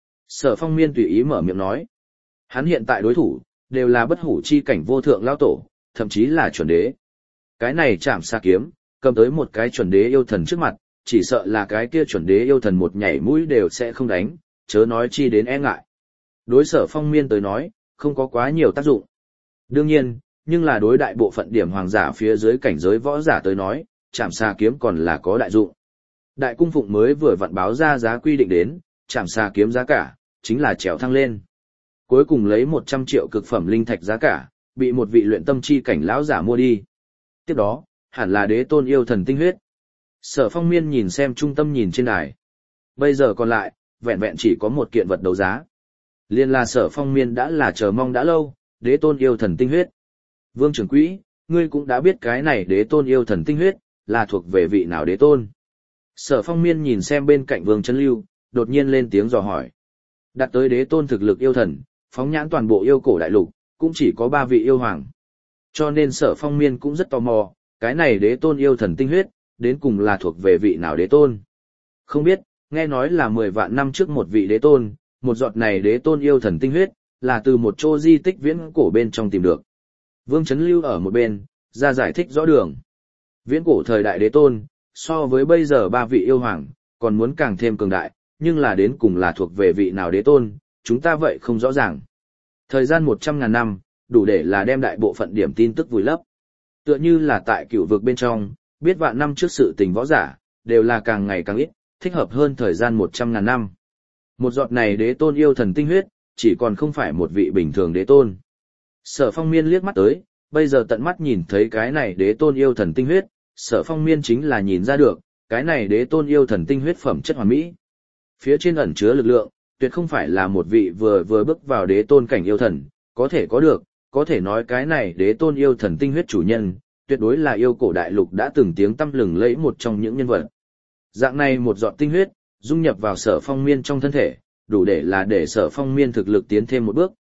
Sở Phong Miên tùy ý mở miệng nói. Hắn hiện tại đối thủ, đều là bất hủ chi cảnh vô thượng lao tổ, thậm chí là chuẩn đế. Cái này trảm xà kiếm, cầm tới một cái chuẩn đế yêu thần trước mặt, chỉ sợ là cái kia chuẩn đế yêu thần một nhảy mũi đều sẽ không đánh, chớ nói chi đến e ngại. Đối Sở Phong Miên tới nói, không có quá nhiều tác dụng. Đương nhiên, nhưng là đối đại bộ phận điểm hoàng giả phía dưới cảnh giới võ giả tới nói, trảm xà kiếm còn là có đại dụng. Đại cung phụng mới vừa vặn báo ra giá quy định đến, trảm xà kiếm giá cả, chính là trèo thăng lên. Cuối cùng lấy một trăm triệu cực phẩm linh thạch giá cả, bị một vị luyện tâm chi cảnh lão giả mua đi. Tiếp đó, hẳn là đế tôn yêu thần tinh huyết. Sở Phong Miên nhìn xem trung tâm nhìn trên đài. Bây giờ còn lại, vẹn vẹn chỉ có một kiện vật đấu giá. Liên là Sở Phong Miên đã là chờ mong đã lâu, đế tôn yêu thần tinh huyết. Vương trưởng quỹ, ngươi cũng đã biết cái này đế tôn yêu thần tinh huyết, là thuộc về vị nào đế tôn. Sở Phong Miên nhìn xem bên cạnh Vương Chấn Lưu, đột nhiên lên tiếng dò hỏi. Đạt tới đế tôn thực lực yêu thần, phóng nhãn toàn bộ yêu cổ đại lục, cũng chỉ có ba vị yêu hoàng. Cho nên Sở Phong Miên cũng rất tò mò, cái này đế tôn yêu thần tinh huyết, đến cùng là thuộc về vị nào đế tôn. Không biết, nghe nói là mười vạn năm trước một vị đế tôn, một giọt này đế tôn yêu thần tinh huyết, là từ một chỗ di tích viễn cổ bên trong tìm được. Vương Chấn Lưu ở một bên, ra giải thích rõ đường. Viễn cổ thời đại đế tôn, so với bây giờ ba vị yêu hoàng, còn muốn càng thêm cường đại, nhưng là đến cùng là thuộc về vị nào đế tôn, chúng ta vậy không rõ ràng. Thời gian một trăm ngàn năm, đủ để là đem đại bộ phận điểm tin tức vùi lấp. Tựa như là tại cửu vực bên trong, biết vạn năm trước sự tình võ giả, đều là càng ngày càng ít, thích hợp hơn thời gian một trăm ngàn năm. Một giọt này đế tôn yêu thần tinh huyết, chỉ còn không phải một vị bình thường đế tôn. Sở Phong Miên liếc mắt tới, bây giờ tận mắt nhìn thấy cái này đế tôn yêu thần tinh huyết, Sở Phong Miên chính là nhìn ra được, cái này đế tôn yêu thần tinh huyết phẩm chất hoàn mỹ. Phía trên ẩn chứa lực lượng, tuyệt không phải là một vị vừa vừa bước vào đế tôn cảnh yêu thần, có thể có được, có thể nói cái này đế tôn yêu thần tinh huyết chủ nhân, tuyệt đối là yêu cổ đại lục đã từng tiếng tăm lừng lẫy một trong những nhân vật. Dạng này một giọt tinh huyết, dung nhập vào Sở Phong Miên trong thân thể, đủ để là để Sở Phong Miên thực lực tiến thêm một bước,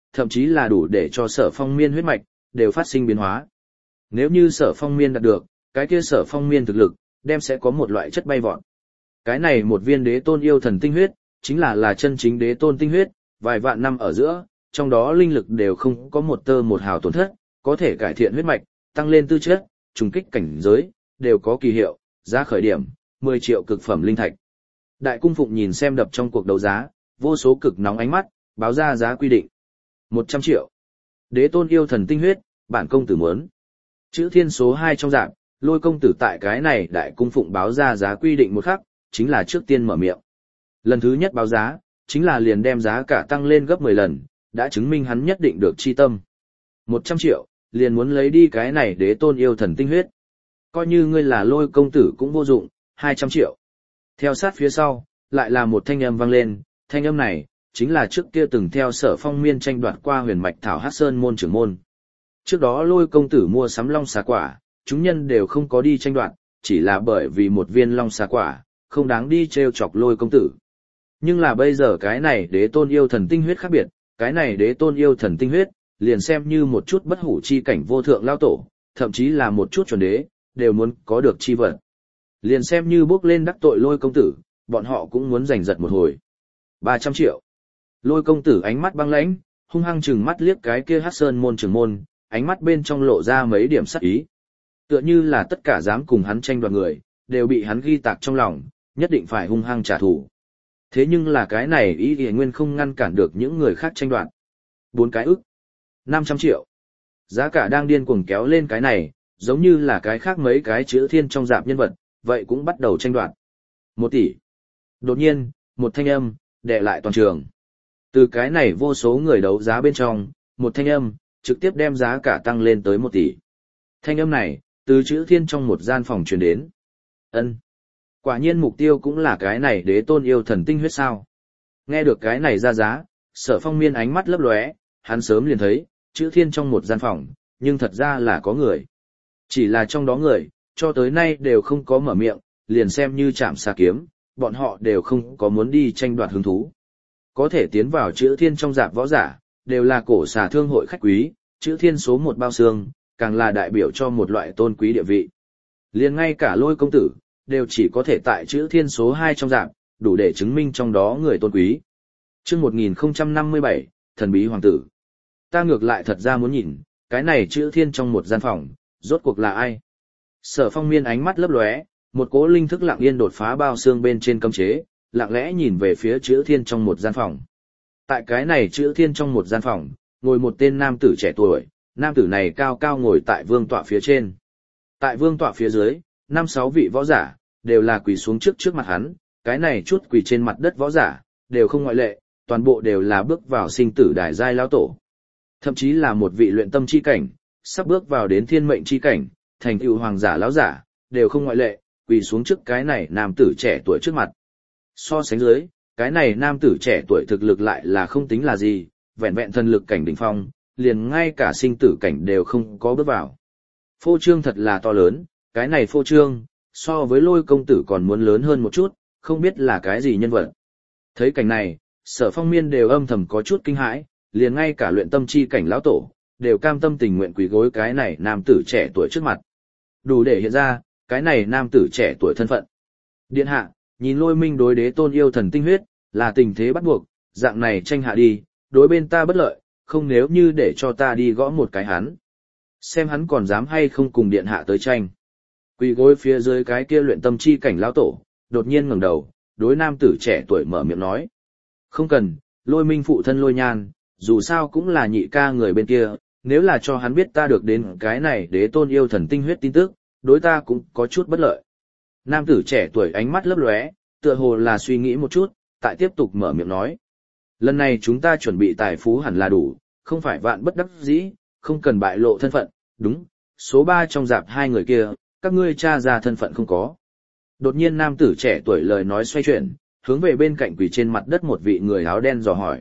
thậm chí là đủ để cho Sở Phong Miên huyết mạch đều phát sinh biến hóa. Nếu như Sở Phong Miên đạt được, cái kia Sở Phong Miên thực lực đem sẽ có một loại chất bay vọt. Cái này một viên đế tôn yêu thần tinh huyết, chính là là chân chính đế tôn tinh huyết, vài vạn năm ở giữa, trong đó linh lực đều không có một tơ một hào tổn thất, có thể cải thiện huyết mạch, tăng lên tư chất, trùng kích cảnh giới, đều có kỳ hiệu, giá khởi điểm, mười triệu cực phẩm linh thạch. Đại cung phụng nhìn xem đập trong cuộc đấu giá, vô số cực nóng ánh mắt, báo ra giá quy định. một trăm triệu. Đế tôn yêu thần tinh huyết, bản công tử muốn. Chữ thiên số hai trong dạng, Lôi công tử tại cái này đại cung phụng báo ra giá quy định một khắc, chính là trước tiên mở miệng. Lần thứ nhất báo giá, chính là liền đem giá cả tăng lên gấp mười lần, đã chứng minh hắn nhất định được chi tâm. một trăm triệu, liền muốn lấy đi cái này đế tôn yêu thần tinh huyết. Coi như ngươi là Lôi công tử cũng vô dụng, hai trăm triệu. Theo sát phía sau, lại là một thanh âm vang lên, thanh âm này, chính là trước kia từng theo Sở Phong Miên tranh đoạt qua huyền mạch thảo Hắc Sơn môn trưởng môn. Trước đó Lôi công tử mua sắm long xà quả, chúng nhân đều không có đi tranh đoạt, chỉ là bởi vì một viên long xà quả, không đáng đi treo chọc Lôi công tử. Nhưng là bây giờ cái này đế tôn yêu thần tinh huyết khác biệt, cái này đế tôn yêu thần tinh huyết, liền xem như một chút bất hủ chi cảnh vô thượng lao tổ, thậm chí là một chút chuẩn đế, đều muốn có được chi vật. Liền xem như bước lên đắc tội Lôi công tử, bọn họ cũng muốn giành giật một hồi. ba trăm triệu. Lôi công tử ánh mắt băng lãnh, hung hăng chừng mắt liếc cái kia Hắc Sơn môn trưởng môn, ánh mắt bên trong lộ ra mấy điểm sắc ý. Tựa như là tất cả dám cùng hắn tranh đoạt người, đều bị hắn ghi tạc trong lòng, nhất định phải hung hăng trả thù. Thế nhưng là cái này ý nghĩa nguyên không ngăn cản được những người khác tranh đoạt. Bốn cái ức. năm trăm triệu. Giá cả đang điên cuồng kéo lên cái này, giống như là cái khác mấy cái chữ thiên trong dạp nhân vật, vậy cũng bắt đầu tranh đoạt. Một tỷ. Đột nhiên, một thanh âm, đè lại toàn trường. Từ cái này vô số người đấu giá bên trong, một thanh âm, trực tiếp đem giá cả tăng lên tới một tỷ. Thanh âm này, từ chữ thiên trong một gian phòng truyền đến. Ân, quả nhiên mục tiêu cũng là cái này đế tôn yêu thần tinh huyết sao. Nghe được cái này ra giá, Sở Phong Miên ánh mắt lấp lóe, hắn sớm liền thấy, chữ thiên trong một gian phòng, nhưng thật ra là có người. Chỉ là trong đó người, cho tới nay đều không có mở miệng, liền xem như chạm xa kiếm, bọn họ đều không có muốn đi tranh đoạt hứng thú. Có thể tiến vào chữ thiên trong dạp võ giả, đều là cổ xà thương hội khách quý, chữ thiên số một bao xương, càng là đại biểu cho một loại tôn quý địa vị. Liền ngay cả Lôi công tử, đều chỉ có thể tại chữ thiên số hai trong dạp, đủ để chứng minh trong đó người tôn quý. Chương một nghìn không trăm năm mươi bảy, thần bí hoàng tử. Ta ngược lại thật ra muốn nhìn, cái này chữ thiên trong một gian phòng, rốt cuộc là ai? Sở Phong Miên ánh mắt lấp lóe, một cỗ linh thức lặng yên đột phá bao xương bên trên cấm chế, lặng lẽ nhìn về phía chữ thiên trong một gian phòng. Tại cái này chữ thiên trong một gian phòng, ngồi một tên nam tử trẻ tuổi, nam tử này cao cao ngồi tại vương tọa phía trên. Tại vương tọa phía dưới, năm sáu vị võ giả, đều là quỳ xuống trước trước mặt hắn, cái này chút quỳ trên mặt đất võ giả, đều không ngoại lệ, toàn bộ đều là bước vào sinh tử đài giai lão tổ. Thậm chí là một vị luyện tâm chi cảnh, sắp bước vào đến thiên mệnh chi cảnh, thành tựu hoàng giả lão giả, đều không ngoại lệ, quỳ xuống trước cái này nam tử trẻ tuổi trước mặt. So sánh dưới, cái này nam tử trẻ tuổi thực lực lại là không tính là gì, vẹn vẹn thần lực cảnh đỉnh phong, liền ngay cả sinh tử cảnh đều không có bước vào. Phô trương thật là to lớn, cái này phô trương, so với Lôi công tử còn muốn lớn hơn một chút, không biết là cái gì nhân vật. Thấy cảnh này, Sở Phong Miên đều âm thầm có chút kinh hãi, liền ngay cả luyện tâm chi cảnh lão tổ, đều cam tâm tình nguyện quỳ gối cái này nam tử trẻ tuổi trước mặt. Đủ để hiện ra, cái này nam tử trẻ tuổi thân phận. Điện hạ, nhìn Lôi Minh đối đế tôn yêu thần tinh huyết, là tình thế bắt buộc, dạng này tranh hạ đi, đối bên ta bất lợi, không nếu như để cho ta đi gõ một cái hắn. Xem hắn còn dám hay không cùng điện hạ tới tranh. Quỳ gối phía dưới cái kia luyện tâm chi cảnh lão tổ, đột nhiên ngẩng đầu, đối nam tử trẻ tuổi mở miệng nói. Không cần, Lôi Minh phụ thân Lôi Nhan, dù sao cũng là nhị ca người bên kia, nếu là cho hắn biết ta được đến cái này đế tôn yêu thần tinh huyết tin tức, đối ta cũng có chút bất lợi. Nam tử trẻ tuổi ánh mắt lấp lóe, tựa hồ là suy nghĩ một chút, tại tiếp tục mở miệng nói. Lần này chúng ta chuẩn bị tài phú hẳn là đủ, không phải vạn bất đắc dĩ, không cần bại lộ thân phận, đúng, số ba trong dạp hai người kia, các ngươi tra ra thân phận không có. Đột nhiên nam tử trẻ tuổi lời nói xoay chuyển, hướng về bên cạnh quỳ trên mặt đất một vị người áo đen dò hỏi.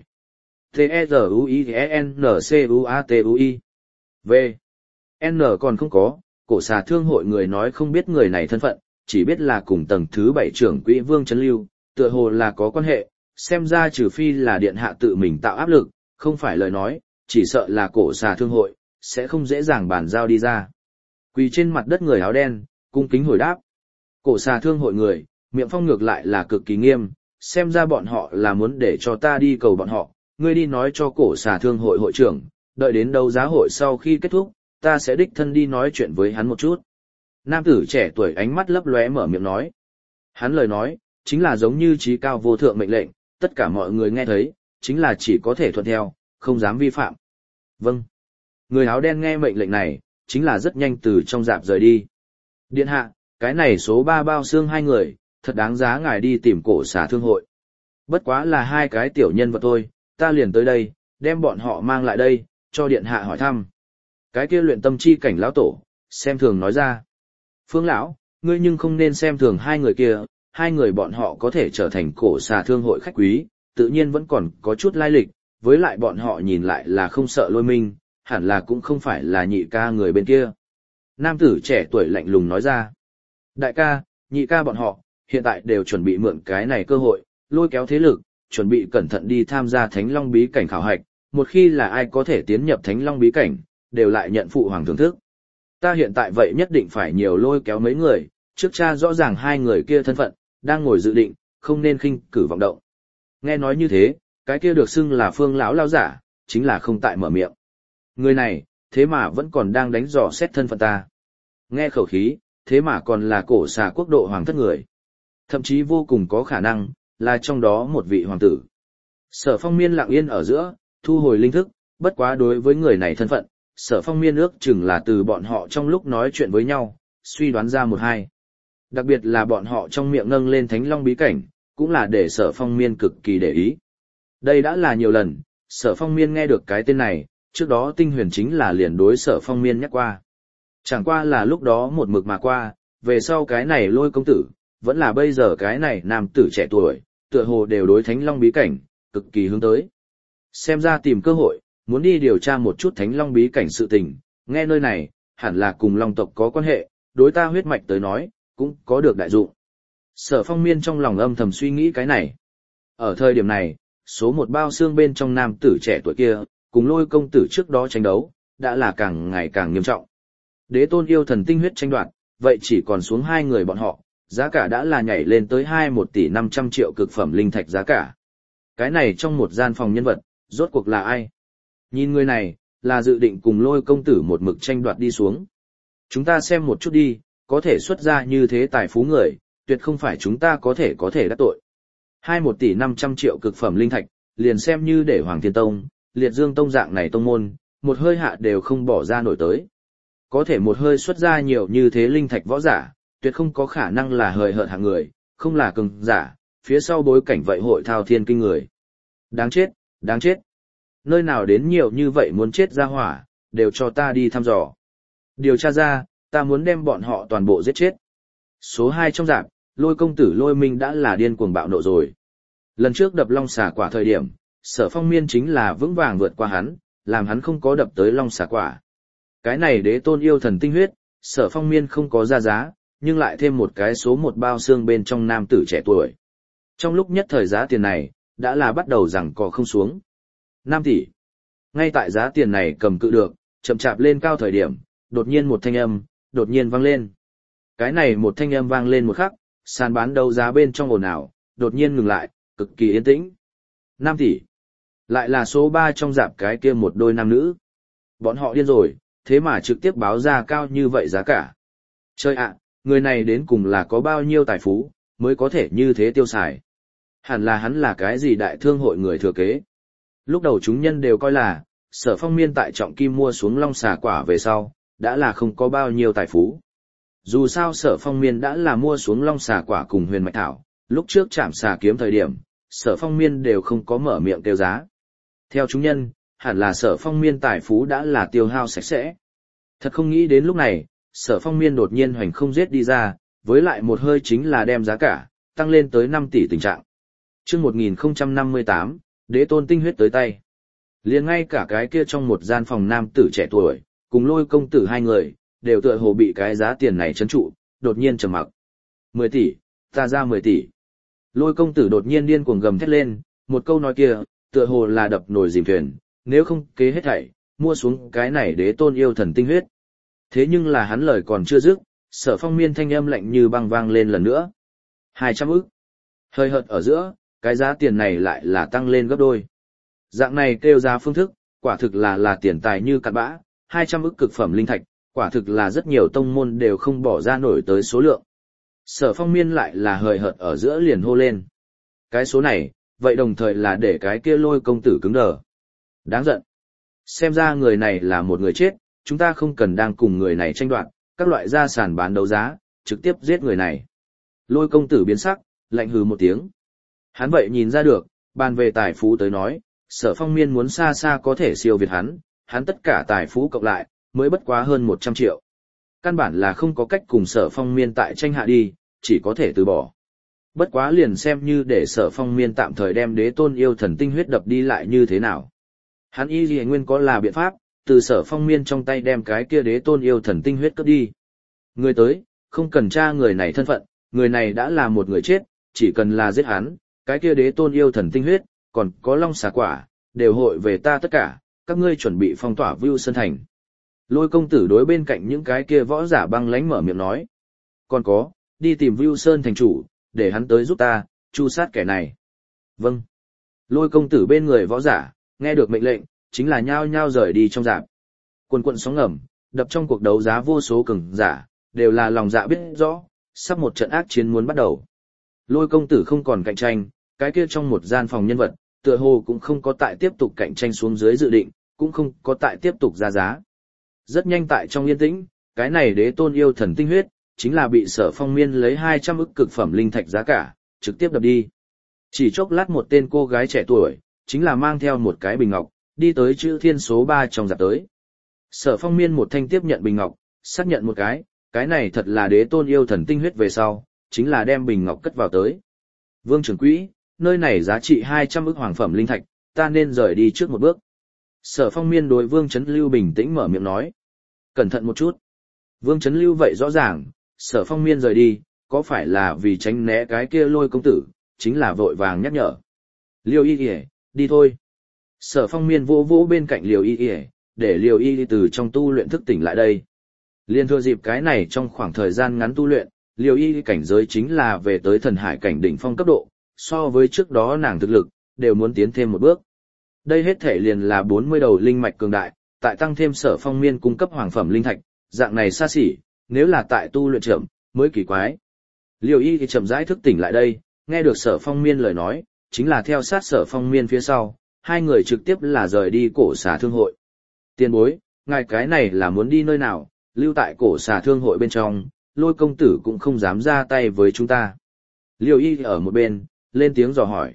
T-E-Z-U-I-N-C-U-A-T-U-I V. N còn không có, cổ xà thương hội người nói không biết người này thân phận, chỉ biết là cùng tầng thứ bảy trưởng quỹ Vương Trấn Lưu, tựa hồ là có quan hệ, xem ra trừ phi là điện hạ tự mình tạo áp lực, không phải lời nói, chỉ sợ là cổ xà thương hội, sẽ không dễ dàng bàn giao đi ra. Quỳ trên mặt đất người áo đen, cung kính hồi đáp. Cổ xà thương hội người, miệng phong ngược lại là cực kỳ nghiêm, xem ra bọn họ là muốn để cho ta đi cầu bọn họ, ngươi đi nói cho cổ xà thương hội hội trưởng, đợi đến đấu giá hội sau khi kết thúc, ta sẽ đích thân đi nói chuyện với hắn một chút. Nam tử trẻ tuổi ánh mắt lấp lóe mở miệng nói. Hắn lời nói, chính là giống như trí cao vô thượng mệnh lệnh, tất cả mọi người nghe thấy, chính là chỉ có thể thuận theo, không dám vi phạm. Vâng. Người áo đen nghe mệnh lệnh này, chính là rất nhanh từ trong dạp rời đi. Điện hạ, cái này số ba bao xương hai người, thật đáng giá ngài đi tìm cổ xà thương hội. Bất quá là hai cái tiểu nhân vật thôi, ta liền tới đây, đem bọn họ mang lại đây, cho điện hạ hỏi thăm. Cái kia luyện tâm chi cảnh lão tổ, xem thường nói ra. Phương lão, ngươi nhưng không nên xem thường hai người kia, hai người bọn họ có thể trở thành cổ xà thương hội khách quý, tự nhiên vẫn còn có chút lai lịch, với lại bọn họ nhìn lại là không sợ lôi minh, hẳn là cũng không phải là nhị ca người bên kia. Nam tử trẻ tuổi lạnh lùng nói ra. Đại ca, nhị ca bọn họ, hiện tại đều chuẩn bị mượn cái này cơ hội, lôi kéo thế lực, chuẩn bị cẩn thận đi tham gia Thánh Long bí cảnh khảo hạch, một khi là ai có thể tiến nhập Thánh Long bí cảnh, đều lại nhận phụ hoàng thưởng thức. Ta hiện tại vậy nhất định phải nhiều lôi kéo mấy người, trước cha rõ ràng hai người kia thân phận, đang ngồi dự định, không nên khinh cử vọng động. Nghe nói như thế, cái kia được xưng là Phương lão lao giả, chính là không tại mở miệng. Người này, thế mà vẫn còn đang đánh dò xét thân phận ta. Nghe khẩu khí, thế mà còn là cổ xà quốc độ hoàng thất người. Thậm chí vô cùng có khả năng, là trong đó một vị hoàng tử. Sở Phong Miên lặng yên ở giữa, thu hồi linh thức, bất quá đối với người này thân phận, Sở Phong Miên ước chừng là từ bọn họ trong lúc nói chuyện với nhau, suy đoán ra một hai. Đặc biệt là bọn họ trong miệng nâng lên Thánh Long bí cảnh, cũng là để Sở Phong Miên cực kỳ để ý. Đây đã là nhiều lần, Sở Phong Miên nghe được cái tên này, trước đó Tinh Huyền chính là liền đối Sở Phong Miên nhắc qua. Chẳng qua là lúc đó một mực mà qua, về sau cái này Lôi công tử, vẫn là bây giờ cái này nam tử trẻ tuổi, tựa hồ đều đối Thánh Long bí cảnh, cực kỳ hướng tới. Xem ra tìm cơ hội, muốn đi điều tra một chút Thánh Long bí cảnh sự tình, nghe nơi này, hẳn là cùng Long tộc có quan hệ, đối ta huyết mạch tới nói, cũng có được đại dụng. Sở Phong Miên trong lòng âm thầm suy nghĩ cái này. Ở thời điểm này, số một bao xương bên trong nam tử trẻ tuổi kia, cùng Lôi công tử trước đó tranh đấu, đã là càng ngày càng nghiêm trọng. Đế tôn yêu thần tinh huyết tranh đoạt, vậy chỉ còn xuống hai người bọn họ, giá cả đã là nhảy lên tới hai một tỷ năm trăm triệu cực phẩm linh thạch giá cả. Cái này trong một gian phòng nhân vật, rốt cuộc là ai? Nhìn người này, là dự định cùng Lôi công tử một mực tranh đoạt đi xuống. Chúng ta xem một chút đi, có thể xuất ra như thế tài phú người, tuyệt không phải chúng ta có thể có thể đắc tội. hai một tỷ năm trăm triệu cực phẩm linh thạch, liền xem như để Hoàng Thiên Tông, Liệt Dương Tông dạng này tông môn, một hơi hạ đều không bỏ ra nổi tới. Có thể một hơi xuất ra nhiều như thế linh thạch võ giả, tuyệt không có khả năng là hời hợt hạng người, không là cường giả, phía sau bối cảnh vậy hội thao thiên kinh người. Đáng chết, đáng chết. Nơi nào đến nhiều như vậy muốn chết ra hỏa, đều cho ta đi thăm dò. Điều tra ra, ta muốn đem bọn họ toàn bộ giết chết. Số hai trong rạp, Lôi công tử Lôi Minh đã là điên cuồng bạo nộ rồi. Lần trước đập long xà quả thời điểm, Sở Phong Miên chính là vững vàng vượt qua hắn, làm hắn không có đập tới long xà quả. Cái này đế tôn yêu thần tinh huyết, Sở Phong Miên không có ra giá, nhưng lại thêm một cái số một bao xương bên trong nam tử trẻ tuổi. Trong lúc nhất thời giá tiền này, đã là bắt đầu rằng cò không xuống. năm tỷ. Ngay tại giá tiền này cầm cự được, chậm chạp lên cao thời điểm, đột nhiên một thanh âm, đột nhiên vang lên. Cái này một thanh âm vang lên một khắc, sàn bán đấu giá bên trong ồn ào, đột nhiên ngừng lại, cực kỳ yên tĩnh. năm tỷ. Lại là số ba trong dạp cái kia một đôi nam nữ. Bọn họ điên rồi, thế mà trực tiếp báo ra cao như vậy giá cả. Chơi ạ, người này đến cùng là có bao nhiêu tài phú, mới có thể như thế tiêu xài. Hẳn là hắn là cái gì đại thương hội người thừa kế. Lúc đầu chúng nhân đều coi là, Sở Phong Miên tại trọng kim mua xuống long xà quả về sau, đã là không có bao nhiêu tài phú. Dù sao Sở Phong Miên đã là mua xuống long xà quả cùng huyền mạch thảo, lúc trước chạm xà kiếm thời điểm, Sở Phong Miên đều không có mở miệng tiêu giá. Theo chúng nhân, hẳn là Sở Phong Miên tài phú đã là tiêu hao sạch sẽ. Thật không nghĩ đến lúc này, Sở Phong Miên đột nhiên hoành không giết đi ra, với lại một hơi chính là đem giá cả, tăng lên tới năm tỷ tình trạng. Chương một nghìn không trăm năm mươi tám, đế tôn tinh huyết tới tay. Liền ngay cả cái kia trong một gian phòng nam tử trẻ tuổi, cùng Lôi công tử hai người, đều tựa hồ bị cái giá tiền này trấn trụ, đột nhiên trầm mặc. mười tỷ, ta ra mười tỷ. Lôi công tử đột nhiên điên cuồng gầm thét lên, một câu nói kia, tựa hồ là đập nồi dìm thuyền, nếu không kế hết thảy, mua xuống cái này đế tôn yêu thần tinh huyết. Thế nhưng là hắn lời còn chưa dứt, Sở Phong Miên thanh âm lạnh như băng vang lên lần nữa. Hai trăm ức. Hơi hợt ở giữa, cái giá tiền này lại là tăng lên gấp đôi. Dạng này kêu giá phương thức, quả thực là là tiền tài như cặn bã, hai trăm ức cực phẩm linh thạch, quả thực là rất nhiều tông môn đều không bỏ ra nổi tới số lượng. Sở Phong Miên lại là hời hợt ở giữa liền hô lên. Cái số này, vậy đồng thời là để cái kia Lôi công tử cứng đờ. Đáng giận. Xem ra người này là một người chết, chúng ta không cần đang cùng người này tranh đoạt, các loại gia sản bán đấu giá, trực tiếp giết người này. Lôi công tử biến sắc, lạnh hừ một tiếng. Hắn vậy nhìn ra được, bàn về tài phú tới nói, Sở Phong Miên muốn xa xa có thể siêu việt hắn, hắn tất cả tài phú cộng lại, mới bất quá hơn một trăm triệu. Căn bản là không có cách cùng Sở Phong Miên tại tranh hạ đi, chỉ có thể từ bỏ. Bất quá liền xem như để Sở Phong Miên tạm thời đem đế tôn yêu thần tinh huyết đập đi lại như thế nào. Hắn y gì nguyên có là biện pháp, từ Sở Phong Miên trong tay đem cái kia đế tôn yêu thần tinh huyết cướp đi. Người tới, không cần tra người này thân phận, người này đã là một người chết, chỉ cần là giết hắn, cái kia đế tôn yêu thần tinh huyết, còn có long xà quả, đều hội về ta tất cả, các ngươi chuẩn bị phong tỏa Vưu Sơn Thành. Lôi công tử đối bên cạnh những cái kia võ giả băng lãnh mở miệng nói. Còn có, đi tìm Vưu Sơn Thành chủ, để hắn tới giúp ta, chu sát kẻ này. Vâng. Lôi công tử bên người võ giả, nghe được mệnh lệnh, chính là nhao nhao rời đi trong rạp. Quần quận sóng ngầm, đập trong cuộc đấu giá vô số cường giả, đều là lòng dạ biết rõ, sắp một trận ác chiến muốn bắt đầu. Lôi công tử không còn cạnh tranh, cái kia trong một gian phòng nhân vật, tựa hồ cũng không có tại tiếp tục cạnh tranh xuống dưới dự định, cũng không có tại tiếp tục ra giá. Rất nhanh tại trong yên tĩnh, cái này đế tôn yêu thần tinh huyết, chính là bị Sở Phong Miên lấy hai trăm ức cực phẩm linh thạch giá cả, trực tiếp đập đi. Chỉ chốc lát một tên cô gái trẻ tuổi, chính là mang theo một cái bình ngọc, đi tới chữ thiên số ba trong dạp tới. Sở Phong Miên một thanh tiếp nhận bình ngọc, xác nhận một cái, cái này thật là đế tôn yêu thần tinh huyết về sau, chính là đem bình ngọc cất vào tới. Vương trưởng quỹ, nơi này giá trị hai trăm ức hoàng phẩm linh thạch, ta nên rời đi trước một bước. Sở Phong Miên đối Vương Chấn Lưu bình tĩnh mở miệng nói. Cẩn thận một chút. Vương Chấn Lưu vậy rõ ràng, Sở Phong Miên rời đi, có phải là vì tránh né cái kia Lôi công tử, chính là vội vàng nhắc nhở. Liêu y y, đi thôi. Sở Phong Miên vỗ vỗ bên cạnh Liêu y y, để Liêu y từ trong tu luyện thức tỉnh lại đây. Liên thừa dịp cái này trong khoảng thời gian ngắn tu luyện, Liêu y cảnh giới chính là về tới thần hải cảnh đỉnh phong cấp độ, so với trước đó nàng thực lực, đều muốn tiến thêm một bước. Đây hết thể liền là bốn mươi đầu linh mạch cường đại, tại tăng thêm Sở Phong Miên cung cấp hoàng phẩm linh thạch, dạng này xa xỉ, nếu là tại tu luyện chậm, mới kỳ quái. Liêu y thì chậm rãi thức tỉnh lại đây, nghe được Sở Phong Miên lời nói, chính là theo sát Sở Phong Miên phía sau, hai người trực tiếp là rời đi cổ xà thương hội. Tiền bối, ngài cái này là muốn đi nơi nào, lưu tại cổ xà thương hội bên trong, Lôi công tử cũng không dám ra tay với chúng ta. Liêu y ở một bên, lên tiếng dò hỏi.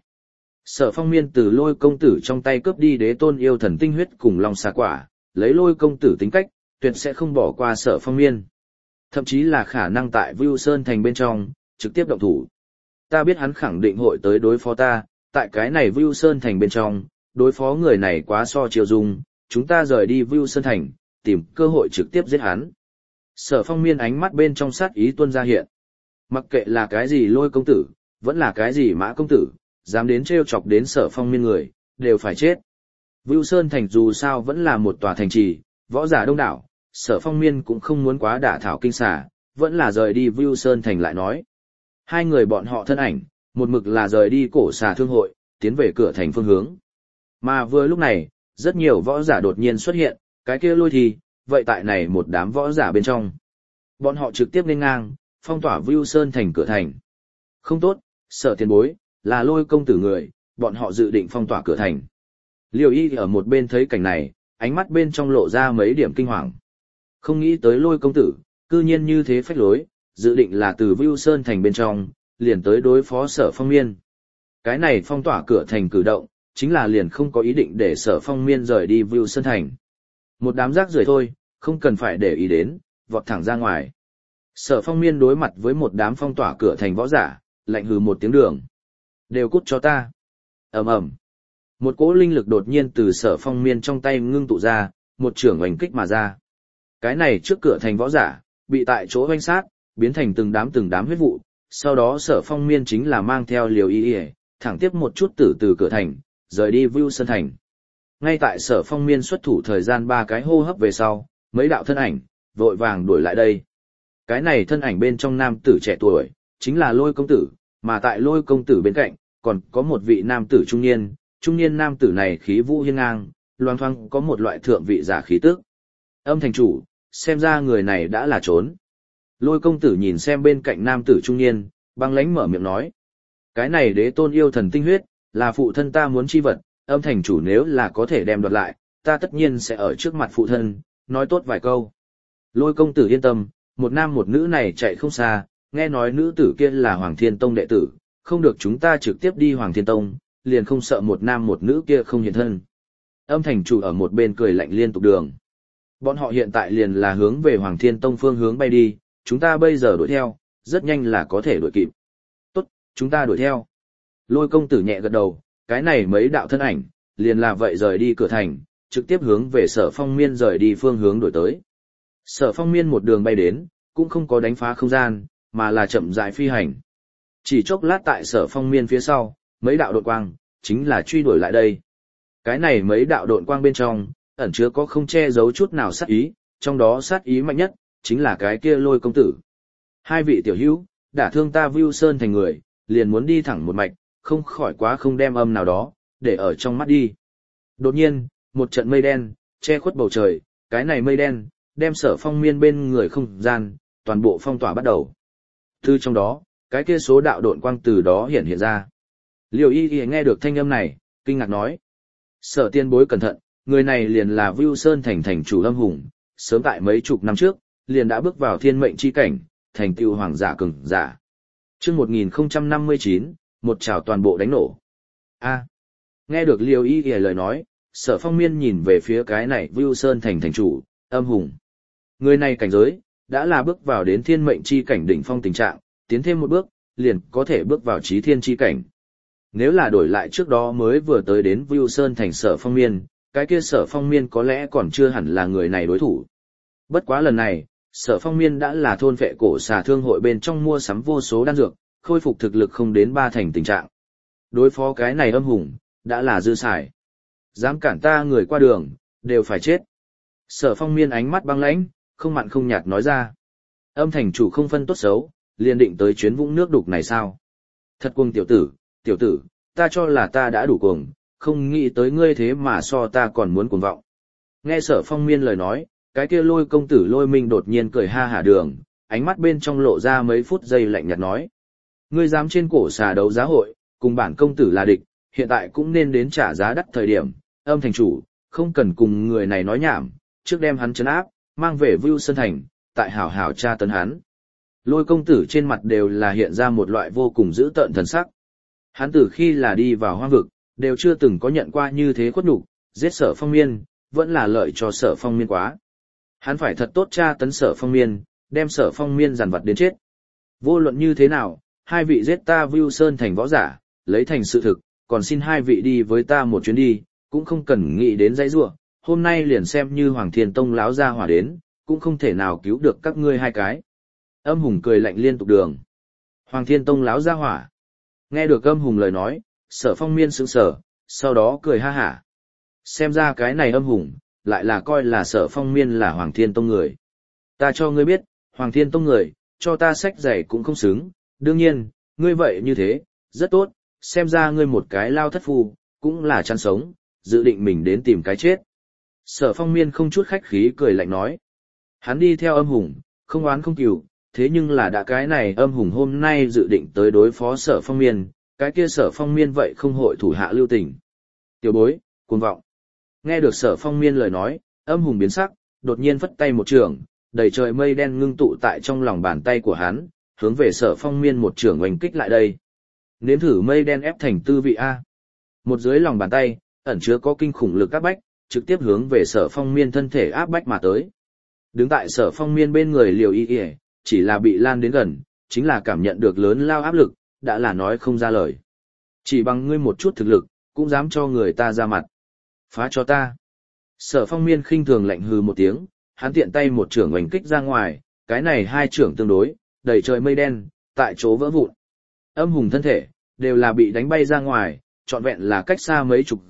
Sở Phong Miên từ Lôi công tử trong tay cướp đi đế tôn yêu thần tinh huyết cùng long xà quả, lấy Lôi công tử tính cách, tuyệt sẽ không bỏ qua Sở Phong Miên. Thậm chí là khả năng tại Vưu Sơn Thành bên trong, trực tiếp động thủ. Ta biết hắn khẳng định hội tới đối phó ta, tại cái này Vưu Sơn Thành bên trong, đối phó người này quá so chiều dung, chúng ta rời đi Vưu Sơn Thành, tìm cơ hội trực tiếp giết hắn. Sở Phong Miên ánh mắt bên trong sát ý tuôn ra hiện. Mặc kệ là cái gì Lôi công tử, vẫn là cái gì Mã công tử, dám đến trêu chọc đến Sở Phong Miên người, đều phải chết. Vưu Sơn Thành dù sao vẫn là một tòa thành trì, võ giả đông đảo, Sở Phong Miên cũng không muốn quá đả thảo kinh xà, vẫn là rời đi Vưu Sơn Thành lại nói. Hai người bọn họ thân ảnh, một mực là rời đi cổ xà thương hội, tiến về cửa thành phương hướng. Mà vừa lúc này, rất nhiều võ giả đột nhiên xuất hiện, cái kia Lôi thì, vậy tại này một đám võ giả bên trong. Bọn họ trực tiếp lên ngang, phong tỏa Vưu Sơn Thành cửa thành. Không tốt, Sở tiền bối, là Lôi công tử người, bọn họ dự định phong tỏa cửa thành. Liêu y ở một bên thấy cảnh này, ánh mắt bên trong lộ ra mấy điểm kinh hoàng. Không nghĩ tới Lôi công tử, cư nhiên như thế phách lối, dự định là từ Vưu Sơn Thành bên trong, liền tới đối phó Sở Phong Miên. Cái này phong tỏa cửa thành cử động, chính là liền không có ý định để Sở Phong Miên rời đi Vưu Sơn Thành. Một đám rác rưởi thôi, không cần phải để ý đến, vọt thẳng ra ngoài. Sở Phong Miên đối mặt với một đám phong tỏa cửa thành võ giả, lạnh hừ một tiếng đường. Đều cút cho ta. Ầm ầm. Một cỗ linh lực đột nhiên từ Sở Phong Miên trong tay ngưng tụ ra, một trưởng oanh kích mà ra. Cái này trước cửa thành võ giả, bị tại chỗ oanh sát, biến thành từng đám từng đám huyết vụ, sau đó Sở Phong Miên chính là mang theo Liều y y, thẳng tiếp một chút tử từ cửa thành, rời đi Vưu Sơn Thành. Ngay tại Sở Phong Miên xuất thủ thời gian ba cái hô hấp về sau, mấy đạo thân ảnh, vội vàng đuổi lại đây. Cái này thân ảnh bên trong nam tử trẻ tuổi, chính là Lôi công tử, mà tại Lôi công tử bên cạnh, còn có một vị nam tử trung niên, trung niên nam tử này khí vũ hiên ngang, loang thoáng có một loại thượng vị giả khí tức. Âm thành chủ, xem ra người này đã là trốn. Lôi công tử nhìn xem bên cạnh nam tử trung niên, băng lãnh mở miệng nói. Cái này đế tôn yêu thần tinh huyết, là phụ thân ta muốn chi vật, âm thành chủ nếu là có thể đem đoạt lại, ta tất nhiên sẽ ở trước mặt phụ thân, nói tốt vài câu. Lôi công tử yên tâm, một nam một nữ này chạy không xa, nghe nói nữ tử kia là Hoàng Thiên Tông đệ tử, không được chúng ta trực tiếp đi Hoàng Thiên Tông, liền không sợ một nam một nữ kia không hiện thân. Âm thành chủ ở một bên cười lạnh liên tục đường. Bọn họ hiện tại liền là hướng về Hoàng Thiên Tông phương hướng bay đi, chúng ta bây giờ đuổi theo, rất nhanh là có thể đuổi kịp. Tốt, chúng ta đuổi theo. Lôi công tử nhẹ gật đầu, cái này mấy đạo thân ảnh, liền là vậy rời đi cửa thành, trực tiếp hướng về Sở Phong Miên rời đi phương hướng đổi tới. Sở Phong Miên một đường bay đến, cũng không có đánh phá không gian, mà là chậm rãi phi hành. Chỉ chốc lát tại Sở Phong Miên phía sau, mấy đạo độn quang, chính là truy đuổi lại đây. Cái này mấy đạo độn quang bên trong, ẩn chứa có không che giấu chút nào sát ý, trong đó sát ý mạnh nhất, chính là cái kia Lôi công tử. Hai vị tiểu hữu, đả thương ta Vưu Sơn thành người, liền muốn đi thẳng một mạch, không khỏi quá không đem âm nào đó, để ở trong mắt đi. Đột nhiên, một trận mây đen, che khuất bầu trời, cái này mây đen, đem Sở Phong Miên bên người không gian, toàn bộ phong tỏa bắt đầu. Từ trong đó, cái kia số đạo độn quang từ đó hiện hiện ra. Liêu Y Y nghe được thanh âm này, kinh ngạc nói. Sở tiên bối cẩn thận, người này liền là Vưu Sơn thành thành chủ Âm Hùng, sớm tại mấy chục năm trước, liền đã bước vào thiên mệnh chi cảnh, thành tựu hoàng giả cường giả. Chương một nghìn không trăm năm mươi chín, một trào toàn bộ đánh nổ. A. Nghe được Liêu Y Y lời nói, Sở Phong Miên nhìn về phía cái này Vưu Sơn thành thành chủ, Âm Hùng. Người này cảnh giới, đã là bước vào đến thiên mệnh chi cảnh đỉnh phong tình trạng, tiến thêm một bước, liền có thể bước vào chí thiên chi cảnh. Nếu là đổi lại trước đó mới vừa tới đến Vưu Sơn thành Sở Phong Miên, cái kia Sở Phong Miên có lẽ còn chưa hẳn là người này đối thủ. Bất quá lần này, Sở Phong Miên đã là thôn vệ cổ xà thương hội bên trong mua sắm vô số đan dược, khôi phục thực lực không đến ba thành tình trạng. Đối phó cái này Âm Hùng, đã là dư xài. Dám cản ta người qua đường, đều phải chết. Sở Phong Miên ánh mắt băng lãnh, không mặn không nhạt nói ra. Âm thành chủ không phân tốt xấu, liền định tới chuyến vũng nước đục này sao? Thật cuồng tiểu tử, tiểu tử, ta cho là ta đã đủ cuồng, không nghĩ tới ngươi thế mà so ta còn muốn cuồng vọng. Nghe Sở Phong Miên lời nói, cái kia Lôi công tử Lôi Minh đột nhiên cười ha hả đường, ánh mắt bên trong lộ ra mấy phút giây lạnh nhạt nói. Ngươi dám trên cổ xà đấu giá hội, cùng bản công tử là địch, hiện tại cũng nên đến trả giá đắt thời điểm, Âm thành chủ, không cần cùng người này nói nhảm, trước đem hắn trấn áp, mang về Vưu Sơn thành, tại hảo hảo tra tấn hắn. Lôi công tử trên mặt đều là hiện ra một loại vô cùng dữ tợn thần sắc. Hắn từ khi là đi vào hoang vực, đều chưa từng có nhận qua như thế khuất nhục, giết Sở Phong Miên, vẫn là lợi cho Sở Phong Miên quá. Hắn phải thật tốt tra tấn Sở Phong Miên, đem Sở Phong Miên giàn vật đến chết. Vô luận như thế nào, hai vị giết ta Vưu Sơn thành võ giả, lấy thành sự thực, còn xin hai vị đi với ta một chuyến đi, cũng không cần nghĩ đến dãy rủa. Hôm nay liền xem như Hoàng Thiên Tông láo ra hỏa đến, cũng không thể nào cứu được các ngươi hai cái. Âm Hùng cười lạnh liên tục đường. Hoàng Thiên Tông láo ra hỏa. Nghe được Âm Hùng lời nói, Sở Phong Miên sững sờ, sau đó cười ha hả. Xem ra cái này Âm Hùng, lại là coi là Sở Phong Miên là Hoàng Thiên Tông người. Ta cho ngươi biết, Hoàng Thiên Tông người, cho ta sách giày cũng không xứng, đương nhiên, ngươi vậy như thế, rất tốt, xem ra ngươi một cái lao thất phu, cũng là chăn sống, dự định mình đến tìm cái chết. Sở Phong Miên không chút khách khí cười lạnh nói. Hắn đi theo Âm Hùng, không oán không cừu, thế nhưng là đã cái này Âm Hùng hôm nay dự định tới đối phó Sở Phong Miên, cái kia Sở Phong Miên vậy không hội thủ hạ lưu tình. Tiểu bối, cuồng vọng. Nghe được Sở Phong Miên lời nói, Âm Hùng biến sắc, đột nhiên phất tay một trường, đầy trời mây đen ngưng tụ tại trong lòng bàn tay của hắn, hướng về Sở Phong Miên một trường oanh kích lại đây. Nếm thử mây đen ép thành tư vị A. Một dưới lòng bàn tay, ẩn chứa có kinh khủng lực áp bách, trực tiếp hướng về Sở Phong Miên thân thể áp bách mà tới. Đứng tại Sở Phong Miên bên người Liều Y Y, chỉ là bị lan đến gần, chính là cảm nhận được lớn lao áp lực, đã là nói không ra lời. Chỉ bằng ngươi một chút thực lực, cũng dám cho người ta ra mặt. Phá cho ta. Sở Phong Miên khinh thường lạnh hừ một tiếng, hắn tiện tay một trưởng oanh kích ra ngoài, cái này hai trưởng tương đối, đầy trời mây đen, tại chỗ vỡ vụn. Âm Hùng thân thể, đều là bị đánh bay ra ngoài, trọn vẹn là cách xa mấy chục dặm,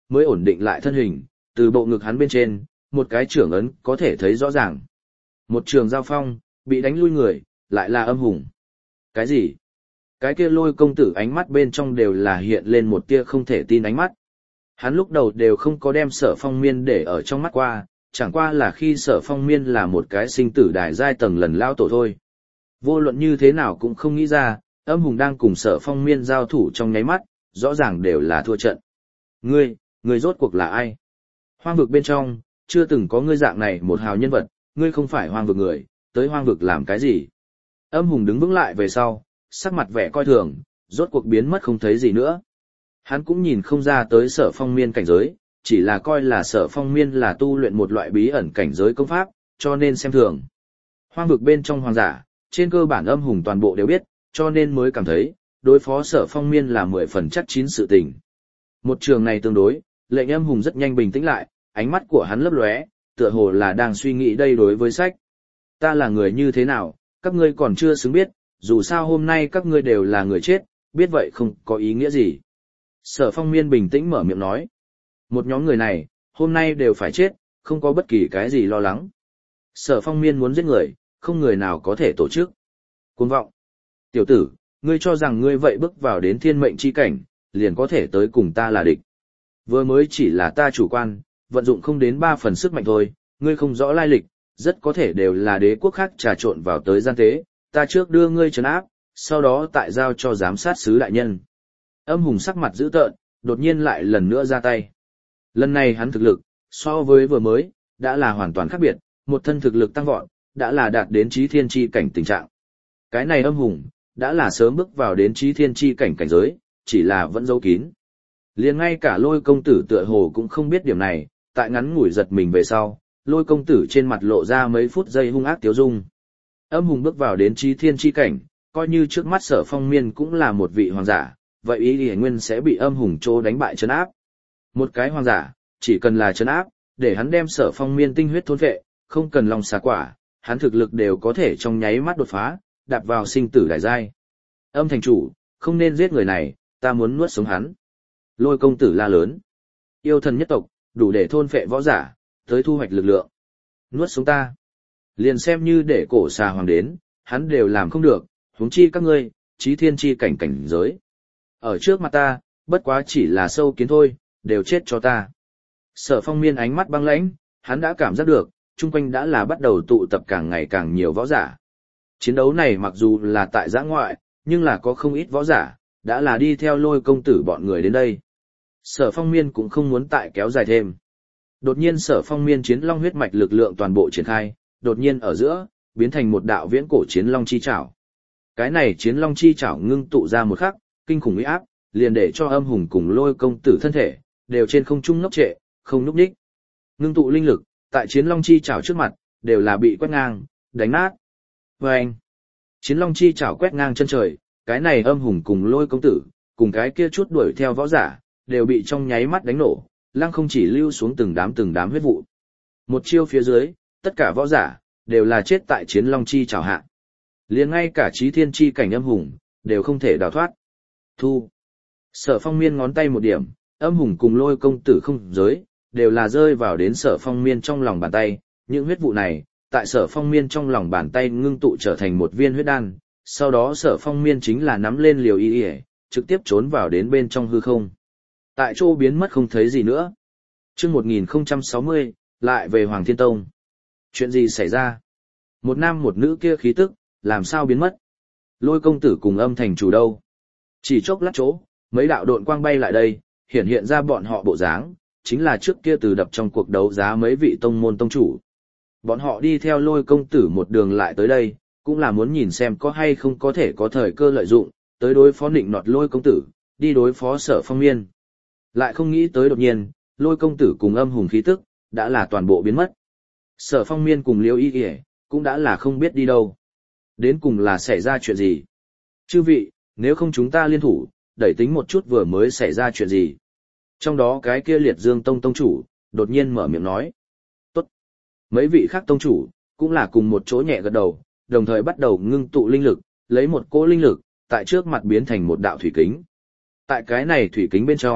mới ổn định lại thân hình, từ bộ ngực hắn bên trên, một cái trưởng ấn có thể thấy rõ ràng. Một trường giao phong, bị đánh lui người, lại là Âm Hùng. Cái gì? Cái kia Lôi công tử ánh mắt bên trong đều là hiện lên một tia không thể tin ánh mắt. Hắn lúc đầu đều không có đem Sở Phong Miên để ở trong mắt qua, chẳng qua là khi Sở Phong Miên là một cái sinh tử đài giai tầng lần lao tổ thôi. Vô luận như thế nào cũng không nghĩ ra, Âm Hùng đang cùng Sở Phong Miên giao thủ trong nháy mắt, rõ ràng đều là thua trận. Ngươi, ngươi rốt cuộc là ai? Hoang vực bên trong, chưa từng có ngươi dạng này một hào nhân vật, ngươi không phải hoang vực người, tới hoang vực làm cái gì? Âm Hùng đứng vững lại về sau, sắc mặt vẻ coi thường, rốt cuộc biến mất không thấy gì nữa. Hắn cũng nhìn không ra tới Sở Phong Miên cảnh giới, chỉ là coi là Sở Phong Miên là tu luyện một loại bí ẩn cảnh giới công pháp, cho nên xem thường. Hoang vực bên trong hoàng giả, trên cơ bản Âm Hùng toàn bộ đều biết, cho nên mới cảm thấy, đối phó Sở Phong Miên là mười phần chắc chín sự tình. Một trường này tương đối, lệnh Âm Hùng rất nhanh bình tĩnh lại, ánh mắt của hắn lấp lóe, tựa hồ là đang suy nghĩ đây đối với sách. Ta là người như thế nào, các ngươi còn chưa xứng biết, dù sao hôm nay các ngươi đều là người chết, biết vậy không có ý nghĩa gì. Sở Phong Miên bình tĩnh mở miệng nói. Một nhóm người này, hôm nay đều phải chết, không có bất kỳ cái gì lo lắng. Sở Phong Miên muốn giết người, không người nào có thể tổ chức. Cuồng vọng. Tiểu tử, ngươi cho rằng ngươi vậy bước vào đến thiên mệnh chi cảnh, liền có thể tới cùng ta là địch. Vừa mới chỉ là ta chủ quan, vận dụng không đến ba phần sức mạnh thôi, ngươi không rõ lai lịch, rất có thể đều là đế quốc khác trà trộn vào tới gian tế, ta trước đưa ngươi trấn áp, sau đó tại giao cho giám sát sứ đại nhân. Âm Hùng sắc mặt dữ tợn, đột nhiên lại lần nữa ra tay. Lần này hắn thực lực, so với vừa mới, đã là hoàn toàn khác biệt, một thân thực lực tăng vọt, đã là đạt đến chí thiên chi cảnh tình trạng. Cái này Âm Hùng, đã là sớm bước vào đến chí thiên chi cảnh cảnh giới, chỉ là vẫn giấu kín. Liền ngay cả Lôi công tử tựa hồ cũng không biết điểm này, tại ngắn ngủi giật mình về sau, Lôi công tử trên mặt lộ ra mấy phút giây hung ác tiếu dung. Âm Hùng bước vào đến chí thiên chi cảnh, coi như trước mắt Sở Phong Miên cũng là một vị hoàng giả, vậy ý thì nguyên sẽ bị Âm Hùng trô đánh bại trấn áp. Một cái hoàng giả, chỉ cần là trấn áp, để hắn đem Sở Phong Miên tinh huyết thôn vệ, không cần lòng xà quả, hắn thực lực đều có thể trong nháy mắt đột phá, đạp vào sinh tử đại giai. Âm thành chủ, không nên giết người này, ta muốn nuốt sống hắn. Lôi công tử la lớn. Yêu thần nhất tộc, đủ để thôn phệ võ giả, tới thu hoạch lực lượng. Nuốt sống ta. Liền xem như để cổ xà hoàng đến, hắn đều làm không được, huống chi các ngươi, chí thiên chi cảnh cảnh giới. Ở trước mặt ta, bất quá chỉ là sâu kiến thôi, đều chết cho ta. Sở Phong Miên ánh mắt băng lãnh, hắn đã cảm giác được, chung quanh đã là bắt đầu tụ tập càng ngày càng nhiều võ giả. Chiến đấu này mặc dù là tại giã ngoại, nhưng là có không ít võ giả, đã là đi theo Lôi công tử bọn người đến đây. Sở Phong Miên cũng không muốn tại kéo dài thêm. Đột nhiên Sở Phong Miên chiến long huyết mạch lực lượng toàn bộ triển khai, đột nhiên ở giữa, biến thành một đạo viễn cổ chiến long chi chảo. Cái này chiến long chi chảo ngưng tụ ra một khắc, kinh khủng uy áp, liền để cho Âm Hùng cùng Lôi công tử thân thể, đều trên không trung ngốc trệ, không nhúc nhích. Ngưng tụ linh lực, tại chiến long chi chảo trước mặt, đều là bị quét ngang, đánh nát. Và anh, chiến long chi chảo quét ngang chân trời, cái này Âm Hùng cùng Lôi công tử, cùng cái kia chút đuổi theo võ giả, đều bị trong nháy mắt đánh nổ, lăng không chỉ lưu xuống từng đám từng đám huyết vụ. Một chiêu phía dưới, tất cả võ giả, đều là chết tại chiến long chi chảo hạ. Liền ngay cả chí thiên chi cảnh Âm Hùng, đều không thể đào thoát. Thu. Sở Phong Miên ngón tay một điểm, Âm Hùng cùng Lôi công tử không giới, đều là rơi vào đến Sở Phong Miên trong lòng bàn tay. Những huyết vụ này, tại Sở Phong Miên trong lòng bàn tay ngưng tụ trở thành một viên huyết đan. Sau đó Sở Phong Miên chính là nắm lên liều y y, trực tiếp trốn vào đến bên trong hư không. Tại chỗ biến mất không thấy gì nữa. Chương một nghìn không trăm sáu mươi, lại về Hoàng Thiên Tông. Chuyện gì xảy ra? Một nam một nữ kia khí tức, làm sao biến mất? Lôi công tử cùng Âm thành chủ đâu? Chỉ chốc lát chỗ, mấy đạo độn quang bay lại đây, hiện hiện ra bọn họ bộ dáng, chính là trước kia từ đập trong cuộc đấu giá mấy vị tông môn tông chủ. Bọn họ đi theo Lôi công tử một đường lại tới đây, cũng là muốn nhìn xem có hay không có thể có thời cơ lợi dụng, tới đối phó nịnh nọt Lôi công tử, đi đối phó Sở Phong Miên. Lại không nghĩ tới đột nhiên, Lôi công tử cùng Âm Hùng khí tức, đã là toàn bộ biến mất. Sở Phong Miên cùng Liêu Y Y, cũng đã là không biết đi đâu. Đến cùng là xảy ra chuyện gì? Chư vị, nếu không chúng ta liên thủ, đẩy tính một chút vừa mới xảy ra chuyện gì? Trong đó cái kia Liệt Dương Tông tông chủ, đột nhiên mở miệng nói. Tốt. Mấy vị khác tông chủ, cũng là cùng một chỗ nhẹ gật đầu, đồng thời bắt đầu ngưng tụ linh lực, lấy một cỗ linh lực, tại trước mặt biến thành một đạo thủy kính. Tại cái này thủy kính bên trong,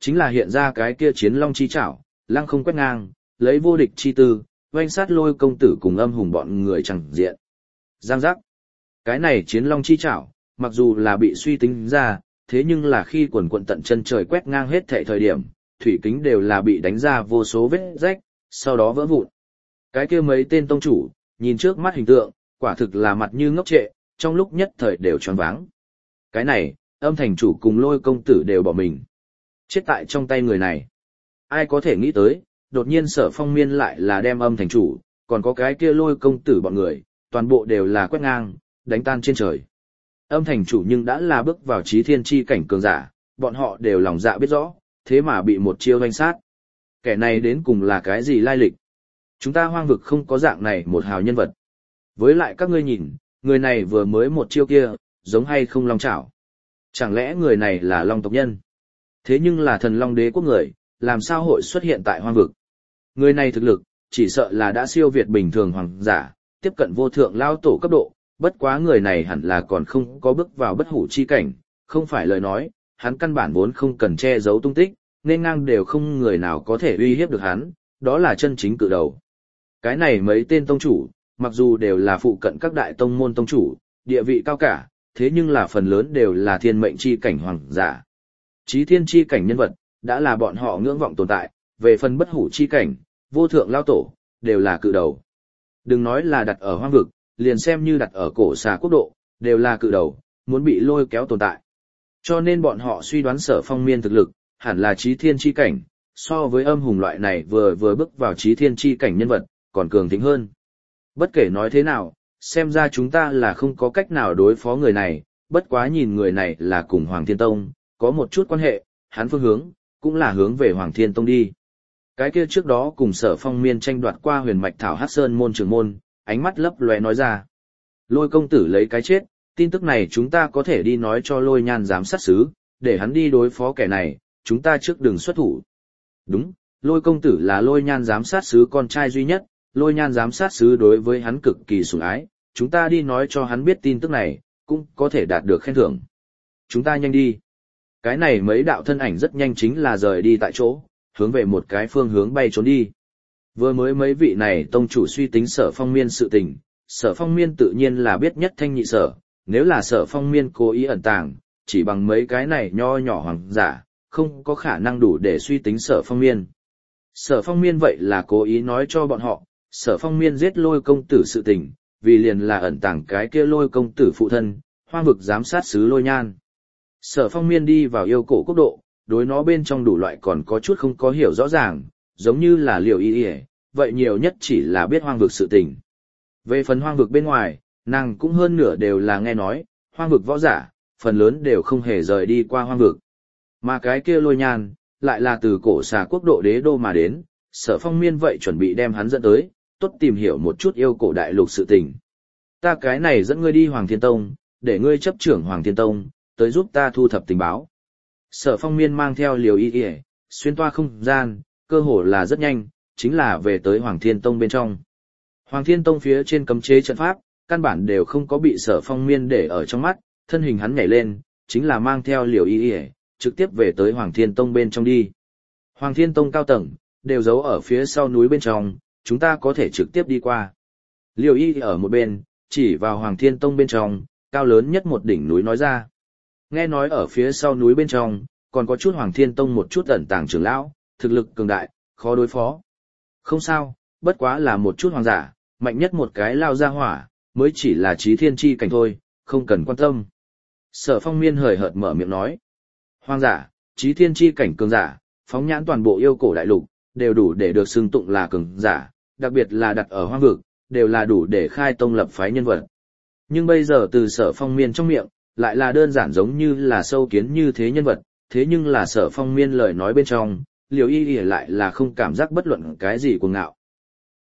Chính là hiện ra cái kia chiến long chi chảo, lăng không quét ngang, lấy vô địch chi tư, oanh sát lôi công tử cùng âm hùng bọn người chẳng diện. Giang giác. Cái này chiến long chi chảo, mặc dù là bị suy tính ra, thế nhưng là khi quần quận tận chân trời quét ngang hết thệ thời điểm, thủy kính đều là bị đánh ra vô số vết rách, sau đó vỡ vụn. Cái kia mấy tên tông chủ, nhìn trước mắt hình tượng, quả thực là mặt như ngốc trệ, trong lúc nhất thời đều choáng váng. Cái này, âm thành chủ cùng lôi công tử đều bỏ mình. Chết tại trong tay người này. Ai có thể nghĩ tới, đột nhiên Sở Phong Miên lại là đem âm thành chủ, còn có cái kia lôi công tử bọn người, toàn bộ đều là quét ngang, đánh tan trên trời. Âm thành chủ nhưng đã là bước vào chí thiên chi cảnh cường giả, bọn họ đều lòng dạ biết rõ, thế mà bị một chiêu doanh sát. Kẻ này đến cùng là cái gì lai lịch? Chúng ta hoang vực không có dạng này một hào nhân vật. Với lại các ngươi nhìn, người này vừa mới một chiêu kia, giống hay không long chảo. Chẳng lẽ người này là long tộc nhân? Thế nhưng là thần long đế quốc người, làm sao hội xuất hiện tại hoang vực? Người này thực lực, chỉ sợ là đã siêu việt bình thường hoàng giả, tiếp cận vô thượng lao tổ cấp độ, bất quá người này hẳn là còn không có bước vào bất hủ chi cảnh, không phải lời nói, hắn căn bản vốn không cần che giấu tung tích, nên ngang đều không người nào có thể uy hiếp được hắn, đó là chân chính cự đầu. Cái này mấy tên tông chủ, mặc dù đều là phụ cận các đại tông môn tông chủ, địa vị cao cả, thế nhưng là phần lớn đều là thiên mệnh chi cảnh hoàng giả. Chí thiên chi cảnh nhân vật, đã là bọn họ ngưỡng vọng tồn tại, về phần bất hủ chi cảnh, vô thượng lao tổ, đều là cự đầu. Đừng nói là đặt ở hoang vực, liền xem như đặt ở cổ xà quốc độ, đều là cự đầu, muốn bị lôi kéo tồn tại. Cho nên bọn họ suy đoán Sở Phong Miên thực lực, hẳn là chí thiên chi cảnh, so với âm hùng loại này vừa vừa bước vào chí thiên chi cảnh nhân vật, còn cường thịnh hơn. Bất kể nói thế nào, xem ra chúng ta là không có cách nào đối phó người này, bất quá nhìn người này là cùng Hoàng Thiên Tông, có một chút quan hệ, hắn phương hướng, cũng là hướng về Hoàng Thiên Tông đi. Cái kia trước đó cùng Sở Phong Miên tranh đoạt qua huyền mạch thảo Hắc Sơn môn trưởng môn, ánh mắt lấp lóe nói ra. Lôi công tử lấy cái chết, tin tức này chúng ta có thể đi nói cho Lôi Nhan giám sát sứ, để hắn đi đối phó kẻ này, chúng ta trước đừng xuất thủ. Đúng, Lôi công tử là Lôi Nhan giám sát sứ con trai duy nhất, Lôi Nhan giám sát sứ đối với hắn cực kỳ sủng ái, chúng ta đi nói cho hắn biết tin tức này, cũng có thể đạt được khen thưởng. Chúng ta nhanh đi. Cái này mấy đạo thân ảnh rất nhanh chính là rời đi tại chỗ, hướng về một cái phương hướng bay trốn đi. Vừa mới mấy vị này tông chủ suy tính Sở Phong Miên sự tình, Sở Phong Miên tự nhiên là biết nhất thanh nhị sở, nếu là Sở Phong Miên cố ý ẩn tàng, chỉ bằng mấy cái này nho nhỏ hoàng giả, không có khả năng đủ để suy tính Sở Phong Miên. Sở Phong Miên vậy là cố ý nói cho bọn họ, Sở Phong Miên giết lôi công tử sự tình, vì liền là ẩn tàng cái kia lôi công tử phụ thân, hoang vực giám sát sứ Lôi Nhan. Sở Phong Miên đi vào yêu cổ quốc độ, đối nó bên trong đủ loại còn có chút không có hiểu rõ ràng, giống như là liều y y, vậy nhiều nhất chỉ là biết hoang vực sự tình. Về phần hoang vực bên ngoài, nàng cũng hơn nửa đều là nghe nói, hoang vực võ giả, phần lớn đều không hề rời đi qua hoang vực. Mà cái kia Lôi Nhan, lại là từ cổ xà quốc độ đế đô mà đến, Sở Phong Miên vậy chuẩn bị đem hắn dẫn tới, tốt tìm hiểu một chút yêu cổ đại lục sự tình. Ta cái này dẫn ngươi đi Hoàng Thiên Tông, để ngươi chấp trưởng Hoàng Thiên Tông, tới giúp ta thu thập tình báo. Sở Phong Miên mang theo liều y y, xuyên toa không gian, cơ hồ là rất nhanh, chính là về tới Hoàng Thiên Tông bên trong. Hoàng Thiên Tông phía trên cấm chế trận pháp, căn bản đều không có bị Sở Phong Miên để ở trong mắt, thân hình hắn nhảy lên, chính là mang theo liều y y, trực tiếp về tới Hoàng Thiên Tông bên trong đi. Hoàng Thiên Tông cao tầng, đều giấu ở phía sau núi bên trong, chúng ta có thể trực tiếp đi qua. Liều y ở một bên, chỉ vào Hoàng Thiên Tông bên trong, cao lớn nhất một đỉnh núi nói ra. Nghe nói ở phía sau núi bên trong, còn có chút Hoàng Thiên Tông một chút ẩn tàng trưởng lão, thực lực cường đại, khó đối phó. Không sao, bất quá là một chút hoàng giả, mạnh nhất một cái lao ra hỏa, mới chỉ là chí thiên chi cảnh thôi, không cần quan tâm. Sở Phong Miên hời hợt mở miệng nói. Hoàng giả, chí thiên chi cảnh cường giả, phóng nhãn toàn bộ yêu cổ đại lục, đều đủ để được xưng tụng là cường giả, đặc biệt là đặt ở hoang vực, đều là đủ để khai tông lập phái nhân vật. Nhưng bây giờ từ Sở Phong Miên trong miệng, lại là đơn giản giống như là sâu kiến như thế nhân vật, thế nhưng là Sở Phong Miên lời nói bên trong, Liều Y Y lại là không cảm giác bất luận cái gì cuồng ngạo.